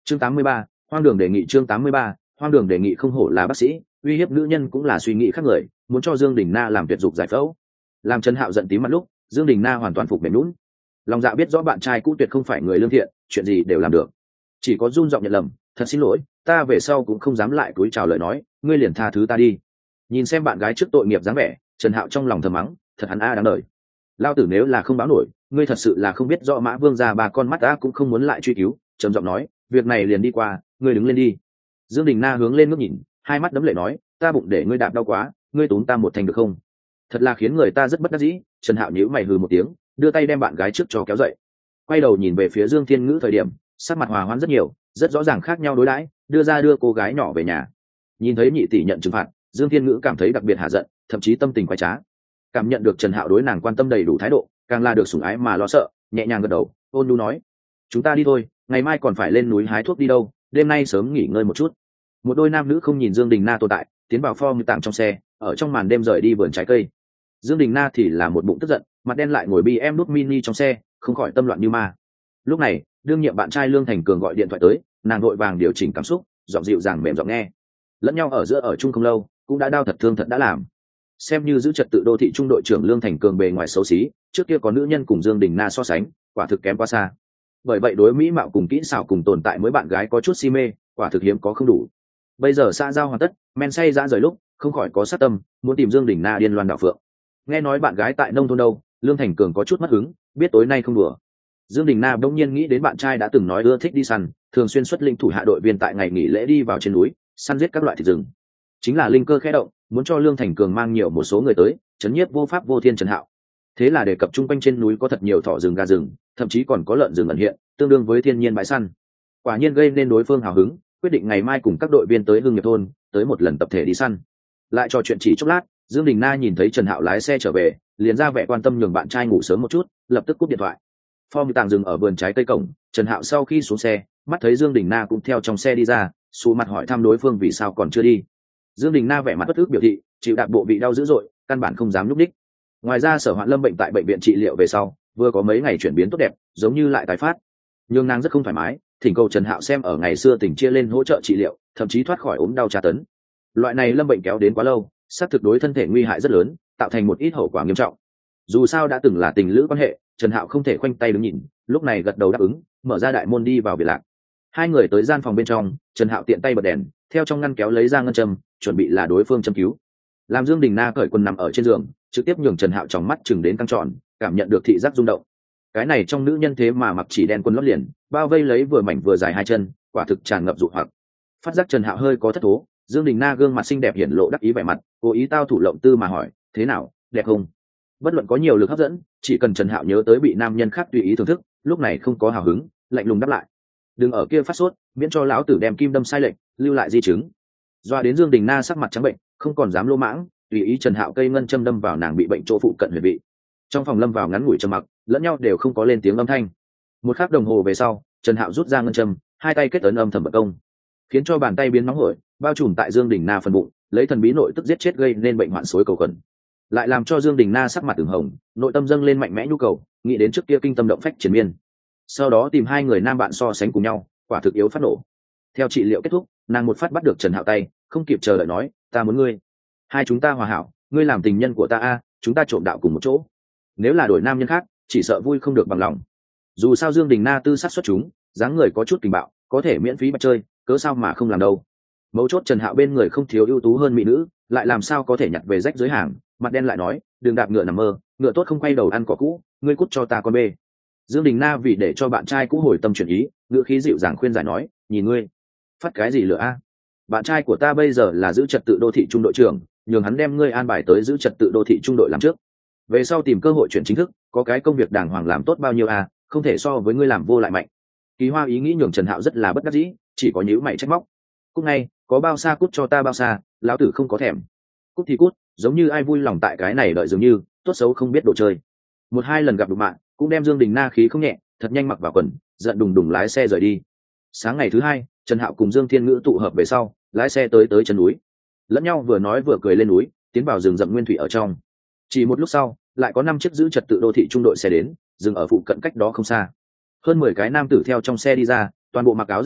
Chương 83, hoang đường đề nghị. Chương 83, hoang đường đề nghị. Không hổ là bác sĩ, uy hiếp nữ nhân cũng là suy nghĩ khác người, muốn cho Dương Đình Na làm tuyệt dục giải phẫu. Làm Trần Hạo giận tím mặt lúc, Dương Đình Na hoàn toàn phục mềm nhũn. Lòng dạ biết rõ bạn trai cũ tuyệt không phải người lương thiện, chuyện gì đều làm được, chỉ có run giọng nhận lầm, thật xin lỗi, ta về sau cũng không dám lại cúi chào lời nói, ngươi liền tha thứ ta đi. Nhìn xem bạn gái trước tội nghiệp dáng vẻ, Trần Hạo trong lòng thầm mắng, thật hắn a đáng đời. Lao tử nếu là không báo nổi, ngươi thật sự là không biết rõ Mã Vương ra ba con mắt ta cũng không muốn lại truy cứu. Trầm giọng nói, việc này liền đi qua, ngươi đứng lên đi. Dương Đình Na hướng lên ngước nhìn, hai mắt đấm lệ nói, ta bụng để ngươi đạp đau quá, ngươi tốn ta một thành được không? Thật là khiến người ta rất bất đắc dĩ. Trần Hạo nhíu mày hừ một tiếng, đưa tay đem bạn gái trước cho kéo dậy, quay đầu nhìn về phía Dương Thiên Ngữ thời điểm, sắc mặt hòa hoãn rất nhiều, rất rõ ràng khác nhau đối đãi, đưa cô gái nhỏ về nhà. Nhìn thấy nhị tỷ nhận trừng phạt, Dương Thiên Ngữ cảm thấy đặc biệt hạ giận, thậm chí tâm tình quái trá. Cảm nhận được Trần Hạo đối nàng quan tâm đầy đủ thái độ, càng là được sủng ái mà lo sợ, nhẹ nhàng gật đầu, ôn nhu nói, chúng ta đi thôi, ngày mai còn phải lên núi hái thuốc đi đâu, đêm nay sớm nghỉ ngơi một chút. Một đôi nam nữ không nhìn Dương Đình Na tồn tại, tiến vào form tạm trong xe, ở trong màn đêm rời đi vườn trái cây. Dương Đình Na thì là một bụng tức giận, mặt đen lại ngồi BMW mini trong xe, không khỏi tâm loạn như ma. Lúc này, đương nhiệm bạn trai Lương Thành Cường gọi điện thoại tới, nàng vội vàng điều chỉnh cảm xúc, giọng dịu dàng mềm giọng nghe. Lẫn nhau ở giữa ở chung không lâu, cũng đã đau thật thương thật đã làm. Xem như giữ trật tự đô thị trung đội trưởng Lương Thành Cường bề ngoài xấu xí, trước kia có nữ nhân cùng Dương Đình Na so sánh, quả thực kém quá xa. Bởi vậy đối mỹ mạo cùng kỹ xảo cùng tồn tại mới bạn gái có chút si mê, quả thực hiếm có không đủ. Bây giờ xã giao hoàn tất, men say ra rời lúc, không khỏi có sát tâm, muốn tìm Dương Đình Na điên loan đảo phượng. Nghe nói bạn gái tại nông thôn đâu, Lương Thành Cường có chút mất hứng, biết tối nay không đùa. Dương Đình Na bỗng nhiên nghĩ đến bạn trai đã từng nói ưa thích đi săn, thường xuyên xuất linh thủ hạ đội viên tại ngày nghỉ lễ đi vào trên núi, săn giết các loại thịt rừng. Chính là linh cơ khẽ động, muốn cho Lương Thành Cường mang nhiều một số người tới, chấn nhiếp vô pháp vô thiên Trần Hạo. Thế là đề cập chung quanh trên núi có thật nhiều thỏ rừng gà rừng, thậm chí còn có lợn rừng ẩn hiện, tương đương với thiên nhiên bãi săn. Quả nhiên gây nên đối phương hào hứng, quyết định ngày mai cùng các đội viên tới Hương Nghiệp thôn, tới một lần tập thể đi săn. Lại trò chuyện chỉ chốc lát, Dương Đình Na nhìn thấy Trần Hạo lái xe trở về, liền ra vẻ quan tâm nhường bạn trai ngủ sớm một chút, lập tức cúp điện thoại. Form tàng dừng ở vườn trái cây cổng, Trần Hạo sau khi xuống xe, mắt thấy Dương Đình Na cũng theo trong xe đi ra, xù mặt hỏi thăm đối phương vì sao còn chưa đi. Dương Đình Na vẻ mặt bất ức biểu thị, chịu đạp bộ vị đau dữ dội, căn bản không dám nhúc đích. Ngoài ra Sở Hoạn Lâm bệnh tại bệnh viện trị liệu về sau, vừa có mấy ngày chuyển biến tốt đẹp, giống như lại tái phát. Nhưng nàng rất không thoải mái, thỉnh cầu Trần Hạo xem ở ngày xưa tình chia lên hỗ trợ trị liệu, thậm chí thoát khỏi ốm đau tra tấn. Loại này lâm bệnh kéo đến quá lâu, xác thực đối thân thể nguy hại rất lớn, tạo thành một ít hậu quả nghiêm trọng. Dù sao đã từng là tình lữ quan hệ, Trần Hạo không thể khoanh tay đứng nhìn, lúc này gật đầu đáp ứng, mở ra đại môn đi vào biệt lạc. Hai người tới gian phòng bên trong, Trần Hạo tiện tay bật đèn, theo trong ngăn kéo lấy ra ngân châm, chuẩn bị là đối phương châm cứu. Làm Dương Đình Na cởi quần nằm ở trên giường, trực tiếp nhường Trần Hạo tròng mắt chừng đến căng tròn, cảm nhận được thị giác rung động. Cái này trong nữ nhân thế mà mặc chỉ đen quần lót liền, bao vây lấy vừa mảnh vừa dài hai chân, quả thực tràn ngập dụ hoặc. Phát giác Trần Hạo hơi có thất thố, Dương Đình Na gương mặt xinh đẹp hiển lộ đắc ý vẻ mặt, cố ý tao thủ lộng tư mà hỏi, thế nào, đẹp không? Bất luận có nhiều lực hấp dẫn, chỉ cần Trần Hạo nhớ tới bị nam nhân khác tùy ý thưởng thức, lúc này không có hào hứng, lạnh lùng đáp lại, đừng ở kia phát sốt, miễn cho lão tử đem kim đâm sai lệch, lưu lại di chứng. Doa đến Dương Đình Na sắc mặt trắng bệnh, không còn dám lô mãng, tùy ý Trần Hạo cây ngân châm đâm vào nàng bị bệnh chỗ phụ cận huyệt vị. Trong phòng lâm vào ngắn ngủi trầm mặc, lẫn nhau đều không có lên tiếng âm thanh. Một khắc đồng hồ về sau, Trần Hạo rút ra ngân châm, hai tay kết ấn âm thầm bật công, khiến cho bàn tay biến nóng hổi, bao trùm tại Dương Đình Na phần bụng, lấy thần bí nội tức giết chết gây nên bệnh hoạn suối cầu quẩn, lại làm cho Dương Đình Na sắc mặt ửng hồng, nội tâm dâng lên mạnh mẽ nhu cầu, nghĩ đến trước kia kinh tâm động phách triền miên. Sau đó tìm hai người nam bạn so sánh cùng nhau, quả thực yếu phát nổ. Theo trị liệu kết thúc, nàng một phát bắt được Trần Hạo tay, không kịp chờ đợi nói, ta muốn ngươi, hai chúng ta hòa hảo, ngươi làm tình nhân của ta a, chúng ta trộm đạo cùng một chỗ. Nếu là đổi nam nhân khác, chỉ sợ vui không được bằng lòng. Dù sao Dương Đình Na tư sắc xuất chúng, dáng người có chút tình bạo, có thể miễn phí bạch chơi, cớ sao mà không làm đâu. Mấu chốt Trần Hạo bên người không thiếu ưu tú hơn mỹ nữ, lại làm sao có thể nhặt về rách dưới hàng. Mặt đen lại nói, đừng đạp ngựa nằm mơ, ngựa tốt không quay đầu ăn cỏ cũ, ngươi cút cho ta con bê. Dương Đình Na vì để cho bạn trai cũ hồi tâm chuyển ý, ngựa khí dịu dàng khuyên giải nói, nhìn ngươi phát cái gì lửa a? Bạn trai của ta bây giờ là giữ trật tự đô thị trung đội trưởng, nhường hắn đem ngươi an bài tới giữ trật tự đô thị trung đội làm trước, về sau tìm cơ hội chuyển chính thức, có cái công việc đàng hoàng làm tốt bao nhiêu a, không thể so với ngươi làm vô lại mạnh. Kỳ Hoa ý nghĩ nhường Trần Hạo rất là bất đắc dĩ, chỉ có nhíu mày trách móc. Cút ngay, có bao xa cút cho ta bao xa, lão tử không có thèm. Cút thì cút, giống như ai vui lòng tại cái này đợi dường như, tốt xấu không biết đồ chơi. Một hai lần gặp đụng mạng, cũng đem Dương Đình Na khí không nhẹ, thật nhanh mặc vào quần, giận đùng đùng lái xe rời đi. Sáng ngày thứ hai, Trần Hạo cùng Dương Thiên Ngữ tụ hợp về sau, lái xe tới chân núi, lẫn nhau vừa nói vừa cười lên núi, tiến vào rừng rậm nguyên thủy ở trong. Chỉ một lúc sau, lại có 5 chiếc giữ trật tự đô thị trung đội xe đến, dừng ở phụ cận cách đó không xa. Hơn 10 cái nam tử theo trong xe đi ra, toàn bộ mặc áo giả kín,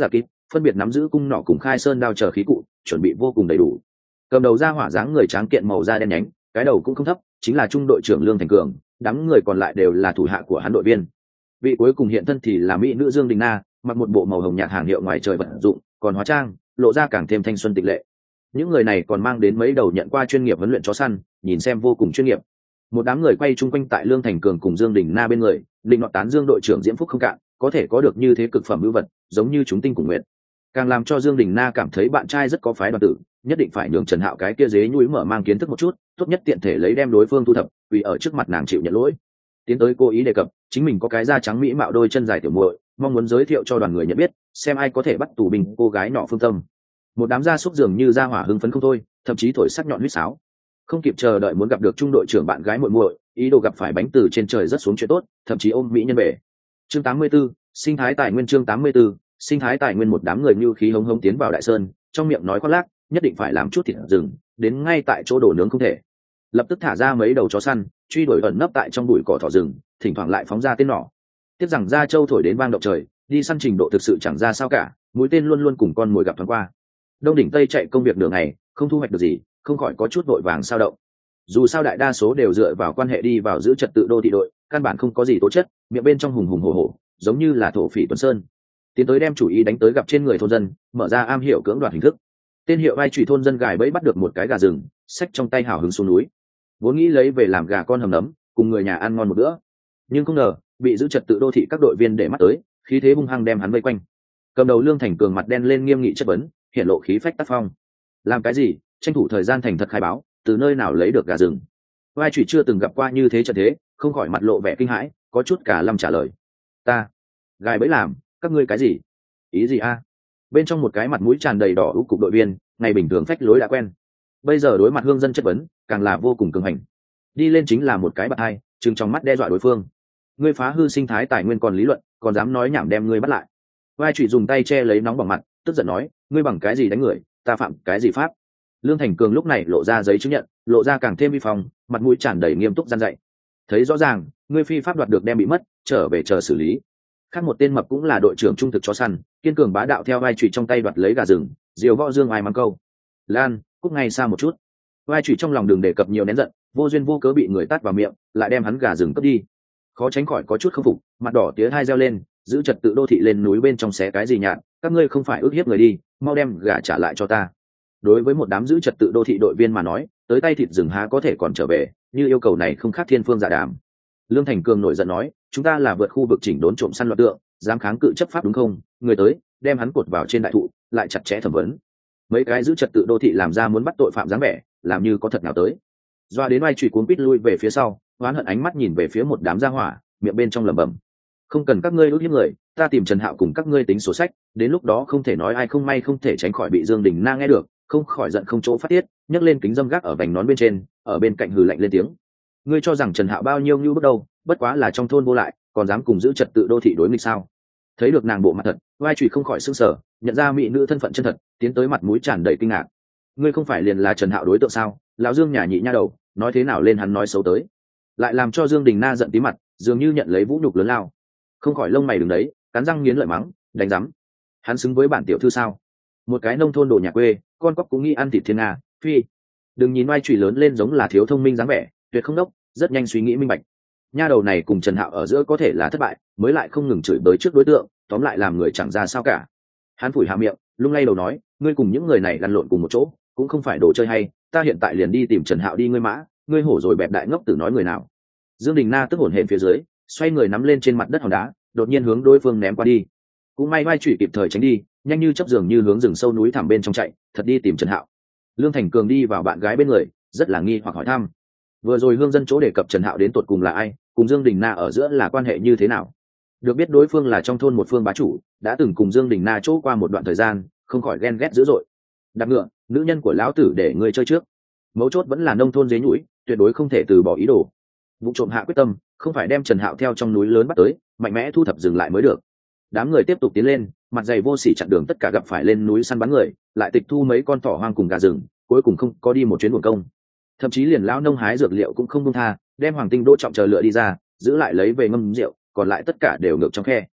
phân biệt nắm giữ cung nỏ cùng khai sơn đao chờ khí cụ, chuẩn bị vô cùng đầy đủ. Cầm đầu ra hỏa dáng người tráng kiện màu da đen nhánh, cái đầu cũng không thấp, chính là trung đội trưởng Lương Thành Cường, đám người còn lại đều là thủ hạ của hắn đội viên. Vị cuối cùng hiện thân thì là mỹ nữ Dương Đình Na, mặc một bộ màu hồng nhạt hàng hiệu ngoài trời vận dụng, còn hóa trang, lộ ra càng thêm thanh xuân tịch lệ. Những người này còn mang đến mấy đầu nhận qua chuyên nghiệp huấn luyện chó săn, nhìn xem vô cùng chuyên nghiệp. Một đám người quay chung quanh tại Lương Thành Cường cùng Dương Đình Na bên người, định nọt tán Dương đội trưởng Diễm Phúc không cạn, có thể có được như thế cực phẩm ưu vật, giống như chúng tinh cùng nguyện. Càng làm cho Dương Đình Na cảm thấy bạn trai rất có phái đoàn tử, nhất định phải nhường Trần Hạo cái kia dế nhúi mở mang kiến thức một chút, tốt nhất tiện thể lấy đem đối phương thu thập, vì ở trước mặt nàng chịu nhận lỗi. Tiến tới cố ý đề cập, chính mình có cái da trắng mỹ mạo đôi chân dài tiểu muội, mong muốn giới thiệu cho đoàn người nhận biết, xem ai có thể bắt tù binh cô gái nhỏ Phương Tâm. Một đám gia súc dường như ra hỏa hưng phấn không thôi, thậm chí thổi sắc nhọn huýt sáo. Không kịp chờ đợi muốn gặp được trung đội trưởng bạn gái muội muội, ý đồ gặp phải bánh từ trên trời rất xuống chuyện tốt, thậm chí ôm mỹ nhân về. Chương 84, sinh thái tài nguyên. Chương 84, sinh thái tài nguyên. Một đám người như khí hống hống tiến vào đại sơn, trong miệng nói khoác lác, nhất định phải làm chút thịt rừng, đến ngay tại chỗ đổ nướng không thể. Lập tức thả ra mấy đầu chó săn, truy đuổi ẩn nấp tại trong bụi cỏ thỏ rừng, thỉnh thoảng lại phóng ra tên nỏ. Tiếc rằng da châu thổi đến vang động trời, đi săn trình độ thực sự chẳng ra sao cả, mũi tên luôn luôn cùng con mồi gặp thoáng qua. Đông đỉnh tây chạy công việc nửa ngày, không thu hoạch được gì, không khỏi có chút vội vàng sao động. Dù sao đại đa số đều dựa vào quan hệ đi vào giữ trật tự đô thị đội, căn bản không có gì tố chất, miệng bên trong hùng hùng hổ hổ, giống như là thổ phỉ tuấn sơn. Tiến tới đem chủ ý đánh tới gặp trên người thôn dân, mở ra am hiểu cưỡng đoạt hình thức. Tên hiệu vai chủy thôn dân gài bẫy bắt được một cái gà rừng, xách trong tay hào hứng xuống núi, vốn nghĩ lấy về làm gà con hầm nấm, cùng người nhà ăn ngon một bữa, nhưng không ngờ bị giữ trật tự đô thị các đội viên để mắt tới, khí thế hung hăng đem hắn vây quanh. Cầm đầu Lương Thành Cường mặt đen lên nghiêm nghị chất vấn, hiện lộ khí phách tác phong. Làm cái gì? Tranh thủ thời gian thành thật khai báo, từ nơi nào lấy được gà rừng? Vai chủy chưa từng gặp qua như thế trận thế, không khỏi mặt lộ vẻ kinh hãi, có chút cả lâm trả lời. Ta gài bẫy làm, các ngươi cái gì? Ý gì a? Bên trong một cái mặt mũi tràn đầy đỏ úp cục đội viên, ngày bình thường phách lối đã quen, bây giờ đối mặt hương dân chất vấn, càng là vô cùng cường hành. Đi lên chính là một cái bạt hai, trừng trong mắt đe dọa đối phương. Ngươi phá hư sinh thái tài nguyên còn lý luận, còn dám nói nhảm đem ngươi bắt lại. Vai chủy dùng tay che lấy nóng bỏng mặt, tức giận nói, ngươi bằng cái gì đánh người, ta phạm cái gì pháp? Lương Thành Cường lúc này lộ ra giấy chứng nhận, lộ ra càng thêm vi phong, mặt mũi tràn đầy nghiêm túc gian dạy. Thấy rõ ràng, ngươi phi pháp đoạt được đem bị mất, trở về chờ xử lý. Khác một tên mập cũng là đội trưởng trung thực chó săn, kiên cường bá đạo theo vai chủy trong tay đoạt lấy gà rừng, diều võ dương ai mắng câu. Lan, cút ngay xa một chút. Vai chủy trong lòng đường đề cập nhiều nén giận, vô duyên vô cớ bị người tát vào miệng, lại đem hắn gà rừng cướp đi. Khó tránh khỏi có chút không phục, mặt đỏ tía hai reo lên, giữ trật tự đô thị lên núi bên trong xé cái gì nhạn, các ngươi không phải ức hiếp người đi, mau đem gà trả lại cho ta. Đối với một đám giữ trật tự đô thị đội viên mà nói, tới tay thịt rừng há có thể còn trở về, như yêu cầu này không khác thiên phương dạ đàm. Lương Thành Cường nổi giận nói, chúng ta là vượt khu vực chỉnh đốn trộm săn loạn tượng, dám kháng cự chấp pháp đúng không? Người tới, đem hắn cột vào trên đại thụ, lại chặt chẽ thẩm vấn. Mấy cái giữ trật tự đô thị làm ra muốn bắt tội phạm dáng vẻ, làm như có thật nào tới. Doa đến oai chủy cuống quít lui về phía sau, oán hận ánh mắt nhìn về phía một đám gia hỏa, miệng bên trong lẩm bẩm, không cần các ngươi ước hiếp người, ta tìm Trần Hạo cùng các ngươi tính sổ sách, đến lúc đó không thể nói ai không may, không thể tránh khỏi bị Dương Đình Na nghe được, không khỏi giận không chỗ phát tiết, nhấc lên kính dâm gác ở vành nón bên trên, ở bên cạnh hừ lạnh lên tiếng. Ngươi cho rằng Trần Hạo bao nhiêu nhu bước đâu, bất quá là trong thôn vô lại, còn dám cùng giữ trật tự đô thị đối nghịch sao? Thấy được nàng bộ mặt thật, vai chủy không khỏi sững sờ, nhận ra mỹ nữ thân phận chân thật, tiến tới mặt mũi tràn đầy kinh ngạc. Ngươi không phải liền là Trần Hạo đối tượng sao? Lão Dương nhà nhị nha đầu, nói thế nào lên hắn nói xấu tới, lại làm cho Dương Đình Na giận tí mặt, dường như nhận lấy vũ nhục lớn lao, không khỏi lông mày đứng đấy, cắn răng nghiến lợi mắng, đánh rắm, hắn xứng với bản tiểu thư sao? Một cái nông thôn đồ nhà quê, con cóc cũng nghĩ ăn thịt thiên nga, phi. Đừng nhìn oai chủy lớn lên giống là thiếu thông minh dáng vẻ, tuyệt không đốc, rất nhanh suy nghĩ minh bạch. Nha đầu này cùng Trần Hạo ở giữa có thể là thất bại, mới lại không ngừng chửi bới trước đối tượng, tóm lại làm người chẳng ra sao cả. Hắn phủi hạ miệng, lung lay đầu nói, ngươi cùng những người này lăn lộn cùng một chỗ, cũng không phải đồ chơi hay, ta hiện tại liền đi tìm Trần Hạo đi, ngươi mã, ngươi hổ rồi bẹp đại ngốc tử nói người nào? Dương Đình Na tức hổn hển phía dưới, xoay người nắm lên trên mặt đất hòn đá, đột nhiên hướng đối phương ném qua đi. Cũng may vai chủy kịp thời tránh đi, nhanh như chớp dường như hướng rừng sâu núi thẳm bên trong chạy, thật đi tìm Trần Hạo. Lương Thành Cường đi vào bạn gái bên người, rất là nghi hoặc hỏi thăm. Vừa rồi hương dân chỗ đề cập Trần Hạo đến tột cùng là ai, cùng Dương Đình Na ở giữa là quan hệ như thế nào? Được biết đối phương là trong thôn một phương bá chủ, đã từng cùng Dương Đình Na chỗ qua một đoạn thời gian, không khỏi ghen ghét dữ dội. Đạp ngựa, nữ nhân của lão tử để ngươi chơi trước. Mấu chốt vẫn là nông thôn dế nhũi, tuyệt đối không thể từ bỏ ý đồ. Vụ trộm hạ quyết tâm, không phải đem Trần Hạo theo trong núi lớn bắt tới, mạnh mẽ thu thập dừng lại mới được. Đám người tiếp tục tiến lên, mặt dày vô sỉ chặn đường tất cả gặp phải lên núi săn bắn người, lại tịch thu mấy con thỏ hoang cùng gà rừng, cuối cùng không có đi một chuyến buồn công. Thậm chí liền lão nông hái dược liệu cũng không buông tha, đem hoàng tinh đỗ trọng chờ lựa đi ra, giữ lại lấy về ngâm rượu, còn lại tất cả đều ngược trong khe.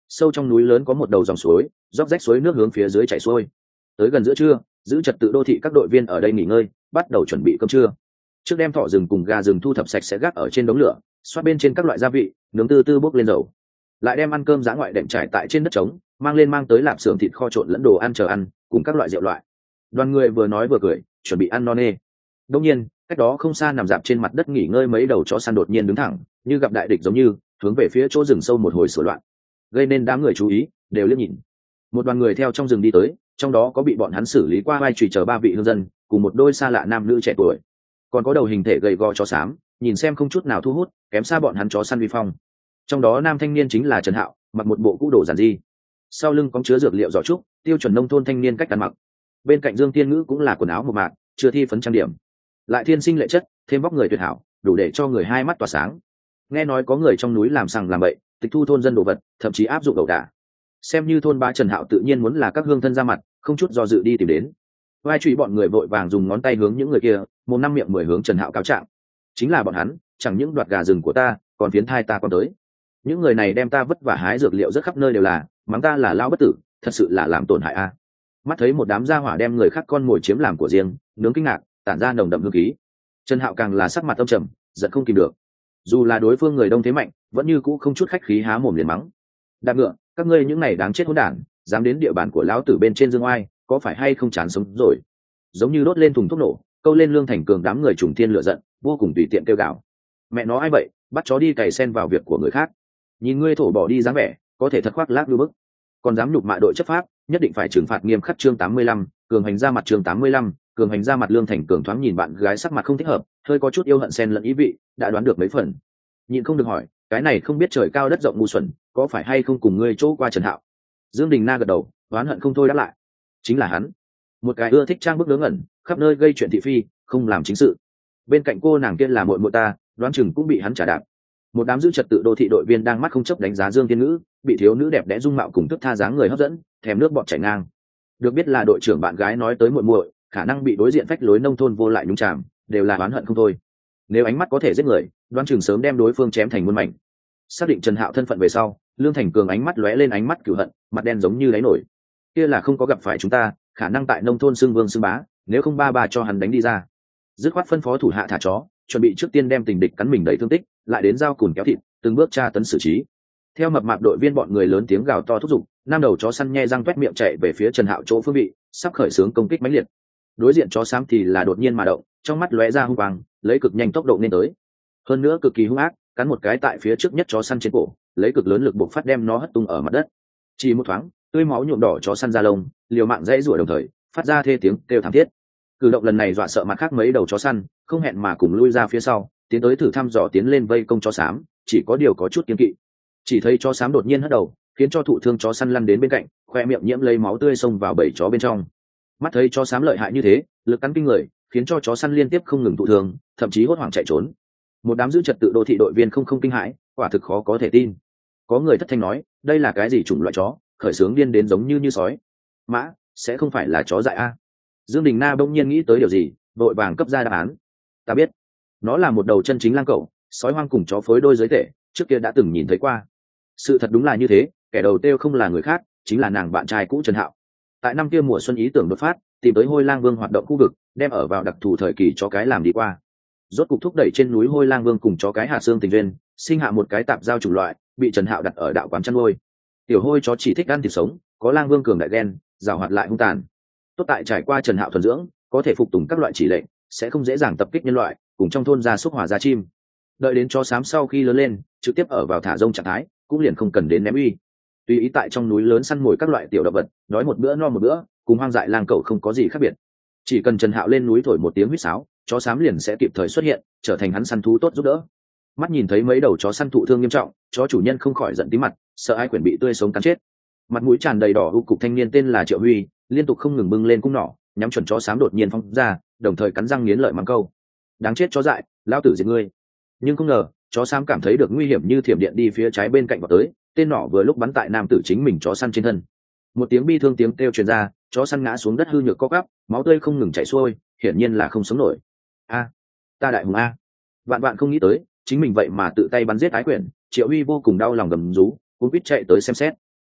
Sâu trong núi lớn có một đầu dòng suối, róc rách suối nước hướng phía dưới chảy xuôi. Tới gần giữa trưa, giữ trật tự đô thị các đội viên ở đây nghỉ ngơi, bắt đầu chuẩn bị cơm trưa. Trước đem thỏ rừng cùng gà rừng thu thập sạch sẽ gác ở trên đống lửa, xoát bên trên các loại gia vị, nướng từ từ bốc lên dầu. Lại đem ăn cơm dã ngoại đệm trải tại trên đất trống, mang tới lạp xưởng thịt kho trộn lẫn đồ ăn chờ ăn, cùng các loại rượu loại. Đoàn người vừa nói vừa cười, chuẩn bị ăn no nê. Đương nhiên, cách đó không xa nằm dạp trên mặt đất nghỉ ngơi mấy đầu chó săn đột nhiên đứng thẳng, như gặp đại địch giống như, hướng về phía chỗ rừng sâu một hồi sửa loạn, gây nên đám người chú ý, đều liếc nhìn. Một đoàn người theo trong rừng đi tới, trong đó có bị bọn hắn xử lý qua vai chùy chờ 3 vị hương dân, cùng một đôi xa lạ nam nữ trẻ tuổi. Còn có đầu hình thể gầy gò chó xám, nhìn xem không chút nào thu hút, kém xa bọn hắn chó săn uy phong. Trong đó nam thanh niên chính là Trần Hạo, mặc một bộ cũ đồ giản dị, sau lưng có chứa dược liệu giỏ trúc, tiêu chuẩn nông thôn thanh niên cách ăn mặc. Bên cạnh Dương Tiên Ngữ cũng là quần áo mộc mạc, chưa thi phấn trang điểm, lại thiên sinh lệ chất, thêm vóc người tuyệt hảo, đủ để cho người hai mắt tỏa sáng. Nghe nói có người trong núi làm sằng làm bậy, tịch thu thôn dân đồ vật, thậm chí áp dụng ẩu đả. Xem như thôn bá Trần Hạo tự nhiên muốn là các hương thân ra mặt, không chút do dự đi tìm đến. Vai chùy bọn người vội vàng dùng ngón tay hướng những người kia, mồm năm miệng 10 hướng Trần Hạo cáo trạng. Chính là bọn hắn, chẳng những đoạt gà rừng của ta, còn phiến thai ta còn tới. Những người này đem ta vất vả hái dược liệu rất khắp nơi đều là, mắng ta là lao bất tử, thật sự là làm tổn hại a. Mắt thấy một đám gia hỏa đem người khác con mồi chiếm làm của riêng, nướng kinh ngạc, tản ra nồng đậm hương khí. Trần Hạo càng là sắc mặt âm trầm, giận không kìm được. Dù là đối phương người đông thế mạnh, vẫn như cũ không chút khách khí há mồm liền mắng. Đạp ngựa, các ngươi những này đáng chết hỗn đản, dám đến địa bàn của lão tử bên trên dương oai, có phải hay không chán sống rồi? Giống như đốt lên thùng thuốc nổ, câu lên Lương Thành Cường đám người trùng thiên lửa giận, vô cùng tùy tiện kêu gào. Mẹ nó ai vậy, bắt chó đi cày sen vào việc của người khác. Nhìn ngươi thổ bỏ đi dáng vẻ, có thể thật khoác lác lưu bức. Còn dám nhục mạ đội chấp pháp, nhất định phải trừng phạt nghiêm khắc. Chương 85, cường hành ra mặt. Chương 85, cường hành ra mặt. Lương Thành Cường thoáng nhìn bạn gái sắc mặt không thích hợp, hơi có chút yêu hận xen lẫn ý vị, đã đoán được mấy phần. Nhịn không được hỏi, cái này không biết trời cao đất rộng ngu xuẩn, có phải hay không cùng ngươi chỗ qua Trần Hạo? Dương Đình Na gật đầu, oán hận không thôi đáp lại. Chính là hắn, một cái ưa thích trang bức ngớ ngẩn, khắp nơi gây chuyện thị phi, không làm chính sự. Bên cạnh cô nàng kia là muội muội ta, đoán chừng cũng bị hắn trả đạp. Một đám giữ trật tự đô thị đội viên đang mắt không chớp đánh giá Dương Tiên Ngữ, bị thiếu nữ đẹp đẽ dung mạo cùng thức tha dáng người hấp dẫn, thèm nước bọt chảy ngang. Được biết là đội trưởng bạn gái nói tới muội muội, khả năng bị đối diện phách lối nông thôn vô lại nhúng chàm, đều là oán hận không thôi. Nếu ánh mắt có thể giết người, đoán chừng sớm đem đối phương chém thành muôn mảnh. Xác định Trần Hạo thân phận về sau, Lương Thành Cường ánh mắt lóe lên ánh mắt cửu hận, mặt đen giống như đáy nổi. Kia là không có gặp phải chúng ta, khả năng tại nông thôn xưng vương xưng bá, nếu không ba cho hắn đánh đi ra. Dứt khoát phân phó thủ hạ thả chó, chuẩn bị trước tiên đem tình địch cắn mình đầy thương tích, lại đến dao cùn kéo thịt, từng bước tra tấn xử trí. Theo mập mạp đội viên bọn người lớn tiếng gào to thúc giục, năm đầu chó săn nhe răng toét miệng chạy về phía Trần Hạo chỗ phương vị, sắp khởi xướng công kích mãnh liệt. Đối diện chó xám thì là đột nhiên mà động, trong mắt lóe ra hung quang, lấy cực nhanh tốc độ nên tới. Hơn nữa cực kỳ hung ác, cắn một cái tại phía trước nhất chó săn trên cổ, lấy cực lớn lực buộc phát đem nó hất tung ở mặt đất. Chỉ một thoáng, tươi máu nhuộm đỏ chó săn da lông, liều mạng dãy rủa đồng thời phát ra thê tiếng kêu thảm thiết. Cử động lần này dọa sợ mặt khác mấy đầu chó săn, không hẹn mà cùng lui ra phía sau, tiến tới thử thăm dò tiến lên vây công chó xám, chỉ có điều có chút kiêng kỵ. Chỉ thấy chó xám đột nhiên hất đầu, khiến cho thụ thương chó săn lăn đến bên cạnh, khoe miệng nhiễm lấy máu tươi xông vào bầy chó bên trong. Mắt thấy chó xám lợi hại như thế, lực cắn kinh người, khiến cho chó săn liên tiếp không ngừng thụ thương, thậm chí hốt hoảng chạy trốn. Một đám giữ trật tự đô thị đội viên không kinh hãi, quả thực khó có thể tin. Có người thất thanh nói, đây là cái gì chủng loại chó, khởi sướng điên đến giống như sói. Mã, sẽ không phải là chó dại a? Dương Đình Na bỗng nhiên nghĩ tới điều gì, vội vàng cấp ra đáp án. Ta biết, nó là một đầu chân chính lang cẩu, sói hoang cùng chó phối đôi giới thể, trước kia đã từng nhìn thấy qua. Sự thật đúng là như thế, kẻ đầu tiêu không là người khác, chính là nàng bạn trai cũ Trần Hạo. Tại năm kia mùa xuân ý tưởng đột phát, tìm tới Hôi Lang Vương hoạt động khu vực, đem ở vào đặc thù thời kỳ chó cái làm đi qua. Rốt cục thúc đẩy trên núi Hôi Lang Vương cùng chó cái hạt xương tình duyên, sinh hạ một cái tạp giao chủng loại, bị Trần Hạo đặt ở đạo quán chăn nuôi. Tiểu hôi chó chỉ thích ăn thịt sống, có Lang Vương cường đại ghen, giàu hoạt lại hung tàn. Tốt tại trải qua Trần Hạo thuần dưỡng, có thể phục tùng các loại chỉ lệnh, sẽ không dễ dàng tập kích nhân loại, cùng trong thôn gia súc hòa gia chim. Đợi đến chó xám sau khi lớn lên, trực tiếp ở vào thả rông trạng thái, cũng liền không cần đến ném uy. Tùy ý tại trong núi lớn săn mồi các loại tiểu động vật, đói một bữa no một bữa, cùng hoang dại lang cẩu không có gì khác biệt. Chỉ cần Trần Hạo lên núi thổi một tiếng huýt sáo, chó xám liền sẽ kịp thời xuất hiện, trở thành hắn săn thú tốt giúp đỡ. Mắt nhìn thấy mấy đầu chó săn thụ thương nghiêm trọng, chó chủ nhân không khỏi giận tí mặt, sợ ai quyển bị tươi sống cắn chết. Mặt mũi tràn đầy đỏ u cục thanh niên tên là Triệu Huy, liên tục không ngừng bưng lên cung nỏ, nhắm chuẩn chó xám đột nhiên phóng ra, đồng thời cắn răng nghiến lợi mắng câu: đáng chết chó dại, lão tử giết ngươi. Nhưng không ngờ, chó xám cảm thấy được nguy hiểm như thiểm điện đi phía trái bên cạnh vào tới, tên nỏ vừa lúc bắn tại nam tử chính mình chó săn trên thân. Một tiếng bi thương tiếng kêu truyền ra, chó săn ngã xuống đất hư nhược co quắp, máu tươi không ngừng chảy xuôi, hiển nhiên là không sống nổi. A, ta đại hùng a! Vạn vạn không nghĩ tới, chính mình vậy mà tự tay bắn giết ái quyển. Triệu Huy vô cùng đau lòng gầm rú, cuống quýt chạy tới xem xét.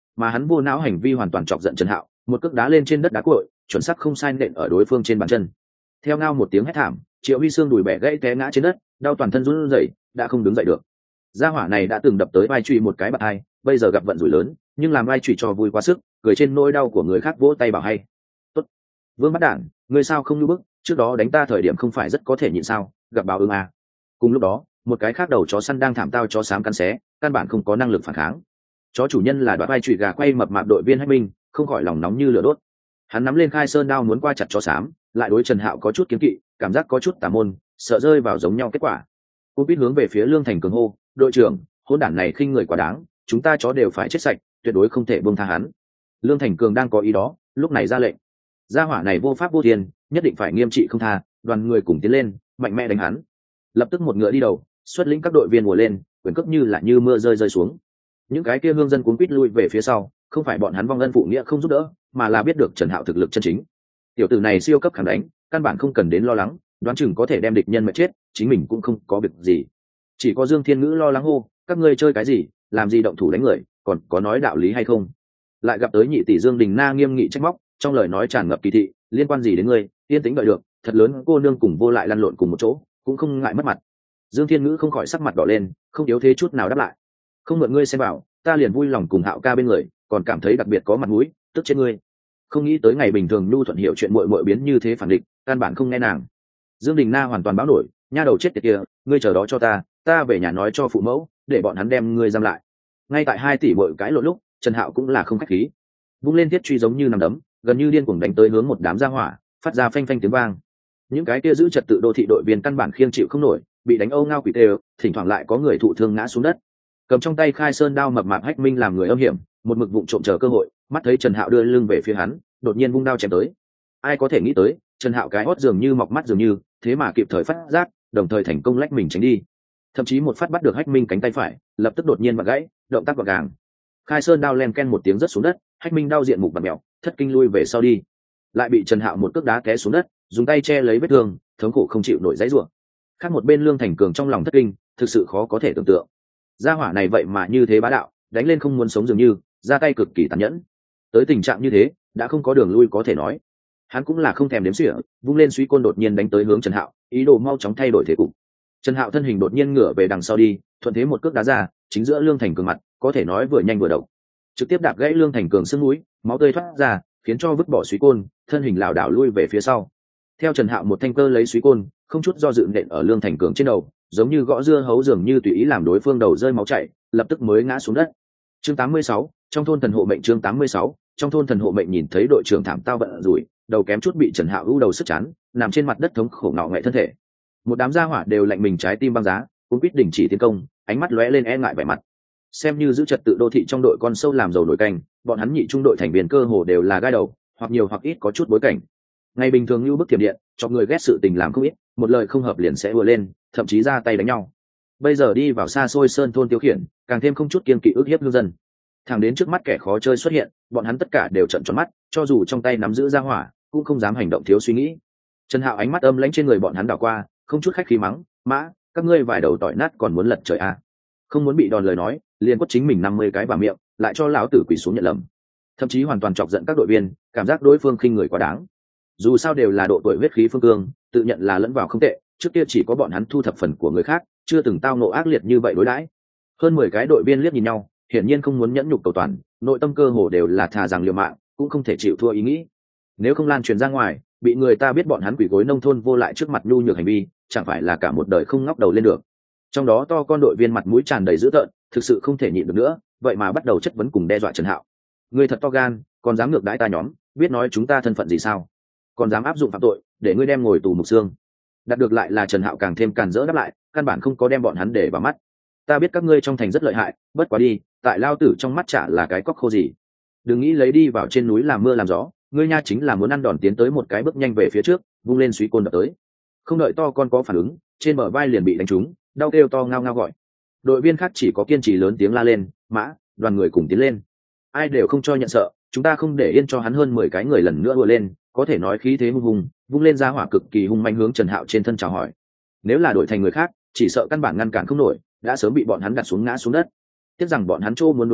mà hắn vô não hành vi hoàn toàn chọc giận Trần Hạo, một cước đá lên trên đất đá cội, chuẩn xác không sai nện ở đối phương trên bàn chân. Theo ngao một tiếng hét thảm, Triệu Huy xương đùi bẻ gãy té ngã trên đất, đau toàn thân run rẩy, đã không đứng dậy được. Gia hỏa này đã từng đập tới vai truy một cái bạt hai, bây giờ gặp vận rủi lớn, nhưng làm vai truy cho vui quá sức, cười trên nỗi đau của người khác vỗ tay bảo hay. Tốt, Vương Bắt Đản, ngươi sao không nhu bức, trước đó đánh ta thời điểm không phải rất có thể nhịn sao, gặp báo ứng à. Cùng lúc đó, một cái khác đầu chó săn đang thảm tao chó xám cắn xé, căn bản không có năng lực phản kháng. Chó chủ nhân là đoạt vai truy gà quay mập mạp đội viên Hách Minh, không khỏi lòng nóng như lửa đốt. Hắn nắm lên khai sơn đao muốn qua chặt chó xám, lại đối Trần Hạo có chút kiến kỵ, cảm giác có chút tà môn, sợ rơi vào giống nhau kết quả. Cô biết hướng về phía Lương Thành Cường hô, đội trưởng, hỗn đản này khinh người quá đáng, chúng ta chó đều phải chết sạch, tuyệt đối không thể buông tha hắn. Lương Thành Cường đang có ý đó, lúc này ra lệnh. Gia hỏa này vô pháp vô thiên, nhất định phải nghiêm trị không tha, đoàn người cùng tiến lên, mạnh mẽ đánh hắn. Lập tức một ngựa đi đầu, xuất lĩnh các đội viên mùa lên, quyền cước như là như mưa rơi xuống. Những cái kia hương dân cuốn quýt lui về phía sau, không phải bọn hắn vong ân phụ nghĩa không giúp đỡ, mà là biết được Trần Hạo thực lực chân chính. Tiểu tử này siêu cấp khẳng đánh, căn bản không cần đến lo lắng, đoán chừng có thể đem địch nhân mà chết, chính mình cũng không có việc gì. Chỉ có Dương Thiên Ngữ lo lắng hô, các ngươi chơi cái gì, làm gì động thủ đánh người, còn có nói đạo lý hay không? Lại gặp tới nhị tỷ Dương Đình Na nghiêm nghị trách móc, trong lời nói tràn ngập kỳ thị, liên quan gì đến ngươi, yên tĩnh đợi được, thật lớn cô nương cùng vô lại lăn lộn cùng một chỗ, cũng không ngại mất mặt. Dương Thiên Ngữ không khỏi sắc mặt đỏ lên, không yếu thế chút nào đáp lại. Không mượn ngươi xem bảo, ta liền vui lòng cùng Hạo ca bên người, còn cảm thấy đặc biệt có mặt mũi, tức chết ngươi. Không nghĩ tới ngày bình thường nhu thuận hiểu chuyện muội muội biến như thế phản định, căn bản không nghe nàng. Dương Đình Na hoàn toàn báo nổi, nha đầu chết tiệt kia, ngươi chờ đó cho ta về nhà nói cho phụ mẫu, để bọn hắn đem ngươi giam lại. Ngay tại 2 tỷ muội cái lộn lúc, Trần Hạo cũng là không khách khí, vung lên thiết truy giống như nằm đấm, gần như điên cuồng đánh tới hướng một đám gia hỏa, phát ra phanh phanh tiếng vang. Những cái kia giữ trật tự đô thị đội viên căn bản khiêng chịu không nổi, bị đánh âu ngao quỷ tê, thỉnh thoảng lại có người thụ thương ngã xuống đất. Cầm trong tay khai sơn đao mập mạp Hách Minh làm người âm hiểm, một mực vụng trộm chờ cơ hội, mắt thấy Trần Hạo đưa lưng về phía hắn, đột nhiên vung đao chém tới. Ai có thể nghĩ tới, Trần Hạo cái hót dường như mọc mắt dường như, thế mà kịp thời phát giác, đồng thời thành công lách mình tránh đi. Thậm chí một phát bắt được Hách Minh cánh tay phải, lập tức đột nhiên vặn gãy, động tác gọn gàng. Khai sơn đao len ken một tiếng rớt xuống đất, Hách Minh đao diện mục vặn mèo, thất kinh lui về sau đi. Lại bị Trần Hạo một cước đá té xuống đất, dùng tay che lấy vết thương, thống khổ không chịu nổi giãy giụa. Khác một bên Lương Thành Cường trong lòng thất kinh, thực sự khó có thể tưởng tượng. Gia hỏa này vậy mà như thế bá đạo, đánh lên không muốn sống dường như, ra tay cực kỳ tàn nhẫn. Tới tình trạng như thế, đã không có đường lui có thể nói. Hắn cũng là không thèm đếm xỉa, vung lên suy côn đột nhiên đánh tới hướng Trần Hạo, ý đồ mau chóng thay đổi thế cục. Trần Hạo thân hình đột nhiên ngửa về đằng sau đi, thuận thế một cước đá ra, chính giữa Lương Thành Cường mặt, có thể nói vừa nhanh vừa độc. Trực tiếp đạp gãy Lương Thành Cường xương mũi, máu tươi thoát ra, khiến cho vứt bỏ suy côn, thân hình lảo đảo lui về phía sau. Theo Trần Hạo một thanh cơ lấy suy côn, không chút do dự nện ở Lương Thành Cường trên đầu, giống như gõ dưa hấu dường như tùy ý làm đối phương đầu rơi máu chảy, lập tức mới ngã xuống đất. Chương 86, trong thôn thần hộ mệnh. Chương 86, trong thôn thần hộ mệnh. Nhìn thấy đội trưởng thảm tao bận rủi, đầu kém chút bị Trần Hạo ưu đầu sức chán, nằm trên mặt đất thống khổ ngạo nghệ thân thể. Một đám gia hỏa đều lạnh mình trái tim băng giá, cũng quyết đình chỉ tiến công, ánh mắt lóe lên e ngại vẻ mặt. Xem như giữ trật tự đô thị trong đội con sâu làm dầu nổi canh, bọn hắn nhị trung đội thành viên cơ hồ đều là gai đầu, hoặc nhiều hoặc ít có chút bối cảnh. Ngày bình thường như bức thiểm điện, cho người ghét sự tình làm không ít, một lời không hợp liền sẽ ùa lên, thậm chí ra tay đánh nhau. Bây giờ đi vào xa xôi sơn thôn tiêu khiển, càng thêm không chút kiêng kỵ ức hiếp lương dân. Thẳng đến trước mắt kẻ khó chơi xuất hiện, bọn hắn tất cả đều trợn tròn mắt, cho dù trong tay nắm giữ ra hỏa, cũng không dám hành động thiếu suy nghĩ. Trần Hạo ánh mắt âm lãnh trên người bọn hắn đảo qua, không chút khách khí mắng, mã, các ngươi vài đầu tỏi nát còn muốn lật trời à? Không muốn bị đòn lời nói, liền quất chính mình 50 cái vào miệng, lại cho lão tử quỳ xuống nhận lầm. Thậm chí hoàn toàn chọc giận các đội viên, cảm giác đối phương khinh người quá đáng. Dù sao đều là độ tuổi huyết khí phương cương, tự nhận là lẫn vào không tệ, trước kia chỉ có bọn hắn thu thập phần của người khác, chưa từng tao nộ ác liệt như vậy đối đãi. Hơn 10 cái đội viên liếc nhìn nhau, hiển nhiên không muốn nhẫn nhục cầu toàn, nội tâm cơ hồ đều là thà rằng liều mạng, cũng không thể chịu thua ý nghĩ. Nếu không lan truyền ra ngoài, bị người ta biết bọn hắn quỷ gối nông thôn vô lại trước mặt nhu nhược hành vi, chẳng phải là cả một đời không ngóc đầu lên được. Trong đó to con đội viên mặt mũi tràn đầy dữ tợn, thực sự không thể nhịn được nữa, vậy mà bắt đầu chất vấn cùng đe dọa Trần Hạo. Ngươi thật to gan, còn dám ngược đãi ta nhóm, biết nói chúng ta thân phận gì sao? Còn dám áp dụng phạm tội, để ngươi đem ngồi tù mục xương. Đạt được lại là Trần Hạo càng thêm càn rỡ đáp lại, căn bản không có đem bọn hắn để vào mắt. Ta biết các ngươi trong thành rất lợi hại, bất quá đi, tại lao tử trong mắt chả là cái cóc khô gì. Đừng nghĩ lấy đi vào trên núi làm mưa làm gió, ngươi nha chính là muốn ăn đòn tiến tới một cái bước nhanh về phía trước, vung lên suý côn đập tới. Không đợi to con có phản ứng, trên bờ vai liền bị đánh trúng, đau kêu to ngao ngao gọi. Đội viên khác chỉ có kiên trì lớn tiếng la lên, mã, đoàn người cùng tiến lên. Ai đều không cho nhận sợ, chúng ta không để yên cho hắn hơn 10 cái người lần nữa đùa lên, có thể nói khí thế hung hùng, vung lên ra hỏa cực kỳ hung manh hướng Trần Hạo trên thân chào hỏi. Nếu là đổi thành người khác, chỉ sợ căn bản ngăn cản không nổi, đã sớm bị bọn hắn đặt xuống ngã xuống đất. Tiếc rằng bọn hắn trô muốn đối phó,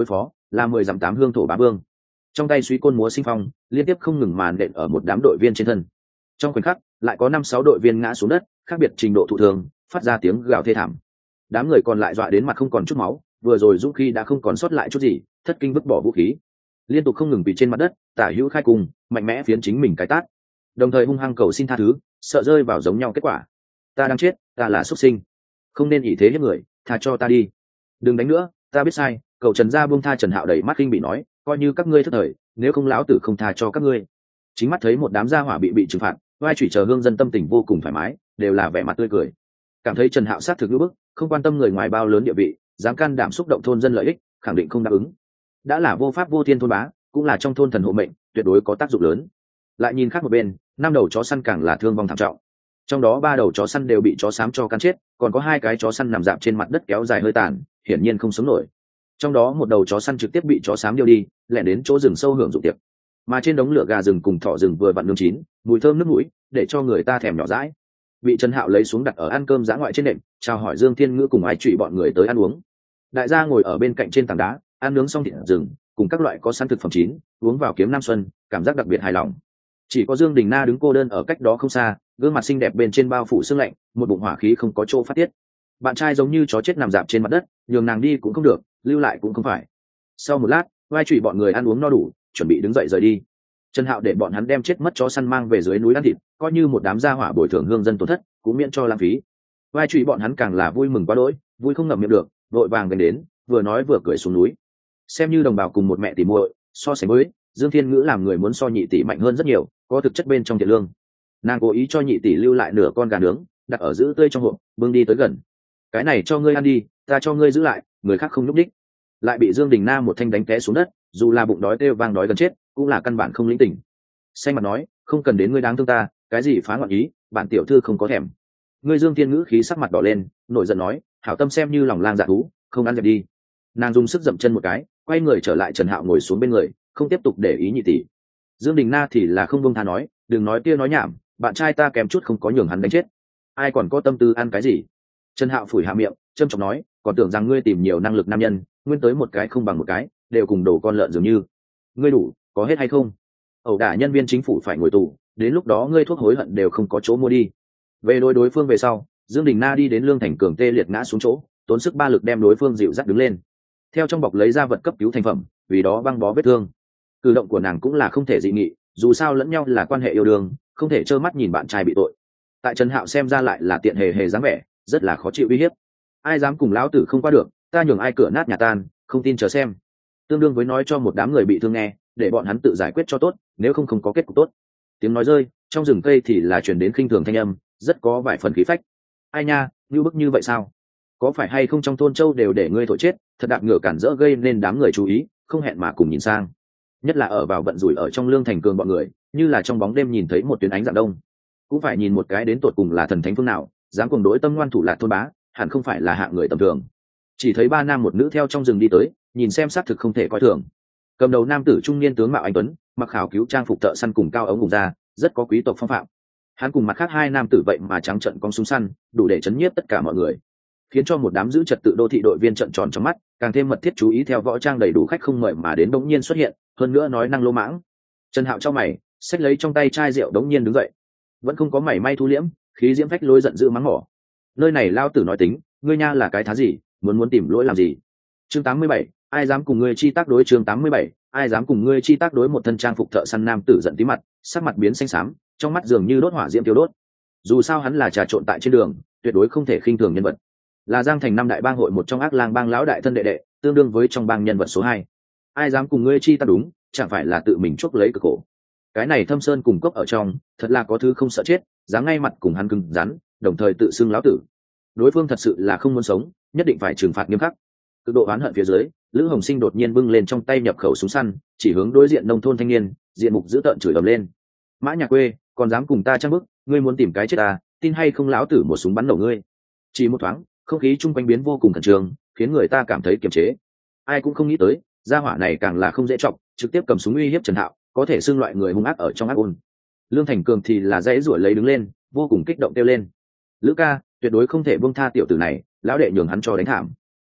là 10 dặm 8 hương thổ bá vương. Trong tay suy côn múa sinh phong, liên tiếp không ngừng màn đện ở một đám đội viên trên thân. Trong khoảnh khắc lại có 5-6 đội viên ngã xuống đất, khác biệt trình độ thụ thương, phát ra tiếng gào thê thảm. Đám người còn lại dọa đến mặt không còn chút máu, vừa rồi dũng khí đã không còn sót lại chút gì, thất kinh vứt bỏ vũ khí, liên tục không ngừng bị trên mặt đất tả hữu khai cùng mạnh mẽ phiến chính mình cái tát, đồng thời hung hăng cầu xin tha thứ, sợ rơi vào giống nhau kết quả. Ta đang chết, ta là xuất sinh, không nên ỷ thế hiếp người, tha cho ta đi, đừng đánh nữa, ta biết sai. Cầu Trần gia buông tha. Trần Hạo đẩy mắt kinh bị nói, coi như các ngươi thất thời, nếu không lão tử không tha cho các ngươi. Chính mắt thấy một đám gia hỏa bị trừng phạt, vai chủy chờ hương dân tâm tình vô cùng thoải mái, đều là vẻ mặt tươi cười, cảm thấy Trần Hạo sát thực ngữ bức, không quan tâm người ngoài bao lớn địa vị, dám can đảm xúc động thôn dân lợi ích, khẳng định không đáp ứng. Đã là vô pháp vô thiên thôn bá, cũng là trong thôn thần hộ mệnh, tuyệt đối có tác dụng lớn. Lại nhìn khác một bên, 5 đầu chó săn càng là thương vong thảm trọng, trong đó 3 đầu chó săn đều bị chó xám cho cắn chết, còn có 2 cái chó săn nằm dạp trên mặt đất kéo dài hơi tàn, hiển nhiên không sống nổi. Trong đó một đầu chó săn trực tiếp bị chó xám điêu đi, lẻn đến chỗ rừng sâu hưởng dụng tiệc. Mà trên đống lửa gà rừng cùng thỏ rừng vừa vặn nướng chín, mùi thơm nước mũi, để cho người ta thèm nhỏ dãi. Bị Trần Hạo lấy xuống đặt ở ăn cơm dã ngoại trên nệm, chào hỏi Dương Thiên Ngữ cùng Ai Trụy bọn người tới ăn uống. Đại gia ngồi ở bên cạnh trên tảng đá, ăn nướng xong thịt rừng cùng các loại có sẵn thực phẩm chín, uống vào kiếm Nam Xuân, cảm giác đặc biệt hài lòng. Chỉ có Dương Đình Na đứng cô đơn ở cách đó không xa, gương mặt xinh đẹp bên trên bao phủ sương lạnh, một bụng hỏa khí không có chỗ phát tiết. Bạn trai giống như chó chết nằm dạp trên mặt đất, nhường nàng đi cũng không được, lưu lại cũng không phải. Sau một lát, Vai Trụy bọn người ăn uống no đủ, chuẩn bị đứng dậy rời đi. Trần Hạo để bọn hắn đem chết mất chó săn mang về dưới núi ăn thịt, coi như một đám gia hỏa bồi thường hương dân tổn thất, cũng miễn cho lãng phí. Vai Trụy bọn hắn càng là vui mừng quá đỗi, vui không ngậm miệng được, vội vàng gần đến, vừa nói vừa cười xuống núi. Xem như đồng bào cùng một mẹ tỉ muội, so sánh với Dương Thiên Ngữ làm người muốn so nhị tỷ mạnh hơn rất nhiều, có thực chất bên trong thiện lương. Nàng cố ý cho nhị tỷ lưu lại nửa con gà nướng, đặt ở giữ tươi trong hộp, bưng đi tới gần. Cái này cho ngươi ăn đi, ta cho ngươi giữ lại, người khác không nhúc đích. Lại bị Dương Đình Na một thanh đánh té xuống đất, dù là bụng đói kêu vang đói gần chết, cũng là căn bản không lĩnh tỉnh. Xanh mặt nói, không cần đến ngươi đáng thương ta, cái gì phá ngọn ý, bản tiểu thư không có thèm. Ngươi Dương Thiên Ngữ khí sắc mặt đỏ lên, nổi giận nói, hảo tâm xem như lòng lang dạ thú, không ăn dẹp đi. Nàng dùng sức dậm chân một cái, quay người trở lại. Trần Hạo ngồi xuống bên người, không tiếp tục để ý nhị tỷ. Dương Đình Na thì là không buông tha nói, đừng nói kia nói nhảm, bạn trai ta kém chút không có nhường hắn đánh chết, ai còn có tâm tư ăn cái gì. Trần Hạo phủi hạ miệng, trâm trọng nói, còn tưởng rằng ngươi tìm nhiều năng lực nam nhân, nguyên tới một cái không bằng một cái, đều cùng đồ con lợn dường như. Ngươi đủ, có hết hay không? Ẩu đả nhân viên chính phủ phải ngồi tù, đến lúc đó ngươi thuốc hối hận đều không có chỗ mua đi. Về đối phương về sau, Dương Đình Na đi đến Lương Thành Cường tê liệt ngã xuống chỗ, tốn sức 3 lực đem đối phương dịu dắt đứng lên, theo trong bọc lấy ra vật cấp cứu thành phẩm, vì đó băng bó vết thương. Cử động của nàng cũng là không thể dị nghị, dù sao lẫn nhau là quan hệ yêu đương, không thể trơ mắt nhìn bạn trai bị tội. Tại Trần Hạo xem ra lại là tiện hề hề dáng vẻ, rất là khó chịu uy hiếp. Ai dám cùng lão tử không qua được, ta nhường ai cửa nát nhà tan, không tin chờ xem. Tương đương với nói cho một đám người bị thương nghe, để bọn hắn tự giải quyết cho tốt, nếu không không có kết cục tốt. Tiếng nói rơi, trong rừng cây thì là truyền đến khinh thường thanh âm, rất có vài phần khí phách. Ai nha, như bức như vậy sao? Có phải hay không trong thôn châu đều để ngươi thổi chết, thật đạp ngựa cản rỡ gây nên đám người chú ý, không hẹn mà cùng nhìn sang. Nhất là ở vào vận rủi ở trong Lương Thành Cường bọn người, như là trong bóng đêm nhìn thấy một tuyến ánh dạng đông, cũng phải nhìn một cái đến tột cùng là thần thánh phương nào, dám cùng đối tâm ngoan thủ lạc thôn bá, hẳn không phải là hạng người tầm thường. Chỉ thấy 3 nam một nữ theo trong rừng đi tới, nhìn xem xác thực không thể coi thường. Cầm đầu nam tử trung niên tướng mạo anh tuấn, mặc khảo cứu trang phục thợ săn cùng cao ống cùng da, rất có quý tộc phong phạm. Hắn cùng mặt khác 2 nam tử vậy mà trắng trợn cong súng săn, đủ để chấn nhiếp tất cả mọi người, khiến cho một đám giữ trật tự đô thị đội viên trợn tròn trong mắt, càng thêm mật thiết chú ý theo võ trang đầy đủ khách không mời mà đến đống nhiên xuất hiện, hơn nữa nói năng lô mãng. Trần Hạo trong mày, xách lấy trong tay chai rượu đống nhiên đứng dậy, vẫn không có mảy may thu liễm, khí diễm phách lôi giận dữ mắng mỏ. Nơi này lao tử nói tính, ngươi nha là cái thá gì, muốn tìm lỗi làm gì? Chương 87, ai dám cùng ngươi chi tác đối? Chương 87, ai dám cùng ngươi chi tác đối? Một thân trang phục thợ săn nam tử giận tí mặt, sắc mặt biến xanh xám, trong mắt dường như đốt hỏa diễm tiêu đốt. Dù sao hắn là trà trộn tại trên đường, tuyệt đối không thể khinh thường nhân vật, là Giang Thành 5 đại bang hội một trong ác lang bang lão đại thân đệ đệ, tương đương với trong bang nhân vật số 2. Ai dám cùng ngươi chi tác đúng, chẳng phải là tự mình chuốc lấy cực khổ. Cái này Thâm Sơn cùng cốc ở trong, thật là có thứ không sợ chết, dám ngay mặt cùng hắn cứng rắn, đồng thời tự xưng lão tử. Đối phương thật sự là không muốn sống, nhất định phải trừng phạt nghiêm khắc. Cực độ oán hận phía dưới, Lữ Hồng Sinh đột nhiên bưng lên trong tay nhập khẩu súng săn, chỉ hướng đối diện nông thôn thanh niên, diện mục dữ tợn chửi ầm lên. Mã nhà quê, còn dám cùng ta trang bức, ngươi muốn tìm cái chết ta, tin hay không lão tử một súng bắn đầu ngươi. Chỉ một thoáng, không khí chung quanh biến vô cùng khẩn trương, khiến người ta cảm thấy kiềm chế. Ai cũng không nghĩ tới, gia hỏa này càng là không dễ trọng, trực tiếp cầm súng uy hiếp Trần Hạo, có thể xưng loại người hung ác ở trong ác ôn. Lương Thành Cường thì là dãy rủa lấy đứng lên, vô cùng kích động kêu lên, Lữ ca, tuyệt đối không thể buông tha tiểu tử này, lão đệ nhường hắn cho đánh thảm.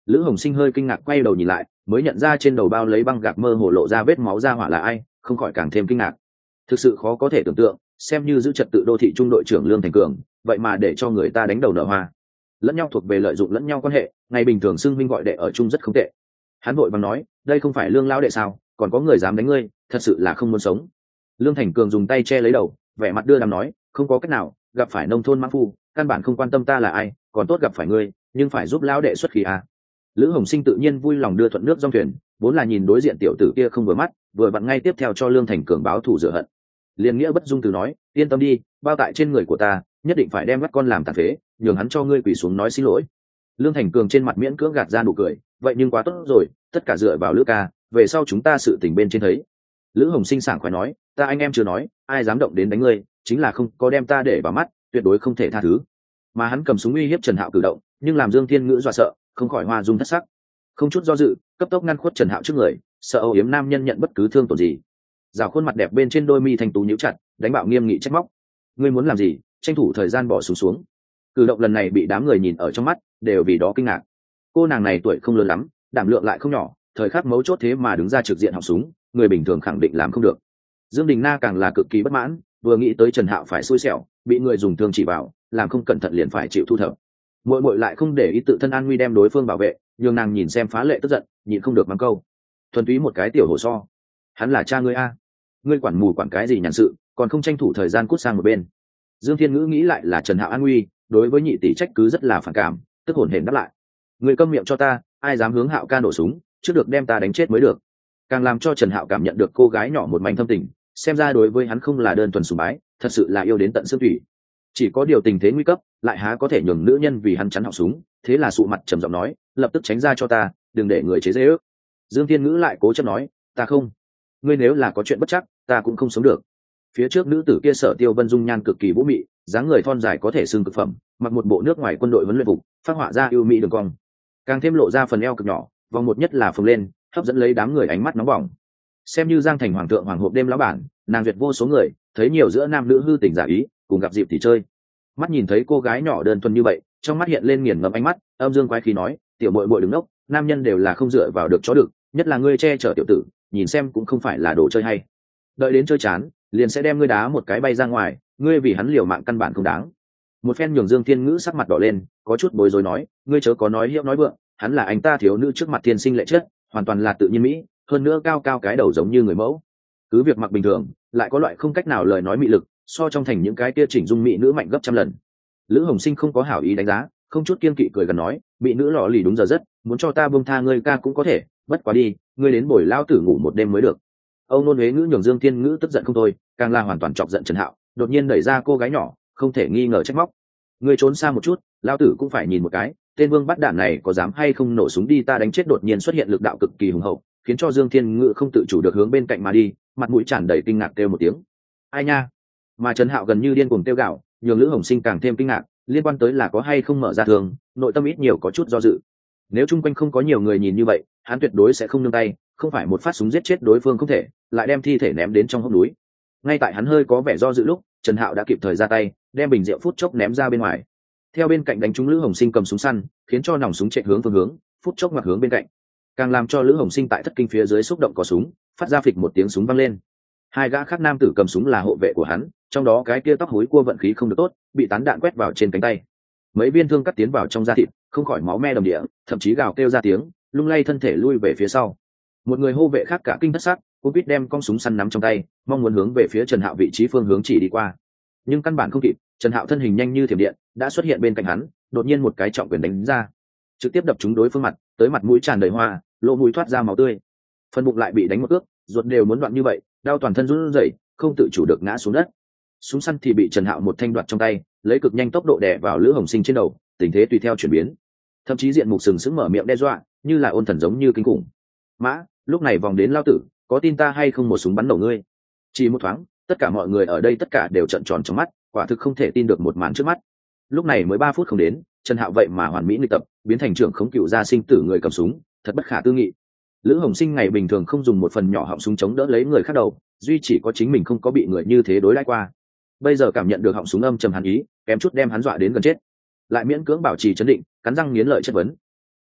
Lữ Hồng Sinh hơi kinh ngạc quay đầu nhìn lại, mới nhận ra trên đầu bao lấy băng gạc mơ hồ lộ ra vết máu ra hỏa là ai, không khỏi càng thêm kinh ngạc. Thực sự khó có thể tưởng tượng, xem như giữ trật tự đô thị trung đội trưởng Lương Thành Cường, vậy mà để cho người ta đánh đầu nở hoa. Lẫn nhau thuộc về lợi dụng lẫn nhau quan hệ, ngày bình thường xưng huynh gọi đệ ở chung rất không tệ. Hắn vội vàng nói, đây không phải Lương lão đệ sao, còn có người dám đánh ngươi, thật sự là không muốn sống. Lương Thành Cường dùng tay che lấy đầu, vẻ mặt đưa đàm nói, không có cách nào, gặp phải nông thôn mãng phu, căn bản không quan tâm ta là ai, còn tốt gặp phải ngươi, nhưng phải giúp lão đệ xuất khí à. Lữ Hồng Sinh tự nhiên vui lòng đưa thuận nước dòng thuyền, vốn là nhìn đối diện tiểu tử kia không vừa mắt, vừa vặn ngay tiếp theo cho Lương Thành Cường báo thù rửa hận. Liên nghĩa bất dung từ nói, yên tâm đi, bao tại trên người của ta, nhất định phải đem bắt con làm tàn phế, nhường hắn cho ngươi quỳ xuống nói xin lỗi. Lương Thành Cường trên mặt miễn cưỡng gạt ra nụ cười, vậy nhưng quá tốt rồi, tất cả dựa vào Lữ ca, về sau chúng ta sự tình bên trên thấy. Lữ Hồng Sinh sảng khoái nói, ta anh em chưa nói, ai dám động đến đánh ngươi, chính là không có đem ta để vào mắt, tuyệt đối không thể tha thứ. Mà hắn cầm súng uy hiếp Trần Hạo cử động, nhưng làm Dương Thiên Ngữ dọa sợ, không khỏi hoa dung thất sắc. Không chút do dự, cấp tốc ngăn khuất Trần Hạo trước người, sợ âu yếm nam nhân nhận bất cứ thương tổn gì. Rào khuôn mặt đẹp bên trên đôi mi thanh tú nhíu chặt, đánh bạo nghiêm nghị trách móc. Ngươi muốn làm gì? Tranh thủ thời gian bỏ xuống. Cử động lần này bị đám người nhìn ở trong mắt, đều vì đó kinh ngạc. Cô nàng này tuổi không lớn lắm, đảm lượng lại không nhỏ, thời khắc mấu chốt thế mà đứng ra trực diện họng súng, người bình thường khẳng định làm không được. Dương Đình Na càng là cực kỳ bất mãn, vừa nghĩ tới Trần Hạo phải xui xẻo, bị người dùng thương chỉ vào, làm không cẩn thận liền phải chịu thu thập. Muội muội lại không để ý tự thân an nguy đem đối phương bảo vệ, nhường nàng nhìn xem phá lệ tức giận, nhịn không được mắng câu. Thuần túy một cái tiểu hồ so. Hắn là cha ngươi a, ngươi quản mù quản cái gì nhàn sự, còn không tranh thủ thời gian cút sang một bên. Dương Thiên Ngữ nghĩ lại là Trần Hạo an nguy, đối với nhị tỷ trách cứ rất là phản cảm, tức hổn hển đáp lại. Ngươi câm miệng cho ta, ai dám hướng Hạo ca nổ súng, trước được đem ta đánh chết mới được. Càng làm cho Trần Hạo cảm nhận được cô gái nhỏ một mảnh thâm tình, xem ra đối với hắn không là đơn thuần sùng bái, thật sự là yêu đến tận xương thủy. Chỉ có điều tình thế nguy cấp, lại há có thể nhường nữ nhân vì hắn chắn họng súng, thế là sụ mặt trầm giọng nói, lập tức tránh ra cho ta, đừng để người chế giễu. Dương Thiên Ngữ lại cố chấp nói, ta không. Ngươi nếu là có chuyện bất chắc, ta cũng không sống được. Phía trước nữ tử kia Sở Tiêu Vân dung nhan cực kỳ vũ mị, dáng người thon dài có thể xương cực phẩm, mặc một bộ nước ngoài quân đội huấn luyện phục, phát họa ra ưu mỹ đường cong, càng thêm lộ ra phần eo cực nhỏ, vòng một nhất là phồng lên, hấp dẫn lấy đám người ánh mắt nóng bỏng. Xem như Giang Thành hoàng thượng hoàng hộp đêm lão bản, nàng duyệt vô số người, thấy nhiều giữa nam nữ hư tình giả ý, cùng gặp dịp thì chơi. Mắt nhìn thấy cô gái nhỏ đơn thuần như vậy, trong mắt hiện lên nghiền ngẫm ánh mắt, âm dương quái khí nói, tiểu muội muội đứng ốc, nam nhân đều là không dựa vào được chó được, nhất là ngươi che chở tiểu tử, nhìn xem cũng không phải là đồ chơi hay. Đợi đến chơi chán, liền sẽ đem ngươi đá một cái bay ra ngoài, ngươi vì hắn liều mạng căn bản không đáng. Một phen nhường Dương Thiên Ngữ sắc mặt đỏ lên, có chút bối rối nói, ngươi chớ có nói hiệu nói vượng, hắn là anh ta thiếu nữ trước mặt thiên sinh lệ chất, hoàn toàn là tự nhiên mỹ, hơn nữa cao cao cái đầu giống như người mẫu. Cứ việc mặc bình thường, lại có loại không cách nào lời nói mị lực, so trong thành những cái kia chỉnh dung mỹ nữ mạnh gấp trăm lần. Lữ Hồng Sinh không có hảo ý đánh giá, không chút kiên kỵ cười gần nói, mỹ nữ lọ lì đúng giờ rất, muốn cho ta buông tha ngươi ca cũng có thể, bất quá đi, ngươi đến bồi lao tử ngủ một đêm mới được. Âu nôn huế ngữ nhường Dương Thiên Ngữ tức giận không thôi, càng là hoàn toàn chọc giận Trần Hạo, đột nhiên đẩy ra cô gái nhỏ, không thể nghi ngờ trách móc. Ngươi trốn xa một chút, lao tử cũng phải nhìn một cái, tên vương bắt đạn này có dám hay không nổ súng đi ta đánh chết. Đột nhiên xuất hiện lực đạo cực kỳ hùng hậu, khiến cho Dương Thiên Ngữ không tự chủ được hướng bên cạnh mà đi, mặt mũi tràn đầy kinh ngạc kêu một tiếng, ai nha. Mà Trần Hạo gần như điên cuồng kêu gào, nhường Lữ Hồng Sinh càng thêm kinh ngạc, liên quan tới là có hay không mở ra thường, nội tâm ít nhiều có chút do dự. Nếu chung quanh không có nhiều người nhìn như vậy, hắn tuyệt đối sẽ không nương tay, không phải một phát súng giết chết đối phương không thể, lại đem thi thể ném đến trong hốc núi. Ngay tại hắn hơi có vẻ do dự lúc, Trần Hạo đã kịp thời ra tay, đem bình rượu phút chốc ném ra bên ngoài. Theo bên cạnh đánh trúng Lữ Hồng Sinh cầm súng săn, khiến cho nòng súng chạy hướng phương hướng, phút chốc ngoặt hướng bên cạnh, càng làm cho Lữ Hồng Sinh tại thất kinh phía dưới xúc động có súng, phát ra phịch một tiếng súng vang lên. Hai gã khác nam tử cầm súng là hộ vệ của hắn, trong đó cái kia tóc hối cua vận khí không được tốt, bị tán đạn quét vào trên cánh tay, mấy viên thương cắt tiến vào trong da thịt, không khỏi máu me đầm địa, thậm chí gào kêu ra tiếng, lung lay thân thể lui về phía sau. Một người hộ vệ khác cả kinh thất sắc, cũng biết đem con súng săn nắm trong tay, mong muốn hướng về phía Trần Hạo vị trí phương hướng chỉ đi qua, nhưng căn bản không kịp. Trần Hạo thân hình nhanh như thiểm điện, đã xuất hiện bên cạnh hắn, đột nhiên một cái trọng quyền đánh ra, trực tiếp đập trúng đối phương mặt, tới mặt mũi tràn đầy hoa, lỗ mũi thoát ra máu tươi, phần bụng lại bị đánh một cước, ruột đều muốn đoạn như vậy, đau toàn thân run rẩy, không tự chủ được ngã xuống đất. Súng săn thì bị Trần Hạo một thanh đoạt trong tay, lấy cực nhanh tốc độ đè vào Lữ Hồng Sinh trên đầu, tình thế tùy theo chuyển biến, thậm chí diện mục sừng sững mở miệng đe dọa, như là ôn thần giống như kinh khủng. Mã, lúc này vòng đến lao tử, có tin ta hay không một súng bắn nổ ngươi? Chỉ một thoáng, tất cả mọi người ở đây tất cả đều trợn tròn trong mắt, quả thực không thể tin được một màn trước mắt. Lúc này mới 3 phút không đến, Trần Hạo vậy mà hoàn mỹ nghịch tập, biến thành trưởng khống cựu gia sinh tử người cầm súng, thật bất khả tư nghị. Lữ Hồng Sinh ngày bình thường không dùng một phần nhỏ họng súng chống đỡ lấy người khác đầu, duy chỉ có chính mình không có bị người như thế đối đãi qua. Bây giờ cảm nhận được họng súng âm trầm hàn ý, kém chút đem hắn dọa đến gần chết, lại miễn cưỡng bảo trì trấn định, cắn răng nghiến lợi chất vấn,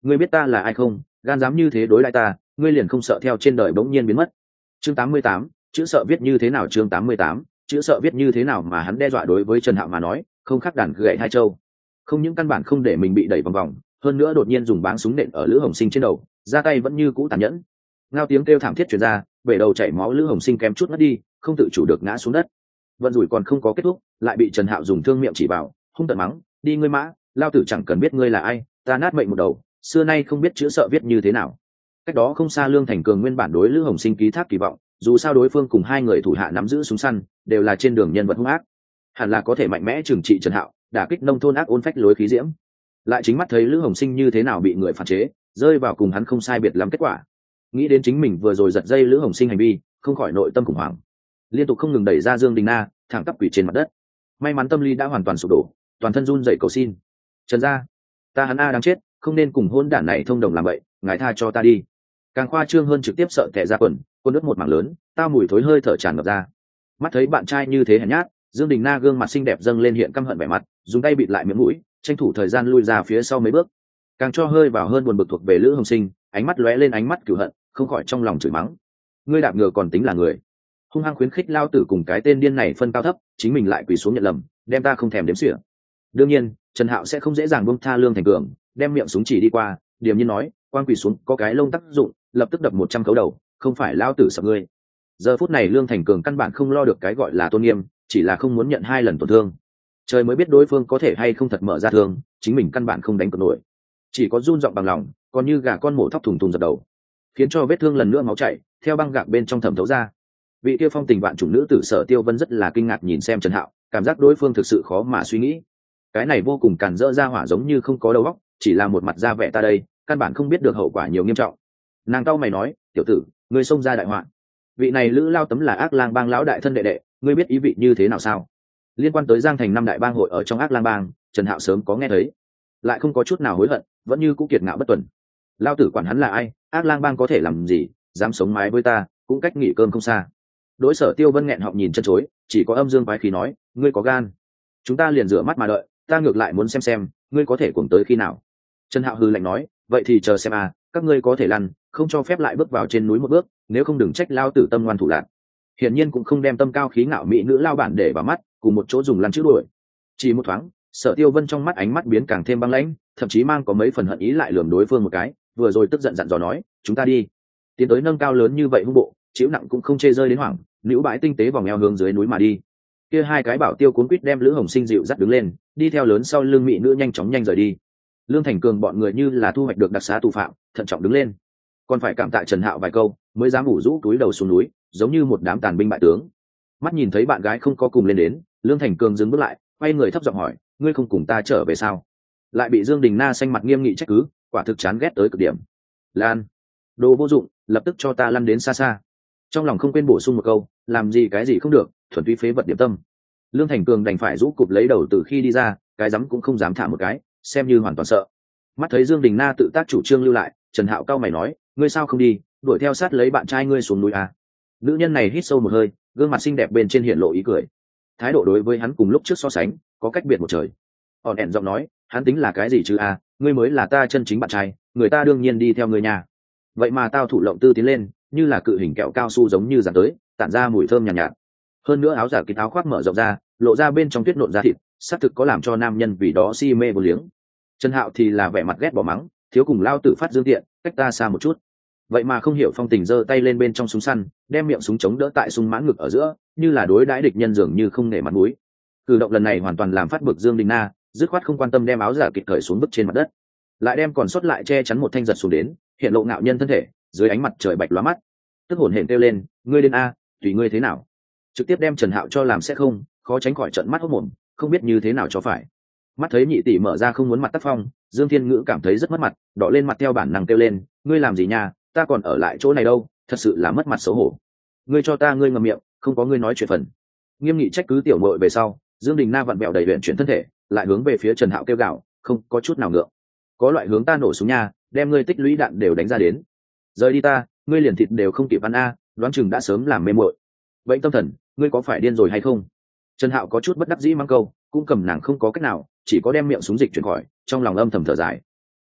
ngươi biết ta là ai không? Gan dám như thế đối lại ta, ngươi liền không sợ theo trên đời bỗng nhiên biến mất. Chương 88, chữ sợ viết như thế nào? Chương 88, chữ sợ viết như thế nào mà hắn đe dọa đối với Trần Hạo mà nói, không khác đàn gậy hai châu. Không những căn bản không để mình bị đẩy vòng vòng, hơn nữa đột nhiên dùng báng súng nện ở Lữ Hồng Sinh trên đầu, ra tay vẫn như cũ tàn nhẫn. Ngao tiếng kêu thảm thiết truyền ra, bể đầu chảy máu Lữ Hồng Sinh kém chút ngất đi, không tự chủ được ngã xuống đất. Vận rủi còn không có kết thúc, lại bị Trần Hạo dùng thương miệng chỉ bảo, hung tợn mắng, đi ngươi mã, lao tử chẳng cần biết ngươi là ai, ta nát mệnh một đầu, xưa nay không biết chữ sợ viết như thế nào. Cách đó không xa Lương Thành Cường nguyên bản đối Lữ Hồng Sinh ký thác kỳ vọng, dù sao đối phương cùng hai người thủ hạ nắm giữ súng săn, đều là trên đường nhân vật hung ác, hẳn là có thể mạnh mẽ trừng trị Trần Hạo, đả kích nông thôn ác ôn phách lối khí diễm. Lại chính mắt thấy Lữ Hồng Sinh như thế nào bị người phản chế, rơi vào cùng hắn không sai biệt lắm kết quả. Nghĩ đến chính mình vừa rồi giật dây Lữ Hồng Sinh hành vi, không khỏi nội tâm khủng hoảng, liên tục không ngừng đẩy ra Dương Đình Na, thẳng tắp quỷ trên mặt đất. May mắn tâm lý đã hoàn toàn sụp đổ, toàn thân run rẩy cầu xin, Trần gia, ta hắn a đang chết, không nên cùng hôn đản này thông đồng làm vậy, ngài tha cho ta đi. Càng khoa trương hơn trực tiếp sợ tè ra quần ướt một mảng lớn, tao mùi thối hơi thở tràn ngập ra. Mắt thấy bạn trai như thế hèn nhát, Dương Đình Na gương mặt xinh đẹp dâng lên hiện căm hận vẻ mặt, dùng tay bịt lại miệng mũi, tranh thủ thời gian lui ra phía sau mấy bước. Càng cho hơi vào hơn buồn bực thuộc về Lữ Hồng Sinh, ánh mắt lóe lên ánh mắt cửu hận, không khỏi trong lòng chửi mắng, ngươi đạp ngựa còn tính là người, hung hăng khuyến khích lao tử cùng cái tên điên này phân cao thấp, chính mình lại quỳ xuống nhận lầm, đem ta không thèm đếm xỉa. Đương nhiên Trần Hạo sẽ không dễ dàng buông tha Lương Thành Cường, đem miệng súng chỉ đi qua, điềm nhiên nói, quan quỳ xuống có cái lông tác dụng, lập tức đập 100 khấu đầu, không phải lao tử sợ ngươi. Giờ phút này Lương Thành Cường căn bản không lo được cái gọi là tôn nghiêm, chỉ là không muốn nhận 2 lần tổn thương. Trời mới biết đối phương có thể hay không thật mở ra thương, chính mình căn bản không đánh cược nổi, chỉ có run giọng bằng lòng, còn như gà con mổ thóc thùng thùng giật đầu, khiến cho vết thương lần nữa máu chảy theo băng gạc bên trong thẩm thấu ra. Vị kia phong tình vạn chủng nữ tử Sở Tiêu Vân rất là kinh ngạc nhìn xem Trần Hạo, cảm giác đối phương thực sự khó mà suy nghĩ. Cái này vô cùng càn rỡ ra hỏa giống như không có đầu óc, chỉ là một mặt da vẻ ta đây, căn bản không biết được hậu quả nhiều nghiêm trọng. Nàng cau mày nói, tiểu tử, ngươi xông ra đại họa. Vị này Lữ Lao Tấm là Ác Lang Bang lão đại thân đệ đệ, ngươi biết ý vị như thế nào sao? Liên quan tới Giang Thành 5 đại bang hội ở trong Ác Lang Bang, Trần Hạo sớm có nghe thấy, lại không có chút nào hối hận, vẫn như cũ kiệt ngạo bất tuần. Lao tử quản hắn là ai, Ác Lang Bang có thể làm gì, dám sống mái với ta, cũng cách nghỉ cơm không xa. Đối Sở Tiêu Vân nghẹn họng nhìn chân chối, chỉ có âm dương quái khí nói, ngươi có gan, chúng ta liền rửa mắt mà đợi, ta ngược lại muốn xem ngươi có thể cuồng tới khi nào. Trần Hạo hừ lạnh nói, vậy thì chờ xem à, các ngươi có thể lăn, không cho phép lại bước vào trên núi một bước, nếu không đừng trách lao tử tâm ngoan thủ lạc. Hiển nhiên cũng không đem tâm cao khí ngạo mỹ nữ lao bản để vào mắt, cùng một chỗ dùng lăn chữ đuổi. Chỉ một thoáng, Sở Tiêu Vân trong mắt ánh mắt biến càng thêm băng lãnh, thậm chí mang có mấy phần hận ý lại lườm đối phương một cái, vừa rồi tức giận dặn dò nói, chúng ta đi. Tiến tới nâng cao lớn như vậy hung bộ, chịu nặng cũng không chê rơi đến hoảng, nữ bãi tinh tế vòng eo hướng dưới núi mà đi. Kia hai cái bảo tiêu cuốn quýt đem Lữ Hồng Sinh dịu dắt đứng lên, đi theo lớn sau lưng mỹ nữ nhanh chóng nhanh rời đi. Lương Thành Cường bọn người như là thu hoạch được đặc xá tù phạm, thận trọng đứng lên, còn phải cảm tạ Trần Hạo vài câu mới dám ủ rũ túi đầu xuống núi, giống như một đám tàn binh bại tướng. Mắt nhìn thấy bạn gái không có cùng lên đến, Lương Thành Cường dừng bước lại, quay người thấp giọng hỏi, ngươi không cùng ta trở về sao? Lại bị Dương Đình Na xanh mặt nghiêm nghị trách cứ, quả thực chán ghét tới cực điểm. Lan, đồ vô dụng, lập tức cho ta lăn đến xa xa. Trong lòng không quên bổ sung một câu, làm gì cái gì không được, thuần túy phế vật điểm tâm. Lương Thành Cường đành phải rũ cụp lấy đầu từ khi đi ra, cái dám cũng không dám thả một cái, xem như hoàn toàn sợ. Mắt thấy Dương Đình Na tự tác chủ trương lưu lại, Trần Hạo cao mày nói, ngươi sao không đi, đuổi theo sát lấy bạn trai ngươi xuống núi à? Nữ nhân này hít sâu một hơi, gương mặt xinh đẹp bên trên hiện lộ ý cười. Thái độ đối với hắn cùng lúc trước so sánh, có cách biệt một trời. Hòn ẻn giọng nói, hắn tính là cái gì chứ à, ngươi mới là ta chân chính bạn trai, người ta đương nhiên đi theo ngươi nhà. Vậy mà tao thủ lộng tư tiến lên, như là cự hình kẹo cao su giống như dàn tới, tản ra mùi thơm nhàn nhạt. Hơn nữa áo giả kín áo khoác mở rộng ra, lộ ra bên trong tuyết nộn da thịt, xác thực có làm cho nam nhân vì đó si mê vô liếng. Trần Hạo thì là vẻ mặt ghét bỏ mắng, thiếu cùng lao tử phát dương tiện, cách ta xa một chút. Vậy mà không hiểu phong tình giơ tay lên bên trong súng săn, đem miệng súng chống đỡ tại súng mãn ngực ở giữa, như là đối đãi địch nhân dường như không nể mặt mũi. Cử động lần này hoàn toàn làm phát bực Dương Đình Na, dứt khoát không quan tâm đem áo giả kịp thời xuống bức trên mặt đất, lại đem còn sót lại che chắn một thanh giật xuống đến, hiện lộ ngạo nhân thân thể, dưới ánh mặt trời bạch lóa mắt. Tức hổn hển kêu lên, ngươi đến a, tùy ngươi thế nào. Trực tiếp đem Trần Hạo cho làm sẽ không, khó tránh khỏi trận mắt hốt mồm, không biết như thế nào cho phải. Mắt thấy nhị tỷ mở ra không muốn mặt tác phong, Dương Thiên Ngữ cảm thấy rất mất mặt, đỏ lên mặt theo bản năng kêu lên, ngươi làm gì nha, ta còn ở lại chỗ này đâu, thật sự là mất mặt xấu hổ. Ngươi cho ta ngươi ngậm miệng, không có ngươi nói chuyện phần. Nghiêm nghị trách cứ tiểu muội về sau, Dương Đình Na vặn bẹo đầy luyện chuyển thân thể, lại hướng về phía Trần Hạo kêu gào, không có chút nào ngượng. Có loại hướng ta nổ súng nha, đem ngươi tích lũy đạn đều đánh ra đến. Rời đi ta, ngươi liền thịt đều không kịp ăn a, đoán chừng đã sớm làm mê muội. Bệnh tâm thần, ngươi có phải điên rồi hay không? Trần Hạo có chút bất đắc dĩ mang câu, cũng cầm nàng không có cách nào, chỉ có đem miệng súng dịch chuyển khỏi, trong lòng âm thầm thở dài.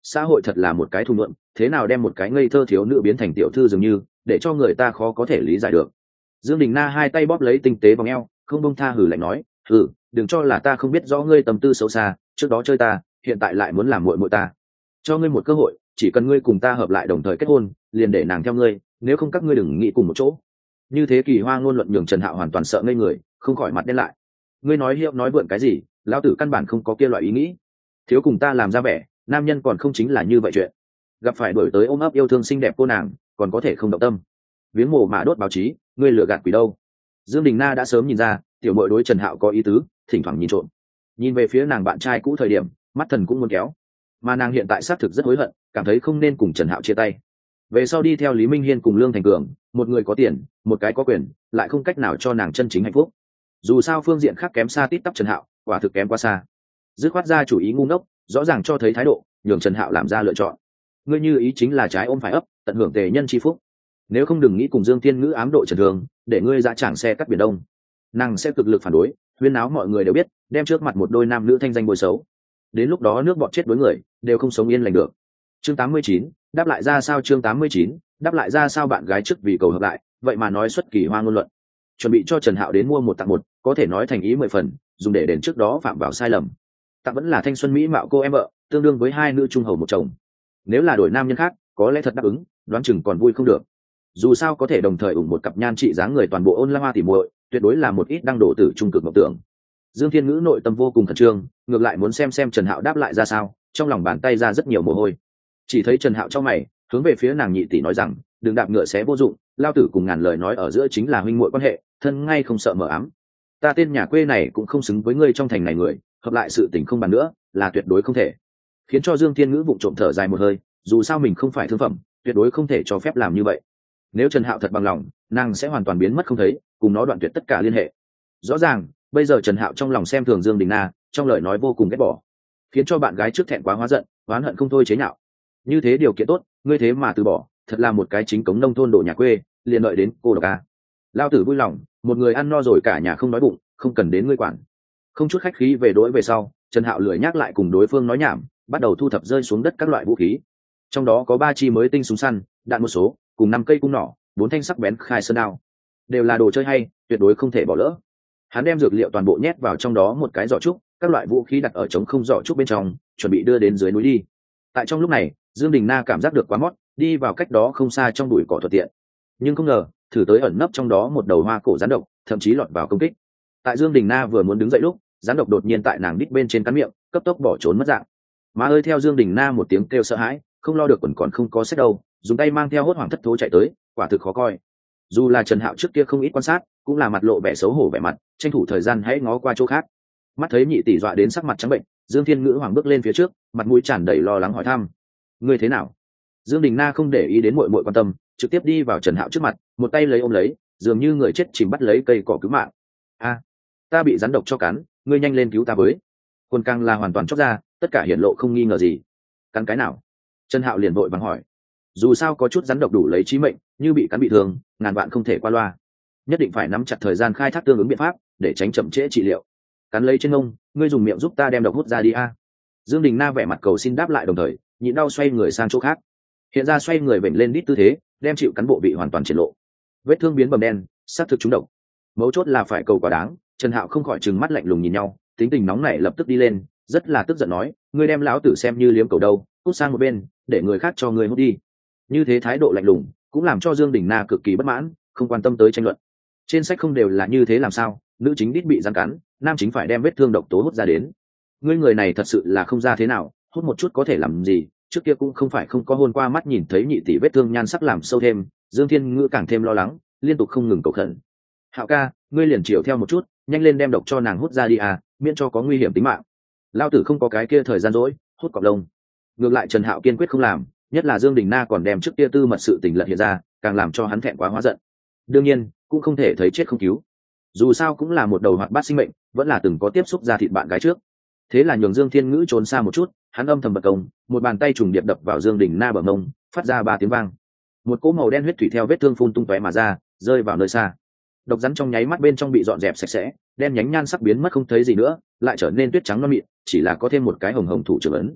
xã hội thật là một cái thùng luận, thế nào đem một cái ngây thơ thiếu nữ biến thành tiểu thư dường như, để cho người ta khó có thể lý giải được. Dương Đình Na hai tay bóp lấy tinh tế vòng eo, không bông tha, hừ lạnh nói, hừ, đừng cho là ta không biết rõ ngươi tâm tư xấu xa, trước đó chơi ta, hiện tại lại muốn làm muội muội ta. Cho ngươi một cơ hội, chỉ cần ngươi cùng ta hợp lại đồng thời kết hôn, liền để nàng theo ngươi, nếu không các ngươi đừng nghĩ cùng một chỗ. Như thế kỳ hoa ngôn luận nhường Trần Hạo hoàn toàn sợ ngây người, không khỏi mặt đen lại. Ngươi nói hiệu nói vượn cái gì, lão tử căn bản không có kia loại ý nghĩ. Thiếu cùng ta làm ra vẻ, nam nhân còn không chính là như vậy chuyện. Gặp phải đổi tới ôm ấp yêu thương xinh đẹp cô nàng, còn có thể không động tâm. Viếng mồ mà đốt báo chí, ngươi lừa gạt quỷ đâu. Dương Đình Na đã sớm nhìn ra, tiểu muội đối Trần Hạo có ý tứ, thỉnh thoảng nhìn trộm. Nhìn về phía nàng bạn trai cũ thời điểm, mắt thần cũng muốn kéo. Mà nàng hiện tại xác thực rất hối hận, cảm thấy không nên cùng Trần Hạo chia tay. Về sau đi theo Lý Minh Hiên cùng Lương Thành Cường, một người có tiền, một cái có quyền, lại không cách nào cho nàng chân chính hạnh phúc. Dù sao phương diện khác kém xa tít tắp Trần Hạo, quả thực kém quá xa. Dứt khoát ra chủ ý ngu ngốc, rõ ràng cho thấy thái độ, nhường Trần Hạo làm ra lựa chọn. Ngươi như ý chính là trái ôm phải ấp, tận hưởng tề nhân chi phúc. Nếu không đừng nghĩ cùng Dương Thiên Ngữ ám độ Trần Thường, để ngươi ra chảng xe cắt biển đông. Nàng sẽ cực lực phản đối, huyên náo mọi người đều biết, đem trước mặt một đôi nam nữ thanh danh bôi xấu. Đến lúc đó nước bọt chết đối người, đều không sống yên lành được. Chương 89, đáp lại ra sao? Chương 89, đáp lại ra sao? Bạn gái trước vì cầu hợp lại, vậy mà nói xuất kỳ hoa ngôn luận. Chuẩn bị cho Trần Hạo đến mua một tặng một, có thể nói thành ý 10 phần, dùng để đền trước đó phạm vào sai lầm. Tặng vẫn là thanh xuân mỹ mạo cô em vợ, tương đương với hai nữ trung hầu một chồng. Nếu là đổi nam nhân khác, có lẽ thật đáp ứng, đoán chừng còn vui không được. Dù sao có thể đồng thời ủng một cặp nhan trị dáng người toàn bộ ôn la hoa tỉ muội, tuyệt đối là một ít đăng đổ tử trung cực mộng tưởng. Dương Thiên Ngữ nội tâm vô cùng khẩn trương, ngược lại muốn xem Trần Hạo đáp lại ra sao, trong lòng bàn tay ra rất nhiều mồ hôi. Chỉ thấy Trần Hạo trong mày, hướng về phía nàng nhị tỷ nói rằng, đừng đạp ngựa xé vô dụng, lao tử cùng ngàn lời nói ở giữa chính là huynh muội quan hệ, thân ngay không sợ mờ ám. Ta tên nhà quê này cũng không xứng với ngươi trong thành này người, hợp lại sự tình không bàn nữa, là tuyệt đối không thể. Khiến cho Dương Thiên Ngữ vụng trộm thở dài một hơi, dù sao mình không phải thương phẩm, tuyệt đối không thể cho phép làm như vậy. Nếu Trần Hạo thật bằng lòng, nàng sẽ hoàn toàn biến mất không thấy, cùng nó đoạn tuyệt tất cả liên hệ. Rõ ràng, bây giờ Trần Hạo trong lòng xem thường Dương Đình Na, trong lời nói vô cùng ghét bỏ, khiến cho bạn gái trước thẹn quá hóa giận, oán hận không thôi chế nhạo. Như thế điều kiện tốt, ngươi thế mà từ bỏ, thật là một cái chính cống nông thôn đồ nhà quê, liền đợi đến cô độc a. Lao tử vui lòng, một người ăn no rồi cả nhà không đói bụng, không cần đến ngươi quản. Không chút khách khí về đối về sau, Trần Hạo lười nhắc lại cùng đối phương nói nhảm, bắt đầu thu thập rơi xuống đất các loại vũ khí. Trong đó có 3 chi mới tinh súng săn, đạn một số, cùng 5 cây cung nỏ, 4 thanh sắc bén khai sơn đao. Đều là đồ chơi hay, tuyệt đối không thể bỏ lỡ. Hắn đem dược liệu toàn bộ nhét vào trong đó một cái giỏ trúc, các loại vũ khí đặt ở trống không giỏ trúc bên trong, chuẩn bị đưa đến dưới núi đi. Tại trong lúc này, Dương Đình Na cảm giác được quá mót, đi vào cách đó không xa trong bụi cỏ thuận tiện. Nhưng không ngờ, thử tới ẩn nấp trong đó một đầu hoa cổ rắn độc, thậm chí lọt vào công kích. Tại Dương Đình Na vừa muốn đứng dậy lúc, rắn độc đột nhiên tại nàng đít bên trên cắn miệng, cấp tốc bỏ trốn mất dạng. Má ơi, theo Dương Đình Na một tiếng kêu sợ hãi, không lo được quần còn không có xét đâu, dùng tay mang theo hốt hoảng thất thố chạy tới, quả thực khó coi. Dù là Trần Hạo trước kia không ít quan sát, cũng là mặt lộ vẻ xấu hổ vẻ mặt, tranh thủ thời gian hãy ngó qua chỗ khác. Mắt thấy nhị tỷ dọa đến sắc mặt trắng bệnh, Dương Thiên Ngữ hoàng bước lên phía trước, mặt mũi tràn đầy lo lắng hỏi thăm: "Ngươi thế nào?" Dương Đình Na không để ý đến muội muội quan tâm, trực tiếp đi vào Trần Hạo trước mặt, một tay lấy ôm lấy, dường như người chết chìm bắt lấy cây cỏ cứu mạng. "A, ta bị rắn độc cho cắn, ngươi nhanh lên cứu ta với." Quần càng là hoàn toàn chóc ra, tất cả hiển lộ không nghi ngờ gì. "Cắn cái nào?" Trần Hạo liền vội vàng hỏi. Dù sao có chút rắn độc đủ lấy chí mệnh, như bị cắn bị thương, ngàn vạn không thể qua loa. Nhất định phải nắm chặt thời gian khai thác tương ứng biện pháp, để tránh chậm trễ trị liệu. Cắn lấy trên ngông, ngươi dùng miệng giúp ta đem độc hút ra đi a. Dương Đình Na vẻ mặt cầu xin đáp lại, đồng thời nhịn đau xoay người sang chỗ khác. Hiện ra xoay người vểnh lên đít tư thế, đem chịu cắn bộ bị hoàn toàn triển lộ. Vết thương biến bầm đen, sát thực trúng độc. Mấu chốt là phải cầu quả đáng. Trần Hạo không khỏi trừng mắt lạnh lùng nhìn nhau, tính tình nóng nảy lập tức đi lên, rất là tức giận nói: ngươi đem lão tử xem như liếm cầu đâu, cút sang một bên, để người khác cho ngươi hút đi. Như thế thái độ lạnh lùng cũng làm cho Dương Đình Na cực kỳ bất mãn, không quan tâm tới tranh luận. Trên sách không đều là như thế làm sao? Nữ chính đít bị rắn cắn, nam chính phải đem vết thương độc tố hút ra đến. Ngươi người này thật sự là không ra thế nào, hút một chút có thể làm gì? Trước kia cũng không phải không có hôn qua mắt nhìn thấy nhị tỷ vết thương nhan sắc làm sâu thêm. Dương Thiên Ngữ càng thêm lo lắng, liên tục không ngừng cầu khẩn: Hạo ca, ngươi liền chiều theo một chút, nhanh lên đem độc cho nàng hút ra đi à, miễn cho có nguy hiểm tính mạng. Lao tử không có cái kia thời gian rỗi hút cọp lông. Ngược lại Trần Hạo kiên quyết không làm, nhất là Dương Đình Na còn đem trước kia tư mật sự tình lật hiện ra, càng làm cho hắn thẹn quá hóa giận. Đương nhiên cũng không thể thấy chết không cứu, dù sao cũng là một đầu hoạt bát sinh mệnh, vẫn là từng có tiếp xúc ra thịt bạn gái trước. Thế là nhường Dương Thiên Ngữ trốn xa một chút, hắn âm thầm bật công, một bàn tay trùng điệp đập vào Dương Đình Na bờ mông, phát ra 3 tiếng vang. Một cỗ màu đen huyết thủy theo vết thương phun tung tóe mà ra, rơi vào nơi xa. Độc rắn trong nháy mắt bên trong bị dọn dẹp sạch sẽ, đen nhánh nhan sắc biến mất không thấy gì nữa, lại trở nên tuyết trắng non mịn, chỉ là có thêm một cái hồng hồng thủ trưởng ấn.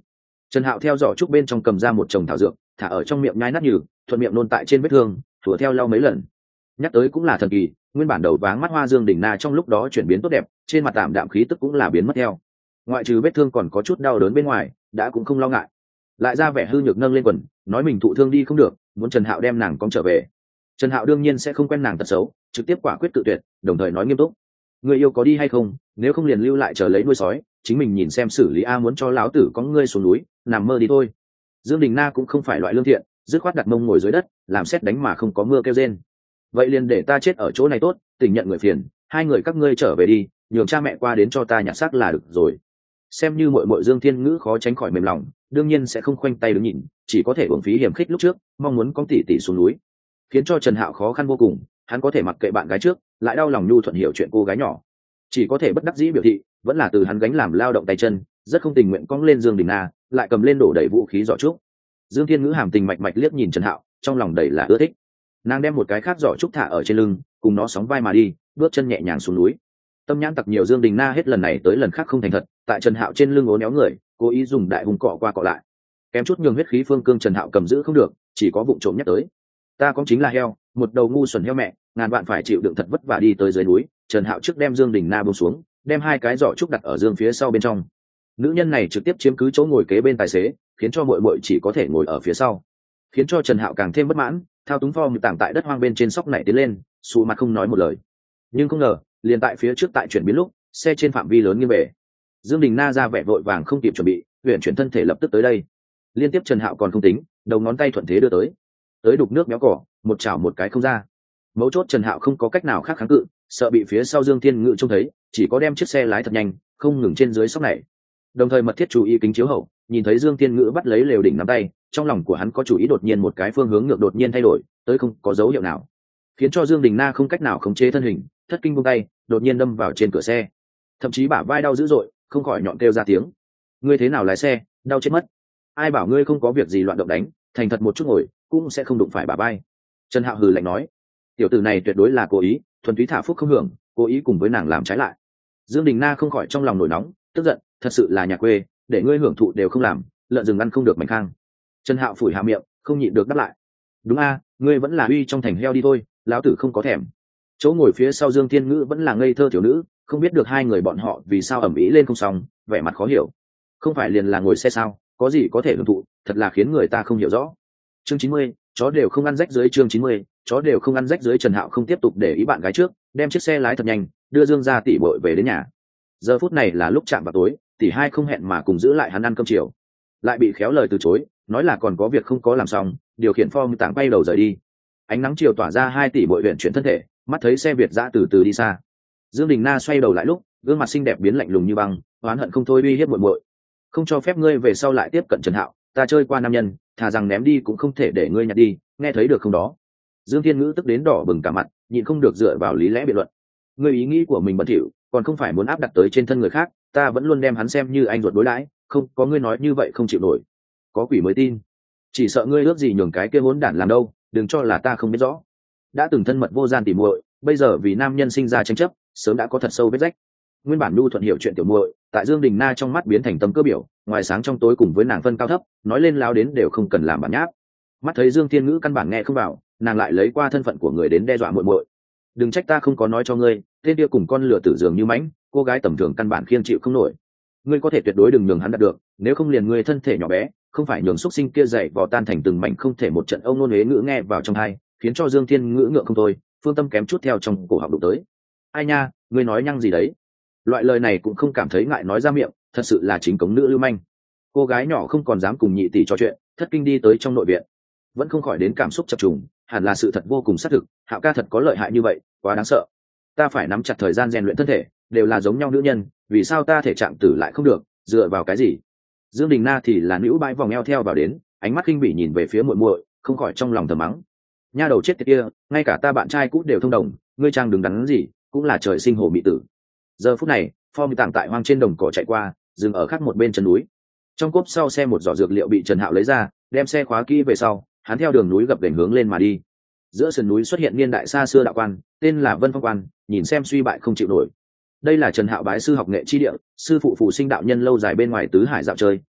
Trần Hạo theo giỏ trúc bên trong cầm ra một chồng thảo dược, thả ở trong miệng nhai nát nhừ, thuận miệng nôn tại trên vết thương, thủa theo lau mấy lần. Nhắc tới cũng là thần kỳ, nguyên bản đầu váng mắt hoa Dương Đình Na trong lúc đó chuyển biến tốt đẹp, trên mặt tạm đạm khí tức cũng là biến mất theo. Ngoại trừ vết thương còn có chút đau đớn bên ngoài, đã cũng không lo ngại. Lại ra vẻ hư nhược nâng lên quần, nói mình thụ thương đi không được, muốn Trần Hạo đem nàng cong trở về. Trần Hạo đương nhiên sẽ không quen nàng tật xấu, trực tiếp quả quyết tự tuyệt, đồng thời nói nghiêm túc: người yêu có đi hay không, nếu không liền lưu lại chờ lấy nuôi sói, chính mình nhìn xem xử lý a, muốn cho lão tử có ngươi xuống núi nằm mơ đi thôi. Dương Đình Na cũng không phải loại lương thiện, dứt khoát đặt mông ngồi dưới đất, làm sét đánh mà không có mưa kêu rên. Vậy liền để ta chết ở chỗ này tốt, tình nhận người phiền, hai người các ngươi trở về đi, nhường cha mẹ qua đến cho ta nhặt xác là được rồi. Xem như muội muội Dương Thiên Ngữ khó tránh khỏi mềm lòng, đương nhiên sẽ không khoanh tay đứng nhìn, chỉ có thể uổng phí hiểm khích lúc trước, mong muốn con tỷ tỷ xuống núi, khiến cho Trần Hạo khó khăn vô cùng. Hắn có thể mặc kệ bạn gái trước, lại đau lòng nhu thuận hiểu chuyện cô gái nhỏ, chỉ có thể bất đắc dĩ biểu thị vẫn là từ hắn gánh làm lao động tay chân, rất không tình nguyện cong lên Dương Đình Na, lại cầm lên đổ đầy vũ khí giỏ trúc. Dương Thiên Ngữ hàm tình mạch mạch liếc nhìn Trần Hạo, trong lòng đầy là ưa thích. Nàng đem một cái khác giỏ trúc thả ở trên lưng, cùng nó sóng vai mà đi, bước chân nhẹ nhàng xuống núi. Tâm nhãn tặc nhiều Dương Đình Na hết lần này tới lần khác không thành thật, tại Trần Hạo trên lưng ố néo người, cố ý dùng đại hùng cọ qua cọ lại, kém chút nhường huyết khí phương cương Trần Hạo cầm giữ không được, chỉ có vụng trộm nhắc tới: ta cũng chính là heo, một đầu ngu xuẩn heo mẹ, ngàn vạn phải chịu đựng thật vất vả đi tới dưới núi. Trần Hạo trước đem Dương Đình Na buông xuống, đem hai cái giỏ trúc đặt ở Dương phía sau bên trong. Nữ nhân này trực tiếp chiếm cứ chỗ ngồi kế bên tài xế, khiến cho muội muội chỉ có thể ngồi ở phía sau, khiến cho Trần Hạo càng thêm bất mãn, thao túng form tảng tại đất hoang bên trên sóc này tiến lên, sụ mặt không nói một lời. Nhưng không ngờ, liền tại phía trước tại chuyển biến lúc, xe trên phạm vi lớn nghiêng về. Dương Đình Na ra vẻ vội vàng không kịp chuẩn bị, huyền chuyển thân thể lập tức tới đây. Liên tiếp Trần Hạo còn không tính, đầu ngón tay thuận thế đưa tới đục nước méo cỏ, một chảo một cái không ra. Mấu chốt Trần Hạo không có cách nào khác kháng cự, sợ bị phía sau Dương Thiên Ngữ trông thấy, chỉ có đem chiếc xe lái thật nhanh, không ngừng trên dưới sóc này. Đồng thời mật thiết chú ý kính chiếu hậu, nhìn thấy Dương Thiên Ngữ bắt lấy lều đỉnh nắm tay, trong lòng của hắn có chủ ý đột nhiên một cái phương hướng ngược đột nhiên thay đổi, tới không có dấu hiệu nào, khiến cho Dương Đình Na không cách nào khống chế thân hình, thất kinh buông tay, đột nhiên đâm vào trên cửa xe, thậm chí bả vai đau dữ dội, không khỏi nhọn kêu ra tiếng: ngươi thế nào lái xe, đau chết mất! Ai bảo ngươi không có việc gì loạn động đánh, thành thật một chút ngồi, cũng sẽ không đụng phải bả vai. Trần Hạo hừ lạnh nói: tiểu tử này tuyệt đối là cố ý, thuần túy thả phúc không hưởng, cố ý cùng với nàng làm trái lại. Dương Đình Na không khỏi trong lòng nổi nóng, tức giận: thật sự là nhà quê, để ngươi hưởng thụ đều không làm, lợn rừng ăn không được mảnh khang. Trần Hạo phủi hạ miệng, không nhịn được đáp lại: đúng a, ngươi vẫn là uy trong thành heo đi thôi, lão tử không có thèm. Chỗ ngồi phía sau Dương Thiên Ngữ vẫn là ngây thơ tiểu nữ, không biết được hai người bọn họ vì sao ầm ĩ lên không xong, vẻ mặt khó hiểu. Không phải liền là ngồi xe sao, có gì có thể hưởng thụ, thật là khiến người ta không hiểu rõ. Chương 90, chó đều không ăn rách dưới. Chương 90, chó đều không ăn rách dưới. Trần Hạo không tiếp tục để ý bạn gái trước, đem chiếc xe lái thật nhanh, đưa Dương gia tỷ muội về đến nhà. Giờ phút này là lúc chạm vào tối, tỷ hai không hẹn mà cùng giữ lại hắn ăn cơm chiều, lại bị khéo lời từ chối, nói là còn có việc không có làm xong, điều khiển form tảng bay đầu rời đi. Ánh nắng chiều tỏa ra, hai tỷ muội luyện chuyển thân thể, mắt thấy xe Việt dã từ từ đi xa. Dương Đình Na xoay đầu lại lúc, gương mặt xinh đẹp biến lạnh lùng như băng, oán hận không thôi uy hiếp muội muội: không cho phép ngươi về sau lại tiếp cận Trần Hạo, ta chơi qua nam nhân, thà rằng ném đi cũng không thể để ngươi nhặt đi, nghe thấy được không đó? Dương Thiên Ngữ tức đến đỏ bừng cả mặt, nhịn không được dựa vào lý lẽ biện luận: ngươi ý nghĩ của mình bẩn thỉu, còn không phải muốn áp đặt tới trên thân người khác, ta vẫn luôn đem hắn xem như anh ruột đối đãi, không có ngươi nói như vậy không chịu nổi. Có quỷ mới tin, chỉ sợ ngươi ước gì nhường cái kia hỗn đản làm đâu, đừng cho là ta không biết rõ. Đã từng thân mật vô gian tỉ muội, bây giờ vì nam nhân sinh ra tranh chấp, sớm đã có thật sâu vết rách. Nguyên bản nhu thuận hiểu chuyện tiểu muội, tại Dương Đình Na trong mắt biến thành tâm cơ biểu, ngoài sáng trong tối cùng với nàng phân cao thấp, nói lên láo đến đều không cần làm bản nháp. Mắt thấy Dương Thiên Ngữ căn bản nghe không vào, nàng lại lấy qua thân phận của người đến đe dọa muội muội: đừng trách ta không có nói cho ngươi, tên kia cùng con lừa tử dường như mãnh, cô gái tầm thường căn bản khiêng chịu không nổi. Ngươi có thể tuyệt đối đừng nhường hắn đạt được, nếu không liền ngươi thân thể nhỏ bé, không phải nhường xúc sinh kia dậy vò tan thành từng mảnh không thể một trận. Ông nôn huế ngữ nghe vào trong tai, khiến cho Dương Thiên Ngữ ngượng không thôi, phương tâm kém chút theo trong cổ họng đụng tới. Ai nha, ngươi nói nhăng gì đấy? Loại lời này cũng không cảm thấy ngại nói ra miệng, thật sự là chính cống nữ lưu manh. Cô gái nhỏ không còn dám cùng nhị tỷ trò chuyện, thất kinh đi tới trong nội viện, vẫn không khỏi đến cảm xúc chập trùng, hẳn là sự thật vô cùng xác thực, Hạo ca thật có lợi hại như vậy, quá đáng sợ. Ta phải nắm chặt thời gian rèn luyện thân thể, đều là giống nhau nữ nhân, vì sao ta thể trạng tử lại không được, dựa vào cái gì? Dương Đình Na thì là nữ bãi vòng eo theo vào đến, ánh mắt khinh bỉ nhìn về phía muội muội, không khỏi trong lòng thầm mắng: nha đầu chết tiệt kia, ngay cả ta bạn trai cũ đều thông đồng, ngươi trang đứng đắn gì, cũng là trời sinh hồ mị tử. Giờ phút này, form tàng tại hoang trên đồng cỏ chạy qua, dừng ở khác một bên chân núi. Trong cốp sau xe một giỏ dược liệu bị Trần Hạo lấy ra, đem xe khóa kỹ về sau, hắn theo đường núi gập ghềnh hướng lên mà đi. Giữa sườn núi xuất hiện niên đại xa xưa đạo quan, tên là Vân Phong Quan, nhìn xem suy bại không chịu nổi. Đây là Trần Hạo bái sư học nghệ chi địa, sư phụ phù sinh đạo nhân lâu dài bên ngoài tứ hải dạo chơi,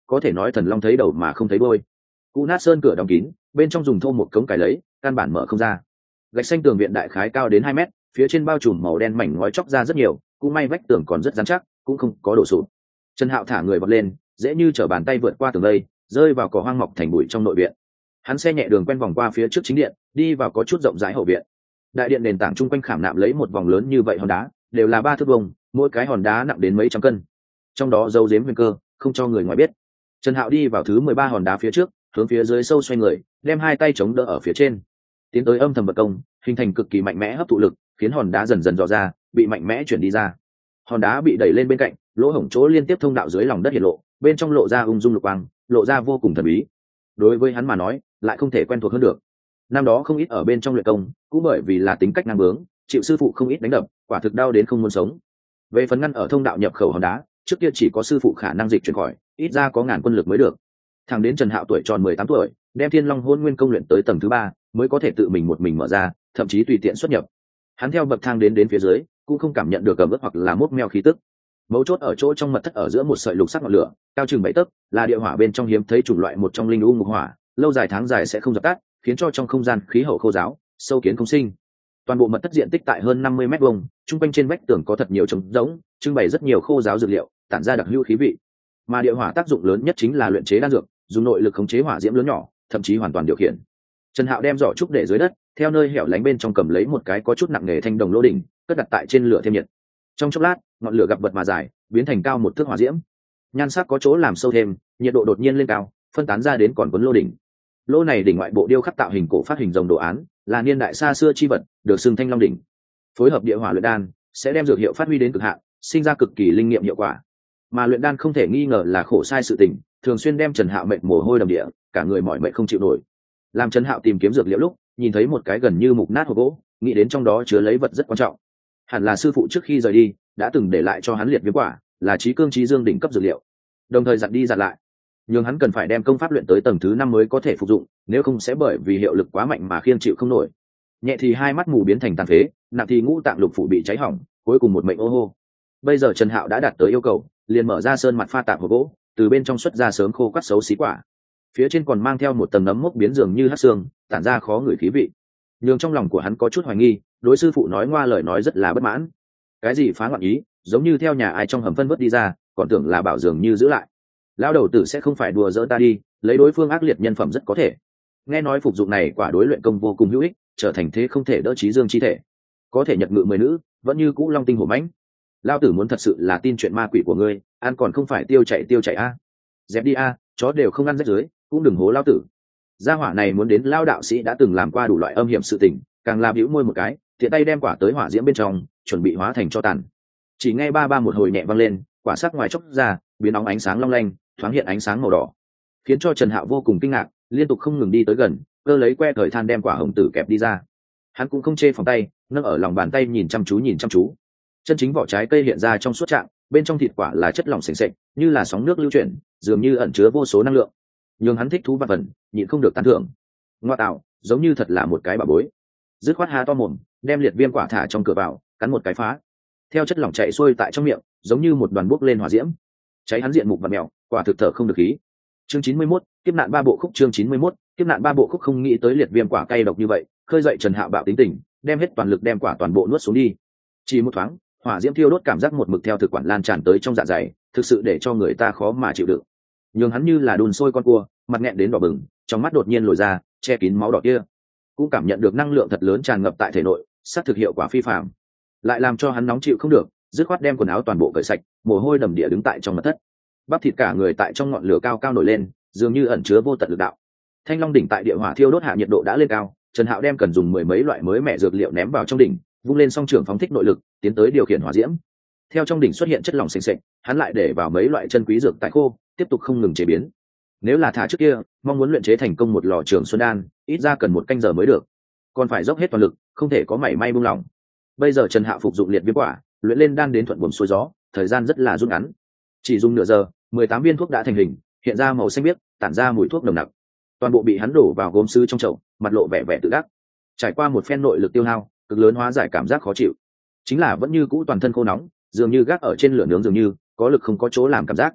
có thể nói thần long thấy đầu mà không thấy đôi. Cũ nát sơn cửa đóng kín, bên trong dùng thô một cống cài lấy, căn bản mở không ra. Gạch xanh tường viện đại khái cao đến 2 mét, phía trên bao trùm màu đen mảnh ngói chóc ra rất nhiều, cũng may vách tường còn rất rắn chắc, cũng không có đổ sụp. Trần Hạo thả người vọt lên, dễ như trở bàn tay vượt qua tường vây, rơi vào cỏ hoang mọc thành bụi trong nội viện. Hắn xe nhẹ đường quen vòng qua phía trước chính điện, đi vào có chút rộng rãi hậu viện. Đại điện nền tảng chung quanh khảm nạm lấy một vòng lớn như vậy hòn đá, đều là 3 thước vuông, mỗi cái hòn đá nặng đến mấy trăm cân. Trong đó giấu giếm huyền cơ, không cho người ngoài biết. Trần Hạo đi vào thứ 13 hòn đá phía trước, hướng phía dưới sâu xoay người, đem 2 tay chống đỡ ở phía trên, tiến tới âm thầm vật công, hình thành cực kỳ mạnh mẽ hấp thụ lực, khiến hòn đá dần dần dò ra, bị mạnh mẽ chuyển đi ra. Hòn đá bị đẩy lên bên cạnh, lỗ hổng chỗ liên tiếp thông đạo dưới lòng đất hiện lộ, bên trong lộ ra ung dung lục quang, lộ ra vô cùng thần bí. Đối với hắn mà nói, lại không thể quen thuộc hơn được. Năm đó không ít ở bên trong luyện công, cũng bởi vì là tính cách ngang bướng, chịu sư phụ không ít đánh đập, quả thực đau đến không muốn sống. Về phần ngăn ở thông đạo nhập khẩu hòn đá, trước kia chỉ có sư phụ khả năng dịch chuyển khỏi, ít ra có ngàn quân lực mới được. Thằng đến Trần Hạo tuổi tròn 18 tuổi, đem Thiên Long Hôn Nguyên công luyện tới tầng thứ 3, mới có thể tự mình một mình mở ra, thậm chí tùy tiện xuất nhập. Hắn theo bậc thang đến phía dưới, cũng không cảm nhận được ẩm ướt hoặc là mốc meo khí tức. Mấu chốt ở chỗ trong mật thất ở giữa một sợi lục sắc ngọn lửa, cao chừng 7 tấc, là địa hỏa bên trong hiếm thấy chủng loại một trong linh u ngục hỏa, lâu dài tháng dài sẽ không dập tắt, khiến cho trong không gian khí hậu khô ráo, sâu kiến không sinh. Toàn bộ mật thất diện tích tại hơn 50 mét vuông, trung quanh trên vách tường có thật nhiều trống rỗng, trưng bày rất nhiều khô ráo dược liệu, tản ra đặc hữu khí vị. Mà địa hỏa tác dụng lớn nhất chính là luyện chế đan dược, dùng nội lực khống chế hỏa diễm lớn nhỏ, thậm chí hoàn toàn điều khiển. Trần Hạo đem giỏ trúc để dưới đất, theo nơi hẻo lánh bên trong cầm lấy một cái có chút nặng nề thanh đồng lô đỉnh, cất đặt tại trên lửa thêm nhiệt. Trong chốc lát, ngọn lửa gặp bật mà dài, biến thành cao 1 thước hỏa diễm. Nhan sắc có chỗ làm sâu thêm, nhiệt độ đột nhiên lên cao, phân tán ra đến còn cuốn lô đỉnh. Lô này đỉnh ngoại bộ điêu khắc tạo hình cổ phát hình rồng đồ án, là niên đại xa xưa chi vật, được xưng Thanh Long đỉnh. Phối hợp địa hỏa luyện đan, sẽ đem dược hiệu phát huy đến cực hạn, sinh ra cực kỳ linh nghiệm hiệu quả. Mà luyện đan không thể nghi ngờ là khổ sai sự tình, thường xuyên đem Trần Hạo mệt mồ hôi đầm địa, cả người mỏi mệt không chịu nổi. Làm Trần Hạo tìm kiếm dược liệu lúc, nhìn thấy một cái gần như mục nát hộp gỗ, nghĩ đến trong đó chứa lấy vật rất quan trọng. Hẳn là sư phụ trước khi rời đi, đã từng để lại cho hắn liệt viêm quả, là trí cương trí dương đỉnh cấp dược liệu. Đồng thời dặn đi dặn lại, nhưng hắn cần phải đem công pháp luyện tới tầng thứ 5 mới có thể phục dụng, nếu không sẽ bởi vì hiệu lực quá mạnh mà khiêng chịu không nổi. Nhẹ thì hai mắt mù biến thành tàn phế, nặng thì ngũ tạng lục phủ bị cháy hỏng, cuối cùng một mệnh ô hô. Bây giờ Trần Hạo đã đạt tới yêu cầu, liền mở ra sơn mặt pha tạp hộp gỗ, từ bên trong xuất ra sớm khô quắt xấu xí quả. Phía trên còn mang theo một tầng nấm mốc biến dường như hắc xương, tản ra khó ngửi khí vị. Nhưng trong lòng của hắn có chút hoài nghi, đối sư phụ nói ngoa lời nói rất là bất mãn. Cái gì phá loạn ý, giống như theo nhà ai trong hầm phân vớt đi ra, còn tưởng là bảo dường như giữ lại. Lão đầu tử sẽ không phải đùa dỡ ta đi, lấy đối phương ác liệt nhân phẩm rất có thể. Nghe nói phục dụng này quả đối luyện công vô cùng hữu ích, trở thành thế không thể đỡ trí dương chi thể, có thể nhật ngự 10 nữ, vẫn như cũ long tinh hổ mãnh. Lão tử muốn thật sự là tin chuyện ma quỷ của ngươi, ăn còn không phải tiêu chạy a. Dẹp đi a, chó đều không ăn rách dưới, cũng đừng hố lão tử. Gia hỏa này muốn đến Lão đạo sĩ đã từng làm qua đủ loại âm hiểm sự tình, càng là bĩu môi một cái, tiện tay đem quả tới hỏa diễm bên trong, chuẩn bị hóa thành tro tàn. Chỉ nghe ba ba một hồi nhẹ vang lên, quả sắc ngoài chốc ra, biến óng ánh sáng long lanh, thoáng hiện ánh sáng màu đỏ, khiến cho Trần Hạo vô cùng kinh ngạc, liên tục không ngừng đi tới gần, cơ lấy que thời than đem quả hồng tử kẹp đi ra. Hắn cũng không chê phòng tay, nâng ở lòng bàn tay nhìn chăm chú. Chân chính vỏ trái cây hiện ra trong suốt trạng, bên trong thịt quả là chất lỏng sền sệt, như là sóng nước lưu chuyển, dường như ẩn chứa vô số năng lượng. Nhưng hắn thích thú vạn phần, nhịn không được tán thưởng. Ngoa tạo, giống như thật là một cái bảo bối. Dứt khoát há to mồm, đem liệt viêm quả thả trong cửa vào, cắn một cái phá. Theo chất lỏng chảy xuôi tại trong miệng, giống như một đoàn bốc lên hỏa diễm. Cháy hắn diện mục và mèo, quả thực thở không được khí. Chương 91, kiếp nạn 3 bộ khúc. Chương 91, kiếp nạn 3 bộ khúc. Không nghĩ tới liệt viêm quả cay độc như vậy, khơi dậy Trần Hạo bạo tính tình, đem hết toàn lực đem quả toàn bộ nuốt xuống đi. Chỉ một thoáng, hỏa diễm thiêu đốt cảm giác một mực theo thực quản lan tràn tới trong dạ dày, thực sự để cho người ta khó mà chịu đựng. Nhưng hắn như là đun sôi con cua, mặt nghẹn đến đỏ bừng, trong mắt đột nhiên lồi ra, che kín máu đỏ kia. Cũng cảm nhận được năng lượng thật lớn tràn ngập tại thể nội, sát thực hiệu quả phi phàm. Lại làm cho hắn nóng chịu không được, dứt khoát đem quần áo toàn bộ cởi sạch, mồ hôi đầm địa đứng tại trong mật thất. Bắp thịt cả người tại trong ngọn lửa cao cao nổi lên, dường như ẩn chứa vô tận lực đạo. Thanh Long đỉnh tại địa hỏa thiêu đốt hạ nhiệt độ đã lên cao, Trần Hạo đem cần dùng 10 mấy loại mới mẻ dược liệu ném vào trong đỉnh, vung lên song trường phóng thích nội lực, tiến tới điều khiển hỏa diễm. Theo trong đỉnh xuất hiện chất lỏng sền sệt, hắn lại để vào mấy loại chân quý dược tại khô, tiếp tục không ngừng chế biến. Nếu là thả trước kia, mong muốn luyện chế thành công một lò Trường Xuân đan, ít ra cần 1 canh giờ mới được, còn phải dốc hết toàn lực, không thể có mảy may buông lỏng. Bây giờ Trần Hạo phục dụng liệt viêm quả, luyện lên đan đến thuận buồm xuôi gió, thời gian rất là rút ngắn. Chỉ dùng nửa giờ, 18 viên thuốc đã thành hình, hiện ra màu xanh biếc, tản ra mùi thuốc nồng nặc. Toàn bộ bị hắn đổ vào gốm sứ trong chậu, mặt lộ vẻ vẻ tự đắc. Trải qua một phen nội lực tiêu hao, cực lớn hóa giải cảm giác khó chịu. Chính là vẫn như cũ toàn thân khô nóng, dường như gác ở trên lửa nướng dường như, có lực không có chỗ làm cảm giác.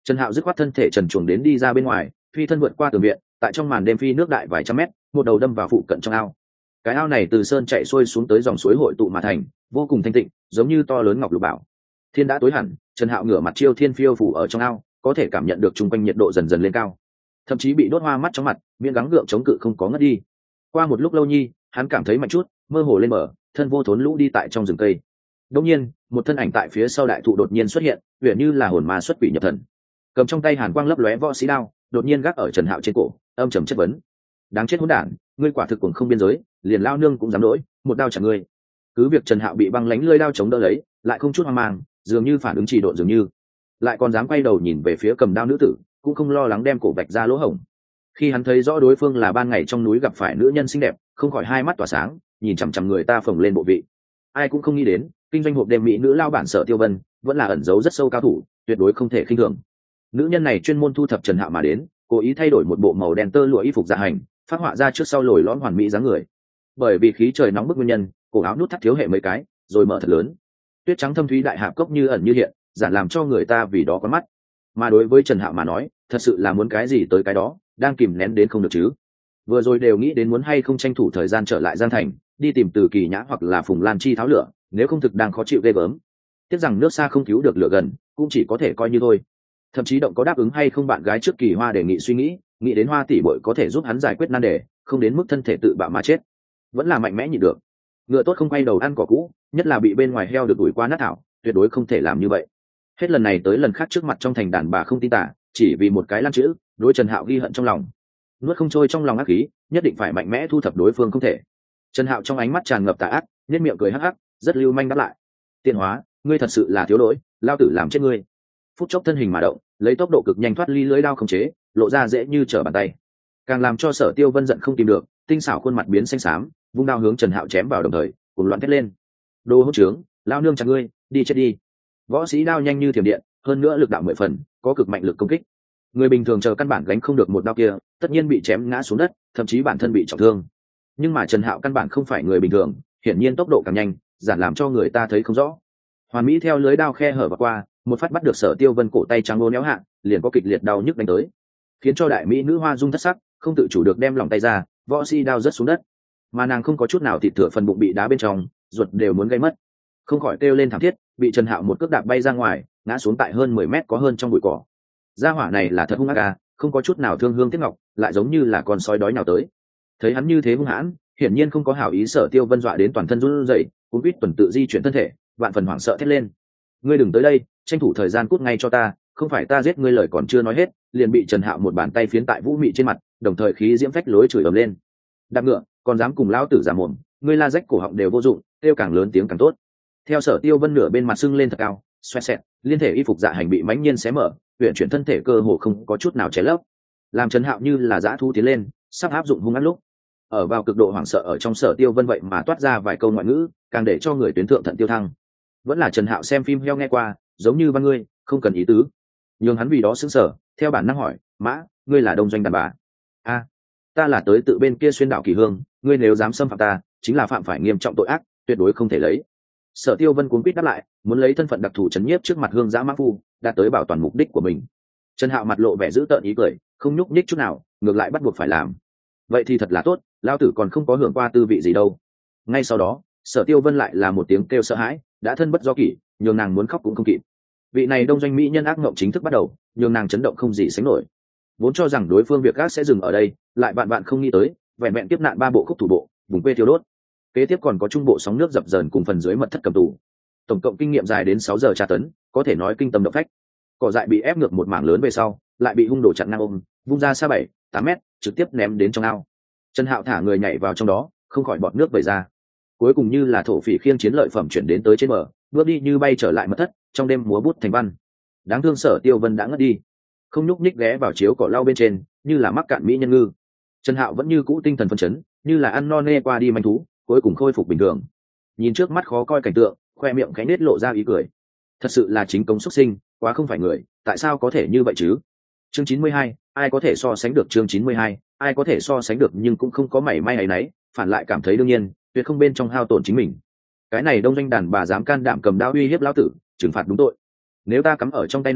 Trần Hạo dứt khoát thân thể trần truồng đến đi ra bên ngoài, phi thân vượt qua tường viện, tại trong màn đêm phi nước đại vài trăm mét, một đầu đâm vào phụ cận trong ao. Cái ao này từ sơn chạy xuôi xuống tới dòng suối hội tụ mà thành, vô cùng thanh tịnh, giống như to lớn ngọc lục bảo. Thiên đã tối hẳn, Trần Hạo ngửa mặt chiêu thiên phiêu phủ ở trong ao, có thể cảm nhận được chung quanh nhiệt độ dần dần lên cao, thậm chí bị đốt hoa mắt chóng mặt, miệng gắng gượng chống cự không có ngất đi. Qua một lúc lâu nhi, hắn cảm thấy mạnh chút, mơ hồ lên bờ, thân vô thốn lũ đi tại trong rừng cây. Đột nhiên, một thân ảnh tại phía sau đại thụ đột nhiên xuất hiện, huyền như là hồn ma xuất quỷ nhập thần, cầm trong tay hàn quang lấp lóe võ sĩ đao, đột nhiên gác ở Trần Hạo trên cổ, âm trầm chất vấn: đáng chết hỗn đản, ngươi quả thực cuồng không biên giới, liền lao nương cũng dám đỗi, một đao chặt ngươi. Cứ việc Trần Hạo bị băng lánh lưỡi đao chống đỡ lấy, lại không chút hoang mang, dường như phản ứng trì độn dường như, lại còn dám quay đầu nhìn về phía cầm đao nữ tử, cũng không lo lắng đem cổ vạch ra lỗ hổng. Khi hắn thấy rõ đối phương là ban ngày trong núi gặp phải nữ nhân xinh đẹp, không khỏi hai mắt tỏa sáng, nhìn chằm chằm người ta phồng lên bộ vị. Ai cũng không nghĩ đến, kinh doanh hộp đêm mỹ nữ lao bản Sở Tiêu Vân vẫn là ẩn giấu rất sâu cao thủ, tuyệt đối không thể khinh thường. Nữ nhân này chuyên môn thu thập Trần Hạo mà đến, cố ý thay đổi một bộ màu đen tơ lụa y phục dạ hành, phát họa ra trước sau lồi lõm hoàn mỹ dáng người. Bởi vì khí trời nóng bức nguyên nhân, cổ áo nút thắt thiếu hệ mấy cái, rồi mở thật lớn. Tuyết trắng thâm thúy đại hạp cốc như ẩn như hiện, giản làm cho người ta vì đó có mắt. Mà đối với Trần Hạo mà nói, thật sự là muốn cái gì tới cái đó, đang kìm nén đến không được chứ. Vừa rồi đều nghĩ đến muốn hay không tranh thủ thời gian trở lại Giang Thành, đi tìm Từ Kỳ Nhã hoặc là Phùng Lan Chi tháo lửa, nếu không thực đang khó chịu ghê gớm. Tiếc rằng nước xa không cứu được lửa gần, cũng chỉ có thể coi như thôi. Thậm chí động có đáp ứng hay không bạn gái trước Kỳ Hoa đề nghị suy nghĩ đến Hoa tỷ muội có thể giúp hắn giải quyết nan đề, không đến mức thân thể tự bạo mà chết, vẫn là mạnh mẽ nhịn được. Ngựa tốt không quay đầu ăn cỏ cũ, nhất là bị bên ngoài heo được đuổi qua nát thảo, tuyệt đối không thể làm như vậy. Hết lần này tới lần khác trước mặt trong thành đàn bà không tin tả, chỉ vì một cái lăng chữ, đối Trần Hạo ghi hận trong lòng, nuốt không trôi trong lòng ác khí, nhất định phải mạnh mẽ thu thập đối phương không thể. Trần Hạo trong ánh mắt tràn ngập tà ác, nhếch miệng cười hắc hắc, rất lưu manh đáp lại: tiện hóa, ngươi thật sự là thiếu lỗi, lao tử làm chết ngươi. Phút chốc thân hình mà động, lấy tốc độ cực nhanh thoát ly lưới đao khống chế, lộ ra dễ như trở bàn tay. Càng làm cho Sở Tiêu Vân giận không tìm được, tinh xảo khuôn mặt biến xanh xám, vung đao hướng Trần Hạo chém vào đồng thời, cùng loạn thét lên: đồ hỗn trướng, lao nương chặt ngươi, đi chết đi. Võ sĩ đao nhanh như thiểm điện, hơn nữa lực đạo 10 phần, có cực mạnh lực công kích. Người bình thường chờ căn bản gánh không được một đao kia, tất nhiên bị chém ngã xuống đất, thậm chí bản thân bị trọng thương. Nhưng mà Trần Hạo căn bản không phải người bình thường, hiển nhiên tốc độ càng nhanh, giản làm cho người ta thấy không rõ. Hoàn mỹ theo lưới đao khe hở và qua, một phát bắt được Sở Tiêu Vân cổ tay trắng uốn éo hạ, liền có kịch liệt đau nhức đánh tới, khiến cho đại mỹ nữ hoa dung thất sắc, không tự chủ được đem lòng tay ra, võ sĩ đao rớt xuống đất. Mà nàng không có chút nào thịt thừa phần bụng bị đá bên trong, ruột đều muốn gây mất, không khỏi kêu lên thảm thiết, bị Trần Hạo một cước đạp bay ra ngoài, ngã xuống tại hơn 10 mét có hơn trong bụi cỏ. Gia hỏa này là thật hung ác à, không có chút nào thương hương tiếc ngọc, lại giống như là con sói đói nào tới. Thấy hắn như thế hung hãn, hiển nhiên không có hảo ý, Sở Tiêu Vân dọa đến toàn thân run rẩy, cuống quýt tuần tự di chuyển thân thể, vạn phần hoảng sợ thét lên: ngươi đừng tới đây, tranh thủ thời gian cút ngay cho ta, không phải ta giết ngươi. Lời còn chưa nói hết, liền bị Trần Hạo một bàn tay phiến tại Vũ Mị trên mặt, đồng thời khí diễm phách lối chửi ầm lên: đạp ngựa, còn dám cùng lão tử giả mồm, ngươi la rách cổ họng đều vô dụng, kêu càng lớn tiếng càng tốt. Theo Sở Tiêu Vân nửa bên mặt sưng lên thật cao, xoẹt xẹt, liên thể y phục dạ hành bị mãnh nhiên xé mở, huyền chuyển thân thể cơ hồ không có chút nào che lấp, làm Trần Hạo như là dã thú tiến lên, sắp áp dụng hung ác lúc. Ở vào cực độ hoảng sợ ở trong Sở Tiêu Vân vậy mà toát ra vài câu ngoại ngữ, càng để cho người tuyến thượng thận tiêu thăng. Vẫn là Trần Hạo xem phim heo nghe qua, giống như văn ngươi, không cần ý tứ. Nhưng hắn vì đó sững sờ, theo bản năng hỏi: mã, ngươi là đông doanh đàn bà? A, ta là tới tự bên kia xuyên đảo Kỳ Hương, ngươi nếu dám xâm phạm ta, chính là phạm phải nghiêm trọng tội ác, tuyệt đối không thể lấy. Sở Tiêu Vân cuống quýt đáp lại, muốn lấy thân phận đặc thù trấn nhiếp trước mặt hương dã mã phu, đạt tới bảo toàn mục đích của mình. Trần Hạo mặt lộ vẻ dữ tợn ý cười, không nhúc nhích chút nào, ngược lại bắt buộc phải làm. Vậy thì thật là tốt, lao tử còn không có hưởng qua tư vị gì đâu. Ngay sau đó, Sở Tiêu Vân lại là một tiếng kêu sợ hãi, đã thân bất do kỷ, nhường nàng muốn khóc cũng không kịp. Vị này đông doanh mỹ nhân ác ngộng chính thức bắt đầu, nhường nàng chấn động không gì sánh nổi. Vốn cho rằng đối phương việc ác sẽ dừng ở đây, lại bạn bạn không nghĩ tới, vẹn vẹn tiếp nạn 3 bộ khúc thủ bộ, vùng quê thiêu đốt. Kế tiếp còn có trung bộ sóng nước dập dờn cùng phần dưới mật thất cầm tù. Tổng cộng kinh nghiệm dài đến 6 giờ tra tấn, có thể nói kinh tâm động phách. Cỏ dại bị ép ngược một mảng lớn về sau, lại bị hung đồ chặn ngang ôm, vung ra xa 7-8 mét, trực tiếp ném đến trong ao. Trần Hạo thả người nhảy vào trong đó, không khỏi bọt nước vẩy ra. Cuối cùng như là thổ phỉ khiêng chiến lợi phẩm chuyển đến tới trên bờ, bước đi như bay trở lại mật thất, trong đêm múa bút thành văn. Đáng thương Sở Tiêu Vân đã ngất đi, không nhúc nhích ghé vào chiếu cỏ lau bên trên, như là mắc cạn mỹ nhân ngư. Trần Hạo vẫn như cũ tinh thần phấn chấn, như là ăn no nê qua đi manh thú, cuối cùng khôi phục bình thường. Nhìn trước mắt khó coi cảnh tượng, khoe miệng khẽ nết lộ ra ý cười. Thật sự là chính công xuất sinh, quá không phải người, tại sao có thể như vậy chứ? Chương 92, ai có thể so sánh được? Chương 92, ai có thể so sánh được? Nhưng cũng không có mảy may ấy nấy, phản lại cảm thấy đương nhiên, tuyệt không bên trong hao tổn chính mình. Cái này đông doanh đàn bà dám can đảm cầm đao uy hiếp lão tử, trừng phạt đúng tội. Nếu ta cắm ở trong tay nàng,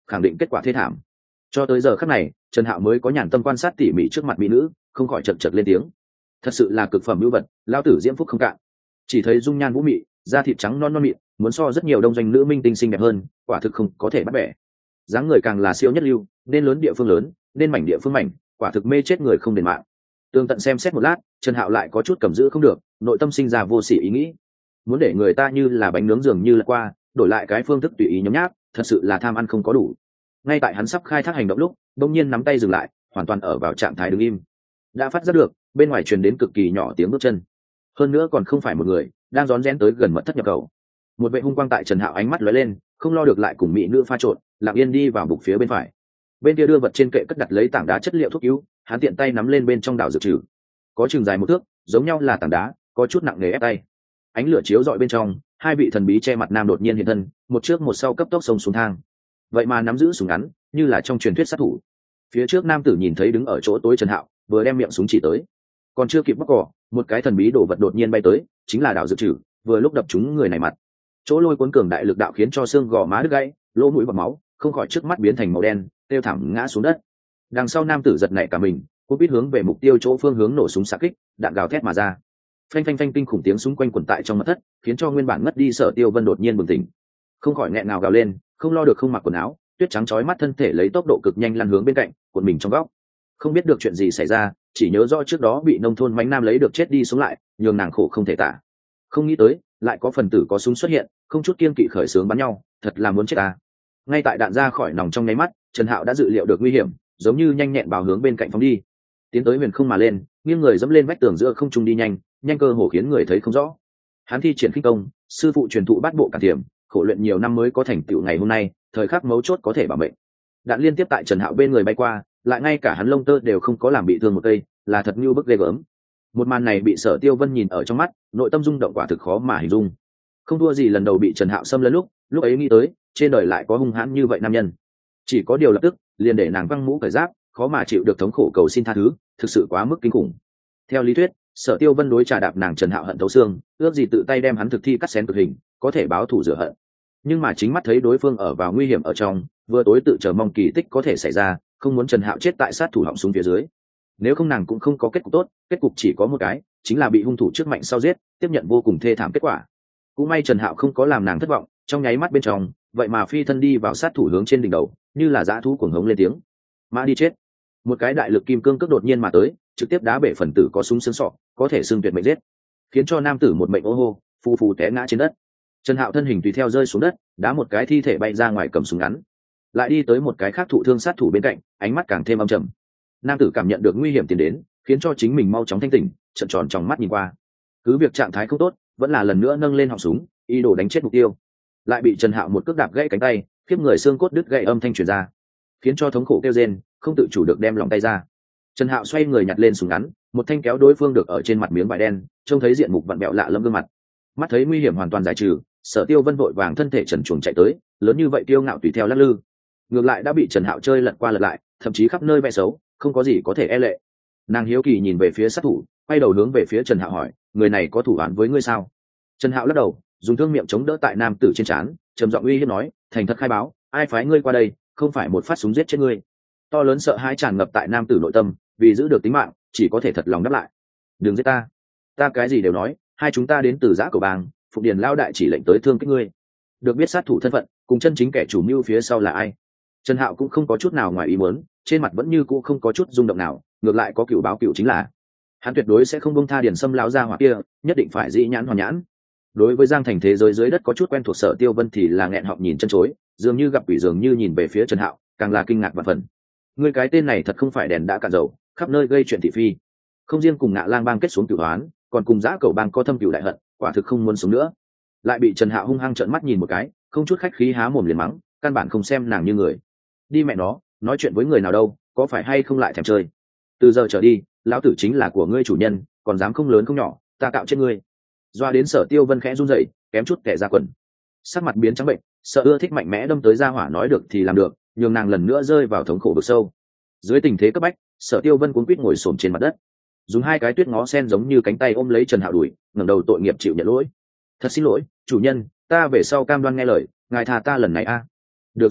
khẳng định kết quả thê thảm. Cho tới giờ khắc này, Trần Hạo mới có nhàn tâm quan sát tỉ mỉ trước mặt mỹ nữ, không khỏi chật chật lên tiếng. Thật sự là cực phẩm hữu vật, lao tử diễm phúc không cạn. Chỉ thấy dung nhan vũ mị, da thịt trắng non non mịn, muốn so rất nhiều đông doanh nữ minh tinh xinh đẹp hơn, quả thực không có thể bắt bẻ. Dáng người càng là siêu nhất lưu, nên lớn địa phương lớn, nên mảnh địa phương mảnh, quả thực mê chết người không đền mạng. Tường tận xem xét một lát, Trần Hạo lại có chút cầm giữ không được, nội tâm sinh ra vô sỉ ý nghĩ. Muốn để người ta như là bánh nướng dường như là qua, đổi lại cái phương thức tùy ý nhấm nháp, thật sự là tham ăn không có đủ. Ngay tại hắn sắp khai thác hành động lúc, đột nhiên nắm tay dừng lại, hoàn toàn ở vào trạng thái đứng im. Đã phát giác được, bên ngoài truyền đến cực kỳ nhỏ tiếng bước chân. Hơn nữa còn không phải một người, đang rón rén tới gần mật thất nhập khẩu. Một vệ hung quang tại Trần Hạo ánh mắt lóe lên, không lo được lại cùng mỹ nữ pha trộn, lặng yên đi vào bục phía bên phải. Bên kia đưa vật trên kệ cất đặt lấy tảng đá chất liệu thuốc cứu, hắn tiện tay nắm lên bên trong đảo dược trừ. Có chừng dài một thước, giống nhau là tảng đá, có chút nặng nề ép tay. Ánh lửa chiếu rọi bên trong, hai vị thần bí che mặt nam đột nhiên hiện thân, một trước một sau cấp tốc xông xuống thang. Vậy mà nắm giữ súng ngắn, như là trong truyền thuyết sát thủ. Phía trước nam tử nhìn thấy đứng ở chỗ tối Trần Hạo, vừa đem miệng súng chỉ tới, còn chưa kịp bóc cỏ, một cái thần bí đồ vật đột nhiên bay tới, chính là đảo dược trừ, vừa lúc đập trúng người này mặt. Chỗ lôi cuốn cường đại lực đạo khiến cho xương gò má đứt gãy, lỗ mũi bọt máu, không khỏi trước mắt biến thành màu đen, tiêu thảm ngã xuống đất. Đằng sau nam tử giật nảy cả mình, cố biết hướng về mục tiêu chỗ phương hướng nổ súng xạ kích, đạn gào thét mà ra. Phanh phanh phanh kinh khủng tiếng súng quanh quẩn tại trong mật thất, khiến cho nguyên bản ngất đi Sở Tiêu Vân đột nhiên bừng tỉnh, không khỏi nghẹn ngào gào lên, không lo được không mặc quần áo, tuyết trắng chói mắt thân thể lấy tốc độ cực nhanh lăn hướng bên cạnh, cuộn mình trong góc. Không biết được chuyện gì xảy ra, chỉ nhớ rõ trước đó bị nông thôn mánh nam lấy được chết đi sống lại, nhường nàng khổ không thể tả. Không nghĩ tới, lại có phần tử có súng xuất hiện, không chút kiêng kỵ khởi xướng bắn nhau, thật là muốn chết ta. Ngay tại đạn ra khỏi nòng trong nháy mắt, Trần Hạo đã dự liệu được nguy hiểm, giống như nhanh nhẹn bào hướng bên cạnh phóng đi, tiến tới huyền không mà lên, nghiêng người dẫm lên vách tường giữa không trung đi nhanh, nhanh cơ hồ khiến người thấy không rõ. Hắn thi triển khinh công, sư phụ truyền thụ bát bộ cản thiểm, khổ luyện nhiều năm mới có thành tựu ngày hôm nay, thời khắc mấu chốt có thể bảo mệnh. Đạn liên tiếp tại Trần Hạo bên người bay qua, lại ngay cả hắn lông tơ đều không có làm bị thương một cây, là thật như bức ghê gớm. Một màn này bị Sở Tiêu Vân nhìn ở trong mắt, nội tâm rung động quả thực khó mà hình dung. Không thua gì lần đầu bị Trần Hạo xâm lấn lúc ấy nghĩ tới, trên đời lại có hung hãn như vậy nam nhân. Chỉ có điều lập tức, liền để nàng văng mũ cởi giáp, khó mà chịu được thống khổ cầu xin tha thứ, thực sự quá mức kinh khủng. Theo lý thuyết, Sở Tiêu Vân đối trà đạp nàng Trần Hạo hận thấu xương, ước gì tự tay đem hắn thực thi cắt xén cực hình, có thể báo thù rửa hận. Nhưng mà chính mắt thấy đối phương ở vào nguy hiểm ở trong, vừa tối tự chờ mong kỳ tích có thể xảy ra, không muốn Trần Hạo chết tại sát thủ họng súng phía dưới. Nếu không nàng cũng không có kết cục tốt, kết cục chỉ có một cái, chính là bị hung thủ trước mạnh sau giết, tiếp nhận vô cùng thê thảm kết quả. Cũng may Trần Hạo không có làm nàng thất vọng, trong nháy mắt bên trong, vậy mà phi thân đi vào sát thủ hướng trên đỉnh đầu, như là dã thú cuồng hống lên tiếng. Mã đi chết. Một cái đại lực kim cương cước đột nhiên mà tới, trực tiếp đá bể phần tử có súng xương sọ, có thể xương tuyệt mệnh giết, khiến cho nam tử một mệnh ô hô, phù phù té ngã trên đất. Trần Hạo thân hình tùy theo rơi xuống đất, đá một cái thi thể bay ra ngoài cầm súng ngắn, lại đi tới một cái khác thụ thương sát thủ bên cạnh, ánh mắt càng thêm âm trầm. Nam tử cảm nhận được nguy hiểm tiến đến, khiến cho chính mình mau chóng thanh tỉnh, trợn tròn trong mắt nhìn qua. Cứ việc trạng thái không tốt, vẫn là lần nữa nâng lên họng súng, ý đồ đánh chết mục tiêu. Lại bị Trần Hạo một cước đạp gãy cánh tay, khiếp người xương cốt đứt gãy âm thanh truyền ra, khiến cho thống khổ kêu rên, không tự chủ được đem lòng tay ra. Trần Hạo xoay người nhặt lên súng ngắn, một thanh kéo đối phương được ở trên mặt miếng vải đen, trông thấy diện mục vặn bẹo lạ lẫm gương mặt. Mắt thấy nguy hiểm hoàn toàn giải trừ, Sở Tiêu Vân vội vàng thân thể trần truồng chạy tới, lớn như vậy kiêu ngạo tùy theo lắc lư. Ngược lại đã bị Trần Hạo chơi lật qua lật lại, thậm chí khắp nơi vẽ xấu, không có gì có thể e lệ. Nàng hiếu kỳ nhìn về phía sát thủ, quay đầu hướng về phía Trần Hạo hỏi, người này có thủ án với ngươi sao? Trần Hạo lắc đầu, dùng thương miệng chống đỡ tại nam tử trên trán, trầm giọng uy hiếp nói, thành thật khai báo, ai phái ngươi qua đây, không phải một phát súng giết chết ngươi. To lớn sợ hãi tràn ngập tại nam tử nội tâm, vì giữ được tính mạng, chỉ có thể thật lòng đáp lại. Đừng giết ta, ta cái gì đều nói, hai chúng ta đến từ Giã Cầu Bang, Phụng Điền lao đại chỉ lệnh tới thương kích ngươi. Được biết sát thủ thân phận, cùng chân chính kẻ chủ mưu phía sau là ai. Trần Hạo cũng không có chút nào ngoài ý muốn, trên mặt vẫn như cũ không có chút rung động nào, ngược lại có cựu báo cựu chính là hắn tuyệt đối sẽ không buông tha Điền Sâm lão gia hỏa kia, nhất định phải dĩ nhãn hoàn nhãn. Đối với Giang Thành thế giới dưới đất có chút quen thuộc Sở Tiêu Vân thì là nghẹn họng nhìn chân chối, dường như gặp quỷ dường như nhìn về phía Trần Hạo, càng là kinh ngạc vạn phần. Người cái tên này thật không phải đèn đã cạn dầu, khắp nơi gây chuyện thị phi, không riêng cùng Ngạ Lang bang kết xuống cửu oán, còn cùng Giã Cầu bang có thâm cửu đại hận, quả thực không muốn sống nữa. Lại bị Trần Hạo hung hăng trợn mắt nhìn một cái, không chút khách khí há mồm liền mắng, căn bản không xem nàng như người. Đi mẹ nó, nói chuyện với người nào đâu, có phải hay không lại thèm chơi. Từ giờ trở đi, lão tử chính là của ngươi chủ nhân, còn dám không lớn không nhỏ, ta cạo chết ngươi. Doa đến Sở Tiêu Vân khẽ run rẩy, kém chút kẻ ra quần. Sắc mặt biến trắng bệnh, sợ ưa thích mạnh mẽ đâm tới gia hỏa nói được thì làm được, nhường nàng lần nữa rơi vào thống khổ vực sâu. Dưới tình thế cấp bách, Sở Tiêu Vân cuống quýt ngồi xổm trên mặt đất, dùng hai cái tuyết ngó sen giống như cánh tay ôm lấy Trần Hạo đùi, ngẩng đầu tội nghiệp chịu nhận lỗi. Thật xin lỗi, chủ nhân, ta về sau cam đoan nghe lời, ngài tha ta lần này a. Được rồi,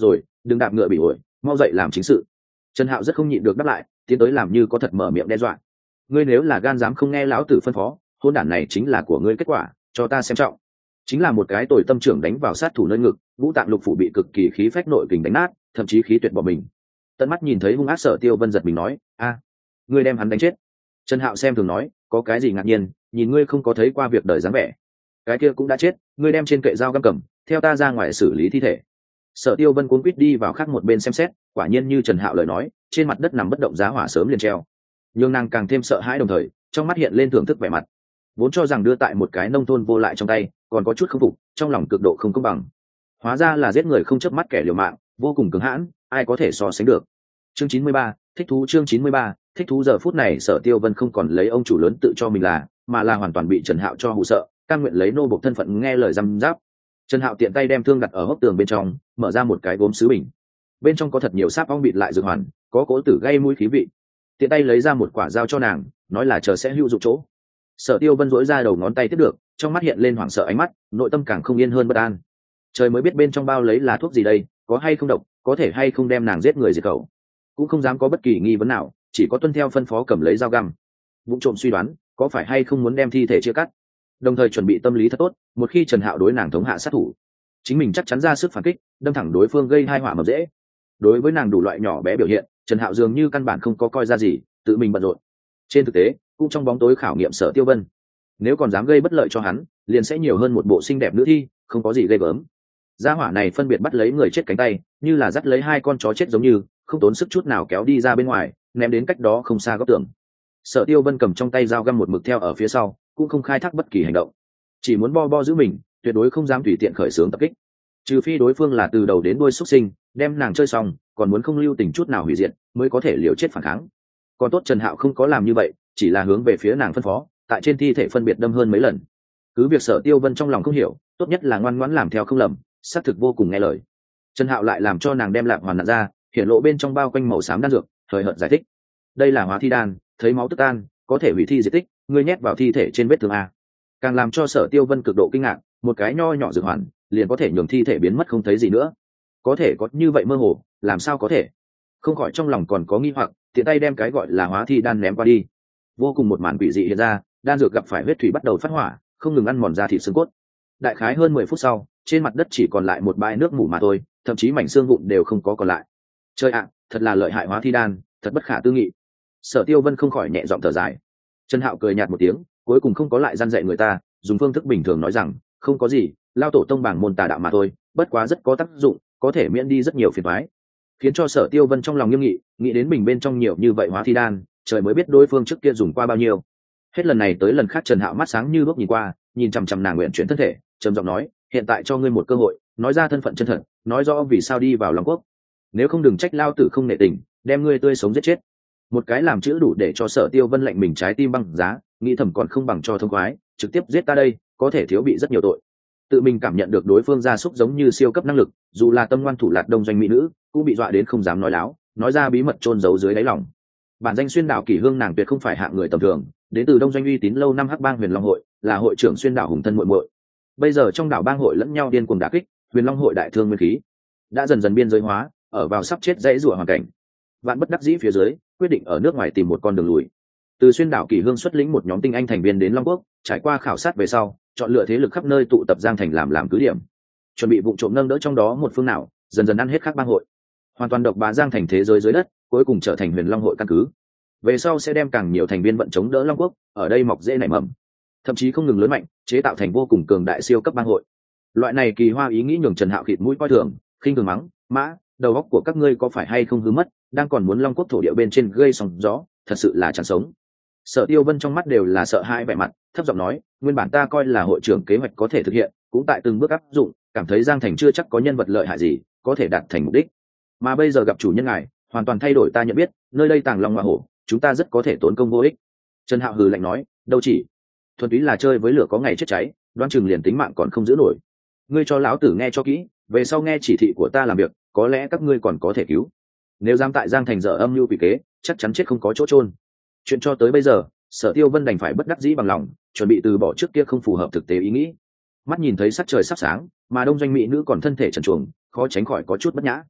đừng đạp ngựa bị ổi, mau dậy làm chính sự. Trần Hạo rất không nhịn được đáp lại, tiến tới làm như có thật mở miệng đe dọa. Ngươi nếu là gan dám không nghe lão tử phân phó, hôn đản này chính là của ngươi kết quả, cho ta xem trọng. Chính là một cái tồi tâm trưởng đánh vào sát thủ nơi ngực, ngũ tạng lục phủ bị cực kỳ khí phách nội kình đánh nát, thậm chí khí tuyệt bỏ mình. Tận mắt nhìn thấy hung ác Sở Tiêu Vân giật mình nói, a, ngươi đem hắn đánh chết. Trần Hạo xem thường nói, có cái gì ngạc nhiên, nhìn ngươi không có thấy qua việc đời dáng vẻ. Cái kia cũng đã chết, ngươi đem trên kệ dao găm cầm, theo ta ra ngoài xử lý thi thể. Sở Tiêu Vân cuống quýt đi vào khác một bên xem xét, quả nhiên như Trần Hạo lời nói, trên mặt đất nằm bất động giá hỏa sớm liền treo. Nhưng nàng càng thêm sợ hãi, đồng thời trong mắt hiện lên thưởng thức vẻ mặt. Vốn cho rằng đưa tại một cái nông thôn vô lại trong tay, còn có chút không phục, trong lòng cực độ không công bằng. Hóa ra là giết người không chớp mắt kẻ liều mạng, vô cùng cứng hãn, ai có thể so sánh được. Chương 93, thích thú. Chương 93, thích thú. Giờ phút này Sở Tiêu Vân không còn lấy ông chủ lớn tự cho mình là, mà là hoàn toàn bị Trần Hạo cho hù sợ, cam nguyện lấy nô bộc thân phận nghe lời răm giáp. Trần Hạo tiện tay đem thương đặt ở hốc tường bên trong, mở ra một cái gốm sứ bình. Bên trong có thật nhiều sáp ong bịt lại dược hoàn, có cỗ tử gây mũi khí vị. Tiện tay lấy ra một quả dao cho nàng, nói là chờ sẽ hữu dụng chỗ. Sở Tiêu Vân duỗi ra đầu ngón tay tiếp được, trong mắt hiện lên hoảng sợ ánh mắt, nội tâm càng không yên hơn bất an. Trời mới biết bên trong bao lấy là thuốc gì đây, có hay không độc, có thể hay không đem nàng giết người diệt khẩu. Cũng không dám có bất kỳ nghi vấn nào, chỉ có tuân theo phân phó cầm lấy dao găm. Vụng trộm suy đoán, có phải hay không muốn đem thi thể chia cắt. Đồng thời chuẩn bị tâm lý thật tốt, một khi Trần Hạo đối nàng thống hạ sát thủ, chính mình chắc chắn ra sức phản kích, đâm thẳng đối phương gây tai họa mầm dễ. Đối với nàng đủ loại nhỏ bé biểu hiện, Trần Hạo dường như căn bản không có coi ra gì, tự mình bận rộn. Trên thực tế, cũng trong bóng tối khảo nghiệm Sở Tiêu Vân. Nếu còn dám gây bất lợi cho hắn, liền sẽ nhiều hơn một bộ xinh đẹp nữ thi, không có gì ghê gớm. Gia hỏa này phân biệt bắt lấy người chết cánh tay, như là dắt lấy hai con chó chết giống như, không tốn sức chút nào kéo đi ra bên ngoài, ném đến cách đó không xa góc tường. Sở Tiêu Vân cầm trong tay dao găm một mực theo ở phía sau, cũng không khai thác bất kỳ hành động, chỉ muốn bo bo giữ mình, tuyệt đối không dám tùy tiện khởi xướng tập kích. Trừ phi đối phương là từ đầu đến đuôi xuất sinh, đem nàng chơi xong, còn muốn không lưu tình chút nào hủy diệt, mới có thể liều chết phản kháng. Còn tốt Trần Hạo không có làm như vậy, chỉ là hướng về phía nàng phân phó, tại trên thi thể phân biệt đâm hơn mấy lần. Cứ việc Sở Tiêu Vân trong lòng không hiểu, tốt nhất là ngoan ngoãn làm theo không lầm, xác thực vô cùng nghe lời. Trần Hạo lại làm cho nàng đem lạp hoàn nặn ra, hiện lộ bên trong bao quanh màu xám đan dược, thời hợt giải thích. Đây là hóa thi đan, thấy máu tức tan, có thể hủy thi diệt tích, ngươi nhét vào thi thể trên vết thương a. Càng làm cho Sở Tiêu Vân cực độ kinh ngạc, một cái nho nhỏ dược hoàn, liền có thể nhường thi thể biến mất không thấy gì nữa. Có thể có như vậy mơ hồ, làm sao có thể? Không khỏi trong lòng còn có nghi hoặc, tiện tay đem cái gọi là hóa thi đan ném qua đi. Vô cùng một màn quỷ dị hiện ra, đan dược gặp phải huyết thủy bắt đầu phát hỏa, không ngừng ăn mòn da thịt xương cốt. Đại khái hơn 10 phút sau, trên mặt đất chỉ còn lại một bãi nước mủ mà thôi, thậm chí mảnh xương vụn đều không có còn lại. Trời ạ, thật là lợi hại hóa thi đan, thật bất khả tư nghị. Sở Tiêu Vân không khỏi nhẹ giọng thở dài. Trần Hạo cười nhạt một tiếng, cuối cùng không có lại răn dạy người ta, dùng phương thức bình thường nói rằng, không có gì, lao tổ tông bảng môn tà đạo mà thôi, bất quá rất có tác dụng, có thể miễn đi rất nhiều phiền toái. Khiến cho Sở Tiêu Vân trong lòng nghiêm nghị, nghĩ đến mình bên trong nhiều như vậy hóa thi đan, trời mới biết đối phương trước kia dùng qua bao nhiêu. Hết lần này tới lần khác Trần Hạo mắt sáng như đuốc nhìn qua, nhìn chằm chằm nàng nguyện chuyển thân thể, trầm giọng nói, hiện tại cho ngươi một cơ hội, nói ra thân phận chân thật, nói rõ vì sao đi vào Long Quốc. Nếu không đừng trách lao tử không nể tình, đem ngươi tươi sống giết chết. Một cái làm chữ đủ để cho Sở Tiêu Vân lệnh mình trái tim băng giá, nghĩ thầm còn không bằng cho thông khoái, trực tiếp giết ta đây, có thể thiếu bị rất nhiều tội. Tự mình cảm nhận được đối phương gia súc giống như siêu cấp năng lực, dù là tâm ngoan thủ lạt đông doanh mỹ nữ, cũng bị dọa đến không dám nói láo, nói ra bí mật chôn giấu dưới đáy lòng. Bản danh Xuyên Đảo Kỷ Hương nàng tuyệt không phải hạng người tầm thường, đến từ đông doanh uy tín lâu năm Hắc Bang Huyền Long hội, là hội trưởng Xuyên Đảo hùng thân muội muội. Bây giờ trong đảo bang hội lẫn nhau điên cuồng đả kích, Huyền Long hội đại thương nguyên khí đã dần dần biên giới hóa, ở vào sắp chết dãy rủa hoàn cảnh. Vạn bất đắc dĩ phía dưới, quyết định ở nước ngoài tìm một con đường lùi. Từ Xuyên Đảo Kỷ Hương xuất lĩnh một nhóm tinh anh thành viên đến Long Quốc, trải qua khảo sát về sau, chọn lựa thế lực khắp nơi tụ tập Giang Thành làm cứ điểm, chuẩn bị vụ trộm nâng đỡ trong đó một phương nào, dần dần ăn hết các bang hội, hoàn toàn độc bá Giang Thành thế giới dưới đất, cuối cùng trở thành Huyền Long hội căn cứ. Về sau sẽ đem càng nhiều thành viên vận chống đỡ Long Quốc, ở đây mọc rễ nảy mầm, thậm chí không ngừng lớn mạnh, chế tạo thành vô cùng cường đại siêu cấp bang hội. Loại này kỳ hoa ý nghĩ nhường Trần Hạo khịt mũi coi thường, khinh thường mắng, mã, đầu óc của các ngươi có phải hay không hư mất, đang còn muốn Long Quốc thổ địa bên trên gây sóng gió, thật sự là chẳng sống. Sở Tiêu Vân trong mắt đều là sợ hãi vẻ mặt, thấp giọng nói, nguyên bản ta coi là hội trưởng kế hoạch có thể thực hiện, cũng tại từng bước áp dụng, cảm thấy Giang Thành chưa chắc có nhân vật lợi hại gì, có thể đạt thành mục đích. Mà bây giờ gặp chủ nhân ngài, hoàn toàn thay đổi ta nhận biết, nơi đây tàng long hoa hổ, chúng ta rất có thể tốn công vô ích. Trần Hạo hừ lạnh nói, đâu chỉ, thuần túy là chơi với lửa có ngày chết cháy, đoán chừng liền tính mạng còn không giữ nổi. Ngươi cho lão tử nghe cho kỹ, về sau nghe chỉ thị của ta làm việc, có lẽ các ngươi còn có thể cứu. Nếu dám tại Giang Thành dở âm mưu quỷ kế, chắc chắn chết không có chỗ chôn. Chuyện cho tới bây giờ, Sở Tiêu Vân đành phải bất đắc dĩ bằng lòng, chuẩn bị từ bỏ trước kia không phù hợp thực tế ý nghĩ. Mắt nhìn thấy sắc trời sắp sáng, mà đông doanh mỹ nữ còn thân thể trần truồng, khó tránh khỏi có chút bất nhã.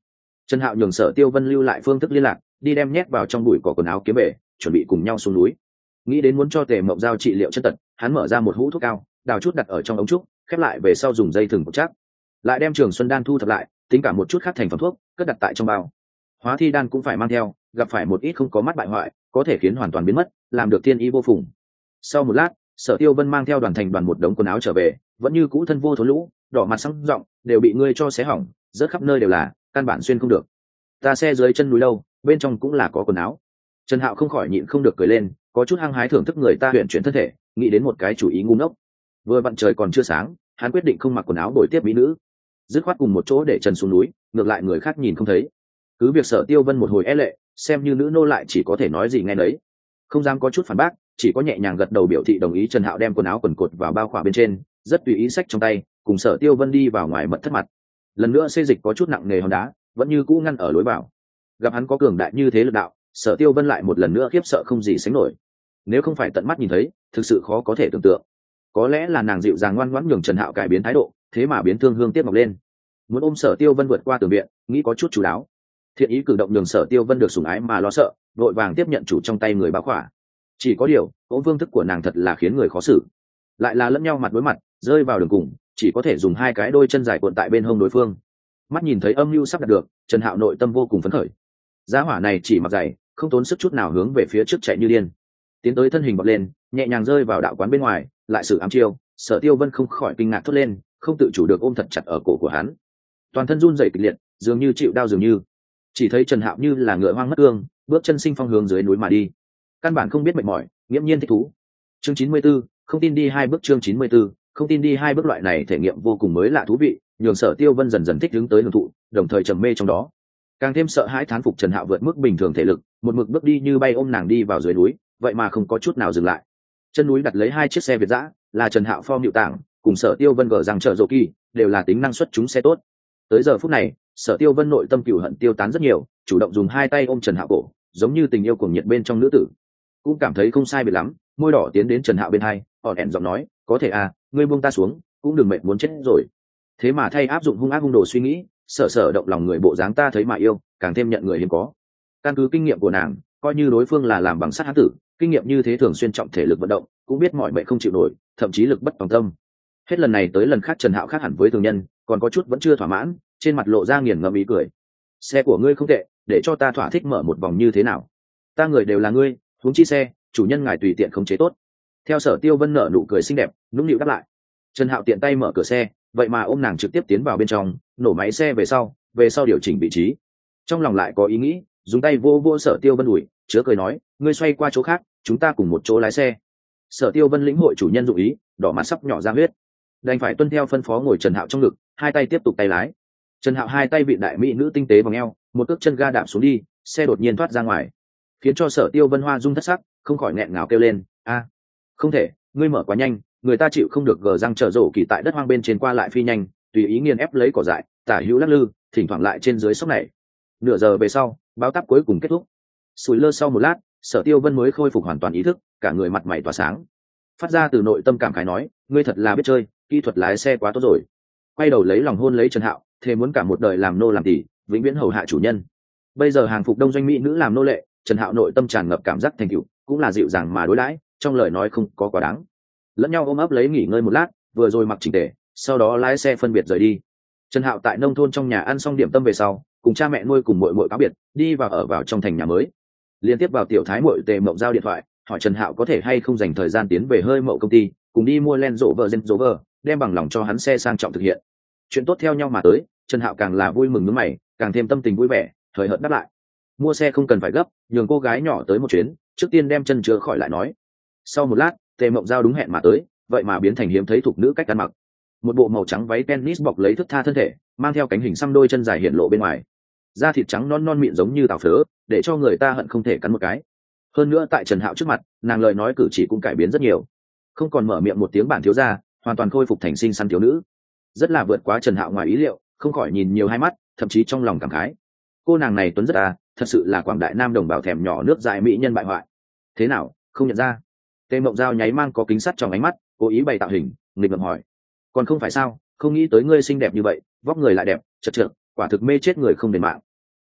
Trần Hạo nhường Sở Tiêu Vân lưu lại phương thức liên lạc, đi đem nhét vào trong bụi cỏ quần áo kiếm về, chuẩn bị cùng nhau xuống núi. Nghĩ đến muốn cho Tề Mộng Giao trị liệu chân tật, hắn mở ra một hũ thuốc cao, đào chút đặt ở trong ống trúc, khép lại về sau dùng dây thừng buộc chắc, lại đem Trường Xuân đan thu thập lại, tính cả một chút khác thành phẩm thuốc, cất đặt tại trong bao. Hóa thi đan cũng phải mang theo, gặp phải một ít không có mắt bại hoại, có thể khiến hoàn toàn biến mất, làm được thiên ý vô phùng. Sau một lát, Sở Tiêu Vân mang theo đoàn thành đoàn một đống quần áo trở về, vẫn như cũ thân vô thốn lũ, đỏ mặt sáng rộng, đều bị ngươi cho xé hỏng, rớt khắp nơi đều là, căn bản xuyên không được. Ta xe dưới chân núi đâu, bên trong cũng là có quần áo. Trần Hạo không khỏi nhịn không được cười lên, có chút hăng hái thưởng thức người ta huyền chuyển thân thể, nghĩ đến một cái chủ ý ngu ngốc. Vừa vặn trời còn chưa sáng, hắn quyết định không mặc quần áo đổi tiếp mỹ nữ, dứt khoát cùng một chỗ để Trần xuống núi, ngược lại người khác nhìn không thấy. Cứ việc Sở Tiêu Vân một hồi e lệ, xem như nữ nô lại chỉ có thể nói gì nghe nấy, không dám có chút phản bác, chỉ có nhẹ nhàng gật đầu biểu thị đồng ý. Trần Hạo đem quần áo quần cột vào bao khỏa bên trên, rất tùy ý xách trong tay, cùng Sở Tiêu Vân đi vào ngoài mật thất mặt. Lần nữa xê dịch có chút nặng nề hòn đá, vẫn như cũ ngăn ở lối vào. Gặp hắn có cường đại như thế lực đạo, Sở Tiêu Vân lại một lần nữa khiếp sợ không gì sánh nổi. Nếu không phải tận mắt nhìn thấy, thực sự khó có thể tưởng tượng. Có lẽ là nàng dịu dàng ngoan ngoãn nhường Trần Hạo cải biến thái độ, thế mà biến thương hương tiếp mọc lên. Muốn ôm Sở Tiêu Vân vượt qua tường viện, nghĩ có chút chú đáo. Thiện ý cử động nhường Sở Tiêu Vân được sủng ái mà lo sợ, vội vàng tiếp nhận chủ trong tay người báo khỏa. Chỉ có điều, ôm phương thức của nàng thật là khiến người khó xử. Lại là lẫn nhau mặt đối mặt, rơi vào đường cùng, chỉ có thể dùng hai cái đôi chân dài cuộn tại bên hông đối phương. Mắt nhìn thấy âm mưu sắp đạt được, Trần Hạo nội tâm vô cùng phấn khởi. Giá hỏa này chỉ mặc giày, không tốn sức chút nào hướng về phía trước chạy như điên. Tiến tới thân hình bật lên, nhẹ nhàng rơi vào đạo quán bên ngoài, lại sử ám chiêu. Sở Tiêu Vân không khỏi kinh ngạc thốt lên, không tự chủ được ôm thật chặt ở cổ của hắn. Toàn thân run rẩy kịch liệt, dường như chịu đau dường như. Chỉ thấy Trần Hạo như là ngựa hoang mất cương, bước chân sinh phong hướng dưới núi mà đi. Căn bản không biết mệt mỏi, nghiễm nhiên thích thú. Chương 94, không tin đi hai bước. Chương 94, không tin đi hai bước. Loại này thể nghiệm vô cùng mới lạ thú vị, nhường Sở Tiêu Vân dần dần thích ứng tới hưởng thụ, đồng thời trầm mê trong đó. Càng thêm sợ hãi thán phục Trần Hạo vượt mức bình thường thể lực, một mực bước đi như bay ôm nàng đi vào dưới núi, vậy mà không có chút nào dừng lại. Chân núi đặt lấy hai chiếc xe Việt dã, là Trần Hạo Form hiệu tảng, cùng Sở Tiêu Vân gở rằng chở rồ kỳ, đều là tính năng suất chúng xe tốt. Tới giờ phút này, Sở Tiêu Vân nội tâm cừu hận tiêu tán rất nhiều, chủ động dùng hai tay ôm Trần Hạo cổ, giống như tình yêu cuồng nhiệt bên trong nữ tử. Cũng cảm thấy không sai biệt lắm, môi đỏ tiến đến Trần Hạo bên hai, ỏn ẻn giọng nói, có thể à, ngươi buông ta xuống, cũng đừng mệt muốn chết rồi. Thế mà thay áp dụng hung ác hung đồ suy nghĩ, sở động lòng người bộ dáng ta thấy mà yêu, càng thêm nhận người hiếm có. Căn cứ kinh nghiệm của nàng, coi như đối phương là làm bằng sắt hán tử, kinh nghiệm như thế thường xuyên trọng thể lực vận động, cũng biết mọi mệnh không chịu nổi, thậm chí lực bất tòng tâm. Hết lần này tới lần khác Trần Hạo khác hẳn với thường nhân, còn có chút vẫn chưa thỏa mãn, trên mặt lộ ra nghiền ngẫm ý cười. Xe của ngươi không tệ, để cho ta thỏa thích mở một vòng như thế nào? Ta người đều là ngươi, huống chi xe, chủ nhân ngài tùy tiện khống chế tốt. Theo Sở Tiêu Vân nở nụ cười xinh đẹp, nũng nịu đáp lại. Trần Hạo tiện tay mở cửa xe, vậy mà ôm nàng trực tiếp tiến vào bên trong, nổ máy xe về sau điều chỉnh vị trí. Trong lòng lại có ý nghĩ, dùng tay vô vô Sở Tiêu Vân ủi, chứa cười nói, ngươi xoay qua chỗ khác, chúng ta cùng một chỗ lái xe. Sở Tiêu Vân lĩnh hội chủ nhân dụng ý, đỏ mặt sắp nhỏ ra huyết, đành phải tuân theo phân phó ngồi Trần Hạo trong ngực, hai tay tiếp tục tay lái. Trần Hạo hai tay bị đại mỹ nữ tinh tế vòng eo, một cước chân ga đạp xuống đi, xe đột nhiên thoát ra ngoài, khiến cho Sở Tiêu Vân hoa rung thất sắc, không khỏi nghẹn ngào kêu lên, a, không thể, ngươi mở quá nhanh, người ta chịu không được. Gờ răng trở rổ kỳ tại đất hoang bên trên qua lại phi nhanh, tùy ý nghiền ép lấy cỏ dại, tả hữu lắc lư, thỉnh thoảng lại trên dưới sốc này. Nửa giờ về sau, báo táp cuối cùng kết thúc. Sủi lơ sau một lát, Sở Tiêu Vân mới khôi phục hoàn toàn ý thức, cả người mặt mày tỏa sáng, phát ra từ nội tâm cảm khái nói, ngươi thật là biết chơi, kỹ thuật lái xe quá tốt rồi. Quay đầu lấy lòng hôn lấy Trần Hạo, thề muốn cả một đời làm nô làm tỳ, vĩnh viễn hầu hạ chủ nhân. Bây giờ hàng phục đông doanh mỹ nữ làm nô lệ, Trần Hạo nội tâm tràn ngập cảm giác thành tựu, cũng là dịu dàng mà đối đãi, trong lời nói không có quá đáng. Lẫn nhau ôm ấp lấy nghỉ ngơi một lát, vừa rồi mặc chỉnh tề, sau đó lái xe phân biệt rời đi. Trần Hạo tại nông thôn trong nhà ăn xong điểm tâm về sau, cùng cha mẹ nuôi cùng muội muội cáo biệt, đi vào vào trong thành nhà mới. Liên tiếp vào tiểu thái muội Tề Mộng Giao điện thoại, hỏi Trần Hạo có thể hay không dành thời gian tiến về hơi mậu công ty, cùng đi mua Land Rover, đem bằng lòng cho hắn xe sang trọng thực hiện. Chuyện tốt theo nhau mà tới, Trần Hạo càng là vui mừng nhướng mày, càng thêm tâm tình vui vẻ, hời hợt đáp lại. Mua xe không cần phải gấp, nhường cô gái nhỏ tới một chuyến, trước tiên đem chân chữa khỏi lại nói. Sau một lát, Tề Mộng Giao đúng hẹn mà tới, vậy mà biến thành hiếm thấy thục nữ cách ăn mặc. Một bộ màu trắng váy tennis bọc lấy thướt tha thân thể, mang theo cánh hình xăm đôi chân dài hiện lộ bên ngoài. Da thịt trắng non non mịn giống như tàu phớ, để cho người ta hận không thể cắn một cái. Hơn nữa tại Trần Hạo trước mặt, nàng lời nói cử chỉ cũng cải biến rất nhiều, không còn mở miệng một tiếng bản thiếu gia, hoàn toàn khôi phục thành xinh xắn thiếu nữ, rất là vượt quá Trần Hạo ngoài ý liệu, không khỏi nhìn nhiều hai mắt, thậm chí trong lòng cảm khái, cô nàng này tuấn rất thật sự là quảng đại nam đồng bào thèm nhỏ nước dại mỹ nhân bại hoại. Thế nào, không nhận ra? Tề Mộng Giao nháy mang có kính sắt trong ánh mắt, cố ý bày tạo hình, nghịch ngợm hỏi. Còn không phải sao, không nghĩ tới ngươi xinh đẹp như vậy, vóc người lại đẹp, chật chật, quả thực mê chết người không đền mạng.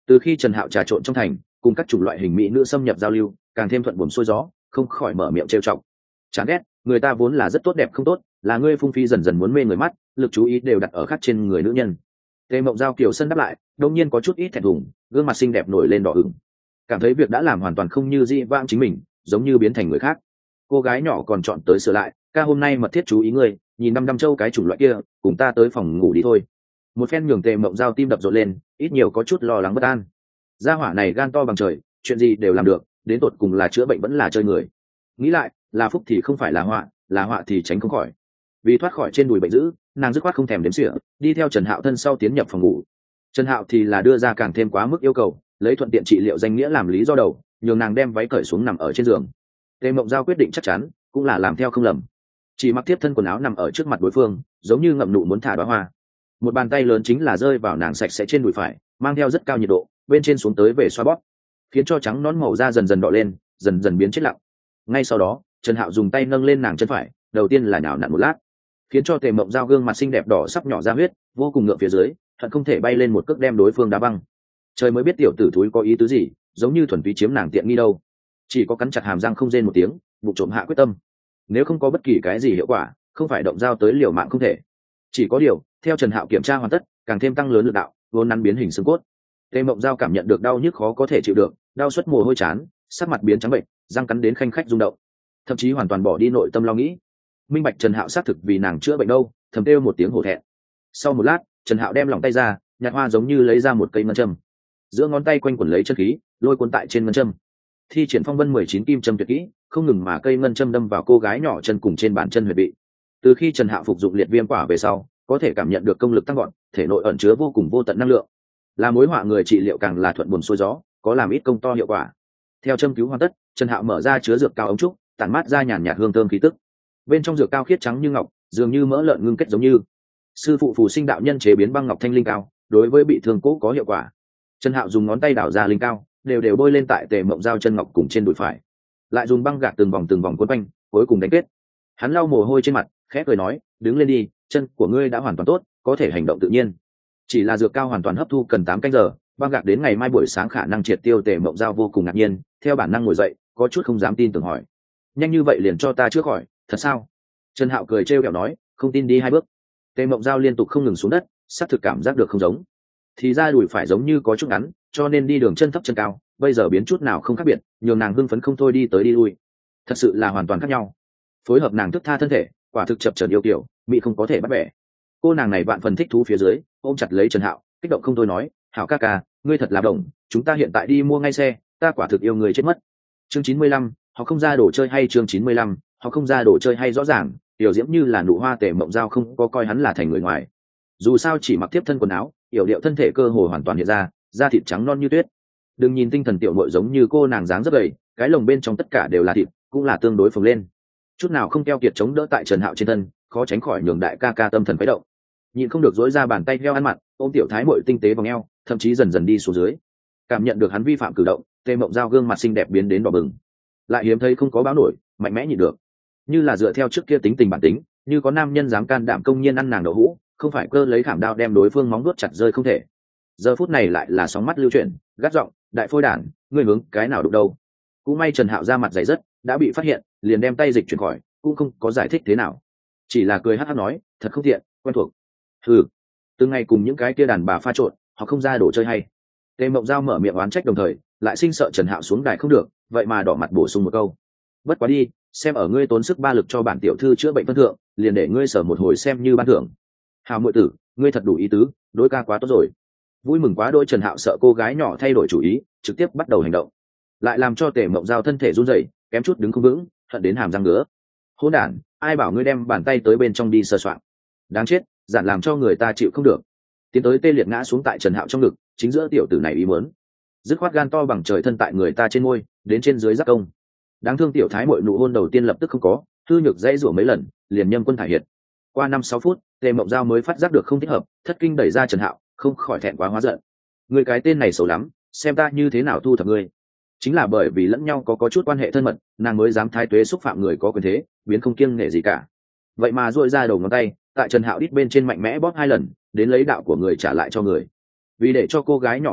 Từ khi Trần Hạo trà trộn trong thành, cùng các chủng loại hình mỹ nữ xâm nhập giao lưu, càng thêm thuận buồm xuôi gió, không khỏi mở miệng trêu chọc. Chán ghét, người ta vốn là rất tốt đẹp không tốt, là ngươi phung phí dần dần muốn mê người mắt, lực chú ý đều đặt ở khác trên người nữ nhân. Tề Mộng Giao kiều sân đáp lại, đương nhiên có chút ít thẹn thùng, gương mặt xinh đẹp nổi lên đỏ ửng. Cảm thấy việc đã làm hoàn toàn không như di vãng chính mình, giống như biến thành người khác. Cô gái nhỏ còn chọn tới sửa lại, ca hôm nay mật thiết chú ý ngươi, nhìn năm châu cái chủng loại kia, cùng ta tới phòng ngủ đi thôi. Một phen nhường Tề Mộng Giao tim đập rộn lên, ít nhiều có chút lo lắng bất an. Gia hỏa này gan to bằng trời, chuyện gì đều làm được, đến tột cùng là chữa bệnh vẫn là chơi người. Nghĩ lại, là phúc thì không phải là họa thì tránh không khỏi. Vì thoát khỏi trên đùi bệnh dữ, nàng dứt khoát không thèm đếm xỉa, đi theo Trần Hạo thân sau tiến nhập phòng ngủ. Trần Hạo thì là đưa ra càng thêm quá mức yêu cầu, lấy thuận tiện trị liệu danh nghĩa làm lý do đầu, nhường nàng đem váy cởi xuống nằm ở trên giường. Tề Mộng Giao quyết định chắc chắn, cũng là làm theo không lầm. Chỉ mặc tiếp thân quần áo nằm ở trước mặt đối phương, giống như ngậm nụ muốn thả đóa hoa. Một bàn tay lớn chính là rơi vào nàng sạch sẽ trên đùi phải, mang theo rất cao nhiệt độ, bên trên xuống tới về xoa bóp, khiến cho trắng nón màu da dần dần đỏ lên, dần dần biến chết lặng. Ngay sau đó, Trần Hạo dùng tay nâng lên nàng chân phải, đầu tiên là nhào nặn một lát, khiến cho Tề Mộng Giao gương mặt xinh đẹp đỏ sắp nhỏ ra huyết, vô cùng ngượng phía dưới, thật không thể bay lên một cước đem đối phương đá băng. Trời mới biết tiểu tử thúi có ý tứ gì, giống như thuần túy chiếm nàng tiện nghi đâu. Chỉ có cắn chặt hàm răng không rên một tiếng, bụng trộm hạ quyết tâm. Nếu không có bất kỳ cái gì hiệu quả, không phải động dao tới liều mạng không thể. Chỉ có điều, theo Trần Hạo kiểm tra hoàn tất, càng thêm tăng lớn lực đạo, vốn nắn biến hình xương cốt. Tề Mộng Giao cảm nhận được đau nhức khó có thể chịu được, đau xuất mồ hôi chán, sắc mặt biến trắng bệnh, răng cắn đến khanh khách rung động, thậm chí hoàn toàn bỏ đi nội tâm lo nghĩ. Minh bạch Trần Hạo xác thực vì nàng chữa bệnh đâu, thầm kêu một tiếng hổ thẹn. Sau một lát, Trần Hạo đem lòng tay ra, nhặt hoa giống như lấy ra một cây ngân châm, giữa ngón tay quanh quẩn lấy chân khí, lôi cuốn tại trên ngân châm. Thi triển phong vân 19 kim châm tuyệt kỹ, không ngừng mà cây ngân châm đâm vào cô gái nhỏ chân cùng trên bàn chân huyệt vị. Từ khi Trần Hạo phục dụng liệt viêm quả về sau, có thể cảm nhận được công lực tăng gọn, thể nội ẩn chứa vô cùng vô tận năng lượng. Là mối họa người trị liệu càng là thuận buồm xuôi gió, có làm ít công to hiệu quả. Theo châm cứu hoàn tất, Trần Hạo mở ra chứa dược cao ống trúc, tản mát ra nhàn nhạt hương thơm khí tức. Bên trong dược cao khiết trắng như ngọc, dường như mỡ lợn ngưng kết giống như. Sư phụ Phù Sinh đạo nhân chế biến băng ngọc thanh linh cao, đối với bị thương cũ có hiệu quả. Trần Hạo dùng ngón tay đảo ra linh cao, đều đều bôi lên tại Tề Mộng Giao chân ngọc cùng trên đùi phải, lại dùng băng gạc từng vòng cuốn quanh, cuối cùng đánh kết. Hắn lau mồ hôi trên mặt, khẽ cười nói, đứng lên đi, chân của ngươi đã hoàn toàn tốt, có thể hành động tự nhiên. Chỉ là dược cao hoàn toàn hấp thu cần 8 canh giờ, băng gạc đến ngày mai buổi sáng khả năng triệt tiêu. Tề Mộng Giao vô cùng ngạc nhiên, theo bản năng ngồi dậy, có chút không dám tin tưởng hỏi, nhanh như vậy liền cho ta chữa khỏi, thật sao? Trần Hạo cười trêu ghẹo nói, không tin đi 2 bước. Tề Mộng Giao liên tục không ngừng xuống đất, xác thực cảm giác được không giống. Thì ra đùi phải giống như có chút ngắn, cho nên đi đường chân thấp chân cao, bây giờ biến chút nào không khác biệt, nhường nàng hưng phấn không thôi đi tới đi lui. Thật sự là hoàn toàn khác nhau. Phối hợp nàng thức tha thân thể, quả thực chập chờn yêu kiểu, mỹ không có thể bắt bẻ. Cô nàng này vạn phần thích thú phía dưới, ôm chặt lấy Trần Hạo, kích động không thôi nói, Hảo ca ca, ngươi thật là đồng, chúng ta hiện tại đi mua ngay xe, ta quả thực yêu người chết mất. Chương 95, họ không ra đồ chơi hay chương 95, họ không ra đồ chơi hay rõ ràng, Tiểu Diễm như là nụ hoa. Tề Mộng Giao không có coi hắn là thành người ngoài. Dù sao chỉ mặc tiếp thân quần áo, yểu điệu thân thể cơ hồ hoàn toàn hiện ra, da thịt trắng non như tuyết. Đừng nhìn tinh thần tiểu muội giống như cô nàng dáng rất gầy, cái lồng bên trong tất cả đều là thịt, cũng là tương đối phồng lên, chút nào không keo kiệt chống đỡ tại Trần Hạo trên thân, khó tránh khỏi nhường đại ca ca tâm thần khuấy động. Nhịn không được dỗi ra bàn tay heo ăn mặn, ôm tiểu thái muội tinh tế vòng eo, thậm chí dần dần đi xuống dưới. Cảm nhận được hắn vi phạm cử động, Tề Mộng Giao gương mặt xinh đẹp biến đến đỏ bừng, lại hiếm thấy không có báo nổi, mạnh mẽ nhịn được, như là dựa theo trước kia tính tình bản tính, như có nam nhân dám can đảm công nhiên ăn nàng đậu hũ, không phải cơ lấy khảm đao đem đối phương móng vuốt chặt rơi không thể. Giờ phút này lại là sóng mắt lưu chuyển, gắt giọng, đại phôi đản, ngươi hướng cái nào đụng đâu? Cũng may Trần Hạo ra mặt dày rất, đã bị phát hiện, liền đem tay dịch chuyển khỏi, cũng không có giải thích thế nào, chỉ là cười hắc hắc nói, thật không tiện, quen thuộc. Từng ngày cùng những cái kia đàn bà pha trộn, họ không ra đồ chơi hay. Tề Mộng Giao mở miệng oán trách đồng thời, lại sinh sợ Trần Hạo xuống đài không được, vậy mà đỏ mặt bổ sung một câu, bất quá đi, xem ở ngươi tốn sức ba lực cho bản tiểu thư chữa bệnh phân thượng, liền để ngươi sở một hồi xem như ban thưởng. Hào muội tử, ngươi thật đủ ý tứ, đối ca quá tốt rồi. Vui mừng quá đôi, Trần Hạo sợ cô gái nhỏ thay đổi chủ ý, trực tiếp bắt đầu hành động, lại làm cho Tề Mộng Giao thân thể run rẩy, kém chút đứng không vững, hận đến hàm răng ngứa. Hỗn đản, ai bảo ngươi đem bàn tay tới bên trong đi sờ soạng, đáng chết, giản làm cho người ta chịu không được. Tiến tới tê liệt ngã xuống tại Trần Hạo trong ngực, chính giữa tiểu tử này ý muốn, dứt khoát gan to bằng trời thân tại người ta trên môi, đến trên dưới giác công. Đáng thương tiểu thái muội nụ hôn đầu tiên lập tức không có, thư nhược dãy rủa mấy lần, liền nhâm quân thải hiệt. Qua 5-6 phút, Tề Mộng Giao mới phát giác được không thích hợp, thất kinh đẩy ra Trần Hạo, không khỏi thẹn quá hóa giận. Người cái tên này xấu lắm, xem ta như thế nào thu thập ngươi. Chính là bởi vì lẫn nhau có chút quan hệ thân mật, nàng mới dám thái tuế xúc phạm người có quyền thế, biến không kiêng nể gì cả. Vậy mà duỗi ra đầu ngón tay, tại Trần Hạo đít bên trên mạnh mẽ bóp 2 lần, đến lấy đạo của người trả lại cho người. Vì để cho cô gái nhỏ bất giận,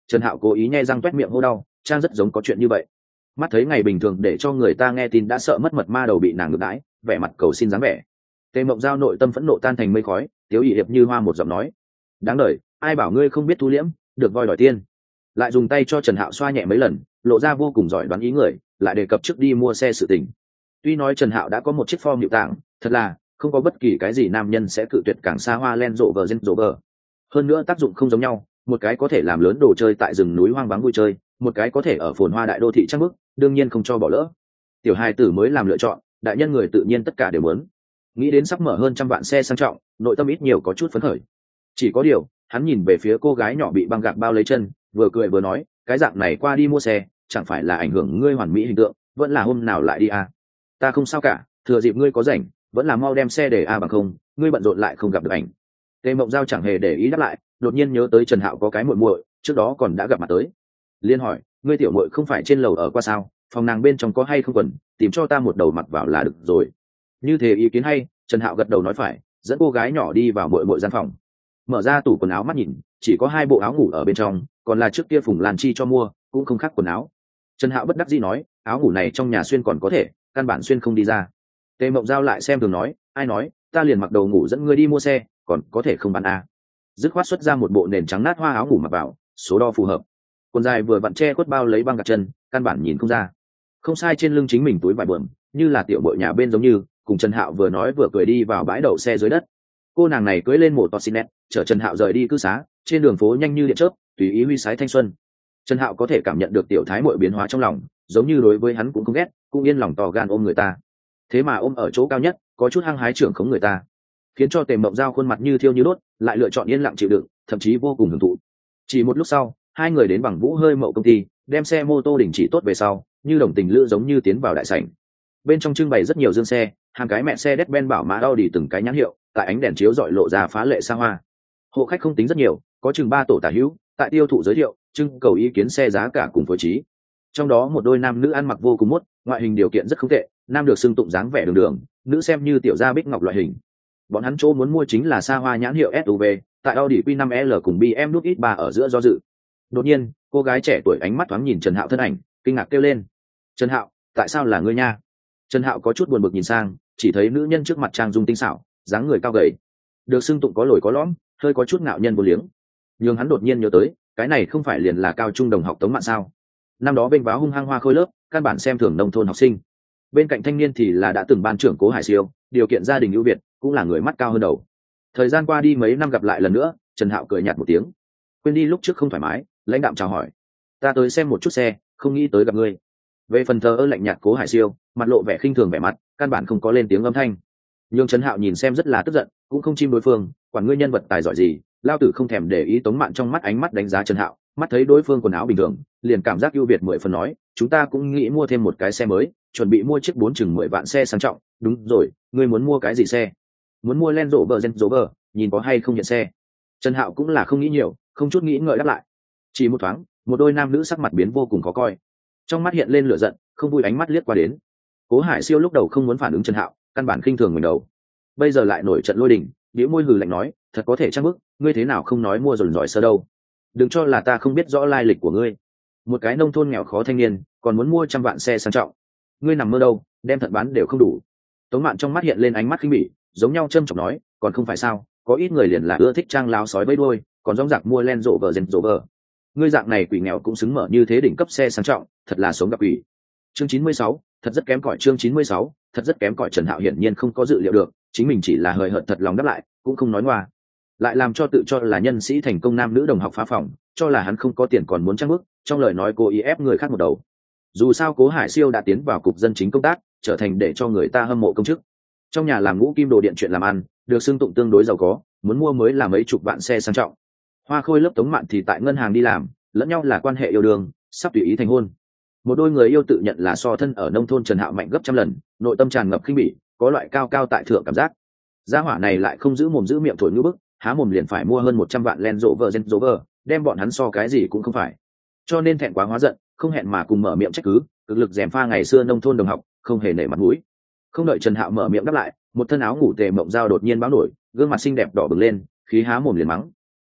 Trần Hạo cố ý nhe răng toét miệng hô đau, trang rất giống có chuyện như vậy. Mắt thấy ngày bình thường để cho người ta nghe tin đã sợ mất mật ma đầu bị nàng ngược đãi, vẻ mặt cầu xin dáng vẻ. Tề Mộng Giao nội tâm phẫn nộ tan thành mây khói, Tiếu ỷ hiệp như hoa một giọng nói: đáng đời, ai bảo ngươi không biết thu liễm, được voi đòi tiên. Lại dùng tay cho Trần Hạo xoa nhẹ mấy lần, lộ ra vô cùng giỏi đoán ý người, lại đề cập trước đi mua xe sự tình. Tuy nói Trần Hạo đã có một chiếc Ford Nhự Tạng, thật là không có bất kỳ cái gì nam nhân sẽ cự tuyệt càng xa hoa Land Rover Range Rover. Hơn nữa tác dụng không giống nhau, một cái có thể làm lớn đồ chơi tại rừng núi hoang vắng vui chơi, một cái có thể ở phồn hoa đại đô thị trang bức, đương nhiên không cho bỏ lỡ. Tiểu hài tử mới làm lựa chọn, đại nhân người tự nhiên tất cả đều muốn. Nghĩ đến sắp mở hơn 100 vạn xe sang trọng, nội tâm ít nhiều có chút phấn khởi. Chỉ có điều, hắn nhìn về phía cô gái nhỏ bị băng gạc bao lấy chân, vừa cười vừa nói, cái dạng này qua đi mua xe, chẳng phải là ảnh hưởng ngươi hoàn mỹ hình tượng, vẫn là hôm nào lại đi à? Ta không sao cả, thừa dịp ngươi có rảnh, vẫn là mau đem xe để a bằng không, ngươi bận rộn lại không gặp được ảnh. Tề Mộng Giao chẳng hề để ý đáp lại, đột nhiên nhớ tới Trần Hạo có cái muội muội, trước đó còn đã gặp mặt tới. Liên hỏi, ngươi tiểu muội không phải trên lầu ở qua sao, phòng nàng bên trong có hay không quần, tìm cho ta một đầu mặc vào là được rồi. Như thế ý kiến hay, Trần Hạo gật đầu nói phải, dẫn cô gái nhỏ đi vào muội muội gian phòng. Mở ra tủ quần áo mắt nhìn, chỉ có 2 bộ áo ngủ ở bên trong, còn là trước kia Phùng Lan Chi cho mua, cũng không khác quần áo. Trần Hạo bất đắc dĩ nói, áo ngủ này trong nhà xuyên còn có thể, căn bản xuyên không đi ra. Tề Mộng Giao lại xem thường nói, ai nói, ta liền mặc đầu ngủ dẫn ngươi đi mua xe, còn có thể không bán à. Dứt khoát xuất ra một bộ nền trắng nát hoa áo ngủ mặc vào, số đo phù hợp. Quần dài vừa vặn che khuất bao lấy băng gạc chân, căn bản nhìn không ra. Không sai, trên lưng chính mình túi vải bờm, như là tiểu bội nhà bên giống như, cùng Trần Hạo vừa nói vừa cười đi vào bãi đậu xe dưới đất. Cô nàng này cưỡi lên một Tossinet, chở Trần Hạo rời đi cư xá, trên đường phố nhanh như điện chớp, tùy ý huy sái thanh xuân. Trần Hạo có thể cảm nhận được tiểu thái muội biến hóa trong lòng, giống như đối với hắn cũng không ghét, cũng yên lòng to gan ôm người ta. Thế mà ôm ở chỗ cao nhất, có chút hăng hái trưởng khống người ta, khiến cho Tề Mộng Giao khuôn mặt như thiêu như đốt, lại lựa chọn yên lặng chịu đựng, thậm chí vô cùng hưởng thụ. Chỉ một lúc sau, hai người đến Bằng Vũ hơi mậu công ty, đem xe mô tô đình chỉ tốt về sau, như đồng tình lữ giống như tiến vào đại sảnh. Bên trong trưng bày rất nhiều dương xe, hàng cái mẹ xe Mercedes-Benz bảo mã Audi từng cái nhãn hiệu, tại ánh đèn chiếu rọi lộ ra phá lệ xa hoa. Hộ khách không tính rất nhiều, có chừng 3 tổ tả hữu, tại tiêu thụ giới thiệu, trưng cầu ý kiến xe giá cả cùng phối trí. Trong đó một đôi nam nữ ăn mặc vô cùng mốt, ngoại hình điều kiện rất không tệ, nam được xưng tụng dáng vẻ đường đường, nữ xem như tiểu gia bích ngọc loại hình. Bọn hắn chỗ muốn mua chính là xa hoa nhãn hiệu SUV, tại Audi Q5L cùng BMW X3 ở giữa do dự. Đột nhiên, cô gái trẻ tuổi ánh mắt thoáng nhìn Trần Hạo thân ảnh, kinh ngạc kêu lên: "Trần Hạo, tại sao là ngươi nha?" Trần Hạo có chút buồn bực nhìn sang, chỉ thấy nữ nhân trước mặt trang dung tinh xảo, dáng người cao gầy, được xưng tụng có lồi có lõm, hơi có chút ngạo nhân vô liếng. Nhưng hắn đột nhiên nhớ tới, cái này không phải liền là cao trung đồng học Tống Mạn sao? Năm đó bên váo hung hăng hoa khôi lớp, căn bản xem thường nông thôn học sinh. Bên cạnh thanh niên thì là đã từng ban trưởng Cố Hải Siêu, điều kiện gia đình ưu việt, cũng là người mắt cao hơn đầu. Thời gian qua đi mấy năm gặp lại lần nữa, Trần Hạo cười nhạt một tiếng, quên đi lúc trước không thoải mái, lãnh đạm chào hỏi: "Ta tới xem một chút xe, không nghĩ tới gặp ngươi." Về phần thờ ơ lạnh nhạt Cố Hải Siêu, mặt lộ vẻ khinh thường vẻ mặt, căn bản không có lên tiếng âm thanh. Nhưng Trần Hạo nhìn xem rất là tức giận, cũng không chim đối phương, quản ngươi nhân vật tài giỏi gì, lao tử không thèm để ý. Tống Mạn trong mắt ánh mắt đánh giá Trần Hạo, mắt thấy đối phương quần áo bình thường, liền cảm giác ưu việt 10 phần nói: "Chúng ta cũng nghĩ mua thêm một cái xe mới, chuẩn bị mua chiếc 4 chừng 10 vạn xe sang trọng." "Đúng rồi, ngươi muốn mua cái gì xe?" "Muốn mua Land Rover Range Rover, nhìn có hay không nhận xe." Trần Hạo cũng là không nghĩ nhiều, không chút nghĩ ngợi đáp lại. Chỉ một thoáng, một đôi nam nữ sắc mặt biến vô cùng khó coi, trong mắt hiện lên lửa giận, không vui ánh mắt liếc qua đến. Cố Hải Siêu lúc đầu không muốn phản ứng Trần Hạo, căn bản khinh thường mình đầu, bây giờ lại nổi trận lôi đình, bĩu môi hừ lạnh nói: "Thật có thể trang bức, ngươi thế nào không nói mua dồn dỏi sơ đâu? Đừng cho là ta không biết rõ lai lịch của ngươi. Một cái nông thôn nghèo khó thanh niên, còn muốn mua 100 vạn xe sang trọng, ngươi nằm mơ đâu, đem thận bán đều không đủ." Tống Mạn trong mắt hiện lên ánh mắt khinh bỉ, giống nhau châm chọc nói: "Còn không phải sao, có ít người liền là ưa thích trang láo sói bấy đuôi, còn rong rạc mua Land Rover Range Rover. Ngươi dạng này quỷ nghèo cũng xứng mở như thế đỉnh cấp xe sang trọng, thật là sống gặp quỷ." Chương 96, thật rất kém cỏi. Chương 96, thật rất kém cỏi. Trần Hạo hiển nhiên không có dự liệu được, chính mình chỉ là hời hợt thật lòng đáp lại, cũng không nói ngoa, lại làm cho tự cho là nhân sĩ thành công nam nữ đồng học phá phòng, cho là hắn không có tiền còn muốn trang bức, trong lời nói cố ý ép người khác một đầu. Dù sao Cố Hải Siêu đã tiến vào cục dân chính công tác, trở thành để cho người ta hâm mộ công chức. Trong nhà làm ngũ kim đồ điện chuyện làm ăn, được xưng tụng tương đối giàu có, muốn mua mới là mấy chục vạn xe sang trọng. Hoa khôi lớp Tống Mạn thì tại ngân hàng đi làm, lẫn nhau là quan hệ yêu đương, sắp tùy ý thành hôn. Một đôi người yêu tự nhận là so thân ở nông thôn Trần Hạo mạnh gấp trăm lần, nội tâm tràn ngập khinh bỉ, có loại cao cao tại thượng cảm giác. Gia hỏa này lại không giữ mồm giữ miệng thổi ngữ bức, há mồm liền phải mua hơn 100 vạn Land Rover Range Rover, đem bọn hắn so cái gì cũng không phải. Cho nên thẹn quá hóa giận, không hẹn mà cùng mở miệng trách cứ, cực lực gièm pha ngày xưa nông thôn đồng học, không hề nể mặt mũi. Không đợi Trần Hạo mở miệng đáp lại, một thân áo ngủ Tề Mộng Giao đột nhiên báo nổi, gương mặt xinh đẹp đỏ bừng lên, khí há mồm liền mắng: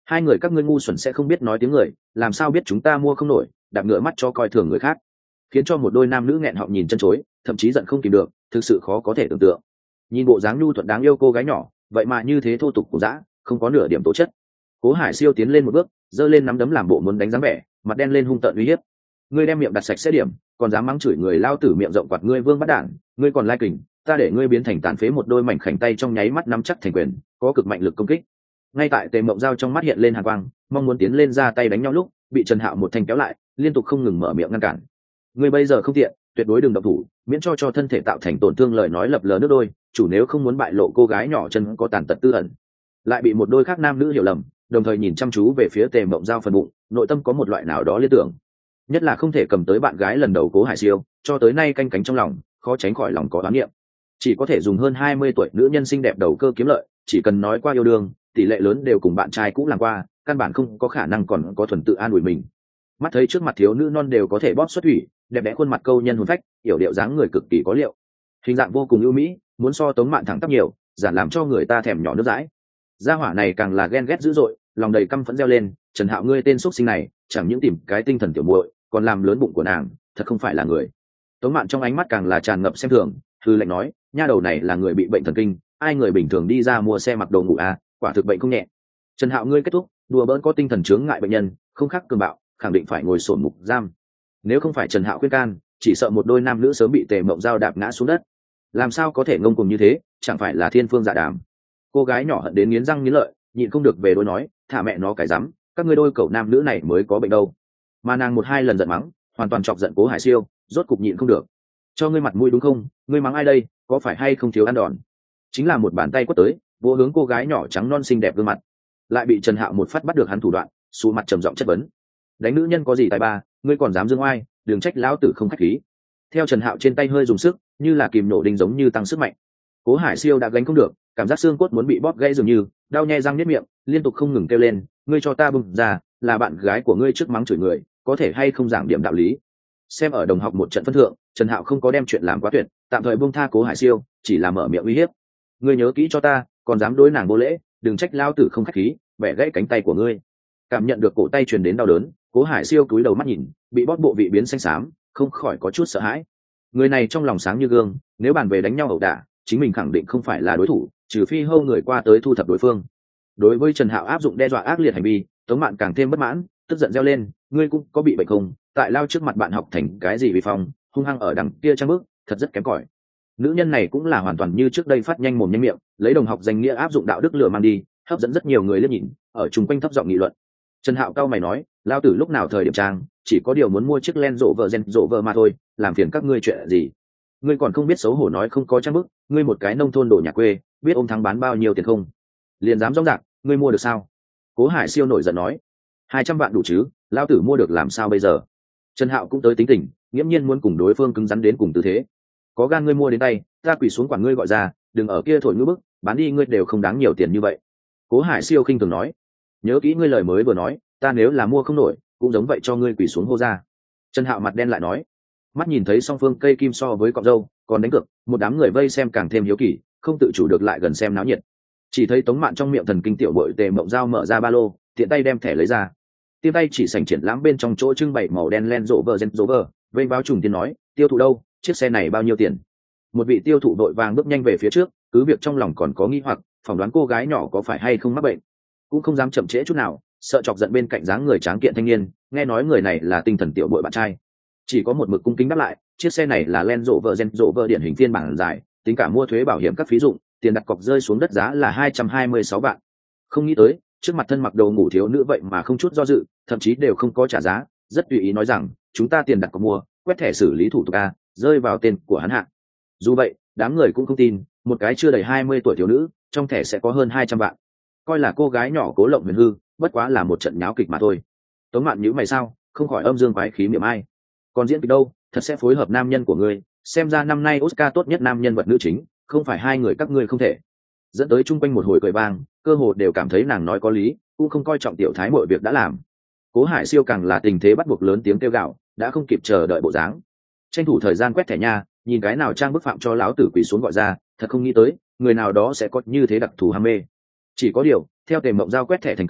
Hai người các ngươi ngu xuẩn sẽ không biết nói tiếng người, làm sao biết chúng ta mua không nổi, đạp ngựa mắt cho coi thường người khác, khiến cho một đôi nam nữ nghẹn họng nhìn chân chối, thậm chí giận không kìm được, thực sự khó có thể tưởng tượng. Nhìn bộ dáng nhu thuận đáng yêu cô gái nhỏ, vậy mà như thế thô tục cổ dã, không có nửa điểm tố chất. Cố Hải Siêu tiến lên một bước, giơ lên nắm đấm làm bộ muốn đánh dáng vẻ, mặt đen lên hung tợn uy hiếp. Ngươi đem miệng đặt sạch sẽ điểm, còn dám mắng chửi người lao tử miệng rộng quạt ngươi vương bắt đản, ngươi còn lai kình, ta để ngươi biến thành tàn phế. Một đôi mảnh khảnh tay trong nháy mắt nắm chắc thành quyền, có cực mạnh lực công kích. Ngay tại Tề Mộng Giao trong mắt hiện lên hàn quang, mong muốn tiến lên ra tay đánh nhau lúc, bị Trần Hạo một thanh kéo lại, liên tục không ngừng mở miệng ngăn cản. Ngươi bây giờ không tiện, tuyệt đối đừng động thủ, miễn cho thân thể tạo thành tổn thương. Lời nói lập lờ nước đôi, chủ nếu không muốn bại lộ cô gái nhỏ chân có tàn tật tư ẩn. Lại bị một đôi khác nam nữ hiểu lầm, đồng thời nhìn chăm chú về phía Tề Mộng Giao phần bụng, nội tâm có một loại nào đó liên tưởng. Nhất là không thể cầm tới bạn gái lần đầu Cố Hải Siêu, cho tới nay canh cánh trong lòng, khó tránh khỏi lòng có oán niệm. Chỉ có thể dùng hơn 20 tuổi nữ nhân xinh đẹp đầu cơ kiếm lợi, chỉ cần nói qua yêu đương, tỷ lệ lớn đều cùng bạn trai cũ làm qua, căn bản không có khả năng còn có thuần tự an ủi mình. Mắt thấy trước mặt thiếu nữ non đều có thể bóp xuất thủy, đẹp đẽ khuôn mặt câu nhân hồn phách, yểu điệu dáng người cực kỳ có liệu, hình dạng vô cùng ưu mỹ, muốn so Tống Mạn thẳng tắp nhiều, giản làm cho người ta thèm nhỏ nước dãi. Gia hỏa này càng là ghen ghét dữ dội, lòng đầy căm phẫn reo lên, Trần Hạo ngươi tên xuất sinh này, chẳng những tìm cái tinh thần tiểu muội, còn làm lớn bụng của nàng, thật không phải là người. Tống Mạn trong ánh mắt càng là tràn ngập xem thường, hư lệnh nói, nha đầu này là người bị bệnh thần kinh, ai người bình thường đi ra mua xe mặc đồ ngủ à, quả thực bệnh không nhẹ. Trần Hạo ngươi kết thúc, đùa bỡn có tinh thần chướng ngại bệnh nhân, không khác cường bạo, khẳng định phải ngồi sổn mục giam. Nếu không phải Trần Hạo khuyên can, chỉ sợ một đôi nam nữ sớm bị Tề Mộng Giao đạp ngã xuống đất. Làm sao có thể ngông cuồng như thế, chẳng phải là thiên phương dạ đàm. Cô gái nhỏ hận đến nghiến răng nghiến lợi, nhịn không được về đôi nói, thả mẹ nó cái rắm, các ngươi đôi cậu nam nữ này mới có bệnh đâu. Mà nàng một hai lần giận mắng, hoàn toàn chọc giận Cố Hải Siêu, rốt cục nhịn không được. Cho ngươi mặt mũi đúng không, ngươi mắng ai đây, có phải hay không thiếu ăn đòn. Chính là một bàn tay quất tới, vỗ hướng cô gái nhỏ trắng non xinh đẹp gương mặt, lại bị Trần Hạo một phát bắt được hắn thủ đoạn, xù mặt trầm giọng chất vấn, đánh nữ nhân có gì tài ba, ngươi còn dám dương oai, đừng trách lão tử không khách khí. Theo Trần Hạo trên tay hơi dùng sức, như là kìm nổ đinh giống như tăng sức mạnh. Cố Hải Siêu đã gánh không được, cảm giác xương cốt muốn bị bóp gãy dường như, đau nhè răng niết miệng, liên tục không ngừng kêu lên, ngươi cho ta bung ra, là bạn gái của ngươi trước mắng chửi người, có thể hay không giảng điểm đạo lý. Xem ở đồng học một trận phân thượng, Trần Hạo không có đem chuyện làm quá tuyệt, tạm thời buông tha Cố Hải Siêu, chỉ là mở miệng uy hiếp. Ngươi nhớ kỹ cho ta, còn dám đối nàng vô lễ, đừng trách lão tử không khách khí, bẻ gãy cánh tay của ngươi. Cảm nhận được cổ tay truyền đến đau đớn, Cố Hải Siêu cúi đầu mắt nhìn, bị bóp bộ vị biến xanh xám, không khỏi có chút sợ hãi. Người này trong lòng sáng như gương, nếu bàn về đánh nhau ẩu đả, chính mình khẳng định không phải là đối thủ, trừ phi hâu người qua tới thu thập đối phương. Đối với Trần Hạo áp dụng đe dọa ác liệt hành vi, Tống Mạn càng thêm bất mãn, tức giận reo lên, ngươi cũng có bị bệnh không, tại lao trước mặt bạn học thành cái gì vì phong, hung hăng ở đằng kia trang bước, thật rất kém cỏi. Nữ nhân này cũng là hoàn toàn như trước đây phát nhanh mồm nhanh miệng, lấy đồng học danh nghĩa áp dụng đạo đức lừa mang đi, hấp dẫn rất nhiều người liếc nhìn, ở chung quanh thấp giọng nghị luận. Trần Hạo cao mày nói, lao tử lúc nào thời điểm trang, chỉ có điều muốn mua chiếc Land Rover mà thôi, làm phiền các ngươi chuyện gì. Ngươi còn không biết xấu hổ nói không có trang bức, ngươi một cái nông thôn đồ nhà quê, biết ôm thắng bán bao nhiêu tiền không? Liền dám rong rạc, ngươi mua được sao? Cố Hải Siêu nổi giận nói, 200 vạn đủ chứ, lao tử mua được làm sao bây giờ? Trần Hạo cũng tới tính tình, nghiễm nhiên muốn cùng đối phương cứng rắn đến cùng tư thế. Có gan ngươi mua đến tay, ta quỳ xuống quản ngươi gọi ra, đừng ở kia thổi ngữ bức, bán đi ngươi đều không đáng nhiều tiền như vậy. Cố Hải Siêu khinh thường nói, nhớ kỹ ngươi lời mới vừa nói, ta nếu là mua không nổi, cũng giống vậy cho ngươi quỳ xuống hô ra. Trần Hạo mặt đen lại nói, mắt nhìn thấy song phương cây kim so với cọng dâu, còn đánh cược, một đám người vây xem càng thêm hiếu kỳ, không tự chủ được lại gần xem náo nhiệt. Chỉ thấy Tống Mạn trong miệng thần kinh tiểu bội Tề Mộng Giao mở ra ba lô, tiện tay đem thẻ lấy ra. Tiêm tay chỉ sảnh triển lãm bên trong chỗ trưng bày màu đen Land Rover, vênh báo trùng tiền nói, tiêu thụ đâu, chiếc xe này bao nhiêu tiền? Một vị tiêu thụ đội vàng bước nhanh về phía trước, cứ việc trong lòng còn có nghi hoặc, phỏng đoán cô gái nhỏ có phải hay không mắc bệnh, cũng không dám chậm trễ chút nào, sợ chọc giận bên cạnh dáng người tráng kiện thanh niên, nghe nói người này là tinh thần tiểu bội bạn trai, chỉ có một mực cung kính đáp lại, chiếc xe này là Land Rover điển hình phiên bản dài, tính cả mua thuế bảo hiểm các phí dụng, tiền đặt cọc rơi xuống đất giá là 226 vạn. Không nghĩ tới, trước mặt thân mặc đồ ngủ thiếu nữ vậy mà không chút do dự, thậm chí đều không có trả giá, rất tùy ý nói rằng, chúng ta tiền đặt cọc mua, quét thẻ xử lý thủ tục a, rơi vào tên của hắn hạ. Dù vậy, đám người cũng không tin, một cái chưa đầy 20 tuổi thiếu nữ, trong thẻ sẽ có hơn 200 vạn. Coi là cô gái nhỏ cố lộng huyền hư, bất quá là một trận nháo kịch mà thôi. Tống Mạn nhíu mày sao, không khỏi âm dương quái khí miệng ai. Còn diễn kịch đâu, thật sẽ phối hợp nam nhân của ngươi, xem ra năm nay Oscar tốt nhất nam nhân vật nữ chính, không phải hai người các ngươi không thể. Dẫn tới chung quanh một hồi cười vang, cơ hồ đều cảm thấy nàng nói có lý, cũng không coi trọng tiểu thái mọi việc đã làm. Cố Hải Siêu càng là tình thế bắt buộc lớn tiếng kêu gào, đã không kịp chờ đợi bộ dáng. Tranh thủ thời gian quét thẻ nha, nhìn cái nào trang bức phạm cho lão tử quỳ xuống gọi ra, thật không nghĩ tới, người nào đó sẽ có như thế đặc thù ham mê. Chỉ có điều, theo Tề Mộng Giao quét thẻ thành công,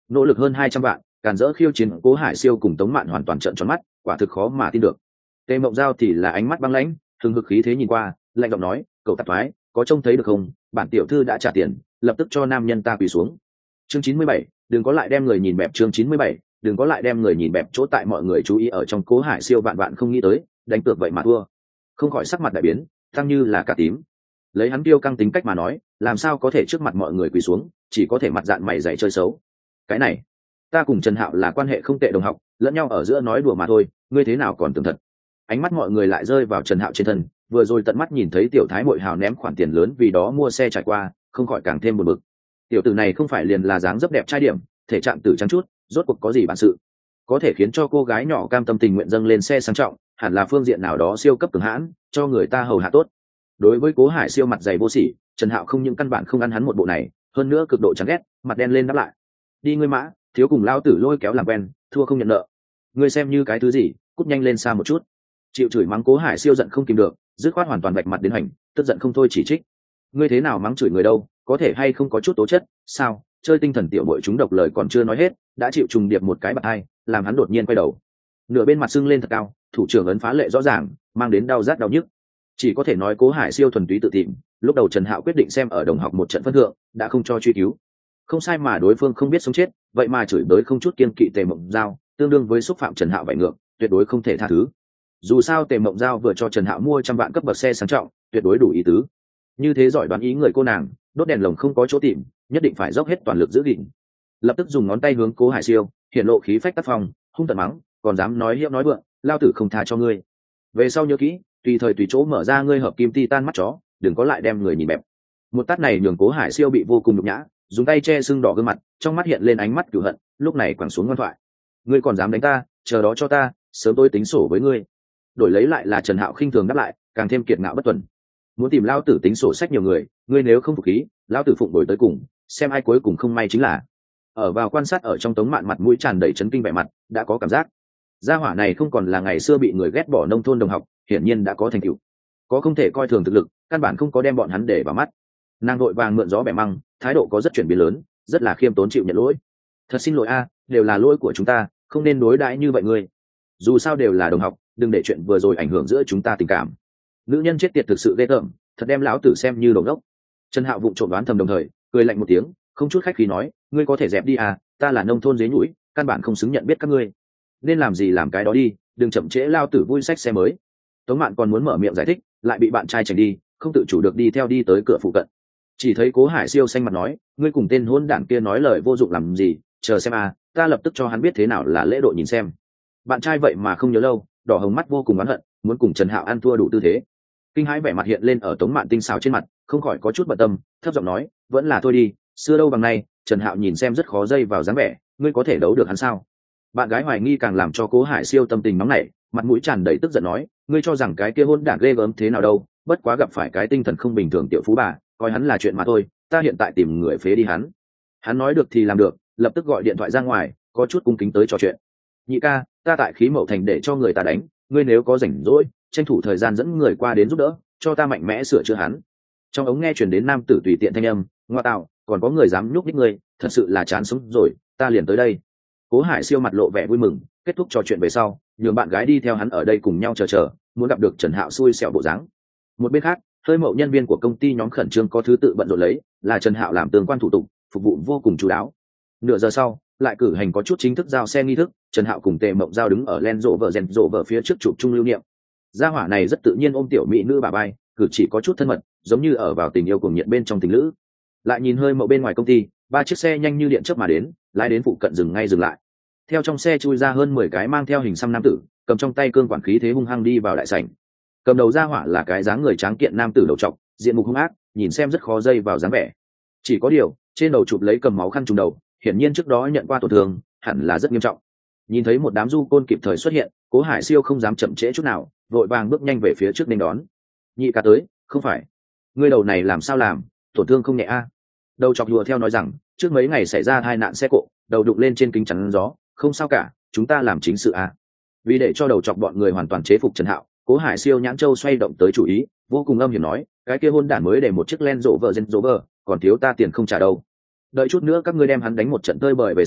nỗ lực hơn 200 vạn càn dỡ khiêu chiến Cố Hải Siêu cùng Tống Mạn hoàn toàn trợn tròn mắt, quả thực khó mà tin được. Tề Mộng Giao thì là ánh mắt băng lãnh, hừng hực khí thế nhìn qua, lạnh giọng nói, cậu tạp thoái, có trông thấy được không, bản tiểu thư đã trả tiền, lập tức cho nam nhân ta quỳ xuống. Chương 97, đừng có lại đem người nhìn bẹp. Chương 97, đừng có lại đem người nhìn bẹp. Chỗ tại mọi người chú ý ở trong Cố Hải Siêu vạn vạn không nghĩ tới, đánh cược vậy mà thua, không khỏi sắc mặt đại biến, tăng như là cả tím. Lấy hắn tiêu căng tính cách mà nói, làm sao có thể trước mặt mọi người quỳ xuống, chỉ có thể mặt dạn mày dày chơi xấu. Cái này, ta cùng Trần Hạo là quan hệ không tệ đồng học, lẫn nhau ở giữa nói đùa mà thôi, ngươi thế nào còn tưởng thật. Ánh mắt mọi người lại rơi vào Trần Hạo trên thân, vừa rồi tận mắt nhìn thấy tiểu thái muội hào ném khoản tiền lớn vì đó mua xe trải qua, không khỏi càng thêm buồn bực. Tiểu tử này không phải liền là dáng dấp đẹp trai điểm, thể trạng tử trắng chút, rốt cuộc có gì bản sự có thể khiến cho cô gái nhỏ cam tâm tình nguyện dâng lên xe sang trọng, hẳn là phương diện nào đó siêu cấp cường hãn, cho người ta hầu hạ tốt. Đối với Cố Hải Siêu mặt dày vô sỉ, Trần Hạo không những căn bản không ăn hắn một bộ này, hơn nữa cực độ chán ghét, mặt đen lên đáp lại. Đi ngươi mã, thiếu cùng lao tử lôi kéo làm quen, thua không nhận nợ. Ngươi xem như cái thứ gì, cút nhanh lên xa một chút. Chịu chửi mắng Cố Hải Siêu giận không kìm được, dứt khoát hoàn toàn vạch mặt đến hành, tức giận không thôi chỉ trích. Ngươi thế nào mắng chửi người đâu, có thể hay không có chút tố chất, sao? Chơi tinh thần tiểu bội chúng độc lời còn chưa nói hết, đã chịu trùng điệp một cái bạt hai, làm hắn đột nhiên quay đầu. Nửa bên mặt sưng lên thật cao, thủ trưởng ấn phá lệ rõ ràng, mang đến đau rát đau nhức. Chỉ có thể nói Cố Hải Siêu thuần túy tự tìm, lúc đầu Trần Hạo quyết định xem ở đồng học một trận phân thượng, đã không cho truy cứu. Không sai mà đối phương không biết sống chết, vậy mà chửi bới không chút kiêng kỵ Tề Mộng Giao, tương đương với xúc phạm Trần Hạo vậy ngược, tuyệt đối không thể tha thứ. Dù sao Tề Mộng Giao vừa cho Trần Hạo mua 100 vạn cấp bậc xe sang trọng, tuyệt đối đủ ý tứ. Như thế giỏi đoán ý người cô nàng, đốt đèn lồng không có chỗ tìm, nhất định phải dốc hết toàn lực giữ gìn. Lập tức dùng ngón tay hướng Cố Hải Siêu, hiện lộ khí phách tác phong, hung tợn mắng, còn dám nói hiếp nói vượng, lao tử không tha cho ngươi. Về sau nhớ kỹ, tùy thời tùy chỗ mở ra ngươi hợp kim titan mắt chó, đừng có lại đem người nhìn bẹp. Một tát này nhường Cố Hải Siêu bị vô cùng nhục nhã, dùng tay che sưng đỏ gương mặt, trong mắt hiện lên ánh mắt cửu hận, lúc này quẳng xuống ngoan thoại. Ngươi còn dám đánh ta, chờ đó cho ta, sớm tôi tính sổ với ngươi. Đổi lấy lại là Trần Hạo khinh thường đáp lại, càng thêm kiệt ngạo bất tuần. Muốn tìm lao tử tính sổ sách nhiều người, ngươi nếu không phục khí, lao tử phụng đổi tới cùng, xem ai cuối cùng không may chính là. Ở vào quan sát ở trong Tống Mạn mặt mũi tràn đầy chấn kinh vẻ mặt, đã có cảm giác gia hỏa này không còn là ngày xưa bị người ghét bỏ nông thôn đồng học, hiển nhiên đã có thành tựu, có không thể coi thường thực lực, căn bản không có đem bọn hắn để vào mắt. Nàng vội vàng mượn gió bẻ măng, thái độ có rất chuyển biến lớn, rất là khiêm tốn chịu nhận lỗi. Thật xin lỗi a, đều là lỗi của chúng ta, không nên đối đãi như vậy ngươi. Dù sao đều là đồng học, đừng để chuyện vừa rồi ảnh hưởng giữa chúng ta tình cảm. Nữ nhân chết tiệt thực sự ghê tởm, thật đem lão tử xem như đồ ngốc. Trần Hạo vụng trộm đoán thầm đồng thời cười lạnh một tiếng, không chút khách khí nói, ngươi có thể dẹp đi à, ta là nông thôn dế nhũi, căn bản không xứng nhận biết các ngươi, nên làm gì làm cái đó đi, đừng chậm trễ lao tử vui sách xe mới. Tống Mạn còn muốn mở miệng giải thích, lại bị bạn trai chèn đi, không tự chủ được đi theo đi tới cửa phụ cận. Chỉ thấy Cố Hải Siêu xanh mặt nói, ngươi cùng tên hôn đản kia nói lời vô dụng làm gì, chờ xem à, ta lập tức cho hắn biết thế nào là lễ độ nhìn xem. Bạn trai vậy mà không nhớ lâu, đỏ hồng mắt vô cùng oán hận, muốn cùng Trần Hạo ăn thua đủ tư thế. Kinh hãi vẻ mặt hiện lên ở Tống Mạn tinh xảo trên mặt, không khỏi có chút bận tâm, thấp giọng nói, vẫn là thôi đi, xưa đâu bằng nay, Trần Hạo nhìn xem rất khó dây vào dáng vẻ, ngươi có thể đấu được hắn sao? Bạn gái hoài nghi càng làm cho Cố Hải Siêu tâm tình nóng nảy, mặt mũi tràn đầy tức giận nói, ngươi cho rằng cái kia hôn đản ghê gớm thế nào đâu, bất quá gặp phải cái tinh thần không bình thường tiểu phú bà, coi hắn là chuyện mà thôi, ta hiện tại tìm người phế đi hắn. Hắn nói được thì làm được, lập tức gọi điện thoại ra ngoài, có chút cung kính tới trò chuyện. Nhị ca, ta tại Khí Mậu Thành để cho người ta đánh, ngươi nếu có rảnh rỗi, tranh thủ thời gian dẫn người qua đến giúp đỡ, cho ta mạnh mẽ sửa chữa hắn. Trong ống nghe truyền đến nam tử tùy tiện thanh âm, ngoa tạo, còn có người dám nhúc nhích ngươi, thật sự là chán sống rồi, ta liền tới đây. Cố Hải Siêu mặt lộ vẻ vui mừng, kết thúc trò chuyện về sau, nhường bạn gái đi theo hắn ở đây cùng nhau chờ, muốn gặp được Trần Hạo xui xẻo bộ dáng. Một bên khác, hơi mậu nhân viên của công ty nhóm khẩn trương có thứ tự bận rộn lấy, là Trần Hạo làm tương quan thủ tục, phục vụ vô cùng chú đáo. Nửa giờ sau, lại cử hành có chút chính thức giao xe nghi thức, Trần Hạo cùng Tề Mộng Giao đứng ở Land Rover phía trước chụp chung lưu niệm. Gia hỏa này rất tự nhiên ôm tiểu mỹ nữ bà bay, cử chỉ có chút thân mật, giống như ở vào tình yêu cuồng nhiệt bên trong tình lữ. Lại nhìn hơi mậu bên ngoài công ty, 3 chiếc xe nhanh như điện chớp mà đến, lái đến phụ cận dừng lại. Theo trong xe chui ra hơn 10 cái mang theo hình xăm nam tử, cầm trong tay cương quản khí thế hung hăng đi vào đại sảnh. Cầm đầu gia hỏa là cái dáng người tráng kiện nam tử đầu trọc, diện mục hung ác, nhìn xem rất khó dây vào dáng vẻ. Chỉ có điều, trên đầu chụp lấy cầm máu khăn trùm đầu, hiển nhiên trước đó nhận qua tổn thương, hẳn là rất nghiêm trọng. Nhìn thấy một đám du côn kịp thời xuất hiện, Cố Hải Siêu không dám chậm trễ chút nào, vội vàng bước nhanh về phía trước nên đón. Nhị ca tới, không phải, ngươi đầu này làm sao làm, tổn thương không nhẹ a? Đầu chọc đùa theo nói rằng, trước mấy ngày xảy ra tai nạn xe cộ, đầu đụng lên trên kính chắn gió, không sao cả, chúng ta làm chính sự a. Vì để cho đầu chọc bọn người hoàn toàn chế phục Trần Hạo, Cố Hải Siêu nhãn châu xoay động tới chủ ý, vô cùng âm hiểm nói, cái kia hôn đản mới để một chiếc Land Rover, còn thiếu ta tiền không trả đâu. Đợi chút nữa các ngươi đem hắn đánh một trận tơi bời về sau,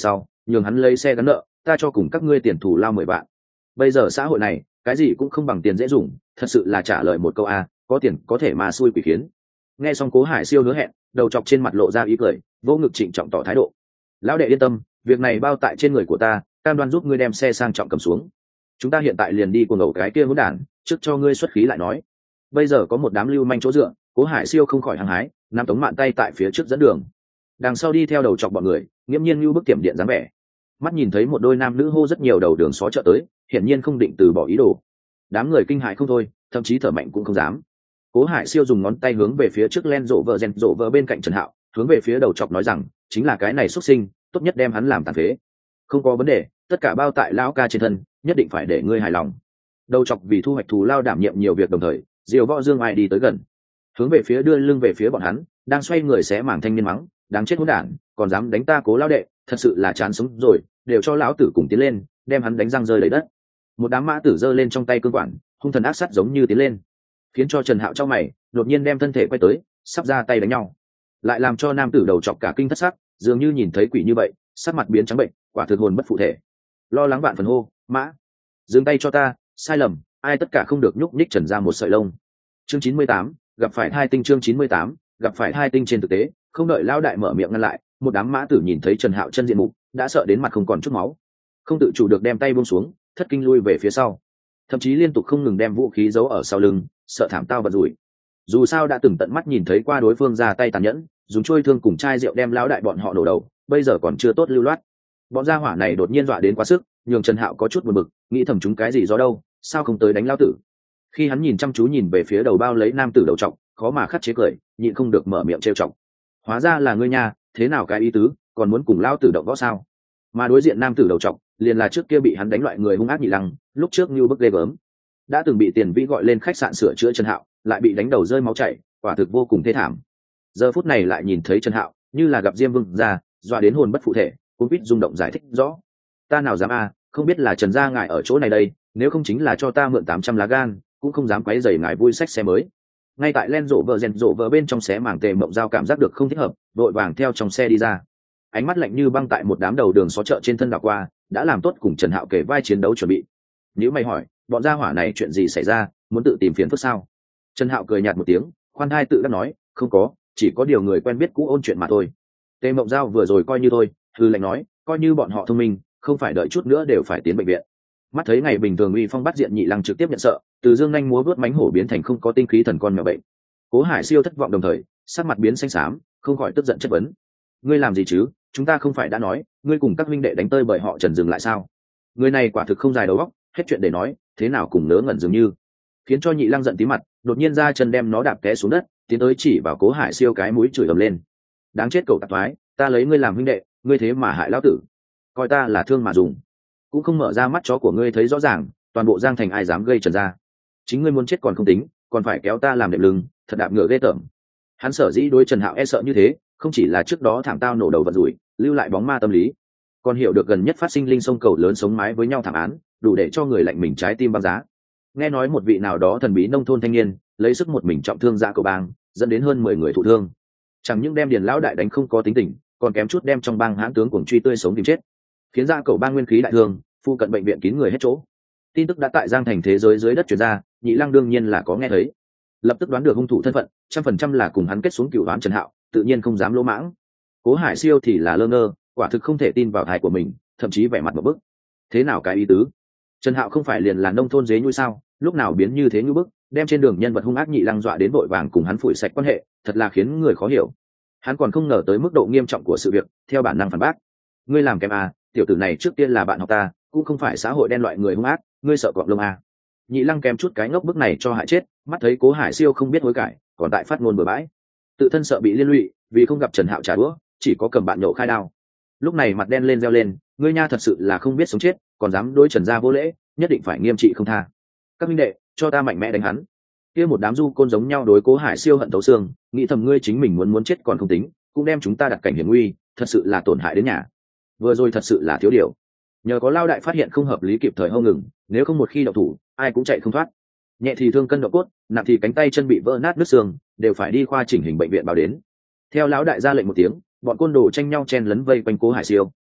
nhường hắn lấy xe gắn nợ, ta cho cùng các ngươi tiền thù lao 10 vạn. Bây giờ xã hội này cái gì cũng không bằng tiền dễ dùng, thật sự là trả lời một câu a, có tiền có thể mà xui quỷ khiến. Nghe xong Cố Hải Siêu hứa hẹn, đầu chọc trên mặt lộ ra ý cười, vỗ ngực trịnh trọng tỏ thái độ. Lão đệ yên tâm, việc này bao tại trên người của ta, cam đoan giúp ngươi đem xe sang trọng cầm xuống. Chúng ta hiện tại liền đi cùng đầu cái kia hỗn đản, trước cho ngươi xuất khí lại nói. Bây giờ có một đám lưu manh chỗ dựa, Cố Hải Siêu không khỏi hăng hái, nắm tống mạn tay tại phía trước dẫn đường. Đằng sau đi theo đầu chọc bọn người, nghiễm nhiên như bức tiệm điện dáng vẻ. Mắt nhìn thấy một đôi nam nữ hô rất nhiều đầu đường xó chợ tới, hiển nhiên không định từ bỏ ý đồ. Đám người kinh hãi không thôi, thậm chí thở mạnh cũng không dám. Cố Hải Siêu dùng ngón tay hướng về phía trước len rộ vợ bên cạnh Trần Hạo, hướng về phía đầu chọc nói rằng, chính là cái này xuất sinh, tốt nhất đem hắn làm tàn phế. Không có vấn đề, tất cả bao tại lão ca trên thân, nhất định phải để ngươi hài lòng. Đầu chọc vì thu hoạch thù lao đảm nhiệm nhiều việc đồng thời, diều võ dương ai đi tới gần, hướng về phía đưa lưng về phía bọn hắn, đang xoay người xé mảng thanh niên mắng, đáng chết hỗn đản, còn dám đánh ta Cố lão đệ, thật sự là chán sống rồi, đều cho lão tử cùng tiến lên, đem hắn đánh răng rơi đầy đất. Một đám mã tử giơ lên trong tay cương quản, hung thần ác sát giống như tiến lên, khiến cho Trần Hạo trong mày đột nhiên đem thân thể quay tới, sắp ra tay đánh nhau, lại làm cho nam tử đầu chọc cả kinh thất sắc, dường như nhìn thấy quỷ như vậy, sắc mặt biến trắng bệnh, quả thực hồn bất phụ thể. Lo lắng vạn phần hô, mã, dừng tay cho ta, sai lầm, ai tất cả không được nhúc nhích Trần ra một sợi lông. Chương 98, gặp phải hai tinh. Chương 98, gặp phải hai tinh. Trên thực tế, không đợi lão đại mở miệng ngăn lại, một đám mã tử nhìn thấy Trần Hạo chân diện mục, đã sợ đến mặt không còn chút máu, không tự chủ được đem tay buông xuống, thất kinh lui về phía sau, thậm chí liên tục không ngừng đem vũ khí giấu ở sau lưng, sợ thảm tao vật rủi. Dù sao đã từng tận mắt nhìn thấy qua đối phương ra tay tàn nhẫn, dùng trôi thương cùng chai rượu đem lão đại bọn họ nổ đầu, bây giờ còn chưa tốt lưu loát. Bọn gia hỏa này đột nhiên dọa đến quá sức, nhường Trần Hạo có chút buồn bực, nghĩ thầm chúng cái gì do đâu, sao không tới đánh lão tử. Khi hắn nhìn chăm chú nhìn về phía đầu bao lấy nam tử đầu trọc, khó mà khắt chế cười, nhịn không được mở miệng trêu chọc. Hóa ra là ngươi nha, thế nào cái ý tứ, còn muốn cùng lão tử động võ sao? Mà đối diện nam tử đầu trọc, liền là trước kia bị hắn đánh loại người hung ác nhị lăng, lúc trước như bức ghê gớm, đã từng bị Tiền Vĩ gọi lên khách sạn sửa chữa Trần Hạo, lại bị đánh đầu rơi máu chảy, quả thực vô cùng thê thảm. Giờ phút này lại nhìn thấy Trần Hạo, như là gặp Diêm Vương ra, dọa đến hồn bất phụ thể, cũng biết rung động giải thích rõ. Ta nào dám không biết là Trần gia ngài ở chỗ này đây, nếu không chính là cho ta mượn 800 lá gan, cũng không dám quấy rầy ngài vui sách xe mới. Ngay tại len rộ vợ bên trong xé mảng Tề Mộng Giao cảm giác được không thích hợp, vội vàng theo trong xe đi ra. Ánh mắt lạnh như băng tại một đám đầu đường xó chợ trên thân đảo qua, đã làm tốt cùng Trần Hạo kể vai chiến đấu chuẩn bị. Nếu mày hỏi, bọn gia hỏa này chuyện gì xảy ra, muốn tự tìm phiền phức sao? Trần Hạo cười nhạt một tiếng, khoan thai tự đắc nói, không có, chỉ có điều người quen biết cũ ôn chuyện mà thôi. Tề Mộng Giao vừa rồi coi như thôi, hư lệnh nói, coi như bọn họ thông minh, không phải đợi chút nữa đều phải tiến bệnh viện. Mắt thấy ngày bình thường uy phong bắt diện nhị lăng trực tiếp nhận sợ, từ dương nhanh múa vớt mánh hổ biến thành không có tinh khí thần con mèo bệnh. Cố Hải Siêu thất vọng đồng thời, sắc mặt biến xanh xám, không khỏi tức giận chất vấn, ngươi làm gì chứ, chúng ta không phải đã nói ngươi cùng các huynh đệ đánh tơi bởi họ Trần dừng lại sao? Người này quả thực không dài đầu óc, hết chuyện để nói, thế nào cùng nớ ngẩn dường như. Khiến cho nhị lăng giận tí mặt, đột nhiên ra chân đem nó đạp té xuống đất, tiến tới chỉ vào Cố Hải Siêu cái mũi chửi ầm lên, đáng chết cậu tạp thoái, ta lấy ngươi làm huynh đệ, ngươi thế mà hại lão tử, coi ta là thương mà dùng, cũng không mở ra mắt chó của ngươi thấy rõ ràng, toàn bộ Giang Thành ai dám gây Trần ra, chính ngươi muốn chết còn không tính, còn phải kéo ta làm đệm lưng, thật đạp ngựa ghê tởm. Hắn sở dĩ đối Trần Hạo e sợ như thế, không chỉ là trước đó thảm tao nổ đầu vật rủi, lưu lại bóng ma tâm lý, còn hiểu được gần nhất phát sinh linh sông cầu lớn sống mái với nhau thảm án, đủ để cho người lạnh mình trái tim băng giá. Nghe nói một vị nào đó thần bí nông thôn thanh niên lấy sức một mình trọng thương ra cầu bang, dẫn đến hơn 10 người thụ thương, chẳng những đem Điền lão đại đánh không có tính tình, còn kém chút đem trong bang hãn tướng cuồng truy tươi sống tìm chết, khiến ra cầu bang nguyên khí đại thương, phụ cận bệnh viện kín người hết chỗ. Tin tức đã tại Giang Thành thế giới dưới đất truyền ra, nhị lăng đương nhiên là có nghe thấy, lập tức đoán được hung thủ thân phận, 100% là cùng hắn kết xuống cửu oán Trần Hạo, tự nhiên không dám lỗ mãng. Cố Hải Siêu thì là lơ ngơ, quả thực không thể tin vào tai của mình, thậm chí vẻ mặt một bức. Thế nào cái ý tứ? Trần Hạo không phải liền là nông thôn dế nhui sao, lúc nào biến như thế như bức, đem trên đường nhân vật hung ác nhị lăng dọa đến vội vàng cùng hắn phủi sạch quan hệ, thật là khiến người khó hiểu. Hắn còn không ngờ tới mức độ nghiêm trọng của sự việc, theo bản năng phản bác, ngươi làm kém tiểu tử này trước tiên là bạn học ta, cũng không phải xã hội đen loại người hung ác, ngươi sợ cọp lông Nhị lăng kém chút cái ngốc bức này cho hại chết, mắt thấy Cố Hải Siêu không biết hối cải, còn tại phát ngôn bừa bãi, tự thân sợ bị liên lụy, vì không gặp Trần Hạo trả đũa, chỉ có cầm bạn nhậu khai đao. Lúc này mặt đen lên reo lên, ngươi nha thật sự là không biết sống chết, còn dám đối Trần gia vô lễ, nhất định phải nghiêm trị không tha. Các minh đệ, cho ta mạnh mẽ đánh hắn. Kia một đám du côn giống nhau đối Cố Hải Siêu hận thấu xương, nghĩ thầm ngươi chính mình muốn chết còn không tính, cũng đem chúng ta đặt cảnh hiểm nguy, thật sự là tổn hại đến nhà. Vừa rồi thật sự là thiếu điều, nhờ có lao đại phát hiện không hợp lý kịp thời hô ngừng, nếu không một khi động thủ, ai cũng chạy không thoát. Nhẹ thì thương cân độ cốt, nặng thì cánh tay chân bị vỡ nát nứt xương, đều phải đi khoa chỉnh hình bệnh viện báo đến. Theo lão đại ra lệnh một tiếng, bọn côn đồ tranh nhau chen lấn vây quanh Cố Hải Siêu,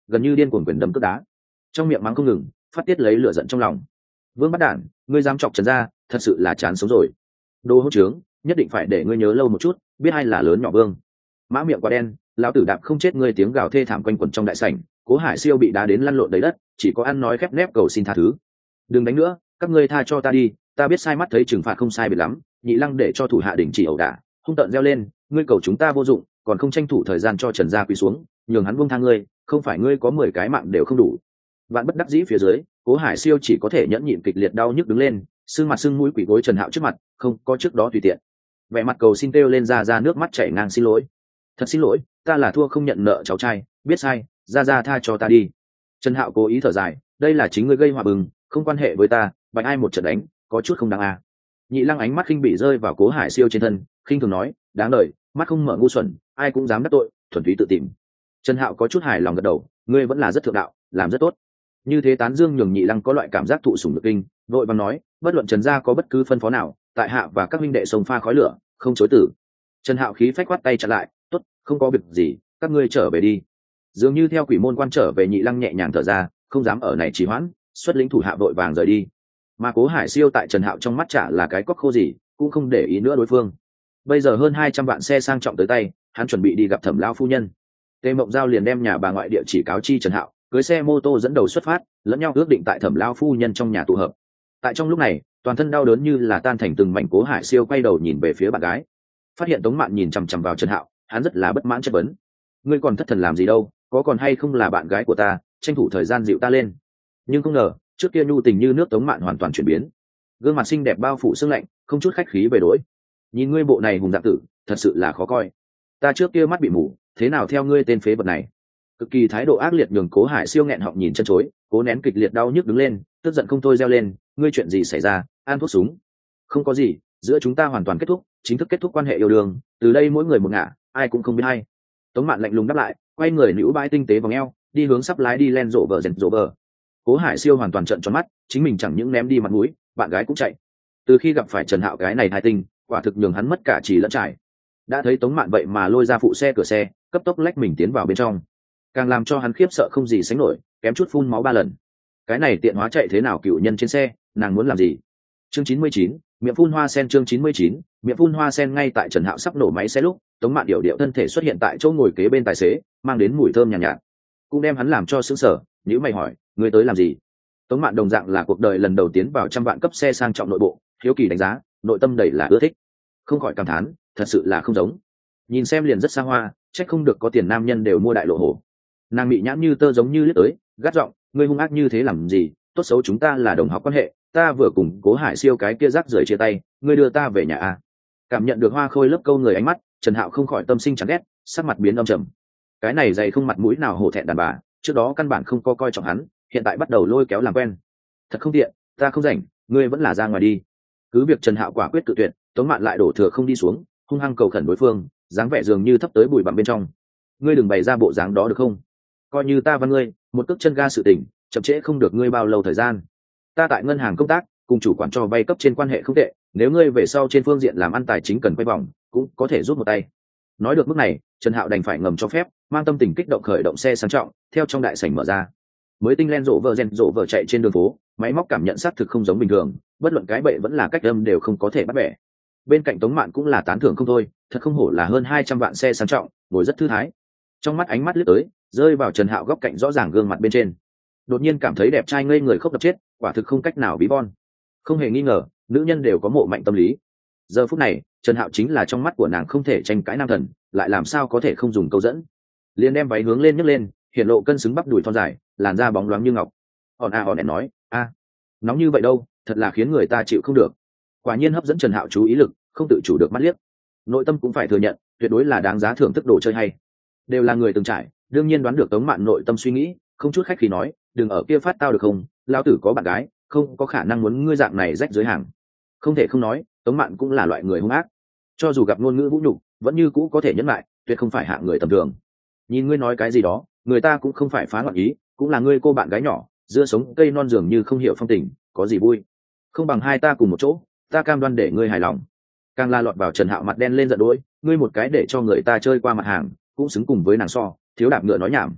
gần như điên cuồng quyền đấm cướp đá, trong miệng mắng không ngừng, phát tiết lấy lửa giận trong lòng. Vương Bắt Đản, ngươi dám chọc Trần gia, thật sự là chán sống rồi. Đồ hỗn trướng, nhất định phải để ngươi nhớ lâu một chút, biết ai là lớn nhỏ Vương. Mã miệng quá đen, lão tử đạp không chết ngươi, tiếng gào thê thảm quanh quẩn trong đại sảnh. Cố Hải Siêu bị đá đến lăn lộn đầy đất, chỉ có ăn nói khép nép cầu xin tha thứ. Đừng đánh nữa, các ngươi tha cho ta đi, ta biết sai, mắt thấy trừng phạt không sai biệt lắm. Nhị Lăng để cho thủ hạ đình chỉ ẩu đả, hung tợn reo lên, ngươi cầu chúng ta vô dụng, còn không tranh thủ thời gian cho Trần gia quỳ xuống, nhường hắn buông tha ngươi, không phải ngươi có 10 cái mạng đều không đủ. Vạn bất đắc dĩ phía dưới, Cố Hải Siêu chỉ có thể nhẫn nhịn kịch liệt đau nhức đứng lên, sưng mặt sưng mũi quỳ gối Trần Hạo trước mặt, không có trước đó tùy tiện. Vẻ mặt cầu xin kêu lên, ra nước mắt chảy ngang, xin lỗi, thật xin lỗi, ta là thua không nhận nợ cháu trai, biết sai, ra tha cho ta đi. Trần Hạo cố ý thở dài, đây là chính ngươi gây hòa bừng, không quan hệ với ta, bạch ai một trận đánh, có chút không đáng à. Nhị Lăng ánh mắt khinh bỉ rơi vào Cố Hải Siêu trên thân, khinh thường nói, đáng đời, mắt không mở ngu xuẩn, ai cũng dám đắc tội, thuần túy tự tìm. Trần Hạo có chút hài lòng gật đầu, ngươi vẫn là rất thượng đạo, làm rất tốt. Như thế tán dương nhường Nhị Lăng có loại cảm giác thụ sủng nhược kinh, vội vàng nói, bất luận Trần gia có bất cứ phân phó nào, tại hạ và các huynh đệ sông pha khói lửa, không chối từ. Trần Hạo khí phách quát tay chặn lại, tốt, không có việc gì, các ngươi trở về đi. Dường như theo quỷ môn quan trở về, Nhị Lăng nhẹ nhàng thở ra, không dám ở này trì hoãn, xuất lĩnh thủ hạ vội vàng rời đi. Mà Cố Hải Siêu tại Trần Hạo trong mắt chả là cái cóc khô gì, cũng không để ý nữa đối phương. Bây giờ hơn 200 vạn xe sang trọng tới tay, hắn chuẩn bị đi gặp Thẩm lão phu nhân. Tề Mộng Giao liền đem nhà bà ngoại địa chỉ cáo chi Trần Hạo, cưới xe mô tô dẫn đầu xuất phát, lẫn nhau ước định tại Thẩm lão phu nhân trong nhà tụ hợp. Tại trong lúc này, toàn thân đau đớn như là tan thành từng mảnh, Cố Hải Siêu quay đầu nhìn về phía bạn gái, phát hiện Tống Mạn nhìn chằm chằm vào Trần Hạo, hắn rất là bất mãn chất vấn, ngươi còn thất thần làm gì đâu, có còn hay không là bạn gái của ta, tranh thủ thời gian dịu ta lên. Nhưng không ngờ, trước kia nhu tình như nước Tống Mạn hoàn toàn chuyển biến, gương mặt xinh đẹp bao phủ sương lạnh, không chút khách khí về đối, nhìn ngươi bộ này hùng dạng tử, thật sự là khó coi. Ta trước kia mắt bị mù, thế nào theo ngươi tên phế vật này. Cực kỳ thái độ ác liệt nhường Cố Hải Siêu nghẹn họng nhìn chân chối, cố nén kịch liệt đau nhức đứng lên, tức giận không thôi reo lên, ngươi chuyện gì xảy ra, an thuốc súng. Không có gì, giữa chúng ta hoàn toàn kết thúc, chính thức kết thúc quan hệ yêu đương, từ đây mỗi người một ngả, ai cũng không biết hay. Tống Mạn lạnh lùng đáp lại, quay người nữ bãi tinh tế vòng eo, đi hướng sắp lái đi Land Rover dần Rover. Cố Hải Siêu hoàn toàn trợn tròn mắt, chính mình chẳng những ném đi mặt mũi, bạn gái cũng chạy. Từ khi gặp phải Trần Hạo cái này hai tinh, quả thực nhường hắn mất cả trì lẫn trải. Đã thấy Tống Mạn vậy mà lôi ra phụ xe cửa xe, cấp tốc lách mình tiến vào bên trong, càng làm cho hắn khiếp sợ không gì sánh nổi, kém chút phun máu 3 lần. Cái này tiện hóa chạy thế nào cựu nhân trên xe, nàng muốn làm gì? Chương 99, miệng phun hoa sen. Chương 99, miệng phun hoa sen. Ngay tại Trần Hạo sắp nổ máy xe lúc, Tống Mạn điệu thân thể xuất hiện tại chỗ ngồi kế bên tài xế, mang đến mùi thơm nhàn nhạt, cũng đem hắn làm cho sững sờ. Nhữ mày hỏi, ngươi tới làm gì? Tống Mạn đồng dạng là cuộc đời lần đầu tiến vào trăm vạn cấp xe sang trọng nội bộ, hiếu kỳ đánh giá, nội tâm đầy là ưa thích, không khỏi cảm thán, thật sự là không giống, nhìn xem liền rất xa hoa, trách không được có tiền nam nhân đều mua đại lộ hổ. Nàng mị nhãn như tơ giống như liếc tới, gắt giọng, ngươi hung ác như thế làm gì? Tốt xấu chúng ta là đồng học quan hệ, ta vừa cùng Cố Hải Siêu cái kia rác rưởi chia tay, ngươi đưa ta về nhà à? Cảm nhận được hoa khôi lớp câu người ánh mắt, Trần Hạo không khỏi tâm sinh chán ghét, sắc mặt biến âm trầm. Cái này dày không mặt mũi nào hổ thẹn đàn bà, trước đó căn bản không có coi trọng hắn, hiện tại bắt đầu lôi kéo làm quen, thật không tiện, ta không rảnh, ngươi vẫn là ra ngoài đi. Cứ việc Trần Hạo quả quyết cự tuyệt, Tống Mạn lại đổ thừa không đi xuống, hung hăng cầu khẩn đối phương, dáng vẻ dường như thấp tới bụi bặm bên trong. Ngươi đừng bày ra bộ dáng đó được không? Coi như ta văn ngươi, một cước chân ga sự tình, chậm trễ không được ngươi bao lâu thời gian. Ta tại ngân hàng công tác, cùng chủ quản cho vay cấp trên quan hệ không tệ, nếu ngươi về sau trên phương diện làm ăn tài chính cần quay vòng, cũng có thể giúp một tay. Nói được mức này, Trần Hạo đành phải ngầm cho phép, mang tâm tình kích động khởi động xe sang trọng, theo trong đại sảnh mở ra. Mới tinh Land Rover chạy trên đường phố, máy móc cảm nhận xác thực không giống bình thường, bất luận cái bệ vẫn là cách âm đều không có thể bắt bẻ. Bên cạnh Tống Mạn cũng là tán thưởng không thôi, thật không hổ là hơn 200 vạn xe sang trọng, ngồi rất thư thái. Trong mắt ánh mắt lướt tới, rơi vào Trần Hạo góc cạnh rõ ràng gương mặt bên trên, đột nhiên cảm thấy đẹp trai ngây người khóc đập chết, quả thực không cách nào ví von. Không hề nghi ngờ, nữ nhân đều có mộ mạnh tâm lý. Giờ phút này, Trần Hạo chính là trong mắt của nàng không thể tranh cãi nam thần, lại làm sao có thể không dùng câu dẫn. Liền đem váy hướng lên nhấc lên, hiện lộ cân xứng bắp đùi thon dài, làn da bóng loáng như ngọc. Hòn nói, nóng như vậy đâu, thật là khiến người ta chịu không được. Quả nhiên hấp dẫn Trần Hạo chú ý lực, không tự chủ được mắt liếc. Nội tâm cũng phải thừa nhận, tuyệt đối là đáng giá thưởng thức đồ chơi hay. Đều là người từng trải, đương nhiên đoán được Tống Mạn nội tâm suy nghĩ, không chút khách khí nói, đừng ở kia phát tao được không, lão tử có bạn gái, không có khả năng muốn ngươi dạng này rách dưới hàng. Không thể không nói, Tống Mạn cũng là loại người hung ác, cho dù gặp ngôn ngữ vũ nhục, vẫn như cũ có thể nhẫn lại, tuyệt không phải hạng người tầm thường. Nhìn ngươi nói cái gì đó, người ta cũng không phải phá loạn ý, cũng là ngươi cô bạn gái nhỏ, giữa sống cây non dường như không hiểu phong tình, có gì vui. Không bằng hai ta cùng một chỗ, ta cam đoan để ngươi hài lòng. Càng la lọt vào Trần Hạo mặt đen lên giận đỗi, ngươi một cái để cho người ta chơi qua mặt hàng, cũng xứng cùng với nàng so, thiếu đạp ngựa nói nhảm.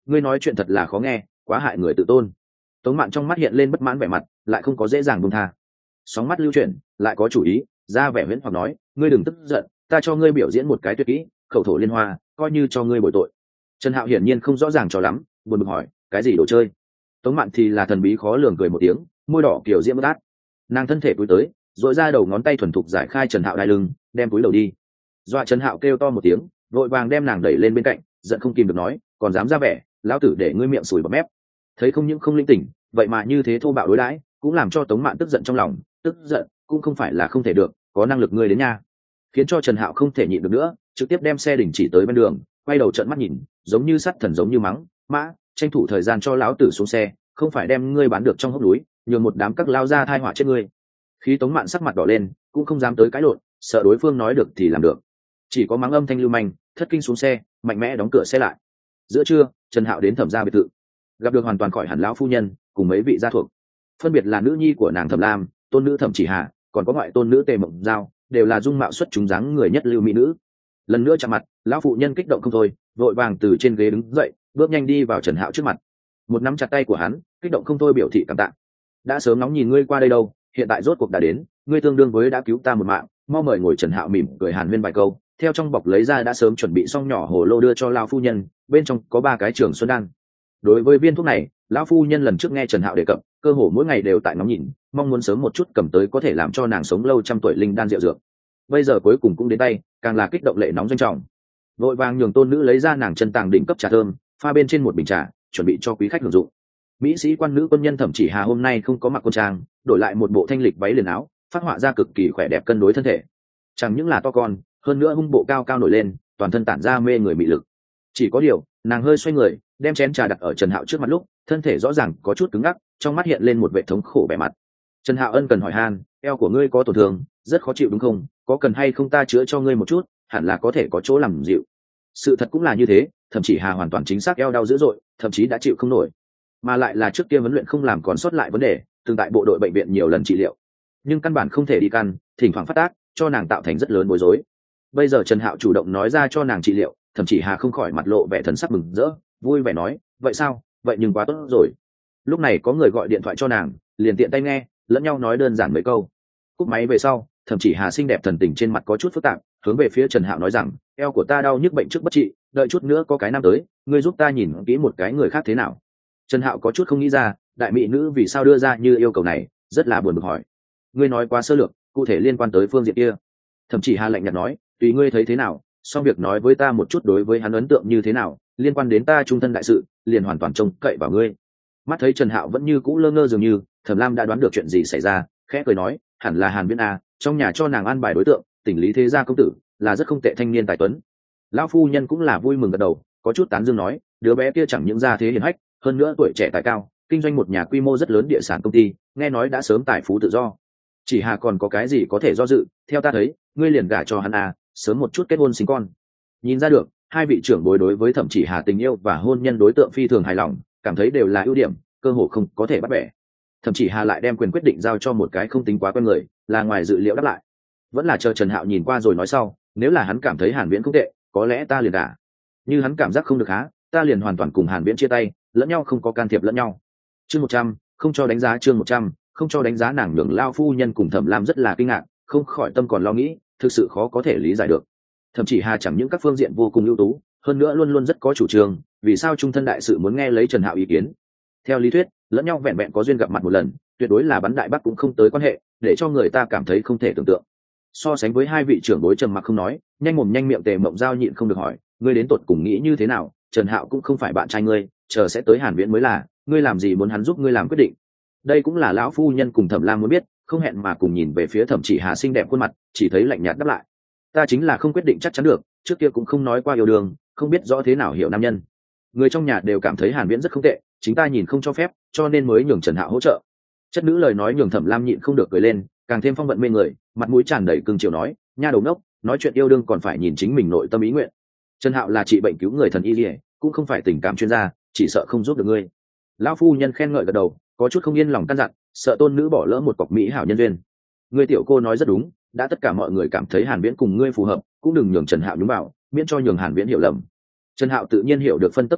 ngươi nói chuyện thật là khó nghe, quá hại người tự tôn. Tống Mạn trong mắt hiện lên bất mãn vẻ mặt, lại không có dễ dàng buông tha. Sóng mắt lưu chuyển, lại có chủ ý, ra vẻ huyễn hoặc nói, ngươi đừng tức giận, ta cho ngươi biểu diễn một cái tuyệt kỹ, khẩu thổ liên hoa, coi như cho ngươi bồi tội. Trần Hạo hiển nhiên không rõ ràng cho lắm, buồn bực hỏi, cái gì đồ chơi? Tống Mạn thì là thần bí khó lường cười một tiếng, môi đỏ kiểu diễm bất át. Nàng thân thể cúi tới, dội ra đầu ngón tay thuần thục giải khai Trần Hạo đai lưng, đem túi đầu đi. Dọa Trần Hạo kêu to một tiếng, vội vàng đem nàng đẩy lên bên cạnh, giận không kìm được nói, còn dám ra vẻ, lão tử để ngươi miệng sùi bọt mép. Thấy không những không linh tỉnh, vậy mà như thế thô bạo đối đãi, cũng làm cho Tống Mạn tức giận trong lòng, tức giận cũng không phải là không thể được, có năng lực ngươi đến nha. Khiến cho Trần Hạo không thể nhịn được nữa, trực tiếp đem xe đình chỉ tới bên đường, quay đầu trợn mắt nhìn, giống như sắt thần giống như mắng, mã, tranh thủ thời gian cho lão tử xuống xe, không phải đem ngươi bán được trong hốc núi, nhường một đám các lao ra thai họa chết ngươi. Khi Tống Mạn sắc mặt đỏ lên, cũng không dám tới cãi lộn, sợ đối phương nói được thì làm được, chỉ có mắng âm thanh lưu manh, thất kinh xuống xe, mạnh mẽ đóng cửa xe lại. Giữa trưa, Trần Hạo đến Thẩm gia biệt thự, gặp được hoàn toàn khỏi hẳn lão phu nhân cùng mấy vị gia thuộc, phân biệt là nữ nhi của nàng Thẩm Lam, tôn nữ Thẩm Chỉ Hà, còn có ngoại tôn nữ Tề Mộng Giao, đều là dung mạo xuất chúng dáng người nhất lưu mỹ nữ. Lần nữa chạm mặt, lão phụ nhân kích động không thôi, vội vàng từ trên ghế đứng dậy, bước nhanh đi vào Trần Hạo trước mặt, một nắm chặt tay của hắn, kích động không thôi biểu thị cảm tạ. Đã sớm nóng nhìn ngươi qua đây đâu, hiện tại rốt cuộc đã đến, ngươi tương đương với đã cứu ta một mạng, mau mời ngồi. Trần Hạo mỉm cười hàn huyên vài câu, theo trong bọc lấy ra đã sớm chuẩn bị xong nhỏ hồ lô đưa cho lão phu nhân, bên trong có 3 cái trường xuân đan. Đối với viên thuốc này, lão phu nhân lần trước nghe Trần Hạo đề cập, cơ hồ mỗi ngày đều tại ngóng nhìn, mong muốn sớm một chút cầm tới có thể làm cho nàng sống lâu trăm tuổi linh đan rượu dược. Bây giờ cuối cùng cũng đến tay, càng là kích động lệ nóng doanh trọng. Vội vàng nhường tôn nữ lấy ra nàng chân tàng đỉnh cấp trà thơm, pha bên trên một bình trà, chuẩn bị cho quý khách hưởng dụng. Mỹ sĩ quan nữ quân nhân Thẩm Chỉ Hà hôm nay không có mặc quân trang, đổi lại một bộ thanh lịch váy liền áo, phát họa ra cực kỳ khỏe đẹp cân đối thân thể. Chẳng những là to con, hơn nữa hung bộ cao cao nổi lên, toàn thân tản ra mê người mị lực. Chỉ có điều, nàng hơi xoay người, đem chén trà đặt ở Trần Hạo trước mặt lúc, thân thể rõ ràng có chút cứng ngắc, trong mắt hiện lên một vẻ thống khổ vẻ mặt. Trần Hạo ân cần hỏi han, eo của ngươi có tổn thương, rất khó chịu đúng không? Có cần hay không ta chữa cho ngươi một chút, hẳn là có thể có chỗ làm dịu. Sự thật cũng là như thế, Thẩm Chỉ Hà hoàn toàn chính xác eo đau dữ dội, thậm chí đã chịu không nổi, mà lại là trước kia huấn luyện không làm còn sót lại vấn đề, từng tại bộ đội bệnh viện nhiều lần trị liệu, nhưng căn bản không thể đi căn, thỉnh thoảng phát tác, cho nàng tạo thành rất lớn bối rối. Bây giờ Trần Hạo chủ động nói ra cho nàng trị liệu, Thẩm Chỉ Hà không khỏi mặt lộ vẻ thần sắc mừng rỡ, vui vẻ nói, vậy sao, vậy nhưng quá tốt rồi. Lúc này có người gọi điện thoại cho nàng, liền tiện tay nghe, lẫn nhau nói đơn giản mấy câu. Cúp máy về sau, Thẩm Chỉ Hà xinh đẹp thần tình trên mặt có chút phức tạp, hướng về phía Trần Hạo nói rằng, eo của ta đau nhức bệnh trước bất trị, đợi chút nữa có cái năm tới, ngươi giúp ta nhìn kỹ một cái người khác thế nào. Trần Hạo có chút không nghĩ ra, đại mỹ nữ vì sao đưa ra như yêu cầu này, rất là buồn bực hỏi, ngươi nói quá sơ lược, cụ thể liên quan tới phương diện kia. Thẩm Chỉ Hà lạnh nhạt nói, tùy ngươi thấy thế nào, xong việc nói với ta một chút đối với hắn ấn tượng như thế nào, liên quan đến ta trung thân đại sự, liền hoàn toàn trông cậy vào ngươi. Mắt thấy Trần Hạo vẫn như cũ lơ ngơ dường như, Thẩm Lam đã đoán được chuyện gì xảy ra, khẽ cười nói, hẳn là Hàn Viễn a, trong nhà cho nàng an bài đối tượng, tỉnh lý thế gia công tử, là rất không tệ thanh niên tài tuấn. Lão phu nhân cũng là vui mừng gật đầu, có chút tán dương nói, đứa bé kia chẳng những gia thế hiển hách, hơn nữa tuổi trẻ tài cao, kinh doanh một nhà quy mô rất lớn địa sản công ty, nghe nói đã sớm tài phú tự do. Chỉ Hà còn có cái gì có thể do dự, theo ta thấy, ngươi liền gả cho hắn a, sớm một chút kết hôn sinh con. Nhìn ra được, hai vị trưởng bối đối với Thẩm Chỉ Hà tình yêu và hôn nhân đối tượng phi thường hài lòng, cảm thấy đều là ưu điểm, cơ hội không có thể bắt bẻ. Thẩm Chỉ Hà lại đem quyền quyết định giao cho một cái không tính quá quen người, là ngoài dự liệu đáp lại. Vẫn là chờ Trần Hạo nhìn qua rồi nói sau, nếu là hắn cảm thấy Hàn Viễn không tệ, có lẽ ta liền gả. Như hắn cảm giác không được há, ta liền hoàn toàn cùng Hàn Viễn chia tay, lẫn nhau không có can thiệp lẫn nhau. Chương 100, không cho đánh giá. Chương 100, không cho đánh giá. Nàng nhường lao phu nhân cùng Thẩm Lam rất là kinh ngạc, không khỏi tâm còn lo nghĩ, thực sự khó có thể lý giải được. Thậm chí Hà chẳng những các phương diện vô cùng ưu tú, hơn nữa luôn luôn rất có chủ trương, vì sao trung thân đại sự muốn nghe lấy Trần Hạo ý kiến. Theo lý thuyết, lẫn nhau vẹn vẹn có duyên gặp mặt một lần, tuyệt đối là bắn đại bắc cũng không tới quan hệ, để cho người ta cảm thấy không thể tưởng tượng. So sánh với hai vị trưởng bối trầm mặc không nói, nhanh mồm nhanh miệng Tề Mộng Giao nhịn không được hỏi, ngươi đến tột cùng nghĩ như thế nào? Trần Hạo cũng không phải bạn trai ngươi, chờ sẽ tới Hàn Viễn mới là, ngươi làm gì muốn hắn giúp ngươi làm quyết định? Đây cũng là lão phu nhân cùng Thẩm Lam muốn biết, không hẹn mà cùng nhìn về phía Thẩm Chỉ Hà xinh đẹp khuôn mặt, chỉ thấy lạnh nhạt đáp lại, ta chính là không quyết định chắc chắn được, trước kia cũng không nói qua yêu đương, không biết rõ thế nào hiểu nam nhân. Người trong nhà đều cảm thấy Hàn Viễn rất không tệ, chính ta nhìn không cho phép, cho nên mới nhường Trần Hạo hỗ trợ. Chất nữ lời nói nhường Thẩm Lam nhịn không được cười lên, càng thêm phong vận mê người, mặt mũi tràn đầy cương chiều nói, nha đầu ngốc, nói chuyện yêu đương còn phải nhìn chính mình nội tâm ý nguyện. Trần Hạo là trị bệnh cứu người thần y liễu, cũng không phải tình cảm chuyên gia, chỉ sợ không giúp được ngươi. Lão phu nhân khen ngợi gật đầu, có chút không yên lòng căn dặn, sợ tôn nữ bỏ lỡ một cọc mỹ hảo nhân duyên. Ngươi tiểu cô nói rất đúng, đã tất cả mọi người cảm thấy Hàn Viễn cùng ngươi phù hợp, cũng đừng nhường Trần Hạo nhúng vào, miễn cho nhường Hàn Viễn hiểu lầm. Trần Hạo tự nhiên hiểu được phân tích cảm giác,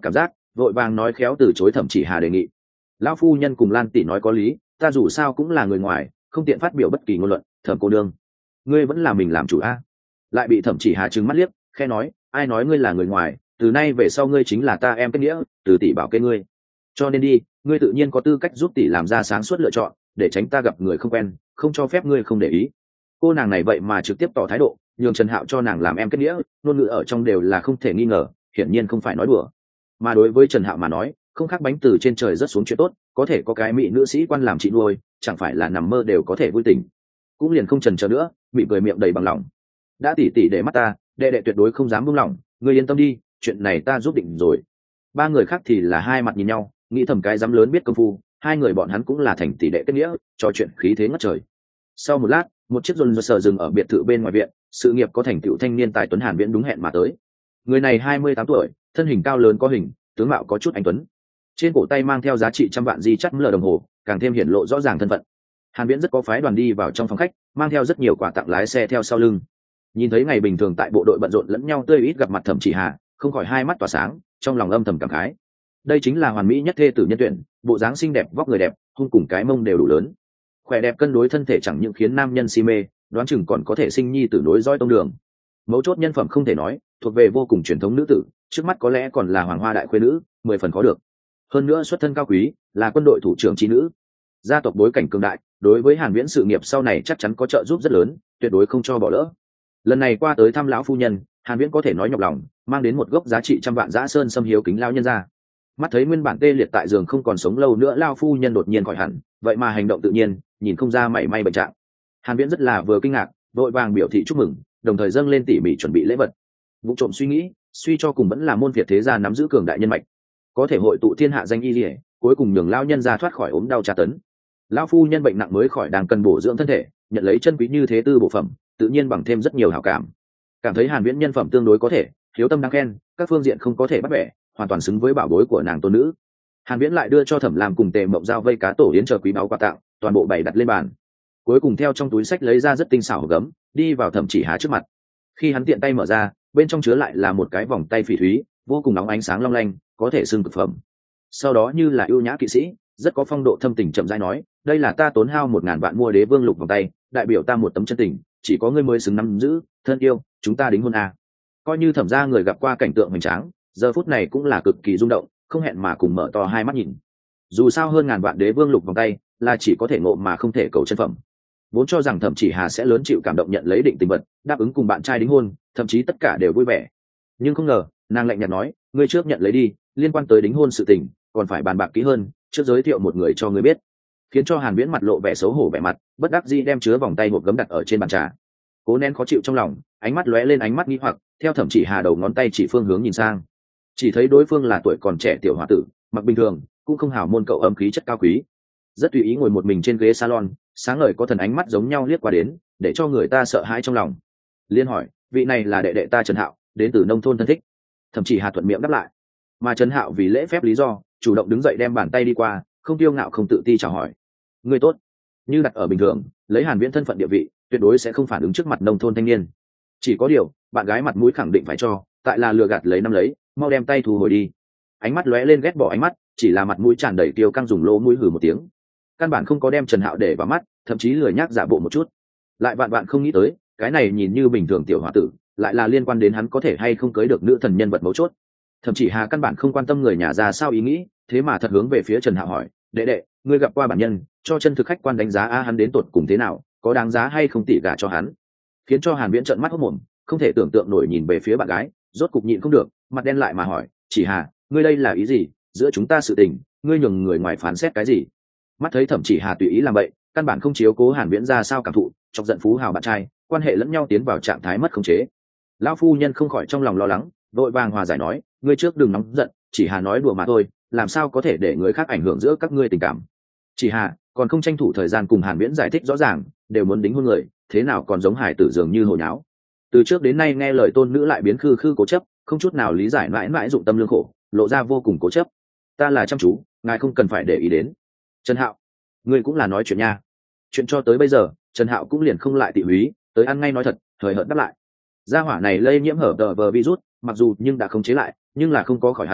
vội vàng nói khéo từ chối Thẩm Chỉ Hà đề nghị. Lão phu nhân cùng Lan tỷ nói có lý, ta dù sao cũng là người ngoài, không tiện phát biểu bất kỳ ngôn luận. Thẩm cô đương, ngươi vẫn là mình làm chủ a. Lại bị Thẩm Chỉ Hà trừng mắt liếc, khe nói, ai nói ngươi là người ngoài, từ nay về sau ngươi chính là ta em kết nghĩa, từ tỷ bảo kê ngươi. Cho nên đi, ngươi tự nhiên có tư cách giúp tỷ làm ra sáng suốt lựa chọn, để tránh ta gặp người không quen, không cho phép ngươi không để ý. Cô nàng này vậy mà trực tiếp tỏ thái độ, nhường Trần Hạo cho nàng làm em kết nghĩa, ngôn ngữ ở trong đều là không thể nghi ngờ, hiển nhiên không phải nói đùa. Mà đối với Trần Hạo mà nói, không khác bánh từ trên trời rớt xuống chuyện tốt, có thể có cái mỹ nữ sĩ quan làm chị nuôi, chẳng phải là nằm mơ đều có thể vui tình. Cũng liền không chần chờ nữa, bị cười miệng đầy bằng lòng. Đã tỉ tỉ để mắt ta, đệ đệ tuyệt đối không dám buông lỏng, ngươi yên tâm đi, chuyện này ta giúp định rồi. Ba người khác thì là hai mặt nhìn nhau, nghĩ thầm cái dám lớn biết công phu, hai người bọn hắn cũng là thành tỷ đệ kết nghĩa, trò chuyện khí thế ngất trời. Sau một lát, một chiếc dồn dơ dừng ở biệt thự bên ngoài viện, sự nghiệp có thành tựu thanh niên tài tuấn Hàn Viễn đúng hẹn mà tới. Người này 28 tuổi, thân hình cao lớn có hình, tướng mạo có chút anh tuấn. Trên cổ tay mang theo giá trị trăm vạn di chắt lờ đồng hồ, càng thêm hiển lộ rõ ràng thân phận. Hàn Viễn rất có phái đoàn đi vào trong phòng khách, mang theo rất nhiều quà tặng lái xe theo sau lưng. Nhìn thấy ngày bình thường tại bộ đội bận rộn lẫn nhau tươi ít gặp mặt Thẩm Chỉ Hà, không khỏi hai mắt tỏa sáng, trong lòng âm thầm cảm khái. Đây chính là hoàn mỹ nhất thê tử nhân tuyển, bộ dáng xinh đẹp, vóc người đẹp, hung cùng cái mông đều đủ lớn. Khỏe đẹp cân đối thân thể chẳng những khiến nam nhân si mê, đoán chừng còn có thể sinh nhi tử nối dõi tông đường. Mấu chốt nhân phẩm không thể nói, thuộc về vô cùng truyền thống nữ tử, trước mắt có lẽ còn là hoàng hoa đại khuê nữ, 10 phần khó được. Hơn nữa xuất thân cao quý, là quân đội thủ trưởng chi nữ, gia tộc bối cảnh cường đại, đối với Hàn Viễn sự nghiệp sau này chắc chắn có trợ giúp rất lớn, tuyệt đối không cho bỏ lỡ. Lần này qua tới thăm lão phu nhân, Hàn Viễn có thể nói nhọc lòng, mang đến một gốc giá trị trăm vạn dã sơn xâm hiếu kính lão nhân ra. Mắt thấy nguyên bản tê liệt tại giường không còn sống lâu nữa, lão phu nhân đột nhiên khỏi hẳn, vậy mà hành động tự nhiên, nhìn không ra mảy may bệnh trạng. Hàn Viễn rất là vừa kinh ngạc, vội vàng biểu thị chúc mừng, đồng thời dâng lên tỉ mỉ chuẩn bị lễ vật. Vụ trộm suy nghĩ, suy cho cùng vẫn là môn phiệt thế gia nắm giữ cường đại nhân mạch, có thể hội tụ thiên hạ danh y liễu, cuối cùng nhường lão nhân ra thoát khỏi ốm đau tra tấn. Lão phu nhân bệnh nặng mới khỏi, đang cần bổ dưỡng thân thể, nhận lấy chân quý như thế tư bộ phẩm, tự nhiên bằng thêm rất nhiều hảo cảm. Cảm thấy Hàn Viễn nhân phẩm tương đối có thể, hiếu tâm đáng khen, các phương diện không có thể bắt bẻ, hoàn toàn xứng với bảo bối của nàng tôn nữ. Hàn Viễn lại đưa cho Thẩm Lam cùng Tề Mộng Giao vây cá tổ yến chờ quý báu quà tặng, toàn bộ bày đặt lên bàn. Cuối cùng theo trong túi sách lấy ra rất tinh xảo hộp gấm, đi vào Thẩm Chỉ Hà trước mặt. Khi hắn tiện tay mở ra, bên trong chứa lại là một cái vòng tay phỉ thúy, vô cùng nóng ánh sáng long lanh, có thể xưng cực phẩm. Sau đó như là ưu nhã kỵ sĩ, rất có phong độ thâm tình chậm rãi nói, đây là ta tốn hao 1000 vạn mua Đế Vương Lục vòng tay, đại biểu ta một tấm chân tình, chỉ có ngươi mới xứng nắm giữ, thân yêu, chúng ta đính hôn à. Coi như Thẩm gia người gặp qua cảnh tượng hoành tráng, giờ phút này cũng là cực kỳ rung động, không hẹn mà cùng mở to hai mắt nhìn. Dù sao hơn ngàn vạn Đế Vương Lục vòng tay là chỉ có thể ngộ mà không thể cầu chân phẩm. Vốn cho rằng Thẩm Chỉ Hà sẽ lớn chịu cảm động nhận lấy định tình vật, đáp ứng cùng bạn trai đính hôn, thậm chí tất cả đều vui vẻ. Nhưng không ngờ, nàng lạnh nhạt nói, ngươi trước nhận lấy đi, liên quan tới đính hôn sự tình, còn phải bàn bạc kỹ hơn, trước giới thiệu một người cho ngươi biết. Khiến cho Hàn Viễn mặt lộ vẻ xấu hổ vẻ mặt, bất đắc dĩ đem chứa vòng tay hộp gấm đặt ở trên bàn trà. Cố nén khó chịu trong lòng, ánh mắt lóe lên ánh mắt nghi hoặc, theo Thẩm Chỉ Hà đầu ngón tay chỉ phương hướng nhìn sang. Chỉ thấy đối phương là tuổi còn trẻ tiểu hòa tử, mặc bình thường, cũng không hào môn cậu ấm khí chất cao quý. Rất tùy ý ngồi một mình trên ghế salon, sáng ngời có thần ánh mắt giống nhau liếc qua đến, để cho người ta sợ hãi trong lòng. Liên hỏi, vị này là đệ đệ ta Trần Hạo, đến từ nông thôn thân thích. Thẩm Chỉ Hà thuận miệng đáp lại. Mà Trần Hạo vì lễ phép lý do, chủ động đứng dậy đem bàn tay đi qua, không kiêu ngạo không tự ti chào hỏi. Người tốt. Như đặt ở bình thường, lấy Hàn Viễn thân phận địa vị, tuyệt đối sẽ không phản ứng trước mặt nông thôn thanh niên. Chỉ có điều, bạn gái mặt mũi khẳng định phải cho, tại là lừa gạt lấy năm lấy, mau đem tay thu hồi đi. Ánh mắt lóe lên ghét bỏ ánh mắt, chỉ là mặt mũi tràn đầy tiêu căng dùng lỗ mũi hừ một tiếng. Căn bản không có đem Trần Hạo để vào mắt, thậm chí lười nhác giả bộ một chút. Lại bạn không nghĩ tới, cái này nhìn như bình thường tiểu hòa tử, lại là liên quan đến hắn có thể hay không cưới được nữ thần nhân vật mấu chốt. Thậm chí Hà căn bản không quan tâm người nhà ra sao ý nghĩ, thế mà thật hướng về phía Trần Hạo hỏi, đệ đệ, ngươi gặp qua bản nhân, cho chân thực khách quan đánh giá hắn đến tột cùng thế nào, có đáng giá hay không tỉ gả cho hắn. Khiến cho Hàn Viễn trợn mắt hốt mồm, không thể tưởng tượng nổi nhìn về phía bạn gái, rốt cục nhịn không được, mặt đen lại mà hỏi, Chỉ Hà, ngươi đây là ý gì, giữa chúng ta sự tình, ngươi nhường người ngoài phán xét cái gì? Mắt thấy Thẩm Chỉ Hà tùy ý làm vậy, căn bản không chiếu cố Hàn Viễn ra sao cảm thụ, chọc giận phú hào bạn trai, quan hệ lẫn nhau tiến vào trạng thái mất khống chế. Lão phu nhân không khỏi trong lòng lo lắng, vội vàng hòa giải nói, ngươi trước đừng nóng giận, Chỉ Hà nói đùa mà thôi, làm sao có thể để người khác ảnh hưởng giữa các ngươi tình cảm. Chỉ Hà còn không tranh thủ thời gian cùng Hàn Viễn giải thích rõ ràng, đều muốn đính hôn người, thế nào còn giống hải tử dường như hồ nháo. Từ trước đến nay nghe lời tôn nữ lại biến khư khư cố chấp, không chút nào lý giải mãi mãi dụng tâm lương khổ, lộ ra vô cùng cố chấp. Ta là chăm chú, ngài không cần phải để ý đến. Trần Hạo, ngươi cũng là nói chuyện nha. Chuyện cho tới bây giờ, Trần Hạo cũng liền không lại tị húy, tới ăn ngay nói thật, thời hợt đáp lại. Gia hỏa này lây nhiễm hở tờ vờ virus, mặc dù nhưng đã không chế lại, nhưng là không có khỏi hẳn,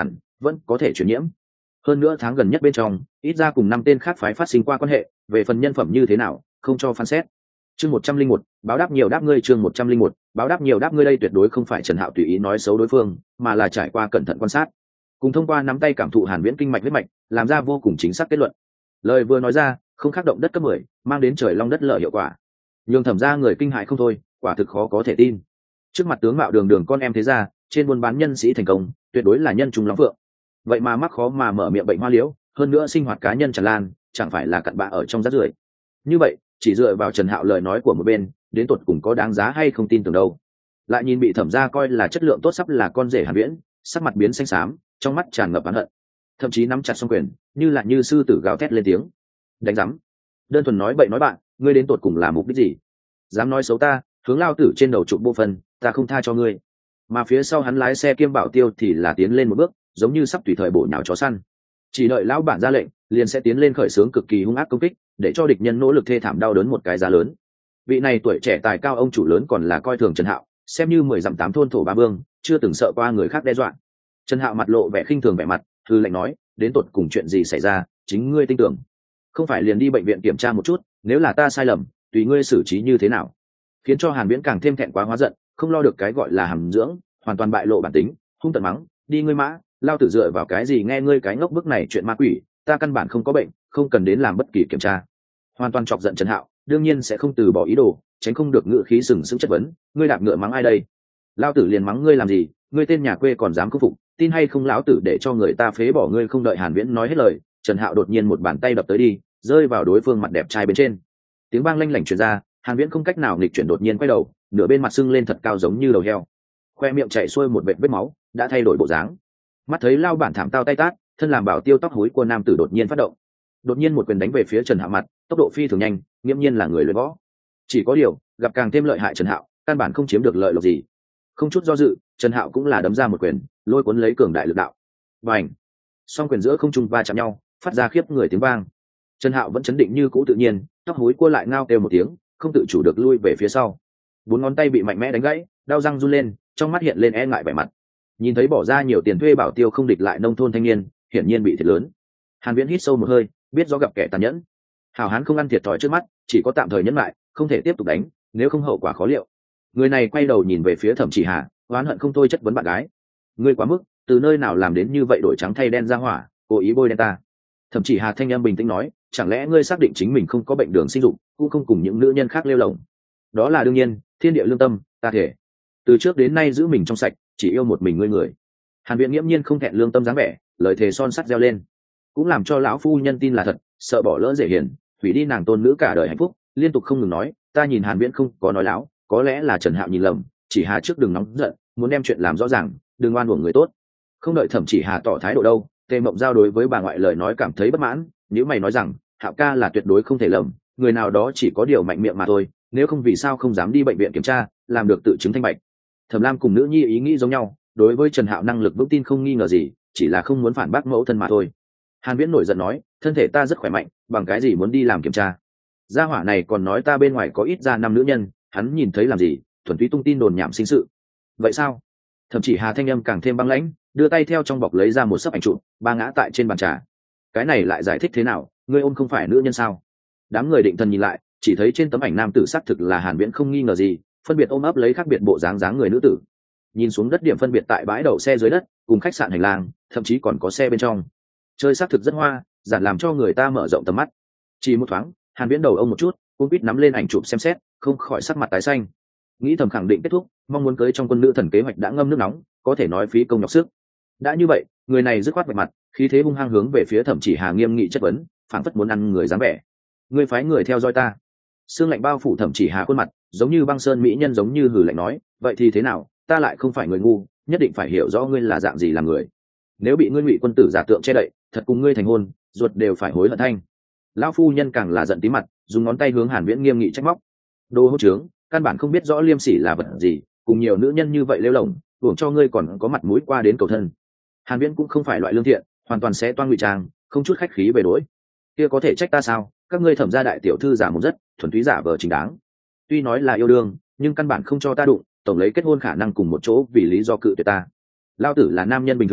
vẫn có thể chuyển nhiễm. Hơn nữa tháng gần nhất bên trong ít ra cùng 5 tên khác phái phát sinh qua quan hệ, về phần nhân phẩm như thế nào không cho phán xét. Chương 101, báo đáp nhiều đáp ngươi. Chương 101, báo đáp nhiều đáp ngươi. Đây tuyệt đối không phải Trần Hạo tùy ý nói xấu đối phương, mà là trải qua cẩn thận quan sát, cùng thông qua nắm tay cảm thụ Hàn Viễn kinh mạch huyết mạch, làm ra vô cùng chính xác kết luận. Lời vừa nói ra, không khác động đất cấp 10, mang đến trời long đất lở hiệu quả. Nhưng thẩm ra người kinh hại không thôi, quả thực khó có thể tin. Trước mặt tướng mạo đường đường con em thế gia, trên buôn bán nhân sĩ thành công, tuyệt đối là nhân trung lắm vượng. Vậy mà mắc khó mà mở miệng bệnh hoa liễu, hơn nữa sinh hoạt cá nhân tràn lan, chẳng phải là cặn bã ở trong rác rưởi. Như vậy, chỉ dựa vào Trần Hạo lời nói của một bên, đến tột cùng có đáng giá hay không tin tưởng đâu. Lại nhìn bị thẩm ra coi là chất lượng tốt sắp là con rể Hàn Viễn, sắc mặt biến xanh xám, trong mắt tràn ngập oán hận, thậm chí nắm chặt song quyền, như là như sư tử gào thét lên tiếng. Đánh rắm, đơn thuần nói bậy nói bạn, ngươi đến tột cùng là mục đích gì? Dám nói xấu ta, hướng lao tử trên đầu trụ bộ phần, ta không tha cho ngươi. Mà phía sau hắn lái xe kiêm bảo tiêu thì là tiến lên một bước, giống như sắp tùy thời bổ nhào chó săn. Chỉ đợi lão bản ra lệnh, liền sẽ tiến lên khởi xướng cực kỳ hung ác công kích, để cho địch nhân nỗ lực thê thảm đau đớn một cái giá lớn. Vị này tuổi trẻ tài cao ông chủ lớn còn là coi thường Trần Hạo, xem như 10 dặm 8 thôn thổ ba vương, chưa từng sợ qua người khác đe dọa. Trần Hạo mặt lộ vẻ khinh thường vẻ mặt, hư lệnh nói, đến tột cùng chuyện gì xảy ra, chính ngươi tin tưởng. Không phải liền đi bệnh viện kiểm tra một chút, nếu là ta sai lầm, tùy ngươi xử trí như thế nào. Khiến cho Hàn Viễn càng thêm thẹn quá hóa giận, không lo được cái gọi là hàm dưỡng, hoàn toàn bại lộ bản tính, hung tợn mắng, đi ngươi mã, lao tử dựa vào cái gì nghe ngươi cái ngốc bức này chuyện ma quỷ, ta căn bản không có bệnh, không cần đến làm bất kỳ kiểm tra. Hoàn toàn chọc giận Trần Hạo, đương nhiên sẽ không từ bỏ ý đồ, tránh không được ngữ khí sừng sững chất vấn, ngươi đạp ngựa mắng ai đây? Lao tử liền mắng ngươi làm gì, ngươi tên nhà quê còn dám khâm phục, tin hay không lão tử để cho người ta phế bỏ ngươi. Không đợi Hàn Viễn nói hết lời, Trần Hạo đột nhiên một bàn tay đập tới đi, rơi vào đối phương mặt đẹp trai bên trên. Tiếng vang lanh lảnh truyền ra, Hàn Viễn không cách nào nghịch chuyển đột nhiên quay đầu, nửa bên mặt sưng lên thật cao giống như đầu heo, khoe miệng chảy xuôi một vệt vết máu, đã thay đổi bộ dáng. Mắt thấy lao bản thảm tao tay tát, thân làm bảo tiêu tóc hối của nam tử đột nhiên phát động, đột nhiên một quyền đánh về phía Trần Hạo mặt, tốc độ phi thường nhanh, nghiễm nhiên là người luyện võ. Chỉ có điều, gặp càng thêm lợi hại Trần Hạo, căn bản không chiếm được lợi lộc gì. Không chút do dự, Trần Hạo cũng là đấm ra một quyền, lôi cuốn lấy cường đại lực đạo. Bành! Song quyền giữa không trung va chạm nhau, phát ra khiếp người tiếng vang. Trần Hạo vẫn chấn định như cũ tự nhiên, tóc hối cua lại ngao kêu một tiếng, không tự chủ được lui về phía sau. 4 ngón tay bị mạnh mẽ đánh gãy, đau răng run lên, trong mắt hiện lên e ngại vẻ mặt. Nhìn thấy bỏ ra nhiều tiền thuê bảo tiêu không địch lại nông thôn thanh niên, hiển nhiên bị thiệt lớn. Hàn Viễn hít sâu một hơi, biết rõ gặp kẻ tàn nhẫn. Hảo hán không ăn thiệt thòi trước mắt, chỉ có tạm thời nhẫn lại, không thể tiếp tục đánh, nếu không hậu quả khó liệu. Người này quay đầu nhìn về phía Thẩm Chỉ Hà, oán hận không thôi chất vấn bạn gái. Ngươi quá mức, từ nơi nào làm đến như vậy đổi trắng thay đen ra hỏa, cố ý bôi đen ta. Thẩm Chỉ Hà thanh âm bình tĩnh nói, chẳng lẽ ngươi xác định chính mình không có bệnh đường sinh dục, cũng không cùng những nữ nhân khác lêu lổng? Đó là đương nhiên, thiên địa lương tâm, ta thể. Từ trước đến nay giữ mình trong sạch, chỉ yêu một mình ngươi người. Hàn Viễn nghiễm nhiên không thẹn lương tâm dáng vẻ, lời thề son sắt reo lên, cũng làm cho lão phu nhân tin là thật, sợ bỏ lỡ dễ hiền, hủy đi nàng tôn nữ cả đời hạnh phúc, liên tục không ngừng nói, ta nhìn Hàn Viễn không có nói láo, có lẽ là Trần Hạo nhìn lầm, Chỉ Hà trước đừng nóng giận, muốn đem chuyện làm rõ ràng, đừng oan uổng người tốt. Không đợi Thẩm Chỉ Hà tỏ thái độ đâu, Tề Mộng Giao đối với bà ngoại lời nói cảm thấy bất mãn, nếu mày nói rằng, Hạo ca là tuyệt đối không thể lầm, người nào đó chỉ có điều mạnh miệng mà thôi, nếu không vì sao không dám đi bệnh viện kiểm tra, làm được tự chứng thanh bạch. Thẩm Lam cùng nữ nhi ý nghĩ giống nhau, đối với Trần Hạo năng lực vững tin không nghi ngờ gì, chỉ là không muốn phản bác mẫu thân mà thôi. Hàn Viễn nổi giận nói, thân thể ta rất khỏe mạnh, bằng cái gì muốn đi làm kiểm tra? Gia hỏa này còn nói ta bên ngoài có ít ra 5 nữ nhân, hắn nhìn thấy làm gì, thuần túy tung tin đồn nhảm sinh sự. Vậy sao? Thậm chí Hà thanh âm càng thêm băng lãnh, đưa tay theo trong bọc lấy ra một sấp ảnh chụp, ba ngã tại trên bàn trà. Cái này lại giải thích thế nào, ngươi ôm không phải nữ nhân sao? Đám người định thần nhìn lại, chỉ thấy trên tấm ảnh nam tử xác thực là Hàn Viễn không nghi ngờ gì, phân biệt ôm ấp lấy khác biệt bộ dáng người nữ tử. Nhìn xuống đất điểm phân biệt tại bãi đậu xe dưới đất, cùng khách sạn hành lang, thậm chí còn có xe bên trong. Chơi xác thực rất hoa, giản làm cho người ta mở rộng tầm mắt. Chỉ một thoáng, Hàn Viễn đầu ông một chút, cũng biết nắm lên ảnh chụp xem xét, không khỏi sắc mặt tái xanh. Nghĩ thầm khẳng định kết thúc, mong muốn cưới trong quân nữ thần kế hoạch đã ngâm nước nóng, có thể nói phí công nhọc sức. Đã như vậy, người này dứt khoát vạch mặt, khí thế hung hăng hướng về phía Thẩm Chỉ Hà nghiêm nghị chất vấn, phảng phất muốn ăn người dám vẻ. Ngươi phái người theo dõi ta? Sương lạnh bao phủ Thẩm Chỉ Hà khuôn mặt, giống như băng sơn mỹ nhân giống như hừ lạnh nói, vậy thì thế nào, ta lại không phải người ngu, nhất định phải hiểu rõ ngươi là dạng gì làm người. Nếu bị ngươi Ngụy quân tử giả tượng che đậy, thật cùng ngươi thành hôn, ruột đều phải hối hận thanh. Lão phu nhân càng là giận tí mặt, dùng ngón tay hướng Hàn Viễn nghiêm nghị trách móc. Đồ hỗn trướng, căn bản không biết rõ liêm sỉ là vật gì, cùng nhiều nữ nhân như vậy lêu lổng, hưởng cho ngươi còn có mặt mũi qua đến cầu thân. Hàn Viễn cũng không phải loại lương thiện, hoàn toàn sẽ toan ngụy trang, không chút khách khí về đối. Kia có thể trách ta sao? Các ngươi Thẩm gia đại tiểu thư giả một rất, thuần túy giả vờ chính đáng. Tuy nói là yêu đương, nhưng căn bản không cho ta đụng, tổng lấy kết hôn khả năng cùng một chỗ vì lý do cự tuyệt ta. Lão tử là nam nhân bình thường,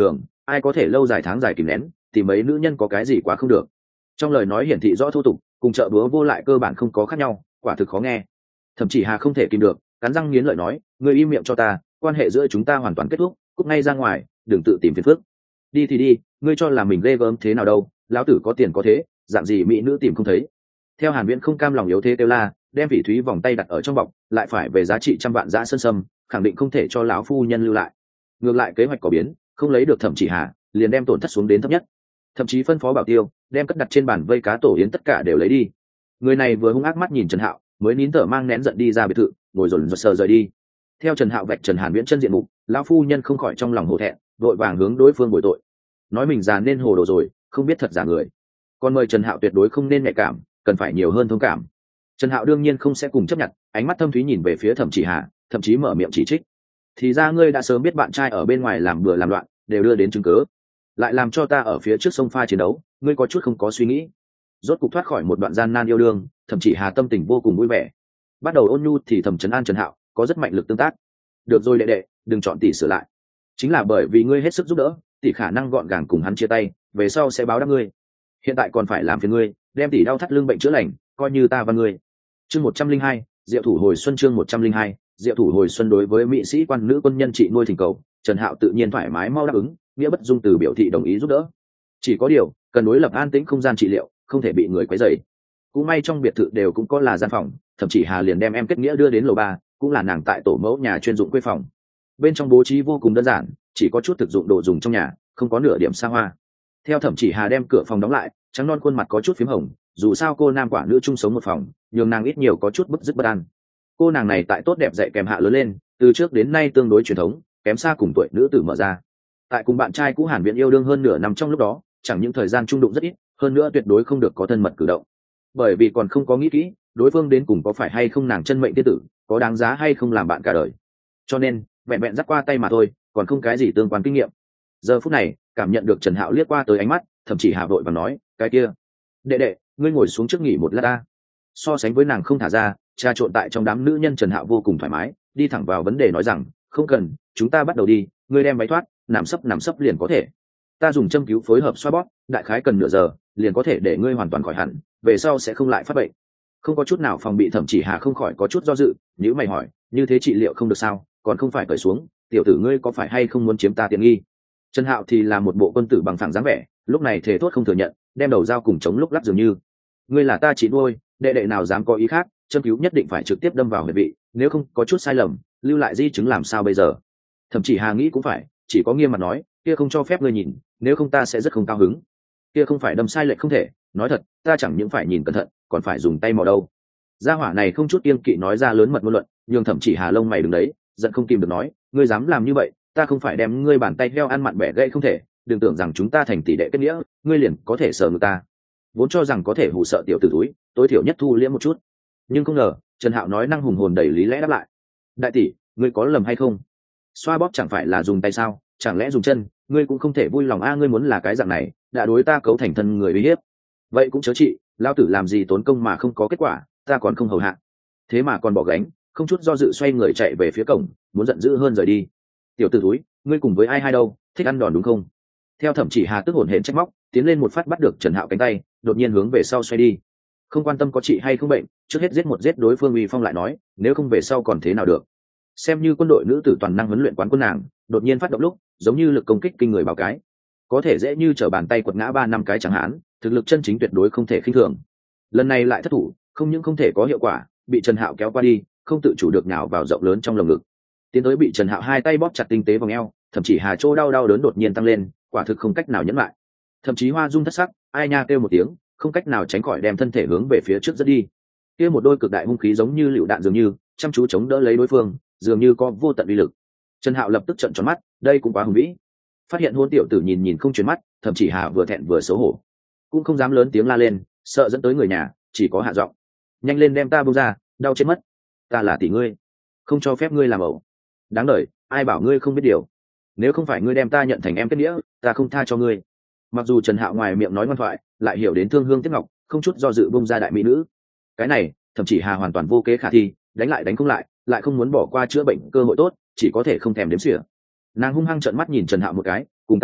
ai có thể lâu dài tháng dài kìm nén, thì mấy nữ nhân có cái gì quá không được. Trong lời nói hiển thị rõ thô tục, cùng chợ búa vô lại cơ bản không có khác nhau, quả thực khó nghe. Thậm chí Hà không thể kìm được, cắn răng nghiến lợi nói, ngươi im miệng cho ta, quan hệ giữa chúng ta hoàn toàn kết thúc, cút ngay ra ngoài, đừng tự tìm phiền phức. Đi thì đi, ngươi cho là mình ghê gớm thế nào đâu, lão tử có tiền có thế, dạng gì mỹ nữ tìm không thấy. Theo Hàn Viễn không cam lòng yếu thế kêu la, đem Phỉ Thúy vòng tay đặt ở trong bọc, lại phải về giá trị trăm vạn dã sơn sâm, khẳng định không thể cho lão phu nhân lưu lại. Ngược lại kế hoạch có biến, không lấy được Thẩm Chỉ Hà, liền đem tổn thất xuống đến thấp nhất. Thậm chí phân phó Bảo Tiêu, đem cất đặt trên bàn vây cá tổ yến tất cả đều lấy đi. Người này vừa hung ác mắt nhìn Trần Hạo, mới nín thở mang nén giận đi ra biệt thự, ngồi dồn dập sờ rời đi. Theo Trần Hạo vạch Trần Hàn Viễn chân diện mục, lão phu nhân không khỏi trong lòng hổ thẹn, vội vàng hướng đối phương bồi tội, nói mình già nên hồ đồ rồi, không biết thật giả người. Còn mời Trần Hạo tuyệt đối không nên nhạy cảm, cần phải nhiều hơn thông cảm. Trần Hạo đương nhiên không sẽ cùng chấp nhận, ánh mắt thâm thúy nhìn về phía Thẩm Chỉ Hà, thậm chí mở miệng chỉ trích. Thì ra ngươi đã sớm biết bạn trai ở bên ngoài làm bừa làm loạn, đều đưa đến chứng cứ, lại làm cho ta ở phía trước sông pha chiến đấu, ngươi có chút không có suy nghĩ. Rốt cục thoát khỏi một đoạn gian nan yêu đương, Thẩm Chỉ Hà tâm tình vô cùng vui vẻ, bắt đầu ôn nhu thì thầm trấn an Trần Hạo, có rất mạnh lực tương tác. Được rồi đệ đệ, đừng chọn tỷ sửa lại, chính là bởi vì ngươi hết sức giúp đỡ, tỷ khả năng gọn gàng cùng hắn chia tay, về sau sẽ báo đáp ngươi. Hiện tại còn phải làm phiền ngươi, đem tỷ đau thắt lưng bệnh chữa lành, coi như ta và ngươi. Chương 102, Diệu thủ hồi xuân. Chương 102, Diệu thủ hồi xuân. Đối với mỹ sĩ quan nữ quân nhân chị nuôi thỉnh cầu, Trần Hạo tự nhiên thoải mái mau đáp ứng, nghĩa bất dung từ biểu thị đồng ý giúp đỡ. Chỉ có điều, cần đối lập an tĩnh không gian trị liệu, không thể bị người quấy rầy. Cũng may trong biệt thự đều cũng có là gian phòng, thậm chí Hà liền đem em kết nghĩa đưa đến lầu 3, cũng là nàng tại tổ mẫu nhà chuyên dụng quê phòng. Bên trong bố trí vô cùng đơn giản, chỉ có chút thực dụng đồ dùng trong nhà, không có nửa điểm xa hoa. Theo Thẩm Chỉ Hà đem cửa phòng đóng lại, trắng non khuôn mặt có chút phím hồng, dù sao cô nam quả nữ chung sống một phòng, nhường nàng ít nhiều có chút bức dứt bất an. Cô nàng này tại tốt đẹp dạy kèm hạ lớn lên, từ trước đến nay tương đối truyền thống, kém xa cùng tuổi nữ tử mở ra. Tại cùng bạn trai cũ Hàn Viễn yêu đương hơn nửa năm trong lúc đó, chẳng những thời gian chung đụng rất ít, hơn nữa tuyệt đối không được có thân mật cử động. Bởi vì còn không có nghĩ kỹ, đối phương đến cùng có phải hay không nàng chân mệnh tiên tử, có đáng giá hay không làm bạn cả đời. Cho nên, vẹn vẹn dắt qua tay mà thôi, còn không cái gì tương quan kinh nghiệm. Giờ phút này, cảm nhận được Trần Hạo liếc qua tới ánh mắt, thậm chí Hà vội và nói, cái kia, đệ đệ, ngươi ngồi xuống trước nghỉ một lát ta. So sánh với nàng không thả ra, trà trộn tại trong đám nữ nhân, Trần Hạo vô cùng thoải mái, đi thẳng vào vấn đề nói rằng, không cần, chúng ta bắt đầu đi, ngươi đem váy thoát, nằm sấp liền có thể. Ta dùng châm cứu phối hợp xoa bóp, đại khái cần nửa giờ, liền có thể để ngươi hoàn toàn khỏi hẳn, về sau sẽ không lại phát bệnh. Không có chút nào phòng bị, thậm chí Hà không khỏi có chút do dự, nếu mày hỏi, như thế trị liệu không được sao, còn không phải cởi xuống, tiểu tử ngươi có phải hay không muốn chiếm ta tiện nghi? Trần Hạo thì là một bộ quân tử bằng phẳng dáng vẻ, lúc này thề thốt không thừa nhận, đem đầu dao cùng chống lúc lắc dường như, ngươi là ta chị nuôi, đệ đệ nào dám có ý khác, châm cứu nhất định phải trực tiếp đâm vào huyệt vị, nếu không có chút sai lầm, lưu lại di chứng làm sao bây giờ? Thậm chí Hà nghĩ cũng phải, chỉ có nghiêm mặt nói, kia không cho phép ngươi nhìn, nếu không ta sẽ rất không cao hứng. Kia không phải đâm sai lệch không thể, nói thật, ta chẳng những phải nhìn cẩn thận, còn phải dùng tay mò đâu. Gia hỏa này không chút kiêng kỵ nói ra lớn mật ngôn luận, nhưng thậm chí Hà lông mày đứng đấy, giận không kìm được nói, ngươi dám làm như vậy, ta không phải đem ngươi bàn tay heo ăn mặn bẻ gãy không thể, đừng tưởng rằng chúng ta thành tỷ đệ kết nghĩa, ngươi liền có thể sờ người ta. Vốn cho rằng có thể hù sợ tiểu tử túi, tối thiểu nhất thu liễm một chút, nhưng không ngờ Trần Hạo nói năng hùng hồn đầy lý lẽ đáp lại, đại tỷ, ngươi có lầm hay không? Xoa bóp chẳng phải là dùng tay sao, chẳng lẽ dùng chân? Ngươi cũng không thể vui lòng ngươi muốn là cái dạng này, đã đối ta cấu thành thân người uy hiếp, vậy cũng chớ trị, lao tử làm gì tốn công mà không có kết quả, ta còn không hầu hạ, thế mà còn bỏ gánh, không chút do dự xoay người chạy về phía cổng, muốn giận dữ hơn rời đi. Tiểu tử túi, ngươi cùng với ai hai đâu, thích ăn đòn đúng không? Theo Thẩm Chỉ Hà tức hổn hển trách móc, tiến lên một phát bắt được Trần Hạo cánh tay, đột nhiên hướng về sau xoay đi. Không quan tâm có trị hay không bệnh, trước hết giết một giết đối phương. Uy Phong lại nói, nếu không về sau còn thế nào được? Xem như quân đội nữ tử toàn năng huấn luyện quán quân nàng, đột nhiên phát động lúc, giống như lực công kích kinh người báo cái, có thể dễ như trở bàn tay quật ngã 3-5 cái chẳng hạn, thực lực chân chính tuyệt đối không thể khinh thường. Lần này lại thất thủ, không những không thể có hiệu quả, bị Trần Hạo kéo qua đi, không tự chủ được nhào vào rộng lớn trong lồng ngực. Tiến tới bị Trần Hạo hai tay bóp chặt tinh tế vòng eo, thậm chí Hà chỗ đau đớn đột nhiên tăng lên, quả thực không cách nào nhẫn lại. Thậm chí Hoa Dung thất sắc, ai nha kêu một tiếng, không cách nào tránh khỏi đem thân thể hướng về phía trước dẫn đi. Kia một đôi cực đại hung khí giống như lựu đạn dường như, chăm chú chống đỡ lấy đối phương, dường như có vô tận uy lực. Trần Hạo lập tức trợn tròn mắt, đây cũng quá hùng vĩ. Phát hiện hôn tiểu tử nhìn không chuyển mắt, thậm chí Hà vừa thẹn vừa xấu hổ, cũng không dám lớn tiếng la lên, sợ dẫn tới người nhà, chỉ có hạ giọng, nhanh lên đem ta buông ra, đau chết mất, ta là tỷ ngươi, không cho phép ngươi làm ẩu. Đáng đời, ai bảo ngươi không biết điều, nếu không phải ngươi đem ta nhận thành em kết nghĩa, ta không tha cho ngươi. Mặc dù Trần Hạo ngoài miệng nói ngoan thoại, lại hiểu đến thương hương tiếc ngọc, không chút do dự bông ra đại mỹ nữ. Cái này thậm chí Hà hoàn toàn vô kế khả thi, đánh lại đánh không lại, lại không muốn bỏ qua chữa bệnh cơ hội tốt, chỉ có thể không thèm đếm xỉa. Nàng hung hăng trợn mắt nhìn Trần Hạo một cái, cùng ta tới,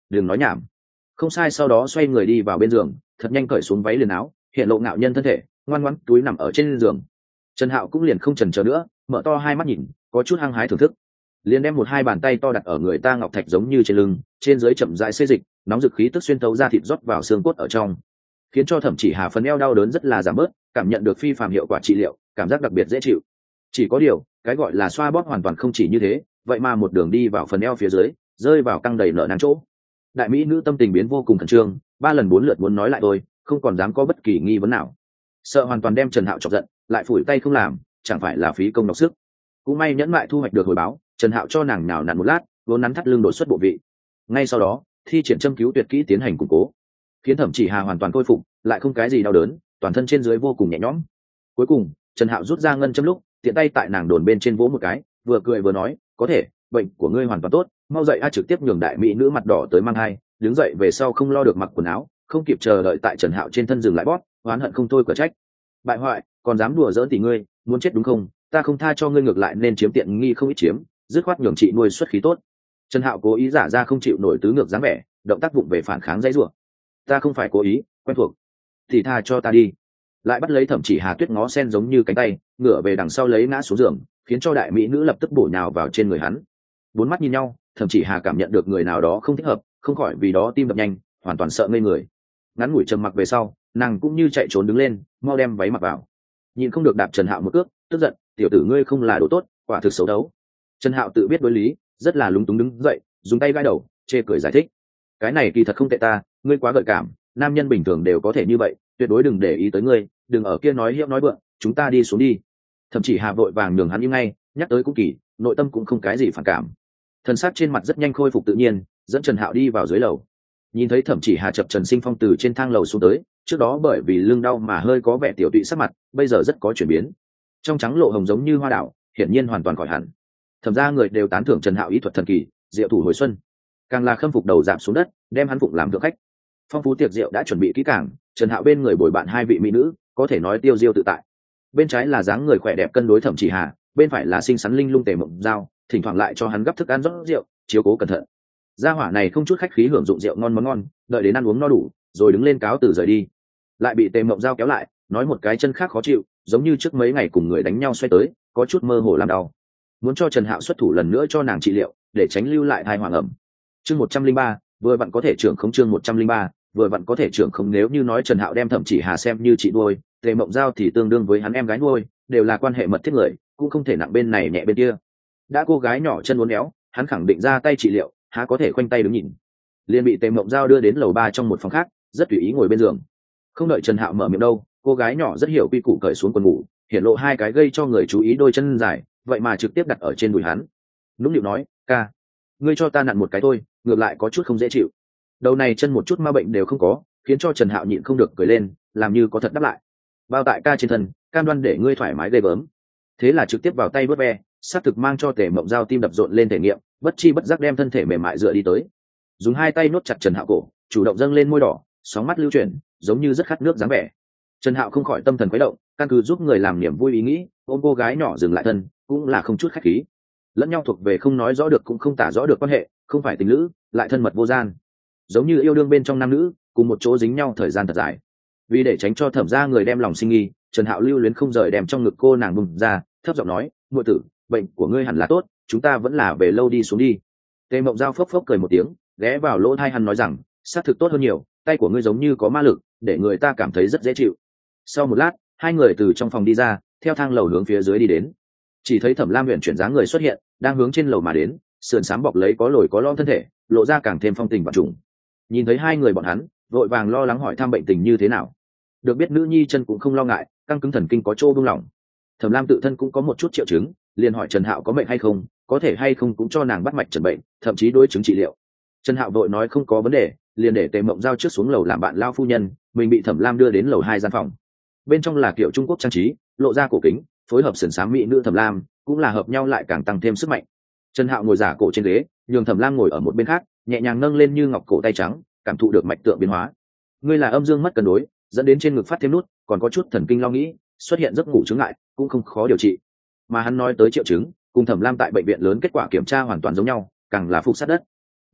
đừng nói nhảm. Không sai, sau đó xoay người đi vào bên giường, thật nhanh cởi xuống váy liền áo, hiện lộ ngạo nhân thân thể, ngoan ngoãn túi nằm ở trên giường. Trần Hạo cũng liền không chần chờ nữa, mở to hai mắt nhìn, có chút hăng hái thưởng thức. Liền đem một hai bàn tay to đặt ở người ta ngọc thạch giống như trên lưng, trên dưới chậm rãi xê dịch, nóng dực khí tức xuyên tấu ra thịt rót vào xương cốt ở trong, khiến cho Thẩm Chỉ Hà phần eo đau đớn rất là giảm bớt, cảm nhận được phi phàm hiệu quả trị liệu, cảm giác đặc biệt dễ chịu. Chỉ có điều, cái gọi là xoa bóp hoàn toàn không chỉ như thế, vậy mà một đường đi vào phần eo phía dưới, rơi vào căng đầy nợ nang chỗ. Đại mỹ nữ tâm tình biến vô cùng khẩn trương, ba lần bốn lượt muốn nói lại thôi, không còn dám có bất kỳ nghi vấn nào. Sợ hoàn toàn đem Trần Hạo chọc giận, lại phủi tay không làm, chẳng phải là phí công nhọc sức. Cũng may nhẫn mại thu hoạch được hồi báo, Trần Hạo cho nàng nhào nặn một lát, vốn nắn thắt lưng đột xuất bộ vị. Ngay sau đó, thi triển châm cứu tuyệt kỹ tiến hành củng cố, khiến Thẩm Chỉ Hà hoàn toàn khôi phục, lại không cái gì đau đớn, toàn thân trên dưới vô cùng nhẹ nhõm. Cuối cùng, Trần Hạo rút ra ngân châm lúc, tiện tay tại nàng đồn bên trên vỗ một cái, vừa cười vừa nói, có thể, bệnh của ngươi hoàn toàn tốt, mau dậy a. Trực tiếp nhường đại mỹ nữ mặt đỏ tới mang hai, đứng dậy về sau không lo được mặc quần áo, không kịp chờ đợi tại Trần Hạo trên thân dừng lại bóp, oán hận không thôi cửa trách. Bại hoại, còn dám đùa giỡn tỷ ngươi, muốn chết đúng không? Ta không tha cho ngươi, ngược lại nên chiếm tiện nghi không ít chiếm, dứt khoát nhường chị nuôi xuất khí tốt. Trần Hạo cố ý giả ra không chịu nổi tứ ngược dáng vẻ, động tác vụng về phản kháng dãy rủa. Ta không phải cố ý, quen thuộc, thì tha cho ta đi. Lại bắt lấy Thẩm Chỉ Hà tuyết ngó sen giống như cánh tay, ngửa về đằng sau lấy ngã xuống giường, khiến cho đại mỹ nữ lập tức bổ nhào vào trên người hắn. Bốn mắt nhìn nhau, Thẩm Chỉ Hà cảm nhận được người nào đó không thích hợp, không khỏi vì đó tim đập nhanh, hoàn toàn sợ ngây người. Ngắn ngủi trầm mặc về sau, nàng cũng như chạy trốn đứng lên, mau đem váy mặc vào. Nhìn không được đạp Trần Hạo một cước, tức giận, tiểu tử ngươi không là đồ tốt, quả thực xấu đấu. Trần Hạo tự biết đối lý, rất là lúng túng đứng dậy, dùng tay gãi đầu, chê cười giải thích. Cái này kỳ thật không tệ ta, ngươi quá gợi cảm, nam nhân bình thường đều có thể như vậy, tuyệt đối đừng để ý tới ngươi, đừng ở kia nói hiệu nói vượng, chúng ta đi xuống đi. Thậm chí Hà vội vàng nhường hắn im ngay, nhắc tới cũng kỳ, nội tâm cũng không cái gì phản cảm. Thần sắc trên mặt rất nhanh khôi phục tự nhiên, dẫn Trần Hạo đi vào dưới lầu. Nhìn thấy Thẩm Chỉ Hà chập Trần Sinh Phong từ trên thang lầu xuống tới, trước đó bởi vì lưng đau mà hơi có vẻ tiểu tụy sắc mặt, bây giờ rất có chuyển biến, trong trắng lộ hồng giống như hoa đảo, hiển nhiên hoàn toàn khỏi hẳn. Thẩm ra người đều tán thưởng Trần Hạo ý thuật thần kỳ, diệu thủ hồi xuân, càng là khâm phục đầu giảm xuống đất, đem hắn phụng làm thượng khách. Phong phú tiệc rượu đã chuẩn bị kỹ càng, Trần Hạo bên người bồi bạn hai vị mỹ nữ, có thể nói tiêu diêu tự tại. Bên trái là dáng người khỏe đẹp cân đối Thẩm Chỉ Hà, bên phải là xinh xắn linh lung Tề Mộng Giao, thỉnh thoảng lại cho hắn gấp thức ăn rót rượu, chiếu cố cẩn thận. Gia hỏa này không chút khách khí hưởng dụng rượu ngon món ngon, đợi đến ăn uống no đủ, rồi đứng lên cáo từ rời đi. Lại bị Tề Mộng Giao kéo lại, nói một cái chân khác khó chịu, giống như trước mấy ngày cùng người đánh nhau xoay tới, có chút mơ hồ làm đau. Muốn cho Trần Hạo xuất thủ lần nữa cho nàng trị liệu, để tránh lưu lại thai hoàng ẩm. Chương 103, vừa vặn có thể trưởng không. Chương 103, vừa vặn có thể trưởng không. Nếu như nói Trần Hạo đem Thẩm Chỉ Hà xem như chị nuôi, Tề Mộng Giao thì tương đương với hắn em gái nuôi, đều là quan hệ mật thiết người, cũng không thể nặng bên này nhẹ bên kia. Đã cô gái nhỏ chân uốn éo, hắn khẳng định ra tay trị liệu, há có thể khoanh tay đứng nhìn. Liền bị Tề Mộng Giao đưa đến lầu 3 trong một phòng khác, rất tùy ý ngồi bên giường. Không đợi Trần Hạo mở miệng đâu, cô gái nhỏ rất hiểu quy củ cởi xuống quần ngủ, hiện lộ hai cái gây cho người chú ý đôi chân dài, vậy mà trực tiếp đặt ở trên đùi hắn. Nũng nịu nói, ca, ngươi cho ta nặn một cái thôi, ngược lại có chút không dễ chịu. Đầu này chân một chút ma bệnh đều không có, khiến cho Trần Hạo nhịn không được cười lên, làm như có thật đáp lại. Bao tại ca trên thân, cam đoan để ngươi thoải mái ghê gớm. Thế là trực tiếp vào tay vớt ve, xác thực mang cho Tề Mộng Giao tim đập rộn lên thể nghiệm, bất chi bất giác đem thân thể mềm mại dựa đi tới, dùng hai tay nốt chặt Trần Hạo cổ, chủ động dâng lên môi đỏ, sóng mắt lưu chuyển, giống như rất khát nước dáng vẻ. Trần Hạo không khỏi tâm thần khuấy động, căn cứ giúp người làm niềm vui ý nghĩ, ôm cô gái nhỏ dừng lại thân, cũng là không chút khách khí. Lẫn nhau thuộc về không nói rõ được cũng không tả rõ được quan hệ, không phải tình lữ, lại thân mật vô gian, giống như yêu đương bên trong nam nữ, cùng một chỗ dính nhau thời gian thật dài. Vì để tránh cho Thẩm gia người đem lòng sinh nghi, Trần Hạo lưu luyến không rời đem trong ngực cô nàng bùng ra, thấp giọng nói, muội tử, bệnh của ngươi hẳn là tốt, chúng ta vẫn là về lâu đi xuống đi. Tề Mộng Giao phốc phốc cười một tiếng, ghé vào lỗ tai hắn nói rằng, xác thực tốt hơn nhiều, tay của ngươi giống như có ma lực, để người ta cảm thấy rất dễ chịu. Sau một lát, hai người từ trong phòng đi ra, theo thang lầu hướng phía dưới đi đến. Chỉ thấy Thẩm Lam Uyển chuyển dáng người xuất hiện, đang hướng trên lầu mà đến, sườn xám bọc lấy có lồi có lõm thân thể, lộ ra càng thêm phong tình và trùng. Nhìn thấy hai người bọn hắn, vội vàng lo lắng hỏi thăm bệnh tình như thế nào. Được biết nữ nhi chân cũng không lo ngại, căng cứng thần kinh có chỗ buông lỏng. Thẩm Lam tự thân cũng có một chút triệu chứng, liền hỏi Trần Hạo có bệnh hay không, có thể hay không cũng cho nàng bắt mạch chẩn bệnh, thậm chí đối chứng trị liệu. Trần Hạo vội nói không có vấn đề, liền để Tề Mộng Giao trước xuống lầu làm bạn lao phu nhân, mình bị Thẩm Lam đưa đến lầu 2 gian phòng. Bên trong là kiểu Trung Quốc trang trí, lộ ra cổ kính, phối hợp sườn xám mỹ nữ Thẩm Lam, cũng là hợp nhau lại càng tăng thêm sức mạnh. Trần Hạo ngồi giả cổ trên ghế, nhường Thẩm Lam ngồi ở một bên khác, nhẹ nhàng nâng lên như ngọc cổ tay trắng, cảm thụ được mạch tượng biến hóa. Ngươi là âm dương mất cân đối, dẫn đến trên ngực phát thêm nút, còn có chút thần kinh lo nghĩ, xuất hiện giấc ngủ chứng ngại, cũng không khó điều trị. Mà hắn nói tới triệu chứng, cùng Thẩm Lam tại bệnh viện lớn kết quả kiểm tra hoàn toàn giống nhau, càng là phục sát đất.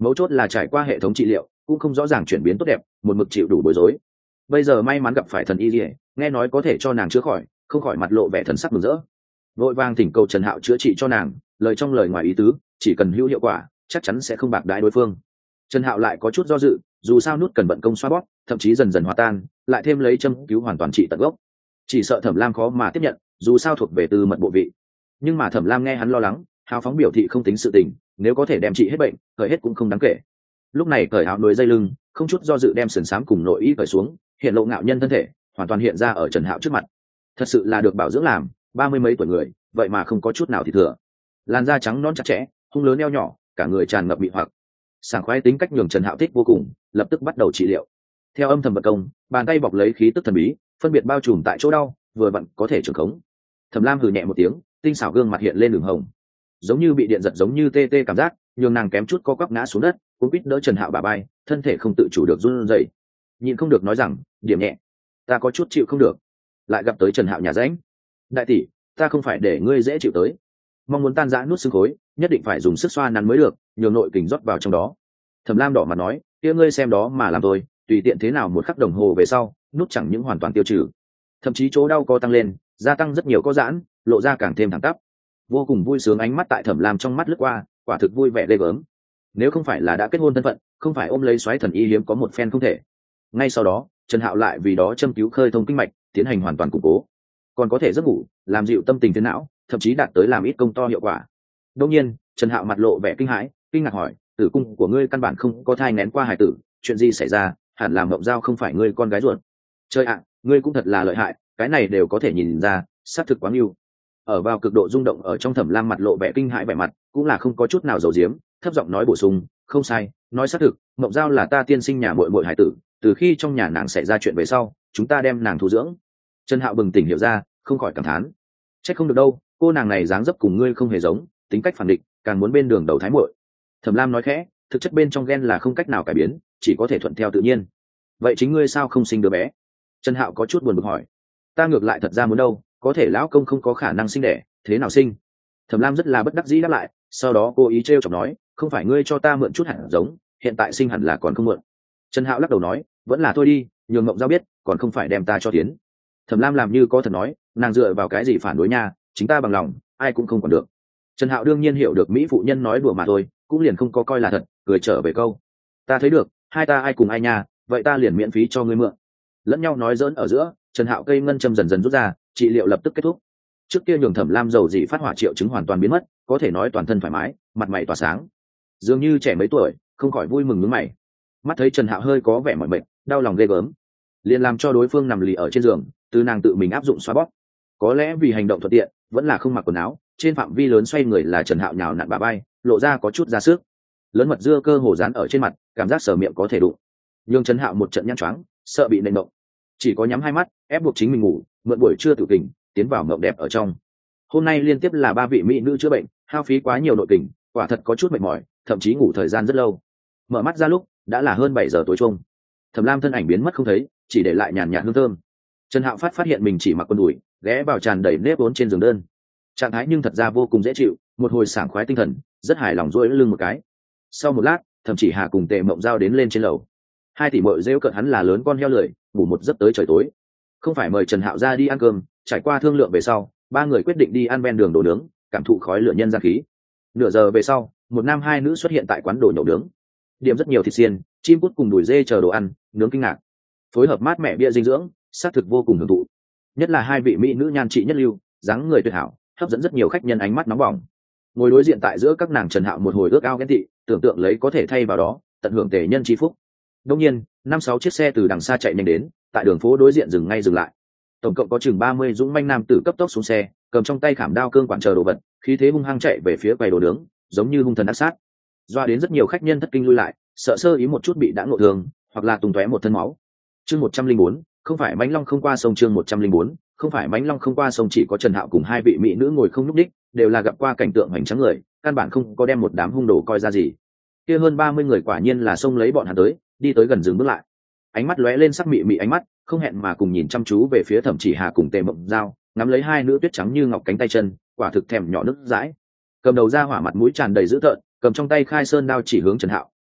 mấu chốt là trải qua hệ thống trị liệu cũng không rõ ràng chuyển biến tốt đẹp, một mực chịu đủ bối rối. Bây giờ may mắn gặp phải thần y lìa, nghe nói có thể cho nàng chữa khỏi, không khỏi mặt lộ vẻ thần sắc mừng rỡ, vội vàng thỉnh cầu Trần Hạo chữa trị cho nàng, lời trong lời ngoài ý tứ, chỉ cần hữu hiệu quả chắc chắn sẽ không bạc đãi đối phương. Trần Hạo lại có chút do dự, dù sao nút cần vận công xoa bóp, thậm chí dần dần hòa tan, lại thêm lấy châm cứu hoàn toàn trị tận gốc, chỉ sợ Thẩm Lam khó mà tiếp nhận, dù sao thuộc về tư mật bộ vị. Nhưng mà Thẩm Lam nghe hắn lo lắng, hào phóng biểu thị không tính sự tình, nếu có thể đem trị hết bệnh, cởi hết cũng không đáng kể. Lúc này cởi áo nối dây lưng, không chút do dự đem sườn xám cùng nội y cởi xuống, hiện lộ ngạo nhân thân thể, hoàn toàn hiện ra ở Trần Hạo trước mặt. Thật sự là được bảo dưỡng làm, 30 mấy tuổi người, vậy mà không có chút nào thì thừa. Làn da trắng nõn chặt chẽ, hung lớn eo nhỏ, cả người tràn ngập mị hoặc. Sảng khoái tính cách nhường Trần Hạo thích vô cùng, lập tức bắt đầu trị liệu. Theo âm thầm vật công, bàn tay bọc lấy khí tức thần bí, phân biệt bao trùm tại chỗ đau, vừa vặn có thể trường khống. Thẩm Lam hừ nhẹ một tiếng, tinh xảo gương mặt hiện lên đường hồng, giống như bị điện giật, giống như tê tê cảm giác, nhường nàng kém chút co quắp ngã xuống đất, cũng biết đỡ Trần Hạo bả vai, thân thể không tự chủ được run rẩy. Nhịn không được nói rằng, điểm nhẹ, ta có chút chịu không được. Lại gặp tới Trần Hạo nhà ránh, đại tỷ, ta không phải để ngươi dễ chịu tới, mong muốn tan rã nuốt xương khối, nhất định phải dùng sức xoa nắn mới được, nhường nội kình rót vào trong đó. Thẩm Lam đỏ mặt nói, kia ngươi xem đó mà làm thôi, tùy tiện thế nào một khắc đồng hồ về sau, nút chẳng những hoàn toàn tiêu trừ, thậm chí chỗ đau co tăng lên, gia tăng rất nhiều có giãn, lộ ra càng thêm thẳng tắp. Vô cùng vui sướng ánh mắt tại Thẩm Lam trong mắt lướt qua, quả thực vui vẻ ghê gớm. Nếu không phải là đã kết hôn thân phận, không phải ôm lấy xoáy thần y hiếm có một phen không thể. Ngay sau đó, Trần Hạo lại vì đó châm cứu khơi thông kinh mạch, tiến hành hoàn toàn củng cố, còn có thể giấc ngủ, làm dịu tâm tình phiền não, thậm chí đạt tới làm ít công to hiệu quả. Đương nhiên, Trần Hạo mặt lộ vẻ kinh hãi, kinh ngạc hỏi, tử cung của ngươi căn bản không có thai nghén qua hài tử, chuyện gì xảy ra? Hẳn là Mộng Giao không phải ngươi con gái ruột. Chơi ạ, ngươi cũng thật là lợi hại, cái này đều có thể nhìn ra, xác thực quá ngưu. Ở vào cực độ rung động ở trong Thẩm Lam mặt lộ vẻ kinh hãi vẻ mặt, cũng là không có chút nào giấu giếm, thấp giọng nói bổ sung, không sai, nói xác thực, Mộng Giao là ta tiên sinh nhà muội muội hài tử, từ khi trong nhà nàng xảy ra chuyện về sau, chúng ta đem nàng thu dưỡng. Trần Hạo bừng tỉnh hiểu ra, không khỏi cảm thán, trách không được đâu, cô nàng này dáng dấp cùng ngươi không hề giống, tính cách phản định, càng muốn bên đường đầu thái muội. Thẩm Lam nói khẽ, thực chất bên trong gen là không cách nào cải biến, chỉ có thể thuận theo tự nhiên. Vậy chính ngươi sao không sinh đứa bé? Trần Hạo có chút buồn bực hỏi. Ta ngược lại thật ra muốn đâu, có thể lão công không có khả năng sinh đẻ, thế nào sinh? Thẩm Lam rất là bất đắc dĩ đáp lại, sau đó cô ý trêu chọc nói, không phải ngươi cho ta mượn chút hạt giống, hiện tại sinh hẳn là còn không mượn. Trần Hạo lắc đầu nói, vẫn là thôi đi, nhường Mộng Giao biết, còn không phải đem ta cho tiến. Thẩm Lam làm như có thật nói, nàng dựa vào cái gì phản đối nha, chính ta bằng lòng, ai cũng không còn được. Trần Hạo đương nhiên hiểu được mỹ phụ nhân nói đùa mà thôi, cũng liền không có coi là thật, cười trở về câu, ta thấy được, hai ta ai cùng ai nha, vậy ta liền miễn phí cho ngươi mượn. Lẫn nhau nói giỡn ở giữa, Trần Hạo cây ngân châm dần dần rút ra, trị liệu lập tức kết thúc. Trước kia nhường Thẩm Lam dầu dị phát hỏa triệu chứng hoàn toàn biến mất, có thể nói toàn thân thoải mái, mặt mày tỏa sáng, dường như trẻ mấy tuổi, không khỏi vui mừng nhướng mày. Mắt thấy Trần Hạo hơi có vẻ mỏi mệt, đau lòng ghê gớm, liền làm cho đối phương nằm lì ở trên giường, từ nàng tự mình áp dụng xoa bóp. Có lẽ vì hành động thuận tiện, vẫn là không mặc quần áo, trên phạm vi lớn xoay người là Trần Hạo nhào nặn bả vai, lộ ra có chút ra sức. Lớn mật dưa cơ hồ dán ở trên mặt, cảm giác sờ miệng có thể đụng. Nhưng Trần Hạo một trận nhăn choáng, sợ bị nện động, chỉ có nhắm hai mắt, ép buộc chính mình ngủ, mượn buổi trưa tự kình, tiến vào mộng đẹp ở trong. Hôm nay liên tiếp là 3 vị mỹ nữ chữa bệnh, hao phí quá nhiều nội kình, quả thật có chút mệt mỏi, thậm chí ngủ thời gian rất lâu. Mở mắt ra lúc, đã là hơn 7 giờ tối chung. Thẩm Lam thân ảnh biến mất không thấy, chỉ để lại nhàn nhạt hương thơm. Trần Hạo phát hiện mình chỉ mặc quần đùi, ghé vào tràn đầy nếp vốn trên giường đơn. Trạng thái nhưng thật ra vô cùng dễ chịu, một hồi sảng khoái tinh thần, rất hài lòng duỗi lưng một cái. Sau một lát, Thẩm Chỉ Hà cùng Tề Mộng Giao đến lên trên lầu. Hai tỷ muội rêu cợt hắn là lớn con heo lười, ngủ một giấc tới trời tối. Không phải mời Trần Hạo ra đi ăn cơm, trải qua thương lượng về sau, ba người quyết định đi ăn ven đường đồ nướng, cảm thụ khói lửa nhân gian khí. Nửa giờ về sau, một nam hai nữ xuất hiện tại quán đồ nhậu nướng. Điểm rất nhiều thịt xiên, chim cút cùng đùi dê chờ đồ ăn, nướng kinh ngạc. Phối hợp mát mẻ bia dinh dưỡng, xác thực vô cùng hưởng thụ. Nhất là hai vị mỹ nữ nhan trị nhất lưu, dáng người tuyệt hảo, hấp dẫn rất nhiều khách nhân ánh mắt nóng bỏng. Ngồi đối diện tại giữa các nàng, Trần Hạo một hồi ước ao ghen tị, tưởng tượng lấy có thể thay vào đó, tận hưởng tề nhân chi phúc. Đương nhiên, 5-6 chiếc xe từ đằng xa chạy nhanh đến, tại đường phố đối diện dừng ngay dừng lại. Tổng cộng có chừng 30 dũng manh nam tử cấp tốc xuống xe, cầm trong tay khảm đao cương quản chờ đồ vật, khí thế hung hăng chạy về phía quầy đồ nướng, giống như hung thần ác sát. Doa đến rất nhiều khách nhân thất kinh lui lại, sợ sơ ý một chút bị đã ngộ thương, hoặc là tung tóe một thân máu. Chương 104, không phải mãnh long không qua sông. Chương 104, không phải mãnh long không qua sông. Chỉ có Trần Hạo cùng hai vị mỹ nữ ngồi không nhúc đích, đều là gặp qua cảnh tượng hoành tráng người, căn bản không có đem một đám hung đồ coi ra gì. Kia hơn 30 người quả nhiên là xông lấy bọn hắn tới, đi tới gần dừng bước lại, ánh mắt lóe lên sắc mị mị ánh mắt, không hẹn mà cùng nhìn chăm chú về phía Thẩm Chỉ Hà cùng Tề Mộng Giao, ngắm lấy hai nữ tuyết trắng như ngọc cánh tay chân, quả thực thèm nhỏ nước dãi. Cầm đầu ra hỏa mặt mũi tràn đầy dữ tợn, cầm trong tay khai sơn đao chỉ hướng Trần Hạo,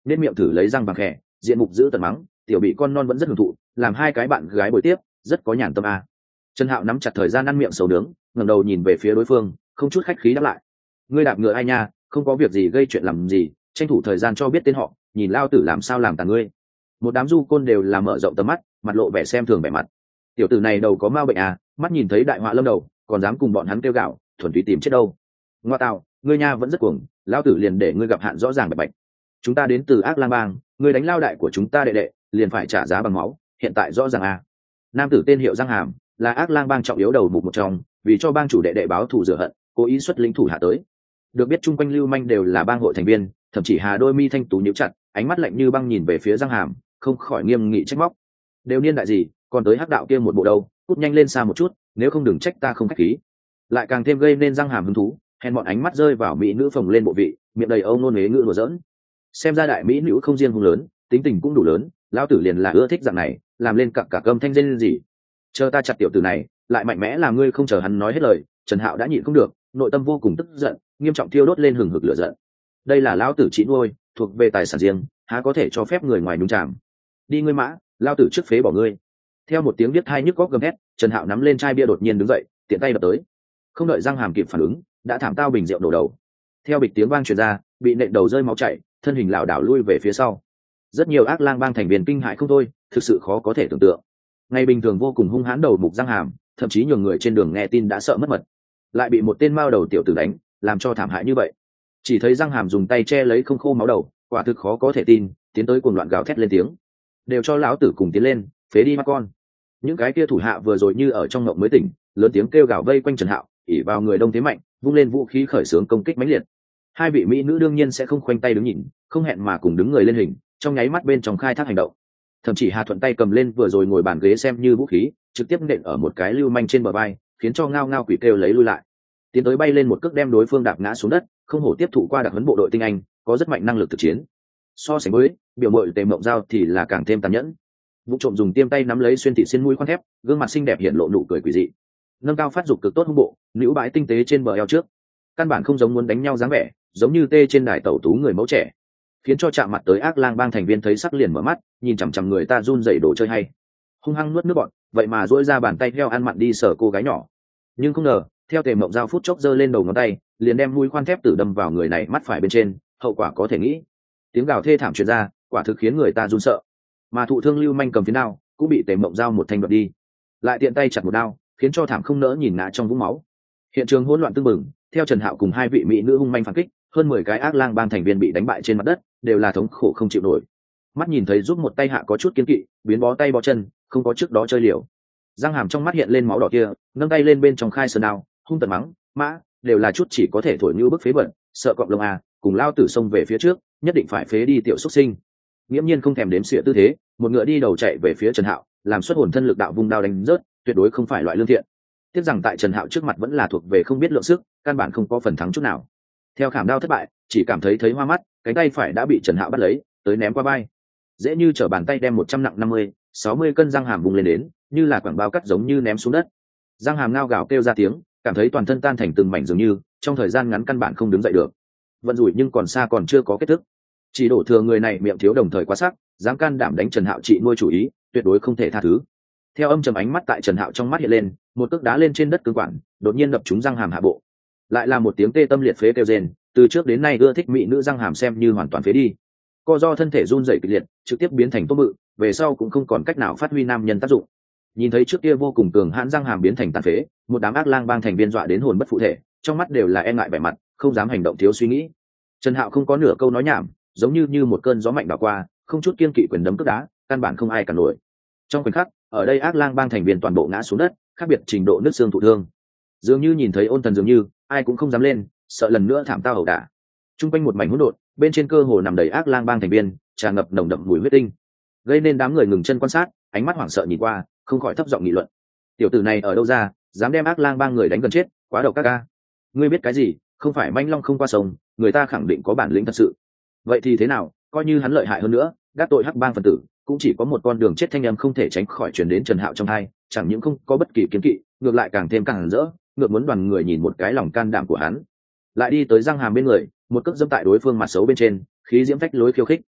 nên miệng thử lấy răng vàng khẽ, diện mục giữ tận mắng, tiểu bị con non vẫn rất hưởng thụ, làm hai cái bạn gái bồi tiếp rất có nhàn tâm a. Trần Hạo nắm chặt thời gian ăn miệng sầu nướng, ngẩng đầu nhìn về phía đối phương, không chút khách khí đáp lại: ngươi đạp ngựa ai nha, không có việc gì gây chuyện làm gì, tranh thủ thời gian cho biết tên họ, nhìn lao tử làm sao làm tàn ngươi. Một đám du côn đều là mở rộng tầm mắt, mặt lộ vẻ xem thường vẻ mặt. Tiểu tử này đầu có ma bệnh à, mắt nhìn thấy đại họa lâm đầu còn dám cùng bọn hắn kêu gạo, thuần túy tìm chết đâu. Ngoa tạo, ngươi nha vẫn rất cuồng, lao tử liền để ngươi gặp hạn rõ ràng bạch bạch. Chúng ta đến từ Ác Lang Bang, ngươi đánh lao đại của chúng ta đệ đệ liền phải trả giá bằng máu, hiện tại rõ ràng à. Nam tử tên hiệu Giang Hàm, là Ác Lang Bang trọng yếu đầu mục một trong, vì cho bang chủ đệ đệ báo thù rửa hận, cố ý xuất lĩnh thủ hạ tới. Được biết chung quanh lưu manh đều là bang hội thành viên, thậm chí Hà đôi mi thanh tú nhíu chặt, ánh mắt lạnh như băng nhìn về phía Giang Hàm, không khỏi nghiêm nghị trách móc: đều niên đại gì, còn tới hắc đạo kia một bộ đâu, cút nhanh lên xa một chút, nếu không đừng trách ta không khách khí. Lại càng thêm gây nên Giang Hàm hứng thú, hèn bọn ánh mắt rơi vào mỹ nữ phồng lên bộ vị, miệng đầy âu nôn huế ngữ đùa giỡn. Xem ra đại mỹ nữ không riêng hung lớn, tính tình cũng đủ lớn, lão tử liền là ưa thích dạng này, làm lên cả cơm thanh danh gì. Chờ ta chặt tiểu tử này, lại mạnh mẽ làm ngươi không chờ hắn nói hết lời. Trần Hạo đã nhịn không được, nội tâm vô cùng tức giận, nghiêm trọng thiêu đốt lên hừng hực lửa giận. Đây là lão tử chỉ nuôi, thuộc về tài sản riêng, há có thể cho phép người ngoài nhúng chàm. Đi ngươi mã, lão tử trước phế bỏ ngươi. Theo một tiếng biết hai nhức góc gầm hét, Trần Hạo nắm lên chai bia đột nhiên đứng dậy, tiện tay đập tới. Không đợi Giang Hàm kịp phản ứng, đã thảm tao bình rượu đổ đầu. Theo bịch tiếng vang truyền ra, bị nện đầu rơi máu chảy, thân hình lảo đảo lui về phía sau. Rất nhiều Ác Lang Bang thành viên kinh hãi không thôi, thực sự khó có thể tưởng tượng. Ngày bình thường vô cùng hung hãn đầu mục Giang Hàm, thậm chí nhiều người trên đường nghe tin đã sợ mất mật, lại bị một tên mao đầu tiểu tử đánh, làm cho thảm hại như vậy. Chỉ thấy Giang Hàm dùng tay che lấy không khô máu đầu, quả thực khó có thể tin, tiến tới cuồng loạn gào thét lên tiếng: đều cho lão tử cùng tiến lên, phế đi mắt con. Những cái kia thủ hạ vừa rồi như ở trong ngộng mới tỉnh, lớn tiếng kêu gào vây quanh Trần Hạo, ỉ vào người đông thế mạnh, vung lên vũ khí khởi xướng công kích mãnh liệt. Hai vị mỹ nữ đương nhiên sẽ không khoanh tay đứng nhìn, không hẹn mà cùng đứng người lên hình, trong nháy mắt bên trong khai thác hành động. Thậm chí Hà thuận tay cầm lên vừa rồi ngồi bàn ghế xem như vũ khí, trực tiếp nện ở một cái lưu manh trên bờ vai, khiến cho ngao ngao quỷ kêu lấy lui lại. Tiến tới bay lên một cước đem đối phương đạp ngã xuống đất, không hổ tiếp thụ qua đặc huấn bộ đội tinh anh, có rất mạnh năng lực thực chiến. So sánh với biểu mội Tề Mộng Giao thì là càng thêm tàn nhẫn. Vụ trộm dùng tiêm tay nắm lấy xuyên thị xiên mũi khoan thép, gương mặt xinh đẹp hiện lộ nụ cười quỷ dị. Nâng cao phát dục cực tốt hung bộ, nữ bãi tinh tế trên bờ eo trước, căn bản không giống muốn đánh nhau dáng vẻ, giống như tê trên đài tẩu tú người mẫu trẻ, khiến cho chạm mặt tới Ác Lang Bang thành viên thấy sắc liền mở mắt, nhìn chằm chằm người ta run rẩy đồ chơi hay, hung hăng nuốt nước bọt, vậy mà duỗi ra bàn tay theo ăn mặn đi sờ cô gái nhỏ. Nhưng không ngờ, theo Tề Mộng Giao phút chốc giơ lên đầu ngón tay, liền đem mũi khoan thép tử đâm vào người này mắt phải bên trên, hậu quả có thể nghĩ. Tiếng gào thê thảm truyền ra, quả thực khiến người ta run sợ. Mà thụ thương lưu manh cầm phía nào cũng bị Tề Mộng Giao một thanh đoạt đi, lại tiện tay chặt một đao, khiến cho thảm không nỡ nhìn ngã trong vũng máu. Hiện trường hỗn loạn tưng bừng, theo Trần Hạo cùng hai vị mỹ nữ hung manh phản kích, hơn 10 cái Ác Lang Bang thành viên bị đánh bại trên mặt đất, đều là thống khổ không chịu nổi. Mắt nhìn thấy giúp một tay hạ có chút kiên kỵ, biến bó tay bó chân, không có trước đó chơi liều. Giang Hàm trong mắt hiện lên máu đỏ kia, nâng tay lên bên trong khai sơn đao, hung tợn mắng: mã, đều là chút chỉ có thể thổi như bức phế bẩn, sợ cọp lông à, cùng lao tử xông về phía trước, nhất định phải phế đi tiểu xuất sinh. Nghiễm nhiên không thèm đếm xỉa tư thế, một ngựa đi đầu chạy về phía Trần Hạo, làm xuất hồn thân lực đạo vung đao đánh rớt, tuyệt đối không phải loại lương thiện. Tiếc rằng tại Trần Hạo trước mặt vẫn là thuộc về không biết lượng sức, căn bản không có phần thắng chút nào. Theo khảm đao thất bại, chỉ cảm thấy hoa mắt, cánh tay phải đã bị Trần Hạo bắt lấy, tới ném qua vai. Dễ như trở bàn tay đem 100 nặng 50-60 cân Giang Hàm vùng lên đến, như là quảng bao cắt giống như ném xuống đất. Giang Hàm ngao gào kêu ra tiếng, cảm thấy toàn thân tan thành từng mảnh dường như, trong thời gian ngắn căn bản không đứng dậy được. Vận rủi nhưng còn xa còn chưa có kết thúc. Chỉ đổ thừa người này miệng thiếu đồng thời quá sắc, dám can đảm đánh Trần Hạo trị nuôi chủ ý, tuyệt đối không thể tha thứ. Theo âm trầm ánh mắt tại Trần Hạo trong mắt hiện lên, một cước đá lên trên đất cứng quản, đột nhiên đập trúng Giang Hàm hạ bộ. Lại là một tiếng tê tâm liệt phế kêu rên, từ trước đến nay ưa thích mỹ nữ Giang Hàm xem như hoàn toàn phế đi. Co do thân thể run rẩy kịch liệt, trực tiếp biến thành tôm bự, về sau cũng không còn cách nào phát huy nam nhân tác dụng. Nhìn thấy trước kia vô cùng cường hãn Giang Hàm biến thành tàn phế, một đám Ác Lang Bang thành viên dọa đến hồn bất phụ thể, trong mắt đều là e ngại vẻ mặt, không dám hành động thiếu suy nghĩ. Trần Hạo không có nửa câu nói nhảm, giống như một cơn gió mạnh đảo qua, không chút kiêng kỵ quyền đấm cước đá, căn bản không ai cản nổi. Trong khoảnh khắc, ở đây Ác Lang Bang thành viên toàn bộ ngã xuống đất, khác biệt trình độ nứt xương thụ thương. Dường như nhìn thấy Ôn Thần dường như, ai cũng không dám lên, sợ lần nữa thảm tao ẩu đả. Trung quanh một mảnh hỗn độn, bên trên cơ hồ nằm đầy Ác Lang Bang thành viên, tràn ngập nồng đậm mùi huyết tinh, gây nên đám người ngừng chân quan sát, ánh mắt hoảng sợ nhìn qua, không khỏi thấp giọng nghị luận: tiểu tử này ở đâu ra, dám đem Ác Lang Bang người đánh gần chết, quá độc các ca. Ngươi biết cái gì, không phải manh long không qua sông, người ta khẳng định có bản lĩnh thật sự. Vậy thì thế nào, coi như hắn lợi hại hơn nữa, gác tội Hắc Bang phần tử, cũng chỉ có một con đường chết thanh âm không thể tránh khỏi truyền đến Trần Hạo trong tai, chẳng những không có bất kỳ kiến kỵ, ngược lại càng thêm càng rỡ, ngược muốn đoàn người nhìn một cái lòng can đảm của hắn. Lại đi tới Giang Hàm bên người, một cước dẫm tại đối phương mặt xấu bên trên, khí diễm phách lối khiêu khích.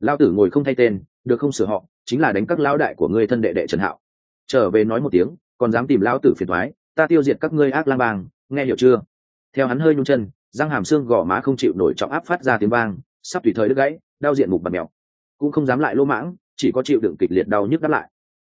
Lão tử ngồi không thay tên, được không sửa họ, chính là đánh các lão đại của ngươi thân đệ đệ Trần Hạo. Trở về nói một tiếng, còn dám tìm lão tử phiền toái, ta tiêu diệt các ngươi ác lang bang, nghe hiểu chưa? Theo hắn hơi nhún chân, răng hàm xương gò má không chịu nổi trọng áp phát ra tiếng vang, sắp tùy thời đứt gãy, đau diện mục bặm mèo. Cũng không dám lại lô mãng, chỉ có chịu đựng kịch liệt đau nhức đáp lại.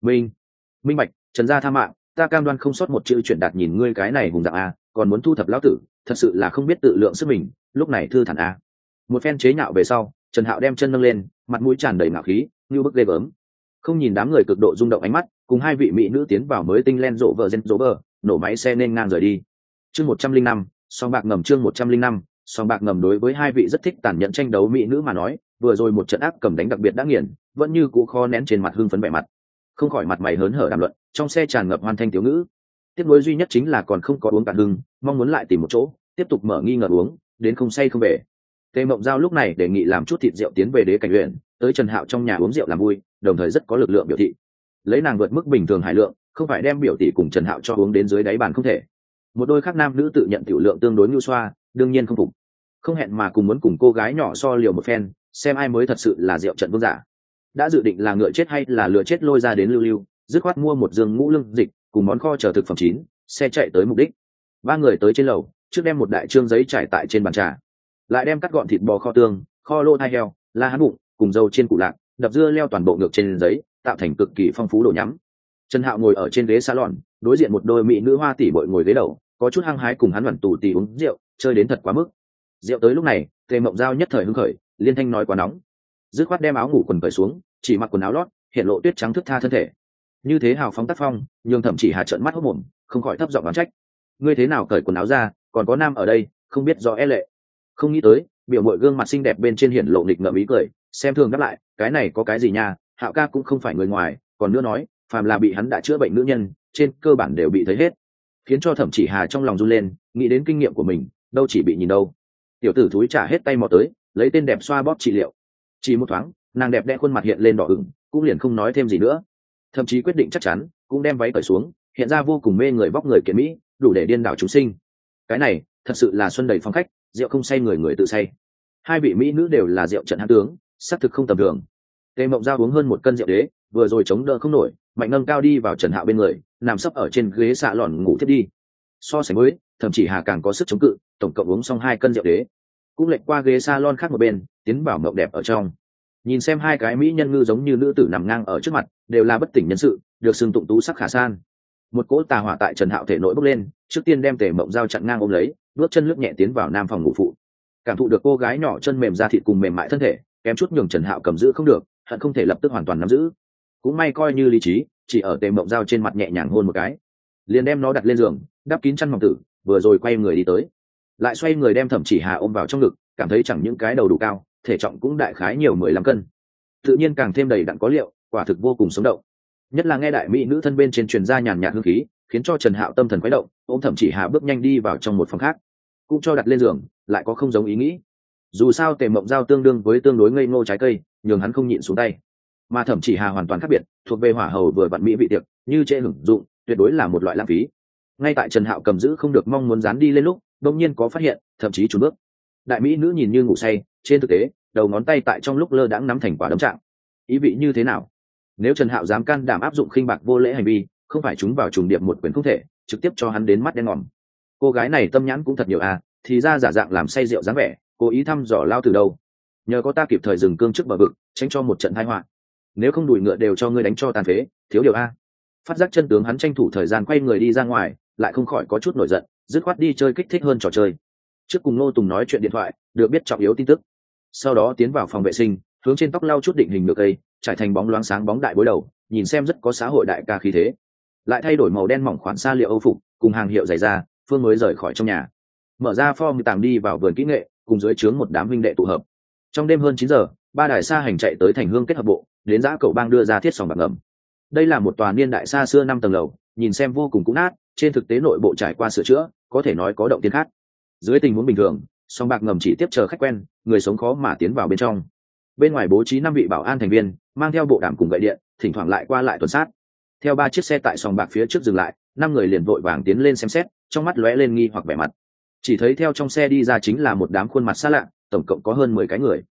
Minh bạch, Trần gia tha mạng, ta cam đoan không sót một chữ chuyển đạt, nhìn ngươi cái này hùng dạng a, còn muốn thu thập lão tử, thật sự là không biết tự lượng sức mình, lúc này thư thản a. Một phen chế nhạo về sau, Trần Hạo đem chân nâng lên, mặt mũi tràn đầy ngạo khí, như bức ghê gớm. Không nhìn đám người cực độ rung động ánh mắt, cùng hai vị mỹ nữ tiến vào mới tinh len rộ vợ gen rộ bờ, nổ máy xe nên ngang rời đi. Chương 105, song bạc ngầm. Chương 105, song bạc ngầm. Đối với hai vị rất thích tàn nhẫn tranh đấu mỹ nữ mà nói, vừa rồi một trận ác cầm đánh đặc biệt đã nghiền, vẫn như cũ khó nén trên mặt hưng phấn vẻ mặt, không khỏi mặt mày hớn hở đàm luận, trong xe tràn ngập hoàn thanh thiếu ngữ. Tiếc nuối duy nhất chính là còn không có uống cạn hưng, mong muốn lại tìm một chỗ tiếp tục mở nghi ngờ uống, đến không say không về. Tề Mộng Giao lúc này đề nghị làm chút thịt rượu tiến về Đế Cảnh huyện, tới Trần Hạo trong nhà uống rượu làm vui, đồng thời rất có lực lượng biểu thị. Lấy nàng vượt mức bình thường hải lượng, không phải đem biểu tỷ cùng Trần Hạo cho uống đến dưới đáy bàn không thể. Một đôi khác nam nữ tự nhận tiểu lượng tương đối nhu xoa, đương nhiên không phục. Không hẹn mà cùng muốn cùng cô gái nhỏ so liều một phen, xem ai mới thật sự là rượu trận vương giả. Đã dự định là ngựa chết hay là lừa chết lôi ra đến lưu lưu, dứt khoát mua một giường ngũ lương dịch cùng món kho chờ thực phẩm chín, xe chạy tới mục đích. Ba người tới trên lầu, trước đem một đại trương giấy trải tại trên bàn trà, lại đem cắt gọn thịt bò kho tương, kho lô thai heo, la hán bụng cùng dầu chiên củ lạc, đập dưa leo toàn bộ ngược trên giấy, tạo thành cực kỳ phong phú đồ nhắm. Trần Hạo ngồi ở trên ghế salon, đối diện một đôi mỹ nữ hoa tỷ bội ngồi ghế đầu, có chút hăng hái cùng hắn vặn tù tì uống rượu, chơi đến thật quá mức. Rượu tới lúc này, Tề Mộng Giao nhất thời hứng khởi, liên thanh nói quá nóng, dứt khoát đem áo ngủ quần cởi xuống, chỉ mặc quần áo lót, hiện lộ tuyết trắng thướt tha thân thể. Như thế hào phóng tác phong, nhường Thẩm Chỉ Hà trợn mắt hốt mồm, không khỏi thấp giọng oán trách: ngươi thế nào cởi quần áo ra, còn có nam ở đây, không biết do e lệ. Không nghĩ tới, biểu mội gương mặt xinh đẹp bên trên hiển lộ nghịch ngợm ý cười, xem thường đáp lại: cái này có cái gì nha, Hạo ca cũng không phải người ngoài, còn nữa nói, phàm là bị hắn đã chữa bệnh nữ nhân, trên cơ bản đều bị thấy hết. Khiến cho Thẩm Chỉ Hà trong lòng run lên, nghĩ đến kinh nghiệm của mình, đâu chỉ bị nhìn đâu. Tiểu tử thúi trả hết tay mò tới, lấy tên đẹp xoa bóp trị liệu. Chỉ một thoáng, nàng đẹp đẽ khuôn mặt hiện lên đỏ ửng, cũng liền không nói thêm gì nữa. Thậm chí quyết định chắc chắn, cũng đem váy cởi xuống, hiện ra vô cùng mê người vóc người kiện mỹ, đủ để điên đảo chúng sinh. Cái này, thật sự là xuân đầy phong khách, rượu không say người người tự say. Hai vị mỹ nữ đều là rượu trận hán tướng, xác thực không tầm thường. Tề Mộng Giao uống hơn một cân rượu đế, vừa rồi chống đỡ không nổi, mạnh nâng cao đi vào Trần Hạo bên người, nằm sấp ở trên ghế xạ lòn ngủ thiết đi. So sánh với, Thậm Chỉ Hà càng có sức chống cự, tổng cộng uống xong 2 cân rượu đế, cũng lệch qua ghế salon khác một bên, tiến vào mộng đẹp ở trong. Nhìn xem hai cái mỹ nhân ngư giống như nữ tử nằm ngang ở trước mặt, đều là bất tỉnh nhân sự, được xưng tụng tú sắc khả san. Một cỗ tà hỏa tại Trần Hạo thể nội bốc lên, trước tiên đem Tề Mộng Giao chặn ngang ôm lấy, bước chân lướt nhẹ tiến vào nam phòng ngủ phụ. Cảm thụ được cô gái nhỏ chân mềm da thịt cùng mềm mại thân thể, kém chút nhường Trần Hạo cầm giữ không được, hận không thể lập tức hoàn toàn nắm giữ. Cũng may coi như lý trí, chỉ ở Tề Mộng Giao trên mặt nhẹ nhàng hôn một cái, liền đem nó đặt lên giường, đắp kín chăn mỏng tử, vừa rồi quay người đi tới, lại xoay người đem Thẩm Chỉ Hà ôm vào trong ngực, cảm thấy chẳng những cái đầu đủ cao, thể trọng cũng đại khái nhiều 15 cân, tự nhiên càng thêm đầy đặn có liệu, quả thực vô cùng sống động. Nhất là nghe đại mỹ nữ thân bên trên truyền ra nhàn nhạt hương khí, khiến cho Trần Hạo tâm thần khuấy động, ôm Thẩm Chỉ Hà bước nhanh đi vào trong một phòng khác, cũng cho đặt lên giường, lại có không giống ý nghĩ. Dù sao Tề Mộng Giao tương đương với tương đối ngây ngô trái cây, nhường hắn không nhịn xuống tay, mà Thẩm Chỉ Hà hoàn toàn khác biệt, thuộc về hỏa hầu vừa vặn mỹ vị tiệc, như trễ hưởng dụng, tuyệt đối là một loại lãng phí. Ngay tại Trần Hạo cầm giữ không được mong muốn dán đi lên lúc, đột nhiên có phát hiện, thậm chí chùn bước. Đại mỹ nữ nhìn như ngủ say, trên thực tế, đầu ngón tay tại trong lúc lơ đãng nắm thành quả đấm trạng. Ý vị như thế nào? Nếu Trần Hạo dám can đảm áp dụng khinh bạc vô lễ hành vi, không phải chúng vào trùng điệp một quyền không thể, trực tiếp cho hắn đến mắt đen ngòm. Cô gái này tâm nhãn cũng thật nhiều à, thì ra giả dạng làm say rượu dáng vẻ, cố ý thăm dò lao từ đâu. Nhờ có ta kịp thời dừng cương trước bờ vực, tránh cho một trận tai họa. Nếu không đùi ngựa đều cho ngươi đánh cho tàn phế, thiếu điều a. Phát giác chân tướng, hắn tranh thủ thời gian quay người đi ra ngoài, lại không khỏi có chút nổi giận, dứt khoát đi chơi kích thích hơn trò chơi. Trước cùng Ngô Tùng nói chuyện điện thoại, được biết trọng yếu tin tức. Sau đó tiến vào phòng vệ sinh, hướng trên tóc lau chút định hình được cây, trải thành bóng loáng sáng bóng đại bối đầu, nhìn xem rất có xã hội đại ca khí thế. Lại thay đổi màu đen mỏng khoản sa liệu Âu phục, cùng hàng hiệu giày da, Phương mới rời khỏi trong nhà. Mở ra form tàng đi vào vườn kỹ nghệ, cùng dưới trướng một đám huynh đệ tụ hợp. Trong đêm hơn 9 giờ, ba đài xa hành chạy tới Thành Hương kết hợp bộ, đến giã cậu bang đưa ra thiết sòng bạc ngầm. Đây là một tòa niên đại xa xưa 5 tầng lầu, nhìn xem vô cùng cũ nát, trên thực tế nội bộ trải qua sửa chữa, có thể nói có động tiên khác. Dưới tình huống bình thường, sòng bạc ngầm chỉ tiếp chờ khách quen, người sống khó mà tiến vào bên trong. Bên ngoài bố trí 5 vị bảo an thành viên, mang theo bộ đàm cùng gậy điện, thỉnh thoảng lại qua lại tuần sát. Theo 3 chiếc xe tại sòng bạc phía trước dừng lại, 5 người liền vội vàng tiến lên xem xét, trong mắt lóe lên nghi hoặc vẻ mặt. Chỉ thấy theo trong xe đi ra chính là một đám khuôn mặt xa lạ, tổng cộng có hơn 10 cái người.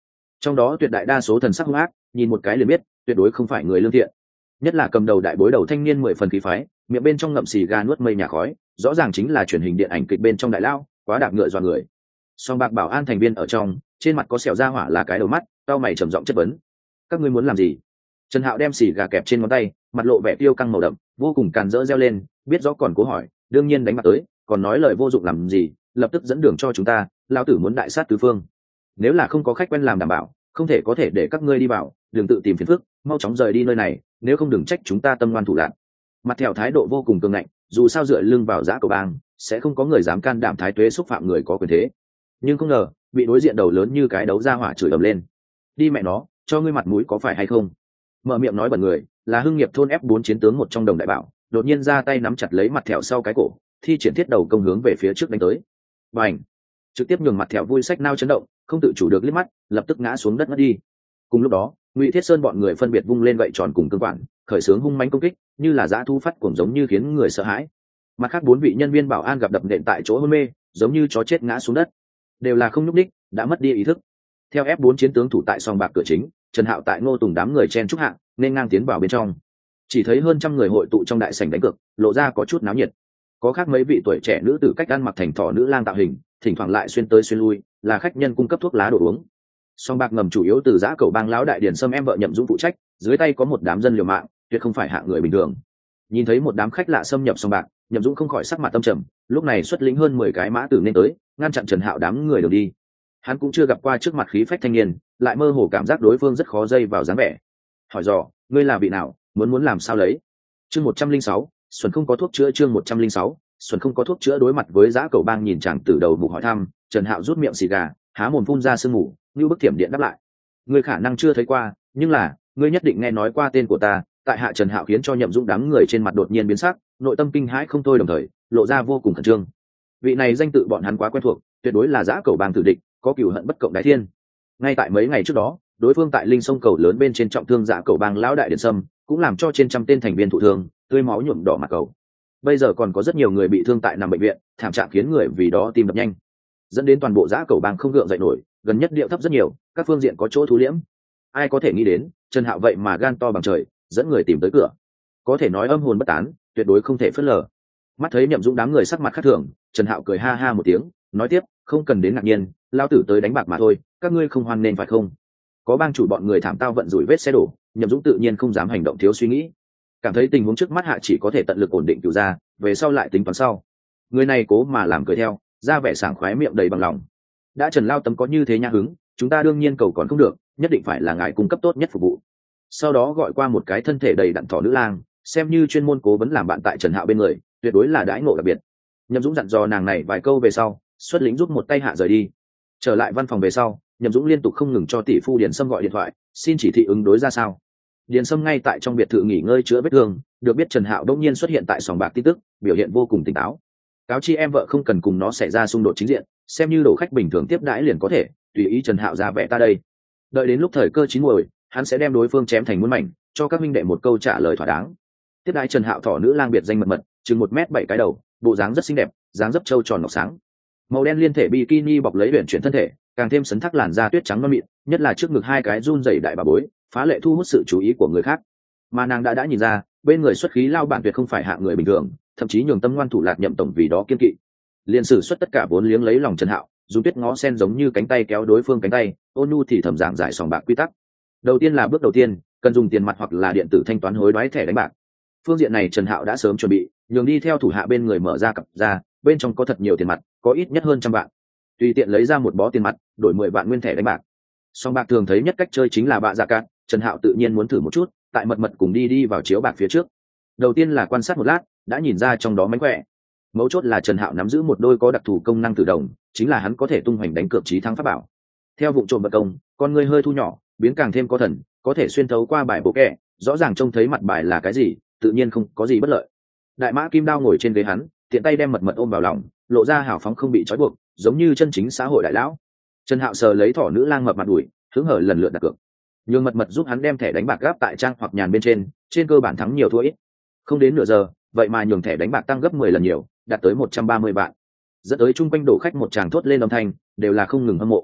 trong đó tuyệt đại đa số thần sắc hung ác, nhìn một cái liền biết tuyệt đối không phải người lương thiện. Nhất là cầm đầu đại bối đầu thanh niên 10 phần khí phái, miệng bên trong ngậm xì gà nuốt mây nhà khói, rõ ràng chính là truyền hình điện ảnh kịch bên trong đại lao, quá đạp ngựa dọa người. Song bạc bảo an thành viên ở trong, trên mặt có sẹo da hỏa là cái đầu mắt, cau mày trầm giọng chất vấn: các ngươi muốn làm gì? Trần Hạo đem xì gà kẹp trên ngón tay, mặt lộ vẻ tiêu căng màu đậm, vô cùng càn rỡ reo lên, biết rõ còn cố hỏi, đương nhiên đánh mặt tới, còn nói lời vô dụng làm gì, lập tức dẫn đường cho chúng ta, lão tử muốn đại sát tứ phương. Nếu là không có khách quen làm đảm bảo, không thể có thể để các ngươi đi vào, đừng tự tìm phiền phức, mau chóng rời đi nơi này, nếu không đừng trách chúng ta tâm ngoan thủ lạn. Mặt theo thái độ vô cùng cường ngạnh, dù sao dựa lưng vào giã cầu bang, sẽ không có người dám can đảm thái tuế xúc phạm người có quyền thế. Nhưng không ngờ, bị đối diện đầu lớn như cái đấu ra hỏa chửi ầm lên. Đi mẹ nó, cho ngươi mặt mũi có phải hay không? Mở miệng nói bẩn người, là Hưng Nghiệp thôn F4 chiến tướng một trong đồng đại bảo, đột nhiên ra tay nắm chặt lấy mặt thẹo sau cái cổ, thi triển thiết đầu công hướng về phía trước đánh tới. Bành! Trực tiếp nhường mặt thẹo vui sách nao chấn động, không tự chủ được liếc mắt, lập tức ngã xuống đất ngất đi. Cùng lúc đó, Ngụy Thiết Sơn bọn người phân biệt vung lên gậy tròn cùng cương quản, khởi xướng hung mãnh công kích, như là dã thú phát cuồng giống như khiến người sợ hãi. Mặt khác 4 vị nhân viên bảo an gặp đập nện tại chỗ hôn mê, giống như chó chết ngã xuống đất, đều là không nhúc nhích, đã mất đi ý thức. Theo F4 chiến tướng thủ tại sòng bạc cửa chính, Trần Hạo tại Ngô Tùng đám người chen chúc hạng, nên ngang tiến vào bên trong. Chỉ thấy hơn trăm người hội tụ trong đại sảnh đánh cược, lộ ra có chút náo nhiệt. Có khác mấy vị tuổi trẻ nữ tử cách ăn mặc thành thỏ nữ lang tạo hình, thỉnh thoảng lại xuyên tới xuyên lui, là khách nhân cung cấp thuốc lá đồ uống. Song bạc ngầm chủ yếu từ giã cầu bang lão đại điển sâm em vợ Nhậm Dũng phụ trách, dưới tay có một đám dân liều mạng, tuyệt không phải hạng người bình thường. Nhìn thấy một đám khách lạ xâm nhập song bạc, Nhậm Dũng không khỏi sắc mặt tâm trầm, lúc này xuất lĩnh hơn 10 cái mã tử nên tới, ngăn chặn Trần Hạo đám người đường đi. Hắn cũng chưa gặp qua trước mặt khí phách thanh niên, lại mơ hồ cảm giác đối phương rất khó dây vào dáng vẻ. Hỏi dò, ngươi là vị nào, muốn làm sao lấy? Chương 106, Xuân không có thuốc chữa. Chương 106, Xuân không có thuốc chữa. Đối mặt với giã cầu bang nhìn chàng từ đầu mục hỏi thăm, Trần Hạo rút miệng xì gà, há mồm phun ra sương mù, như bức thiểm điện đáp lại. Ngươi khả năng chưa thấy qua, nhưng là ngươi nhất định nghe nói qua tên của ta. Tại hạ Trần Hạo khiến cho Nhậm Dũng đám người trên mặt đột nhiên biến sắc, nội tâm kinh hãi không thôi, đồng thời lộ ra vô cùng khẩn trương. Vị này danh tự bọn hắn quá quen thuộc, tuyệt đối là giã cầu bang tử địch, có cửu hận bất cộng đái thiên. Ngay tại mấy ngày trước đó, đối phương tại linh sông cầu lớn bên trên trọng thương giã cầu bang lão đại điện sâm, cũng làm cho trên trăm tên thành viên thụ thương, tươi máu nhuộm đỏ mặt cầu. Bây giờ còn có rất nhiều người bị thương tại nằm bệnh viện, thảm trạng khiến người vì đó tim đập nhanh, dẫn đến toàn bộ giã cầu bang không gượng dậy nổi, gần nhất điệu thấp rất nhiều, các phương diện có chỗ thu liễm. Ai có thể nghĩ đến Trần Hạo vậy mà gan to bằng trời, dẫn người tìm tới cửa, có thể nói âm hồn bất tán, tuyệt đối không thể phớt lờ. Mắt thấy Nhậm Dũng đám người sắc mặt khác thường, Trần Hạo cười ha ha một tiếng, nói tiếp, không cần đến ngạc nhiên, lao tử tới đánh bạc mà thôi, các ngươi không hoan nên phải không? Có bang chủ bọn người thảm tao vận rủi vết xe đổ, Nhậm Dũng tự nhiên không dám hành động thiếu suy nghĩ, cảm thấy tình huống trước mắt hạ chỉ có thể tận lực ổn định cửu ra, về sau lại tính toán sau. Người này cố mà làm cười theo, ra vẻ sảng khoái, miệng đầy bằng lòng. Đã Trần lao tấm có như thế nhã hứng, chúng ta đương nhiên cầu còn không được, nhất định phải là ngài cung cấp tốt nhất phục vụ. Sau đó gọi qua một cái thân thể đầy đặn thỏ nữ lang, xem như chuyên môn cố vấn làm bạn tại Trần Hạo bên người, tuyệt đối là đãi ngộ đặc biệt. Nhậm Dũng dặn dò nàng này vài câu về sau, xuất lĩnh giúp một tay hạ rời đi. Trở lại văn phòng về sau, Nhậm Dũng liên tục không ngừng cho tỷ phu Điền Sâm gọi điện thoại, xin chỉ thị ứng đối ra sao. Điền Sâm ngay tại trong biệt thự nghỉ ngơi chữa vết thương, được biết Trần Hạo đông nhiên xuất hiện tại sòng bạc tin tức, biểu hiện vô cùng tỉnh táo. Cáo chi em vợ không cần cùng nó xảy ra xung đột chính diện, xem như đồ khách bình thường tiếp đãi liền có thể, tùy ý Trần Hạo ra vẻ ta đây. Đợi đến lúc thời cơ chín muồi, hắn sẽ đem đối phương chém thành muôn mảnh, cho các huynh đệ một câu trả lời thỏa đáng. Tiếp đãi Trần Hạo thỏ nữ lang biệt danh mật mật, chừng 1m7 cái đầu, bộ dáng rất xinh đẹp, dáng dấp trâu tròn ngọc sáng. Màu đen liên thể bikini bọc lấy huyền chuyển thân thể, càng thêm sấn thác làn da tuyết trắng non mịn, nhất là trước ngực hai cái run rẩy đại bà bối, phá lệ thu hút sự chú ý của người khác. Mà nàng đã nhìn ra, bên người xuất khí lao bản tuyệt không phải hạng người bình thường, thậm chí nhường tâm ngoan thủ lạc Nhậm tổng vì đó kiên kỵ. Liên sử xuất tất cả vốn liếng lấy lòng Trần Hạo, dùng tuyết ngó sen giống như cánh tay kéo đối phương cánh tay, ôn nhu thì thầm giảng giải sòng bạc quy tắc. Đầu tiên là bước đầu tiên, cần dùng tiền mặt hoặc là điện tử thanh toán hối đoái thẻ đánh bạc. Phương diện này Trần Hạo đã sớm chuẩn bị, nhường đi theo thủ hạ bên người mở ra cặp ra, bên trong có thật nhiều tiền mặt, có ít nhất hơn 100 vạn. Tùy tiện lấy ra một bó tiền mặt, đổi 10 vạn nguyên thẻ đánh bạc. Song bạc thường thấy nhất cách chơi chính là bạ dạ cát, Trần Hạo tự nhiên muốn thử một chút, tại mật mật cùng đi vào chiếu bạc phía trước. Đầu tiên là quan sát một lát, đã nhìn ra trong đó mánh khỏe. Mấu chốt là Trần Hạo nắm giữ một đôi có đặc thù công năng tự động, chính là hắn có thể tung hoành đánh cược chí thắng pháp bảo. Theo vụ trộm vật công, con người hơi thu nhỏ, biến càng thêm có thần, có thể xuyên thấu qua bài bộ kẹ, rõ ràng trông thấy mặt bài là cái gì, tự nhiên không có gì bất lợi. Đại mã kim đao ngồi trên ghế hắn, tiện tay đem mật mật ôm vào lòng, lộ ra hào phóng không bị trói buộc, giống như chân chính xã hội đại lão. Trần Hạo sờ lấy thỏ nữ lang mập mặt đuổi, hứng hở lần lượt đặt cược. Nhưng mật mật giúp hắn đem thẻ đánh bạc gáp tại trang hoặc nhàn bên trên cơ bản thắng nhiều thua ít. Không đến nửa giờ, vậy mà nhường thẻ đánh bạc tăng gấp 10 lần nhiều, đạt tới 130 vạn. Dẫn tới chung quanh đổ khách một tràng thốt lên âm thanh, đều là không ngừng hâm mộ.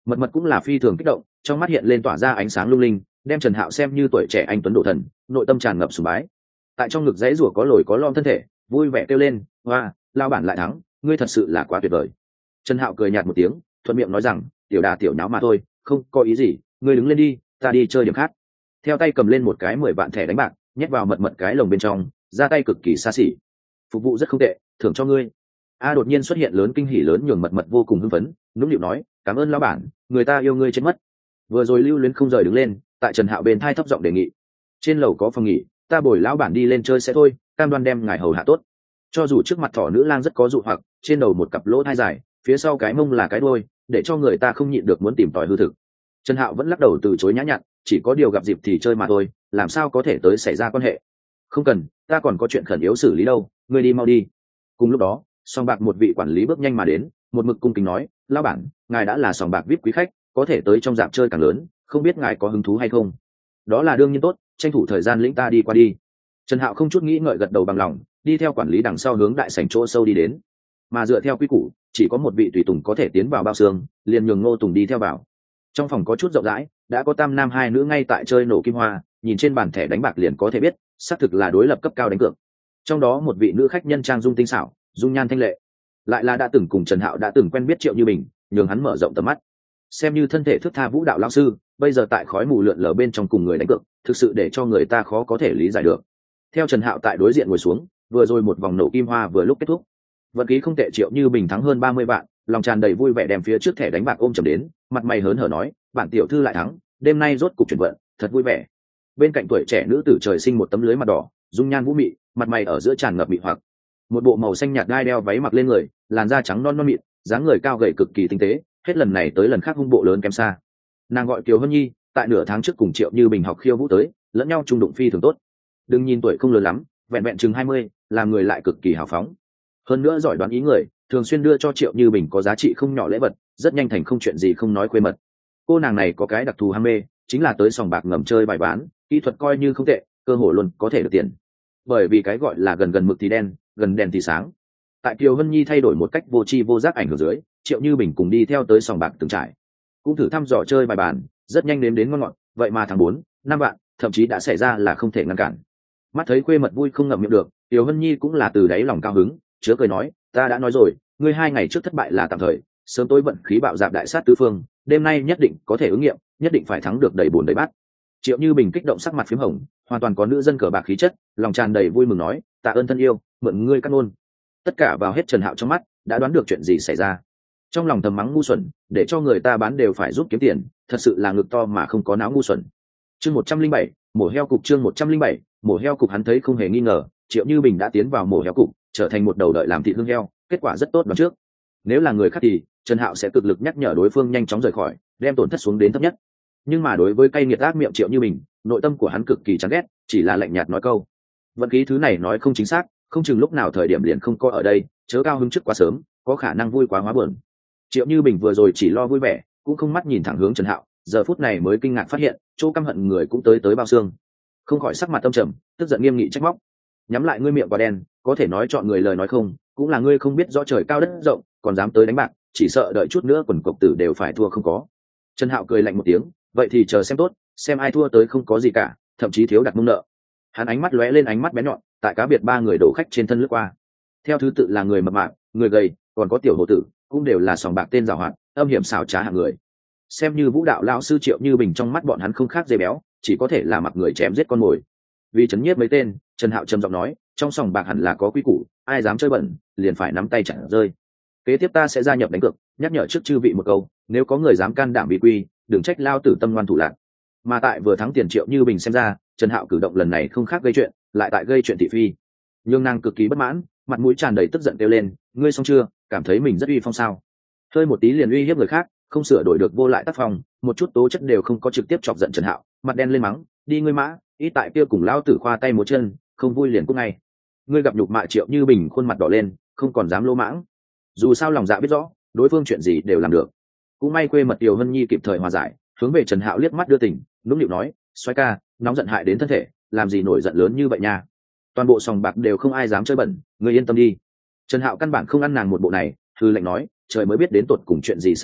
Mật mật cũng là phi thường kích động, trong mắt hiện lên tỏa ra ánh sáng lung linh, đem Trần Hạo xem như tuổi trẻ anh tuấn độ thần, nội tâm tràn ngập sùng bái. Tại trong ngực dãy rủa có lồi có lõm thân thể, vui vẻ kêu lên, hoa, lao bản lại thắng, ngươi thật sự là quá tuyệt vời. Trần Hạo cười nhạt một tiếng, thuận miệng nói rằng, tiểu đà tiểu nháo mà thôi, không có ý gì, ngươi đứng lên đi, ta đi chơi điểm khác. Theo tay cầm lên một cái 10 vạn thẻ đánh bạc, nhét vào mật mật cái lồng bên trong, ra tay cực kỳ xa xỉ. Phục vụ rất không tệ, thưởng cho ngươi. Đột nhiên xuất hiện lớn kinh hỉ lớn nhường mật mật vô cùng hưng phấn, nũng nịu nói, cảm ơn lão bản, người ta yêu ngươi chết mất. Vừa rồi lưu luyến không rời đứng lên, tại Trần Hạo bên thai thấp giọng đề nghị, trên lầu có phòng nghỉ, ta bồi lão bản đi lên chơi sẽ thôi, cam đoan đem ngài hầu hạ tốt. Cho dù trước mặt thỏ nữ lang rất có dụ hoặc, trên đầu một cặp lỗ thai dài, phía sau cái mông là cái đuôi, để cho người ta không nhịn được muốn tìm tòi hư thực. Trần Hạo vẫn lắc đầu từ chối nhã nhặn, chỉ có điều gặp dịp thì chơi mà thôi, làm sao có thể tới xảy ra quan hệ. Không cần, ta còn có chuyện khẩn yếu xử lý đâu, ngươi đi mau đi. Cùng lúc đó, sòng bạc một vị quản lý bước nhanh mà đến, một mực cung kính nói, lão bản, ngài đã là sòng bạc VIP quý khách, có thể tới trong dạp chơi càng lớn, không biết ngài có hứng thú hay không. Đó là đương nhiên tốt, tranh thủ thời gian lĩnh ta đi qua đi. Trần Hạo không chút nghĩ ngợi gật đầu bằng lòng, đi theo quản lý đằng sau hướng đại sảnh chỗ sâu đi đến. Mà dựa theo quy củ, chỉ có một vị tùy tùng có thể tiến vào bao xương, liền nhường Ngô Tùng đi theo vào. Trong phòng có chút rộng rãi, đã có tam nam hai nữ ngay tại chơi nổ kim hoa, nhìn trên bàn thẻ đánh bạc liền có thể biết, xác thực là đối lập cấp cao đánh cược. Trong đó một vị nữ khách nhân trang dung tinh xảo, dung nhan thanh lệ, lại là đã từng cùng Trần Hạo đã từng quen biết Triệu Như Bình, nhường hắn mở rộng tầm mắt. Xem như thân thể thước tha vũ đạo lão sư, bây giờ tại khói mù lượn lờ bên trong cùng người đánh cược, thực sự để cho người ta khó có thể lý giải được. Theo Trần Hạo tại đối diện ngồi xuống, vừa rồi một vòng nổ kim hoa vừa lúc kết thúc. Vận khí không tệ, Triệu Như Bình thắng hơn 30 vạn, lòng tràn đầy vui vẻ đem phía trước thẻ đánh bạc ôm chầm đến, mặt mày hớn hở nói, bản tiểu thư lại thắng, đêm nay rốt cục chuyển vận, thật vui vẻ. Bên cạnh tuổi trẻ nữ tử trời sinh một tấm lưới mặt đỏ, dung nhan vũ mị, mặt mày ở giữa tràn ngập mị hoặc. Một bộ màu xanh nhạt gai đeo váy mặc lên người, làn da trắng non non mịn, dáng người cao gầy cực kỳ tinh tế, hết lần này tới lần khác hung bộ lớn kém xa. Nàng gọi Kiều Hân Nhi, tại nửa tháng trước cùng Triệu Như Bình học khiêu vũ tới, lẫn nhau trung đụng phi thường tốt. Đừng nhìn tuổi không lớn lắm, vẹn vẹn chừng 20, làm người lại cực kỳ hào phóng. Hơn nữa giỏi đoán ý người, thường xuyên đưa cho Triệu Như Bình có giá trị không nhỏ lễ vật, rất nhanh thành không chuyện gì không nói quê mật. Cô nàng này có cái đặc thù ham mê, chính là tới sòng bạc ngầm chơi bài bán, kỹ thuật coi như không tệ, cơ hội luôn có thể được tiền. Bởi vì cái gọi là gần gần mực thì đen, gần đèn thì sáng. Tại Kiều Hân Nhi thay đổi một cách vô tri vô giác ảnh hưởng dưới, Triệu Như Bình cùng đi theo tới sòng bạc từng trải, cũng thử thăm dò chơi bài bàn, rất nhanh đến ngon ngọt, vậy mà tháng 4, 5 vạn, thậm chí đã xảy ra là không thể ngăn cản. Mắt thấy quê mật vui không ngậm miệng được, Kiều Hân Nhi cũng là từ đáy lòng cao hứng, chứa cười nói, ta đã nói rồi, ngươi 2 ngày trước thất bại là tạm thời, sớm tối vận khí bạo dạn đại sát tứ phương, đêm nay nhất định có thể ứng nghiệm, nhất định phải thắng được đầy bồn đầy bát. Triệu Như Bình kích động sắc mặt phím hồng, hoàn toàn có nữ dân cờ bạc khí chất, lòng tràn đầy vui mừng nói, tạ ơn thân yêu, mượn ngươi cắt nôn. Tất cả vào hết Trần Hạo trong mắt, đã đoán được chuyện gì xảy ra. Trong lòng thầm mắng ngu xuẩn, để cho người ta bán đều phải giúp kiếm tiền, thật sự là ngực to mà không có não ngu xuẩn. Chương 107, mổ heo cục. Chương 107, mổ heo cục. Hắn thấy không hề nghi ngờ, Triệu Như Bình đã tiến vào mổ heo cục, trở thành một đầu đợi làm thịt hương heo, kết quả rất tốt đoán trước. Nếu là người khác thì Trần Hạo sẽ cực lực nhắc nhở đối phương nhanh chóng rời khỏi, đem tổn thất xuống đến thấp nhất. Nhưng mà đối với cay nghiệt ác miệng Triệu Như Bình, nội tâm của hắn cực kỳ chán ghét, chỉ là lạnh nhạt nói câu, vận khí thứ này nói không chính xác, không chừng lúc nào thời điểm liền không có ở đây, chớ cao hứng trước quá sớm, có khả năng vui quá hóa buồn. Triệu Như Bình vừa rồi chỉ lo vui vẻ, cũng không mắt nhìn thẳng hướng Trần Hạo, giờ phút này mới kinh ngạc phát hiện, chỗ căm hận người cũng tới bao xương, không khỏi sắc mặt tâm trầm, tức giận nghiêm nghị trách móc, nhắm lại ngươi miệng quả đen, có thể nói chọn người lời nói không, cũng là ngươi không biết rõ trời cao đất rộng, còn dám tới đánh bạc, chỉ sợ đợi chút nữa quần cộc tử đều phải thua không có. Trần Hạo cười lạnh một tiếng, vậy thì chờ xem tốt, xem ai thua tới không có gì cả, thậm chí thiếu đặt mông nợ. Hắn ánh mắt lóe lên ánh mắt bén nhọn, tại cá biệt 3 người đổ khách trên thân lướt qua, theo thứ tự là người mập mạp, người gầy, còn có tiểu hổ tử, cũng đều là sòng bạc tên giàu hoạt, âm hiểm xảo trá hạng người. Xem như vũ đạo lão sư Triệu Như Bình trong mắt bọn hắn không khác dê béo, chỉ có thể là mặc người chém giết con mồi. Vì chấn nhiếp mấy tên, Trần Hạo trầm giọng nói, trong sòng bạc hẳn là có quy củ, ai dám chơi bẩn, liền phải nắm tay chặn rơi. Kế tiếp ta sẽ gia nhập đánh cược, nhắc nhở trước chư vị một câu, nếu có người dám can đảm vi quy, đừng trách lao tử tâm ngoan thủ lạc. Mà tại vừa thắng tiền Triệu Như Bình xem ra, Trần Hạo cử động lần này không khác gây chuyện, lại tại gây chuyện thị phi. Nhưng nàng cực kỳ bất mãn, mặt mũi tràn đầy tức giận kêu lên, ngươi xong chưa, cảm thấy mình rất uy phong sao? Hơi một tí liền uy hiếp người khác, không sửa đổi được vô lại tác phong, một chút tố chất đều không có, trực tiếp chọc giận Trần Hạo, mặt đen lên mắng, đi ngươi mã, ít tại kia cùng lao tử khoa tay múa chân, không vui liền cút ngay. Ngươi gặp nhục mạ Triệu Như Bình khuôn mặt đỏ lên, không còn dám lỗ mãng. Dù sao lòng dạ biết rõ, đối phương chuyện gì đều làm được. Cũng may quê mật Kiều Hân Nhi kịp thời hòa giải, hướng về Trần Hạo liếc mắt đưa tình, nũng nịu nói, xoay ca, nóng giận hại đến thân thể, làm gì nổi giận lớn như vậy nha. Toàn bộ sòng bạc đều không ai dám chơi bẩn, ngươi yên tâm đi. Trần Hạo căn bản không ăn nàng một bộ này, hư lệnh nói, trời mới biết đến tột cùng chuyện gì xảy ra,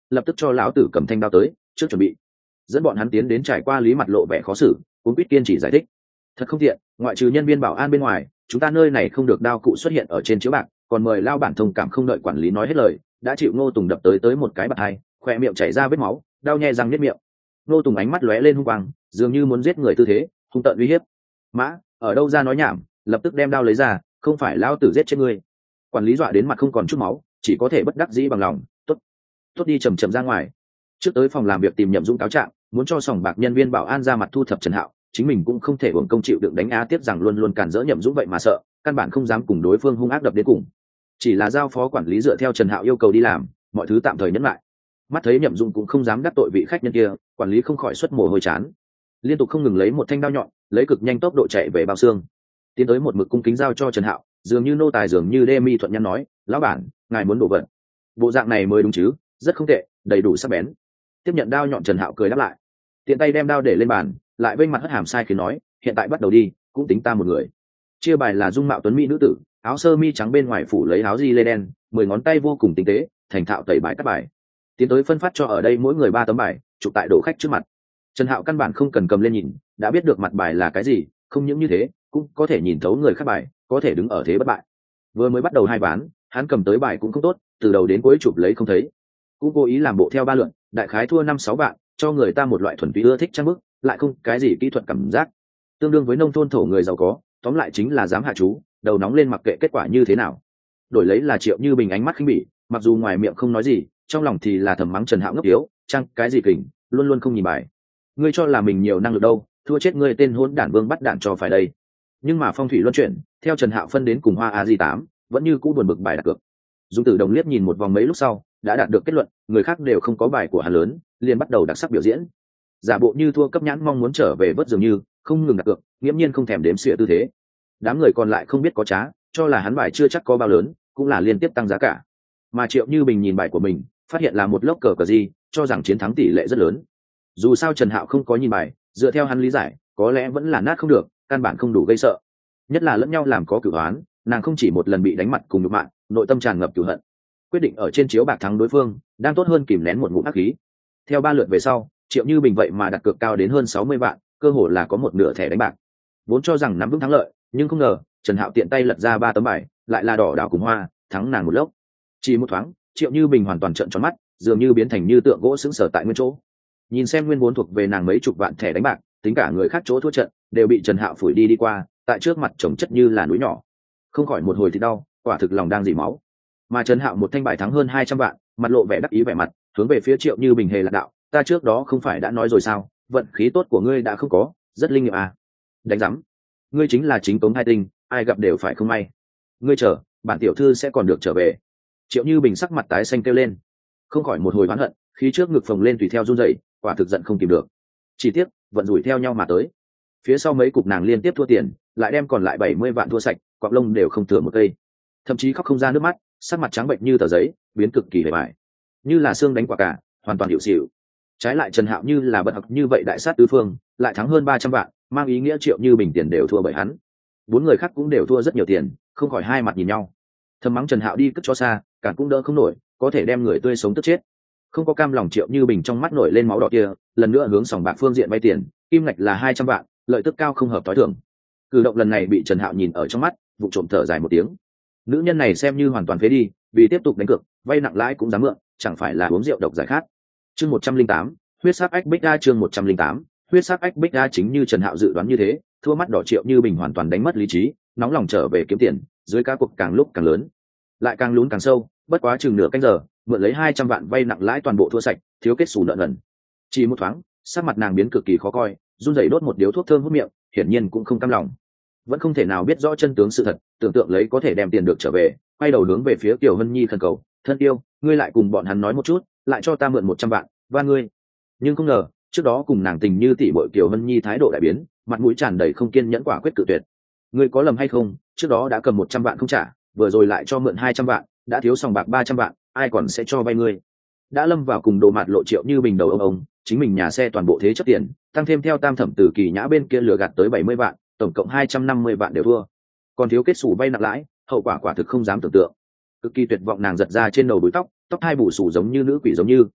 lập tức cho lão tử cầm thanh đao tới trước chuẩn bị, dẫn bọn hắn tiến đến. Trải qua lý mặt lộ vẻ khó xử, cuốn quýt kiên chỉ giải thích: thật không tiện, ngoại trừ nhân viên bảo an bên ngoài, chúng ta nơi này không được đao cụ xuất hiện ở trên chiếu bạc, còn mời lao bản thông cảm. Không đợi quản lý nói hết lời, đã chịu Ngô Tùng đập tới một cái bạt hai, khoe miệng chảy ra vết máu, đau nhè răng niết miệng. Ngô Tùng ánh mắt lóe lên hung quang, dường như muốn giết người tư thế, hung tợn uy hiếp: mã, ở đâu ra nói nhảm, lập tức đem đao lấy ra, không phải lao tử giết chết ngươi. Quản lý dọa đến mặt không còn chút máu, chỉ có thể bất đắc dĩ bằng lòng: tốt đi, chầm ra ngoài. Trước tới phòng làm việc tìm Nhậm Dũng cáo trạng, muốn cho sòng bạc nhân viên bảo an ra mặt thu thập Trần Hạo, chính mình cũng không thể uổng công chịu đựng đánh á, tiếp rằng luôn luôn cản rỡ Nhậm Dũng vậy mà sợ, căn bản không dám cùng đối phương hung ác đập đến cùng. Chỉ là giao phó quản lý dựa theo Trần Hạo yêu cầu đi làm, mọi thứ tạm thời nhẫn lại. Mắt thấy Nhậm Dũng cũng không dám đắc tội vị khách nhân kia, quản lý không khỏi xuất mồ hôi chán, liên tục không ngừng lấy một thanh đao nhọn, lấy cực nhanh tốc độ chạy về bao xương, tiến tới một mực cung kính giao cho Trần Hạo, dường như nô tài, dường như đê mi thuận nhăn nói: lão bản, ngài muốn đổ vật, bộ dạng này mới đúng chứ, rất không tệ, đầy đủ sắc bén. Tiếp nhận đao nhọn, Trần Hạo cười đáp lại, tiện tay đem đao để lên bàn, lại vênh mặt hất hàm sai khiến nói: hiện tại bắt đầu đi, cũng tính ta một người. Chia bài là dung mạo tuấn mỹ nữ tử, áo sơ mi trắng bên ngoài phủ lấy áo di lê đen, 10 ngón tay vô cùng tinh tế, thành thạo tẩy bài cắt bài. Tiến tới phân phát cho ở đây mỗi người 3 tấm bài, chụp tại đổ khách trước mặt. Trần Hạo căn bản không cần cầm lên nhìn, đã biết được mặt bài là cái gì, không những như thế, cũng có thể nhìn thấu người khác bài, có thể đứng ở thế bất bại. Vừa mới bắt đầu 2 ván, hắn cầm tới bài cũng không tốt, từ đầu đến cuối chụp lấy không thấy, cũng cố ý làm bộ theo 3 lượt, đại khái thua 5-6 vạn, cho người ta một loại thuần túy ưa thích trang bức, lại không cái gì kỹ thuật cảm giác, tương đương với nông thôn thổ người giàu có, tóm lại chính là dám hạ chú, đầu nóng lên mặc kệ kết quả như thế nào. Đổi lấy là Triệu Như Bình ánh mắt khinh bỉ, mặc dù ngoài miệng không nói gì, trong lòng thì là thầm mắng Trần Hạo ngốc yếu, chăng cái gì kình, luôn luôn không nhìn bài. Ngươi cho là mình nhiều năng lực đâu, thua chết ngươi tên hỗn đản Vương bắt đạn cho phải đây. Nhưng mà phong thủy luân chuyển, theo Trần Hạo phân đến cùng Hoa A Di 8, vẫn như cũ buồn bực bài đặt cược. Dung Tử Đồng liếc nhìn một vòng mấy lúc sau, đã đạt được kết luận, người khác đều không có bài của hắn lớn, liền bắt đầu đặc sắc biểu diễn. Giả bộ như thua cấp nhãn mong muốn trở về vớt, dường như không ngừng đặt cược, nghiễm nhiên không thèm đếm xỉa tư thế. Đám người còn lại không biết có trá, cho là hắn bài chưa chắc có bao lớn, cũng là liên tiếp tăng giá cả. Mà Triệu Như Bình nhìn bài của mình, phát hiện là một lốc cờ gì, cho rằng chiến thắng tỷ lệ rất lớn. Dù sao Trần Hạo không có nhìn bài, dựa theo hắn lý giải, có lẽ vẫn là nát không được, căn bản không đủ gây sợ. Nhất là lẫn nhau làm có cửu oán, nàng không chỉ một lần bị đánh mặt cùng nhục mạ, nội tâm tràn ngập cửu hận. Quyết định ở trên chiếu bạc thắng đối phương, đang tốt hơn kìm nén một ngụm ác khí. Theo 3 lượt về sau, Triệu Như Bình vậy mà đặt cược cao đến hơn 60 vạn, cơ hồ là có một nửa thẻ đánh bạc. Vốn cho rằng nắm vững thắng lợi, nhưng không ngờ Trần Hạo tiện tay lật ra 3 tấm bài, lại là đỏ đào cùng hoa, thắng nàng một lốc. Chỉ một thoáng, Triệu Như Bình hoàn toàn trợn tròn mắt, dường như biến thành như tượng gỗ sững sờ tại nguyên chỗ. Nhìn xem nguyên vốn thuộc về nàng mấy chục vạn thẻ đánh bạc, tính cả người khác chỗ thua trận, đều bị Trần Hạo phủi đi qua, tại trước mặt chồng chất như là núi nhỏ. Không khỏi một hồi thì đau, quả thực lòng đang dỉ máu. Mà Trần Hạo một thanh bài thắng hơn 200 vạn, mặt lộ vẻ đắc ý vẻ mặt, hướng về phía Triệu Như Bình hề lạc đạo: ta trước đó không phải đã nói rồi sao, vận khí tốt của ngươi đã không có, rất linh nghiệm à. Đánh rắm, ngươi chính là chính tống hai tinh, ai gặp đều phải không may. Ngươi chờ, bản tiểu thư sẽ còn được trở về. Triệu Như Bình sắc mặt tái xanh kêu lên, không khỏi một hồi oán hận, khí trước ngực phồng lên tùy theo run rẩy, quả thực giận không kìm được. Chỉ tiếc, vận rủi theo nhau mà tới. Phía sau mấy cục nàng liên tiếp thua tiền, lại đem còn lại 70 vạn thua sạch, quặng lông đều không thừa một cây. Thậm chí khóc không ra nước mắt, sắc mặt trắng bệnh như tờ giấy, biến cực kỳ hề bại, như là xương đánh quả cả, hoàn toàn hiệu xỉu. Trái lại Trần Hạo như là bật học như vậy đại sát tứ phương, lại thắng hơn 300 vạn, mang ý nghĩa Triệu Như Bình tiền đều thua bởi hắn. 4 người khác cũng đều thua rất nhiều tiền, không khỏi hai mặt nhìn nhau. Thầm mắng Trần Hạo đi cất cho xa, cản cũng đỡ không nổi, có thể đem người tươi sống tức chết. Không có cam lòng, Triệu Như Bình trong mắt nổi lên máu đỏ kia, lần nữa hướng sòng bạc phương diện vay tiền, kim ngạch là 200 vạn, lợi tức cao không hợp tối thường. Cử động lần này bị Trần Hạo nhìn ở trong mắt, vụ trộm thở dài một tiếng. Nữ nhân này xem như hoàn toàn phế đi, vì tiếp tục đánh cược, vay nặng lãi cũng dám mượn, chẳng phải là uống rượu độc giải khát. Chương 108, huyết sắc ách bích đa. Chương 108, huyết sắc ách bích đa. Chính như Trần Hạo dự đoán như thế, thua mắt đỏ Triệu Như Bình hoàn toàn đánh mất lý trí, nóng lòng trở về kiếm tiền, dưới cá cuộc càng lúc càng lớn, lại càng lún càng sâu. Bất quá chừng nửa canh giờ, mượn lấy 200 vạn vay nặng lãi toàn bộ thua sạch, thiếu kết xù nợ nần. Chỉ một thoáng, sắc mặt nàng biến cực kỳ khó coi, run rẩy đốt một điếu thuốc thơm hút miệng, hiển nhiên cũng không cam lòng, vẫn không thể nào biết rõ chân tướng sự thật, tưởng tượng lấy có thể đem tiền được trở về, quay đầu hướng về phía Kiều Hân Nhi khẩn cầu: thân yêu, ngươi lại cùng bọn hắn nói một chút, lại cho ta mượn 100 vạn, và ngươi. Nhưng không ngờ, trước đó cùng nàng tình như tỷ muội Kiều Hân Nhi thái độ đại biến, mặt mũi tràn đầy không kiên nhẫn quả quyết cự tuyệt. Ngươi có lầm hay không, trước đó đã cầm 100 vạn không trả, vừa rồi lại cho mượn 200 vạn, đã thiếu sòng bạc 300 vạn, ai còn sẽ cho vay ngươi. Đã lâm vào cùng đồ mặt lộ Triệu Như Bình đầu ông, chính mình nhà xe toàn bộ thế chấp tiền, tăng thêm theo tam thẩm từ Kỳ Nhã bên kia lừa gạt tới 70 vạn, tổng cộng 250 vạn đều thua, còn thiếu kết sủ vay nặng lãi, hậu quả quả thực không dám tưởng tượng. Cực kỳ tuyệt vọng, nàng giật ra trên đầu búi tóc, tóc hai bù sù giống như nữ quỷ giống như.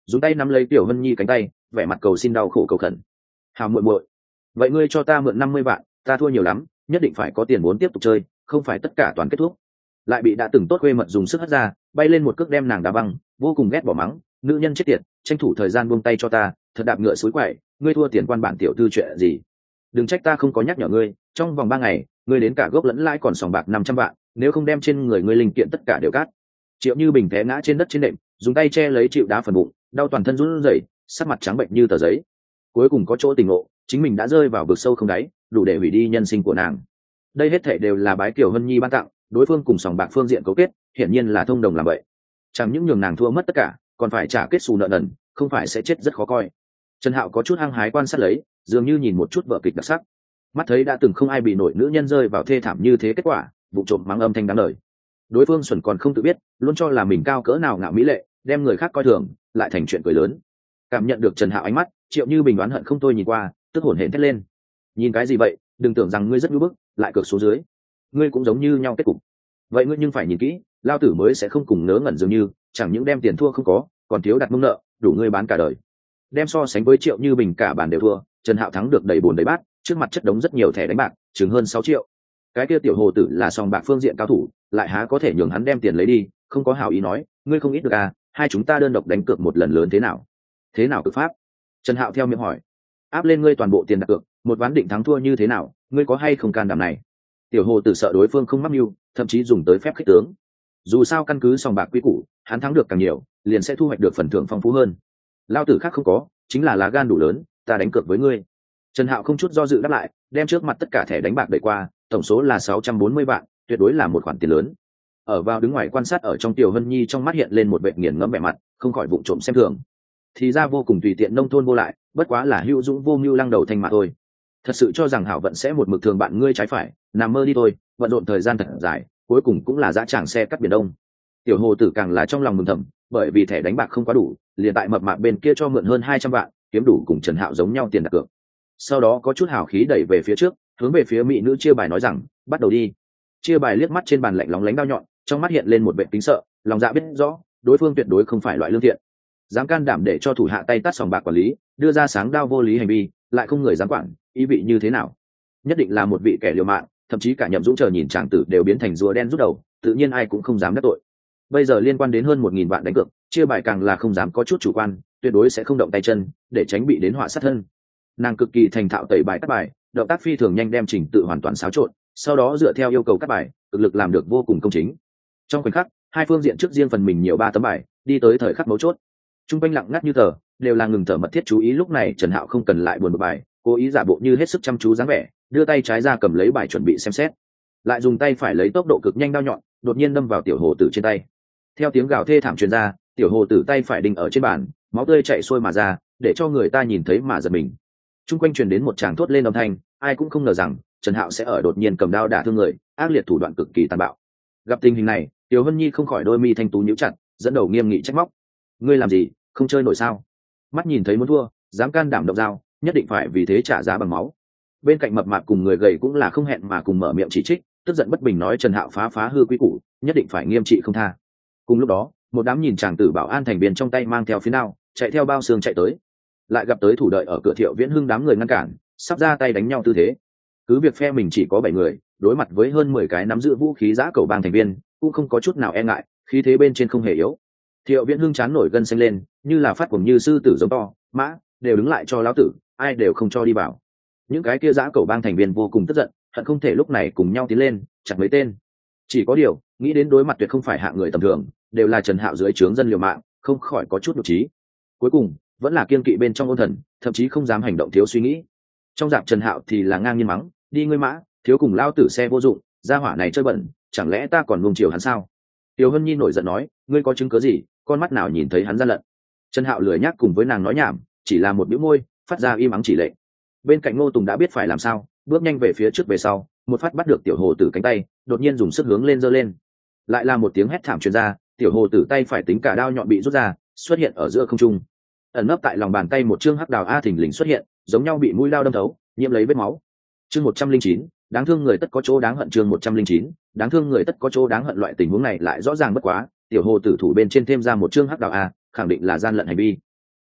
dùng tay nắm lấy tiểu hân nhi cánh tay, vẻ mặt cầu xin đau khổ cầu khẩn. Hào muội muội, vậy ngươi cho ta mượn 50 vạn, ta thua nhiều lắm, nhất định phải có tiền vốn tiếp tục chơi, không phải tất cả toàn kết thúc. Lại bị đã từng tốt khuê mật dùng sức hất ra, bay lên một cước đem nàng đá văng, vô cùng ghét bỏ mắng, nữ nhân chết tiệt, tranh thủ thời gian buông tay cho ta, thật đạp ngựa suối quậy, ngươi thua tiền quan bản tiểu thư chuyện gì? Đừng trách ta không có nhắc nhở ngươi, trong vòng 3 ngày, ngươi đến cả gốc lẫn lãi còn sòng bạc 500 vạn, nếu không đem trên người ngươi linh kiện tất cả đều cắt. Triệu Như Bình té ngã trên đất trên đệm, dùng tay che lấy chịu đá phần bụng, đau toàn thân run rẩy, sắc mặt trắng bệnh như tờ giấy. Cuối cùng có chỗ tỉnh ngộ, chính mình đã rơi vào vực sâu không đáy, đủ để hủy đi nhân sinh của nàng. Đây hết thảy đều là bái Kiều Hân Nhi ban tặng, đối phương cùng sòng bạc phương diện cấu kết, hiển nhiên là thông đồng làm vậy. Chẳng những nhường nàng thua mất tất cả, còn phải trả kết xù nợ nần, không phải sẽ chết rất khó coi. Trần Hạo có chút hăng hái quan sát lấy, dường như nhìn một chút vở kịch đặc sắc. Mắt thấy đã từng không ai bị nổi nữ nhân rơi vào thê thảm như thế kết quả, vụ trộm mắng âm thanh đáng lời. Đối phương xuẩn còn không tự biết, luôn cho là mình cao cỡ nào ngạo mỹ lệ, đem người khác coi thường, lại thành chuyện cười lớn. Cảm nhận được Trần Hạo ánh mắt, Triệu Như Bình đoán hận không thôi nhìn qua, tức hổn hển thét lên. Nhìn cái gì vậy, đừng tưởng rằng ngươi rất nhu bức, lại cược xuống dưới. Ngươi cũng giống như nhau kết cục. Vậy ngươi nhưng phải nhìn kỹ, lao tử mới sẽ không cùng nớ ngẩn dường như, chẳng những đem tiền thua không có, còn thiếu đặt mông nợ, đủ ngươi bán cả đời. Đem so sánh với Triệu Như Bình cả bàn đều thua, Trần Hạo thắng được đầy bồn đầy bát, trước mặt chất đống rất nhiều thẻ đánh bạc, chừng hơn 6 triệu. Cái kia tiểu hồ tử là sòng bạc phương diện cao thủ, lại há có thể nhường hắn đem tiền lấy đi, không có hảo ý nói, ngươi không ít được à, hai chúng ta đơn độc đánh cược một lần lớn thế nào? Thế nào cực pháp? Trần Hạo theo miệng hỏi. Áp lên ngươi toàn bộ tiền đặt cược, một ván định thắng thua như thế nào, ngươi có hay không can đảm này? Tiểu hồ tử sợ đối phương không mắc mưu, thậm chí dùng tới phép khích tướng. Dù sao căn cứ sòng bạc quy củ, hắn thắng được càng nhiều, liền sẽ thu hoạch được phần thưởng phong phú hơn. Lao tử khác không có, chính là lá gan đủ lớn, ta đánh cược với ngươi. Trần Hạo không chút do dự đáp lại, đem trước mặt tất cả thẻ đánh bạc đẩy qua, tổng số là 640 vạn, tuyệt đối là một khoản tiền lớn. Ở vào đứng ngoài quan sát ở trong Tiểu Hân Nhi trong mắt hiện lên một vẻ nghiền ngẫm vẻ mặt, không khỏi vụng trộm xem thường. Thì ra vô cùng tùy tiện nông thôn vô lại, bất quá là hữu dũng vô mưu lăng đầu thanh mà thôi. Thật sự cho rằng hảo vận sẽ một mực thường bạn ngươi trái phải, nằm mơ đi thôi, vận rộn thời gian thật dài, cuối cùng cũng là dã tràng xe cắt biển đông. Tiểu hồ tử càng là trong lòng mừng thầm, bởi vì thẻ đánh bạc không quá đủ, liền tại mập mạp bên kia cho mượn hơn 200 vạn, kiếm đủ cùng Trần Hạo giống nhau tiền đặt cược. Sau đó có chút hào khí đẩy về phía trước, hướng về phía mỹ nữ chia bài nói rằng, bắt đầu đi. Chia bài liếc mắt trên bàn lạnh lóng lánh đao nhọn, trong mắt hiện lên một vẻ kính sợ, lòng dạ biết rõ, đối phương tuyệt đối không phải loại lương thiện. Dám can đảm để cho thủ hạ tay tắt sòng bạc quản lý, đưa ra sáng đao vô lý hành vi, lại không người dám quản, ý vị như thế nào? Nhất định là một vị kẻ liều mạng, thậm chí cả Nhậm Dũng chờ nhìn chàng tử đều biến thành rùa đen rút đầu, tự nhiên ai cũng không dám đắc tội. Bây giờ liên quan đến hơn 1000 vạn đánh cược, chia bài càng là không dám có chút chủ quan, tuyệt đối sẽ không động tay chân, để tránh bị đến họa sát thân. Nàng cực kỳ thành thạo tẩy bài cắt bài, động tác phi thường nhanh đem trình tự hoàn toàn xáo trộn, sau đó dựa theo yêu cầu cắt bài, cực lực làm được vô cùng công chính. Trong khoảnh khắc, hai phương diện trước riêng phần mình nhiều 3 tấm bài, đi tới thời khắc mấu chốt. Trung quanh lặng ngắt như tờ, đều là ngừng thở mật thiết chú ý. Lúc này Trần Hạo không cần lại buồn bực bài, cố ý giả bộ như hết sức chăm chú dáng vẻ, đưa tay trái ra cầm lấy bài chuẩn bị xem xét, lại dùng tay phải lấy tốc độ cực nhanh đao nhọn, đột nhiên đâm vào tiểu hồ tử trên tay. Theo tiếng gào thê thảm truyền ra, tiểu hồ tử tay phải đinh ở trên bàn, máu tươi chảy xuôi mà ra, để cho người ta nhìn thấy mà giật mình. Trung quanh truyền đến một tràng thốt lên âm thanh, ai cũng không ngờ rằng Trần Hạo sẽ ở đột nhiên cầm đao đả thương người, ác liệt thủ đoạn cực kỳ tàn bạo. Gặp tình hình này, Tiểu Hân Nhi không khỏi đôi mi thanh tú nhíu chặt, dẫn đầu nghiêm nghị trách móc: ngươi làm gì, không chơi nổi sao? Mắt nhìn thấy muốn thua, dám can đảm động dao, nhất định phải vì thế trả giá bằng máu. Bên cạnh mập mạp cùng người gầy cũng là không hẹn mà cùng mở miệng chỉ trích, tức giận bất bình nói Trần Hạo phá hư quy củ, nhất định phải nghiêm trị không tha. Cùng lúc đó, một đám nhìn chàng tử bảo an thành viên trong tay mang theo phía nào, chạy theo bao xương chạy tới. Lại gặp tới thủ đợi ở cửa Thiệu Viễn Hưng đám người ngăn cản, sắp ra tay đánh nhau tư thế. Cứ việc phe mình chỉ có 7 người, đối mặt với hơn 10 cái nắm giữ vũ khí giã cầu bang thành viên, cũng không có chút nào e ngại, khí thế bên trên không hề yếu. Thiệu Viễn Hưng chán nổi gân xanh lên, như là phát cuồng như sư tử giống to, mã đều đứng lại cho lão tử, ai đều không cho đi vào. Những cái kia giã cầu bang thành viên vô cùng tức giận, hận không thể lúc này cùng nhau tiến lên chặt mấy tên. Chỉ có điều nghĩ đến đối mặt tuyệt không phải hạng người tầm thường, đều là Trần Hạo dưới trướng dân liều mạng, không khỏi có chút nhục trí. Cuối cùng vẫn là kiên kỵ bên trong ôn thần, thậm chí không dám hành động thiếu suy nghĩ. Trong dạp Trần Hạo thì là ngang nhiên mắng, đi ngươi mã, thiếu cùng lao tử xe vô dụng, gia hỏa này chơi bẩn, chẳng lẽ ta còn nuông chiều hắn sao? Tiểu Hân Nhi nổi giận nói, ngươi có chứng cứ gì, con mắt nào nhìn thấy hắn gian lận? Trần Hạo lười nhắc cùng với nàng nói nhảm, chỉ là một bĩu môi, phát ra im ắng chỉ lệnh. Bên cạnh Ngô Tùng đã biết phải làm sao, bước nhanh về phía trước về sau, một phát bắt được tiểu hồ tử cánh tay, đột nhiên dùng sức hướng lên giơ lên. Lại là một tiếng hét thảm truyền ra, tiểu hồ tử tay phải tính cả đao nhọn bị rút ra, xuất hiện ở giữa không trung. Ẩn nấp tại lòng bàn tay một chương hắc đào a thình lình xuất hiện, giống nhau bị mũi đao đâm thấu, nhiễm lấy vết máu. Chương 109, đáng thương người tất có chỗ đáng hận. Chương 109, đáng thương người tất có chỗ đáng hận. Loại tình huống này lại rõ ràng bất quá, tiểu hồ tử thủ bên trên thêm ra một chương hắc đào a, khẳng định là gian lận hành vi.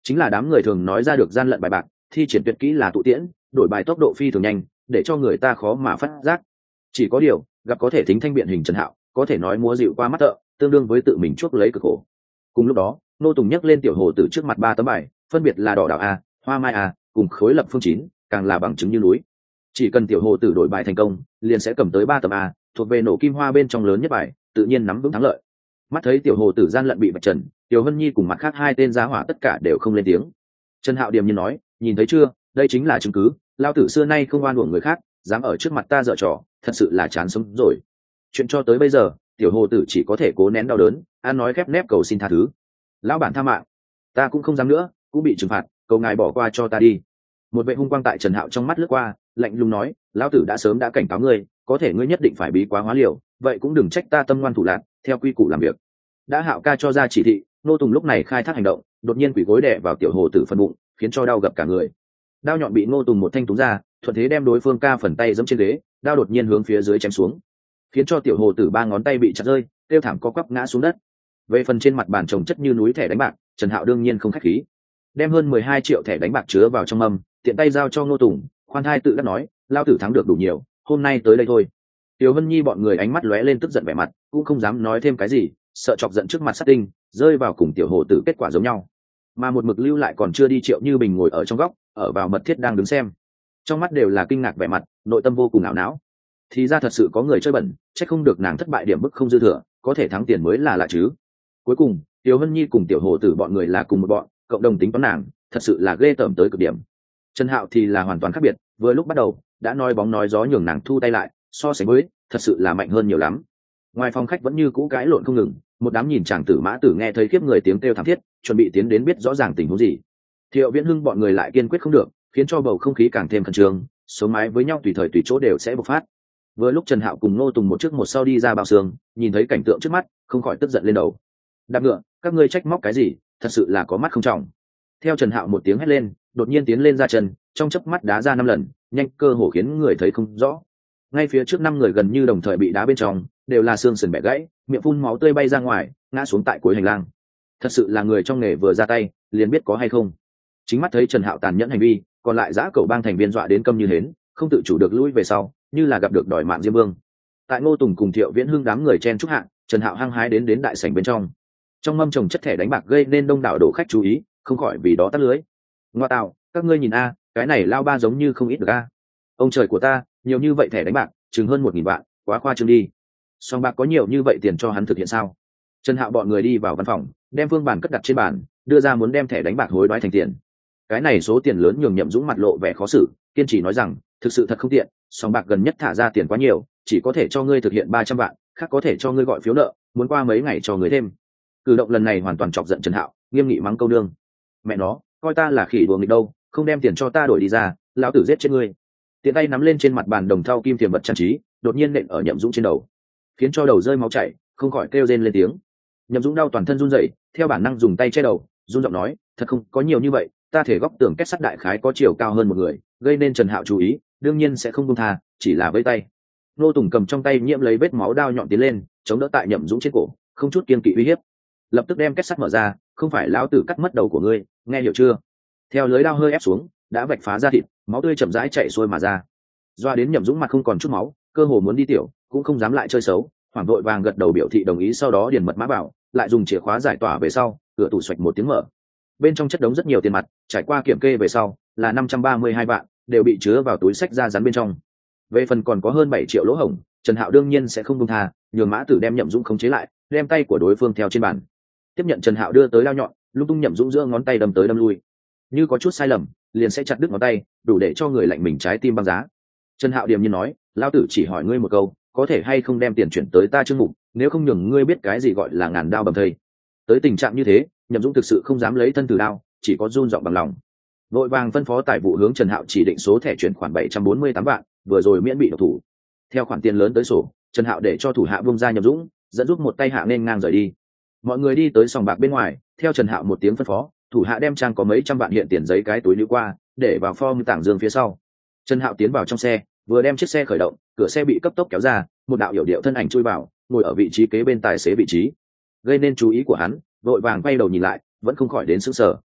chính là đám người thường nói ra được gian lận bài bạc, thi triển tuyệt kỹ là tụ tiễn, đổi bài tốc độ phi thường nhanh, để cho người ta khó mà phát giác. Chỉ có điều gặp có thể thính thanh biện hình Trần Hạo, có thể nói múa dịu qua mắt thợ, tương đương với tự mình chuốc lấy cực khổ. Cùng lúc đó Ngô Tùng nhấc lên tiểu hồ tử trước mặt 3 tấm bài, phân biệt là đỏ đảo a, hoa mai a, cùng khối lập phương 9, càng là bằng chứng như núi. Chỉ cần tiểu hồ tử đổi bài thành công, liền sẽ cầm tới 3 tấm a, thuộc về nổ kim hoa bên trong lớn nhất bài, tự nhiên nắm vững thắng lợi. Mắt thấy tiểu hồ tử gian lận bị vạch trần, tiểu Hân Nhi cùng mặt khác 2 tên giá hỏa tất cả đều không lên tiếng. Trần Hạo điềm nhiên nói, nhìn thấy chưa, đây chính là chứng cứ, lao tử xưa nay không oan uổng người khác, dám ở trước mặt ta dở trò, thật sự là chán sống rồi. Chuyện cho tới bây giờ, tiểu hồ tử chỉ có thể cố nén đau đớn, ăn nói khép nép cầu xin tha thứ. Lão bản tha mạng, ta cũng không dám nữa, cũng bị trừng phạt, cầu ngài bỏ qua cho ta đi. Một vệ hung quang tại Trần Hạo trong mắt lướt qua, lạnh lùng nói, lão tử đã sớm đã cảnh cáo ngươi, có thể ngươi nhất định phải bí quá hóa liều, vậy cũng đừng trách ta tâm ngoan thủ lạn, theo quy củ làm việc. Đã Hạo ca cho ra chỉ thị, Nô Tùng lúc này khai thác hành động, đột nhiên quỷ gối đè vào tiểu hồ tử phần bụng, khiến cho đau gập cả người. Đao nhọn bị Nô Tùng một thanh túng ra, thuận thế đem đối phương ca phần tay giẫm trên ghế, đao đột nhiên hướng phía dưới chém xuống, khiến cho tiểu hồ tử 3 ngón tay bị chặt rơi, tiêu thảm co quắp ngã xuống đất. Về phần trên mặt bàn chồng chất như núi thẻ đánh bạc, Trần Hạo đương nhiên không khách khí, đem hơn 12 triệu thẻ đánh bạc chứa vào trong mâm, tiện tay giao cho Ngô Tùng, khoan thai tự đắc nói, lao tử thắng được đủ nhiều, hôm nay tới đây thôi. Tiểu Vân Nhi bọn người ánh mắt lóe lên tức giận vẻ mặt, cũng không dám nói thêm cái gì, sợ chọc giận trước mặt sát tinh, rơi vào cùng tiểu hồ tử kết quả giống nhau. Mà một mực lưu lại còn chưa đi Triệu Như Bình ngồi ở trong góc, ở vào mật thiết đang đứng xem, trong mắt đều là kinh ngạc vẻ mặt, nội tâm vô cùng ảo não. Thì ra thật sự có người chơi bẩn, chắc không được nàng thất bại điểm bức không dư thừa, có thể thắng tiền mới là lạ chứ. Cuối cùng Tiểu Vân Nhi cùng tiểu hồ tử bọn người là cùng một bọn, cộng đồng tính toán nàng, thật sự là ghê tởm tới cực điểm. Trần Hạo thì là hoàn toàn khác biệt, vừa lúc bắt đầu đã nói bóng nói gió nhường nàng thu tay lại, so sánh với thật sự là mạnh hơn nhiều lắm. Ngoài phòng khách vẫn như cũ cãi lộn không ngừng, một đám nhìn chàng tử mã tử nghe thấy khiếp người tiếng kêu thảm thiết, chuẩn bị tiến đến biết rõ ràng tình huống gì. Thiệu Viễn Hưng bọn người lại kiên quyết không được, khiến cho bầu không khí càng thêm khẩn trương, số mái với nhau tùy thời tùy chỗ đều sẽ bộc phát. Vừa lúc Trần Hạo cùng Ngô Tùng một trước một sau đi ra bao xương, nhìn thấy cảnh tượng trước mắt, không khỏi tức giận lên đầu. Đạp ngựa, các ngươi trách móc cái gì, thật sự là có mắt không trọng. Theo Trần Hạo một tiếng hét lên, đột nhiên tiến lên ra chân, trong chớp mắt đá ra 5 lần, nhanh cơ hồ khiến người thấy không rõ. Ngay phía trước 5 người gần như đồng thời bị đá bên trong, đều là xương sườn bẻ gãy, miệng phun máu tươi bay ra ngoài, ngã xuống tại cuối hành lang. Thật sự là người trong nghề vừa ra tay, liền biết có hay không. Chính mắt thấy Trần Hạo tàn nhẫn hành vi, còn lại dã cẩu bang thành viên dọa đến câm như hến, không tự chủ được lui về sau, như là gặp được đòi mạng Diêm Vương. Tại Ngô Tùng cùng Thiệu Viễn Hưng đám người chen chúc hạng, Trần Hạo hăng hái đến đại sảnh bên trong. Trong mâm trồng chất thẻ đánh bạc gây nên đông đảo đổ khách chú ý, không khỏi vì đó tắt lưới. Ngoa tạo, các ngươi nhìn a, cái này lao ba giống như không ít được a. Ông trời của ta, nhiều như vậy thẻ đánh bạc, chừng hơn 1000 vạn, quá khoa trương đi. Song bạc có nhiều như vậy tiền cho hắn thực hiện sao? Trần Hạo bọn người đi vào văn phòng, đem phương bản cất đặt trên bàn, đưa ra muốn đem thẻ đánh bạc hối đoái thành tiền. Cái này số tiền lớn nhường Nhậm Dũng mặt lộ vẻ khó xử, kiên trì nói rằng, thực sự thật không tiện, song bạc gần nhất thả ra tiền quá nhiều, chỉ có thể cho ngươi thực hiện 300 vạn, khác có thể cho ngươi gọi phiếu nợ, muốn qua mấy ngày cho ngươi thêm. Cử động lần này hoàn toàn chọc giận Trần Hạo, nghiêm nghị mắng câu đương. Mẹ nó, coi ta là khỉ đùa nghịch đâu, không đem tiền cho ta đổi đi ra, lão tử giết chết ngươi. Tiện tay nắm lên trên mặt bàn đồng thau kim tiềm vật trang trí, đột nhiên nện ở Nhậm Dũng trên đầu, khiến cho đầu rơi máu chảy, không khỏi kêu rên lên tiếng. Nhậm Dũng đau toàn thân run rẩy, theo bản năng dùng tay che đầu, run giọng nói, thật không có nhiều như vậy, ta thể góc tường kết sắt đại khái có chiều cao hơn một người, gây nên Trần Hạo chú ý, đương nhiên sẽ không buông tha, chỉ là vẫy tay. Nô Tùng cầm trong tay nhiễm lấy vết máu đao nhọn tiến lên, chống đỡ tại Nhậm Dũng trên cổ, không chút kiêng kỵ uy hiếp. Lập tức đem kết sắt mở ra, không phải lão tử cắt mất đầu của ngươi, nghe hiểu chưa? Theo lưới đao hơi ép xuống, đã vạch phá ra thịt, máu tươi chậm rãi chảy xuôi mà ra. Doa đến Nhậm Dũng mặt không còn chút máu, cơ hồ muốn đi tiểu, cũng không dám lại chơi xấu, hoảng vội vàng gật đầu biểu thị đồng ý, sau đó điền mật mã vào, lại dùng chìa khóa giải tỏa về sau, cửa tủ xoạch một tiếng mở. Bên trong chất đống rất nhiều tiền mặt, trải qua kiểm kê về sau, là 532 vạn, đều bị chứa vào túi xách ra dán bên trong. Về phần còn có hơn 7 triệu lỗ hổng, Trần Hạo đương nhiên sẽ không buông tha, nhường Mã Tử đem Nhậm Dũng khống chế lại, đem tay của đối phương theo trên bàn. Tiếp nhận Trần Hạo đưa tới dao nhọn, lung tung Nhậm Dũng giữa ngón tay đâm tới đâm lui. Như có chút sai lầm, liền sẽ chặt đứt ngón tay, đủ để cho người lạnh mình trái tim băng giá. Trần Hạo điềm nhiên nói, lão tử chỉ hỏi ngươi một câu, có thể hay không đem tiền chuyển tới ta chương mục, nếu không nhường ngươi biết cái gì gọi là ngàn đao bầm thây. Tới tình trạng như thế, Nhậm Dũng thực sự không dám lấy thân từ đao, chỉ có run giọng bằng lòng. Vội vàng phân phó tài vụ hướng Trần Hạo chỉ định số thẻ chuyển khoản 748 vạn, vừa rồi miễn bị độc thủ. Theo khoản tiền lớn tới sổ, Trần Hạo để cho thủ hạ buông ra Nhậm Dũng, dẫn giúp một tay hạ nên ngang rời đi. Mọi người đi tới sòng bạc bên ngoài, theo Trần Hạo một tiếng phân phó, thủ hạ đem trang có mấy trăm vạn hiện tiền giấy cái túi lưu qua, để vào form tảng dương phía sau. Trần Hạo tiến vào trong xe, vừa đem chiếc xe khởi động, cửa xe bị cấp tốc kéo ra, một đạo yểu điệu thân ảnh chui vào, ngồi ở vị trí kế bên tài xế vị trí. Gây nên chú ý của hắn, vội vàng quay đầu nhìn lại, vẫn không khỏi đến sững sờ.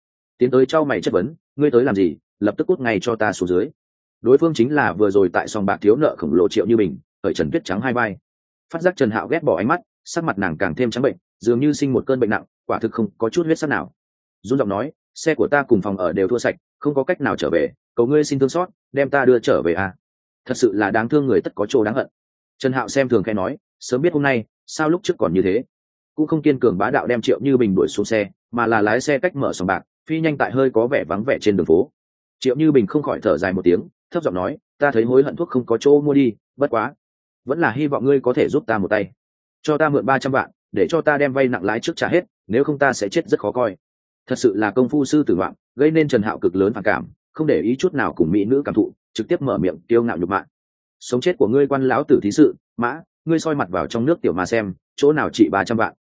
tiến tới trao mày chất vấn, ngươi tới làm gì, lập tức cút ngay cho ta xuống dưới. Đối phương chính là vừa rồi tại sòng bạc thiếu nợ khổng lồ Triệu Như Bình, ở Trần Tuyết trắng hai vai. Phát giác Trần Hạo ghét bỏ ánh mắt, sắc mặt nàng càng thêm trắng bệnh, dường như sinh một cơn bệnh nặng, quả thực không có chút huyết sắc nào. Run giọng nói, xe của ta cùng phòng ở đều thua sạch, không có cách nào trở về, cầu ngươi xin thương xót, đem ta đưa trở về à. Thật sự là đáng thương người tất có chỗ đáng hận. Trần Hạo xem thường khẽ nói, sớm biết hôm nay, sao lúc trước còn như thế. Cũng không kiên cường bá đạo đem Triệu Như Bình đuổi xuống xe, mà là lái xe cách mở sòng bạc, phi nhanh tại hơi có vẻ vắng vẻ trên đường phố. Triệu Như Bình không khỏi thở dài một tiếng, thấp giọng nói, ta thấy hối hận thuốc không có chỗ mua đi, bất quá, vẫn là hy vọng ngươi có thể giúp ta một tay, cho ta mượn 300 vạn, để cho ta đem vay nặng lãi trước trả hết, nếu không ta sẽ chết rất khó coi. Thật sự là công phu sư tử ngoạn, gây nên Trần Hạo cực lớn phản cảm, không để ý chút nào cùng mỹ nữ cảm thụ, trực tiếp mở miệng tiêu ngạo nhục mạ. Sống chết của ngươi quan lão tử thí sự, mã, ngươi soi mặt vào trong nước tiểu mà xem, chỗ nào trị 300 vạn.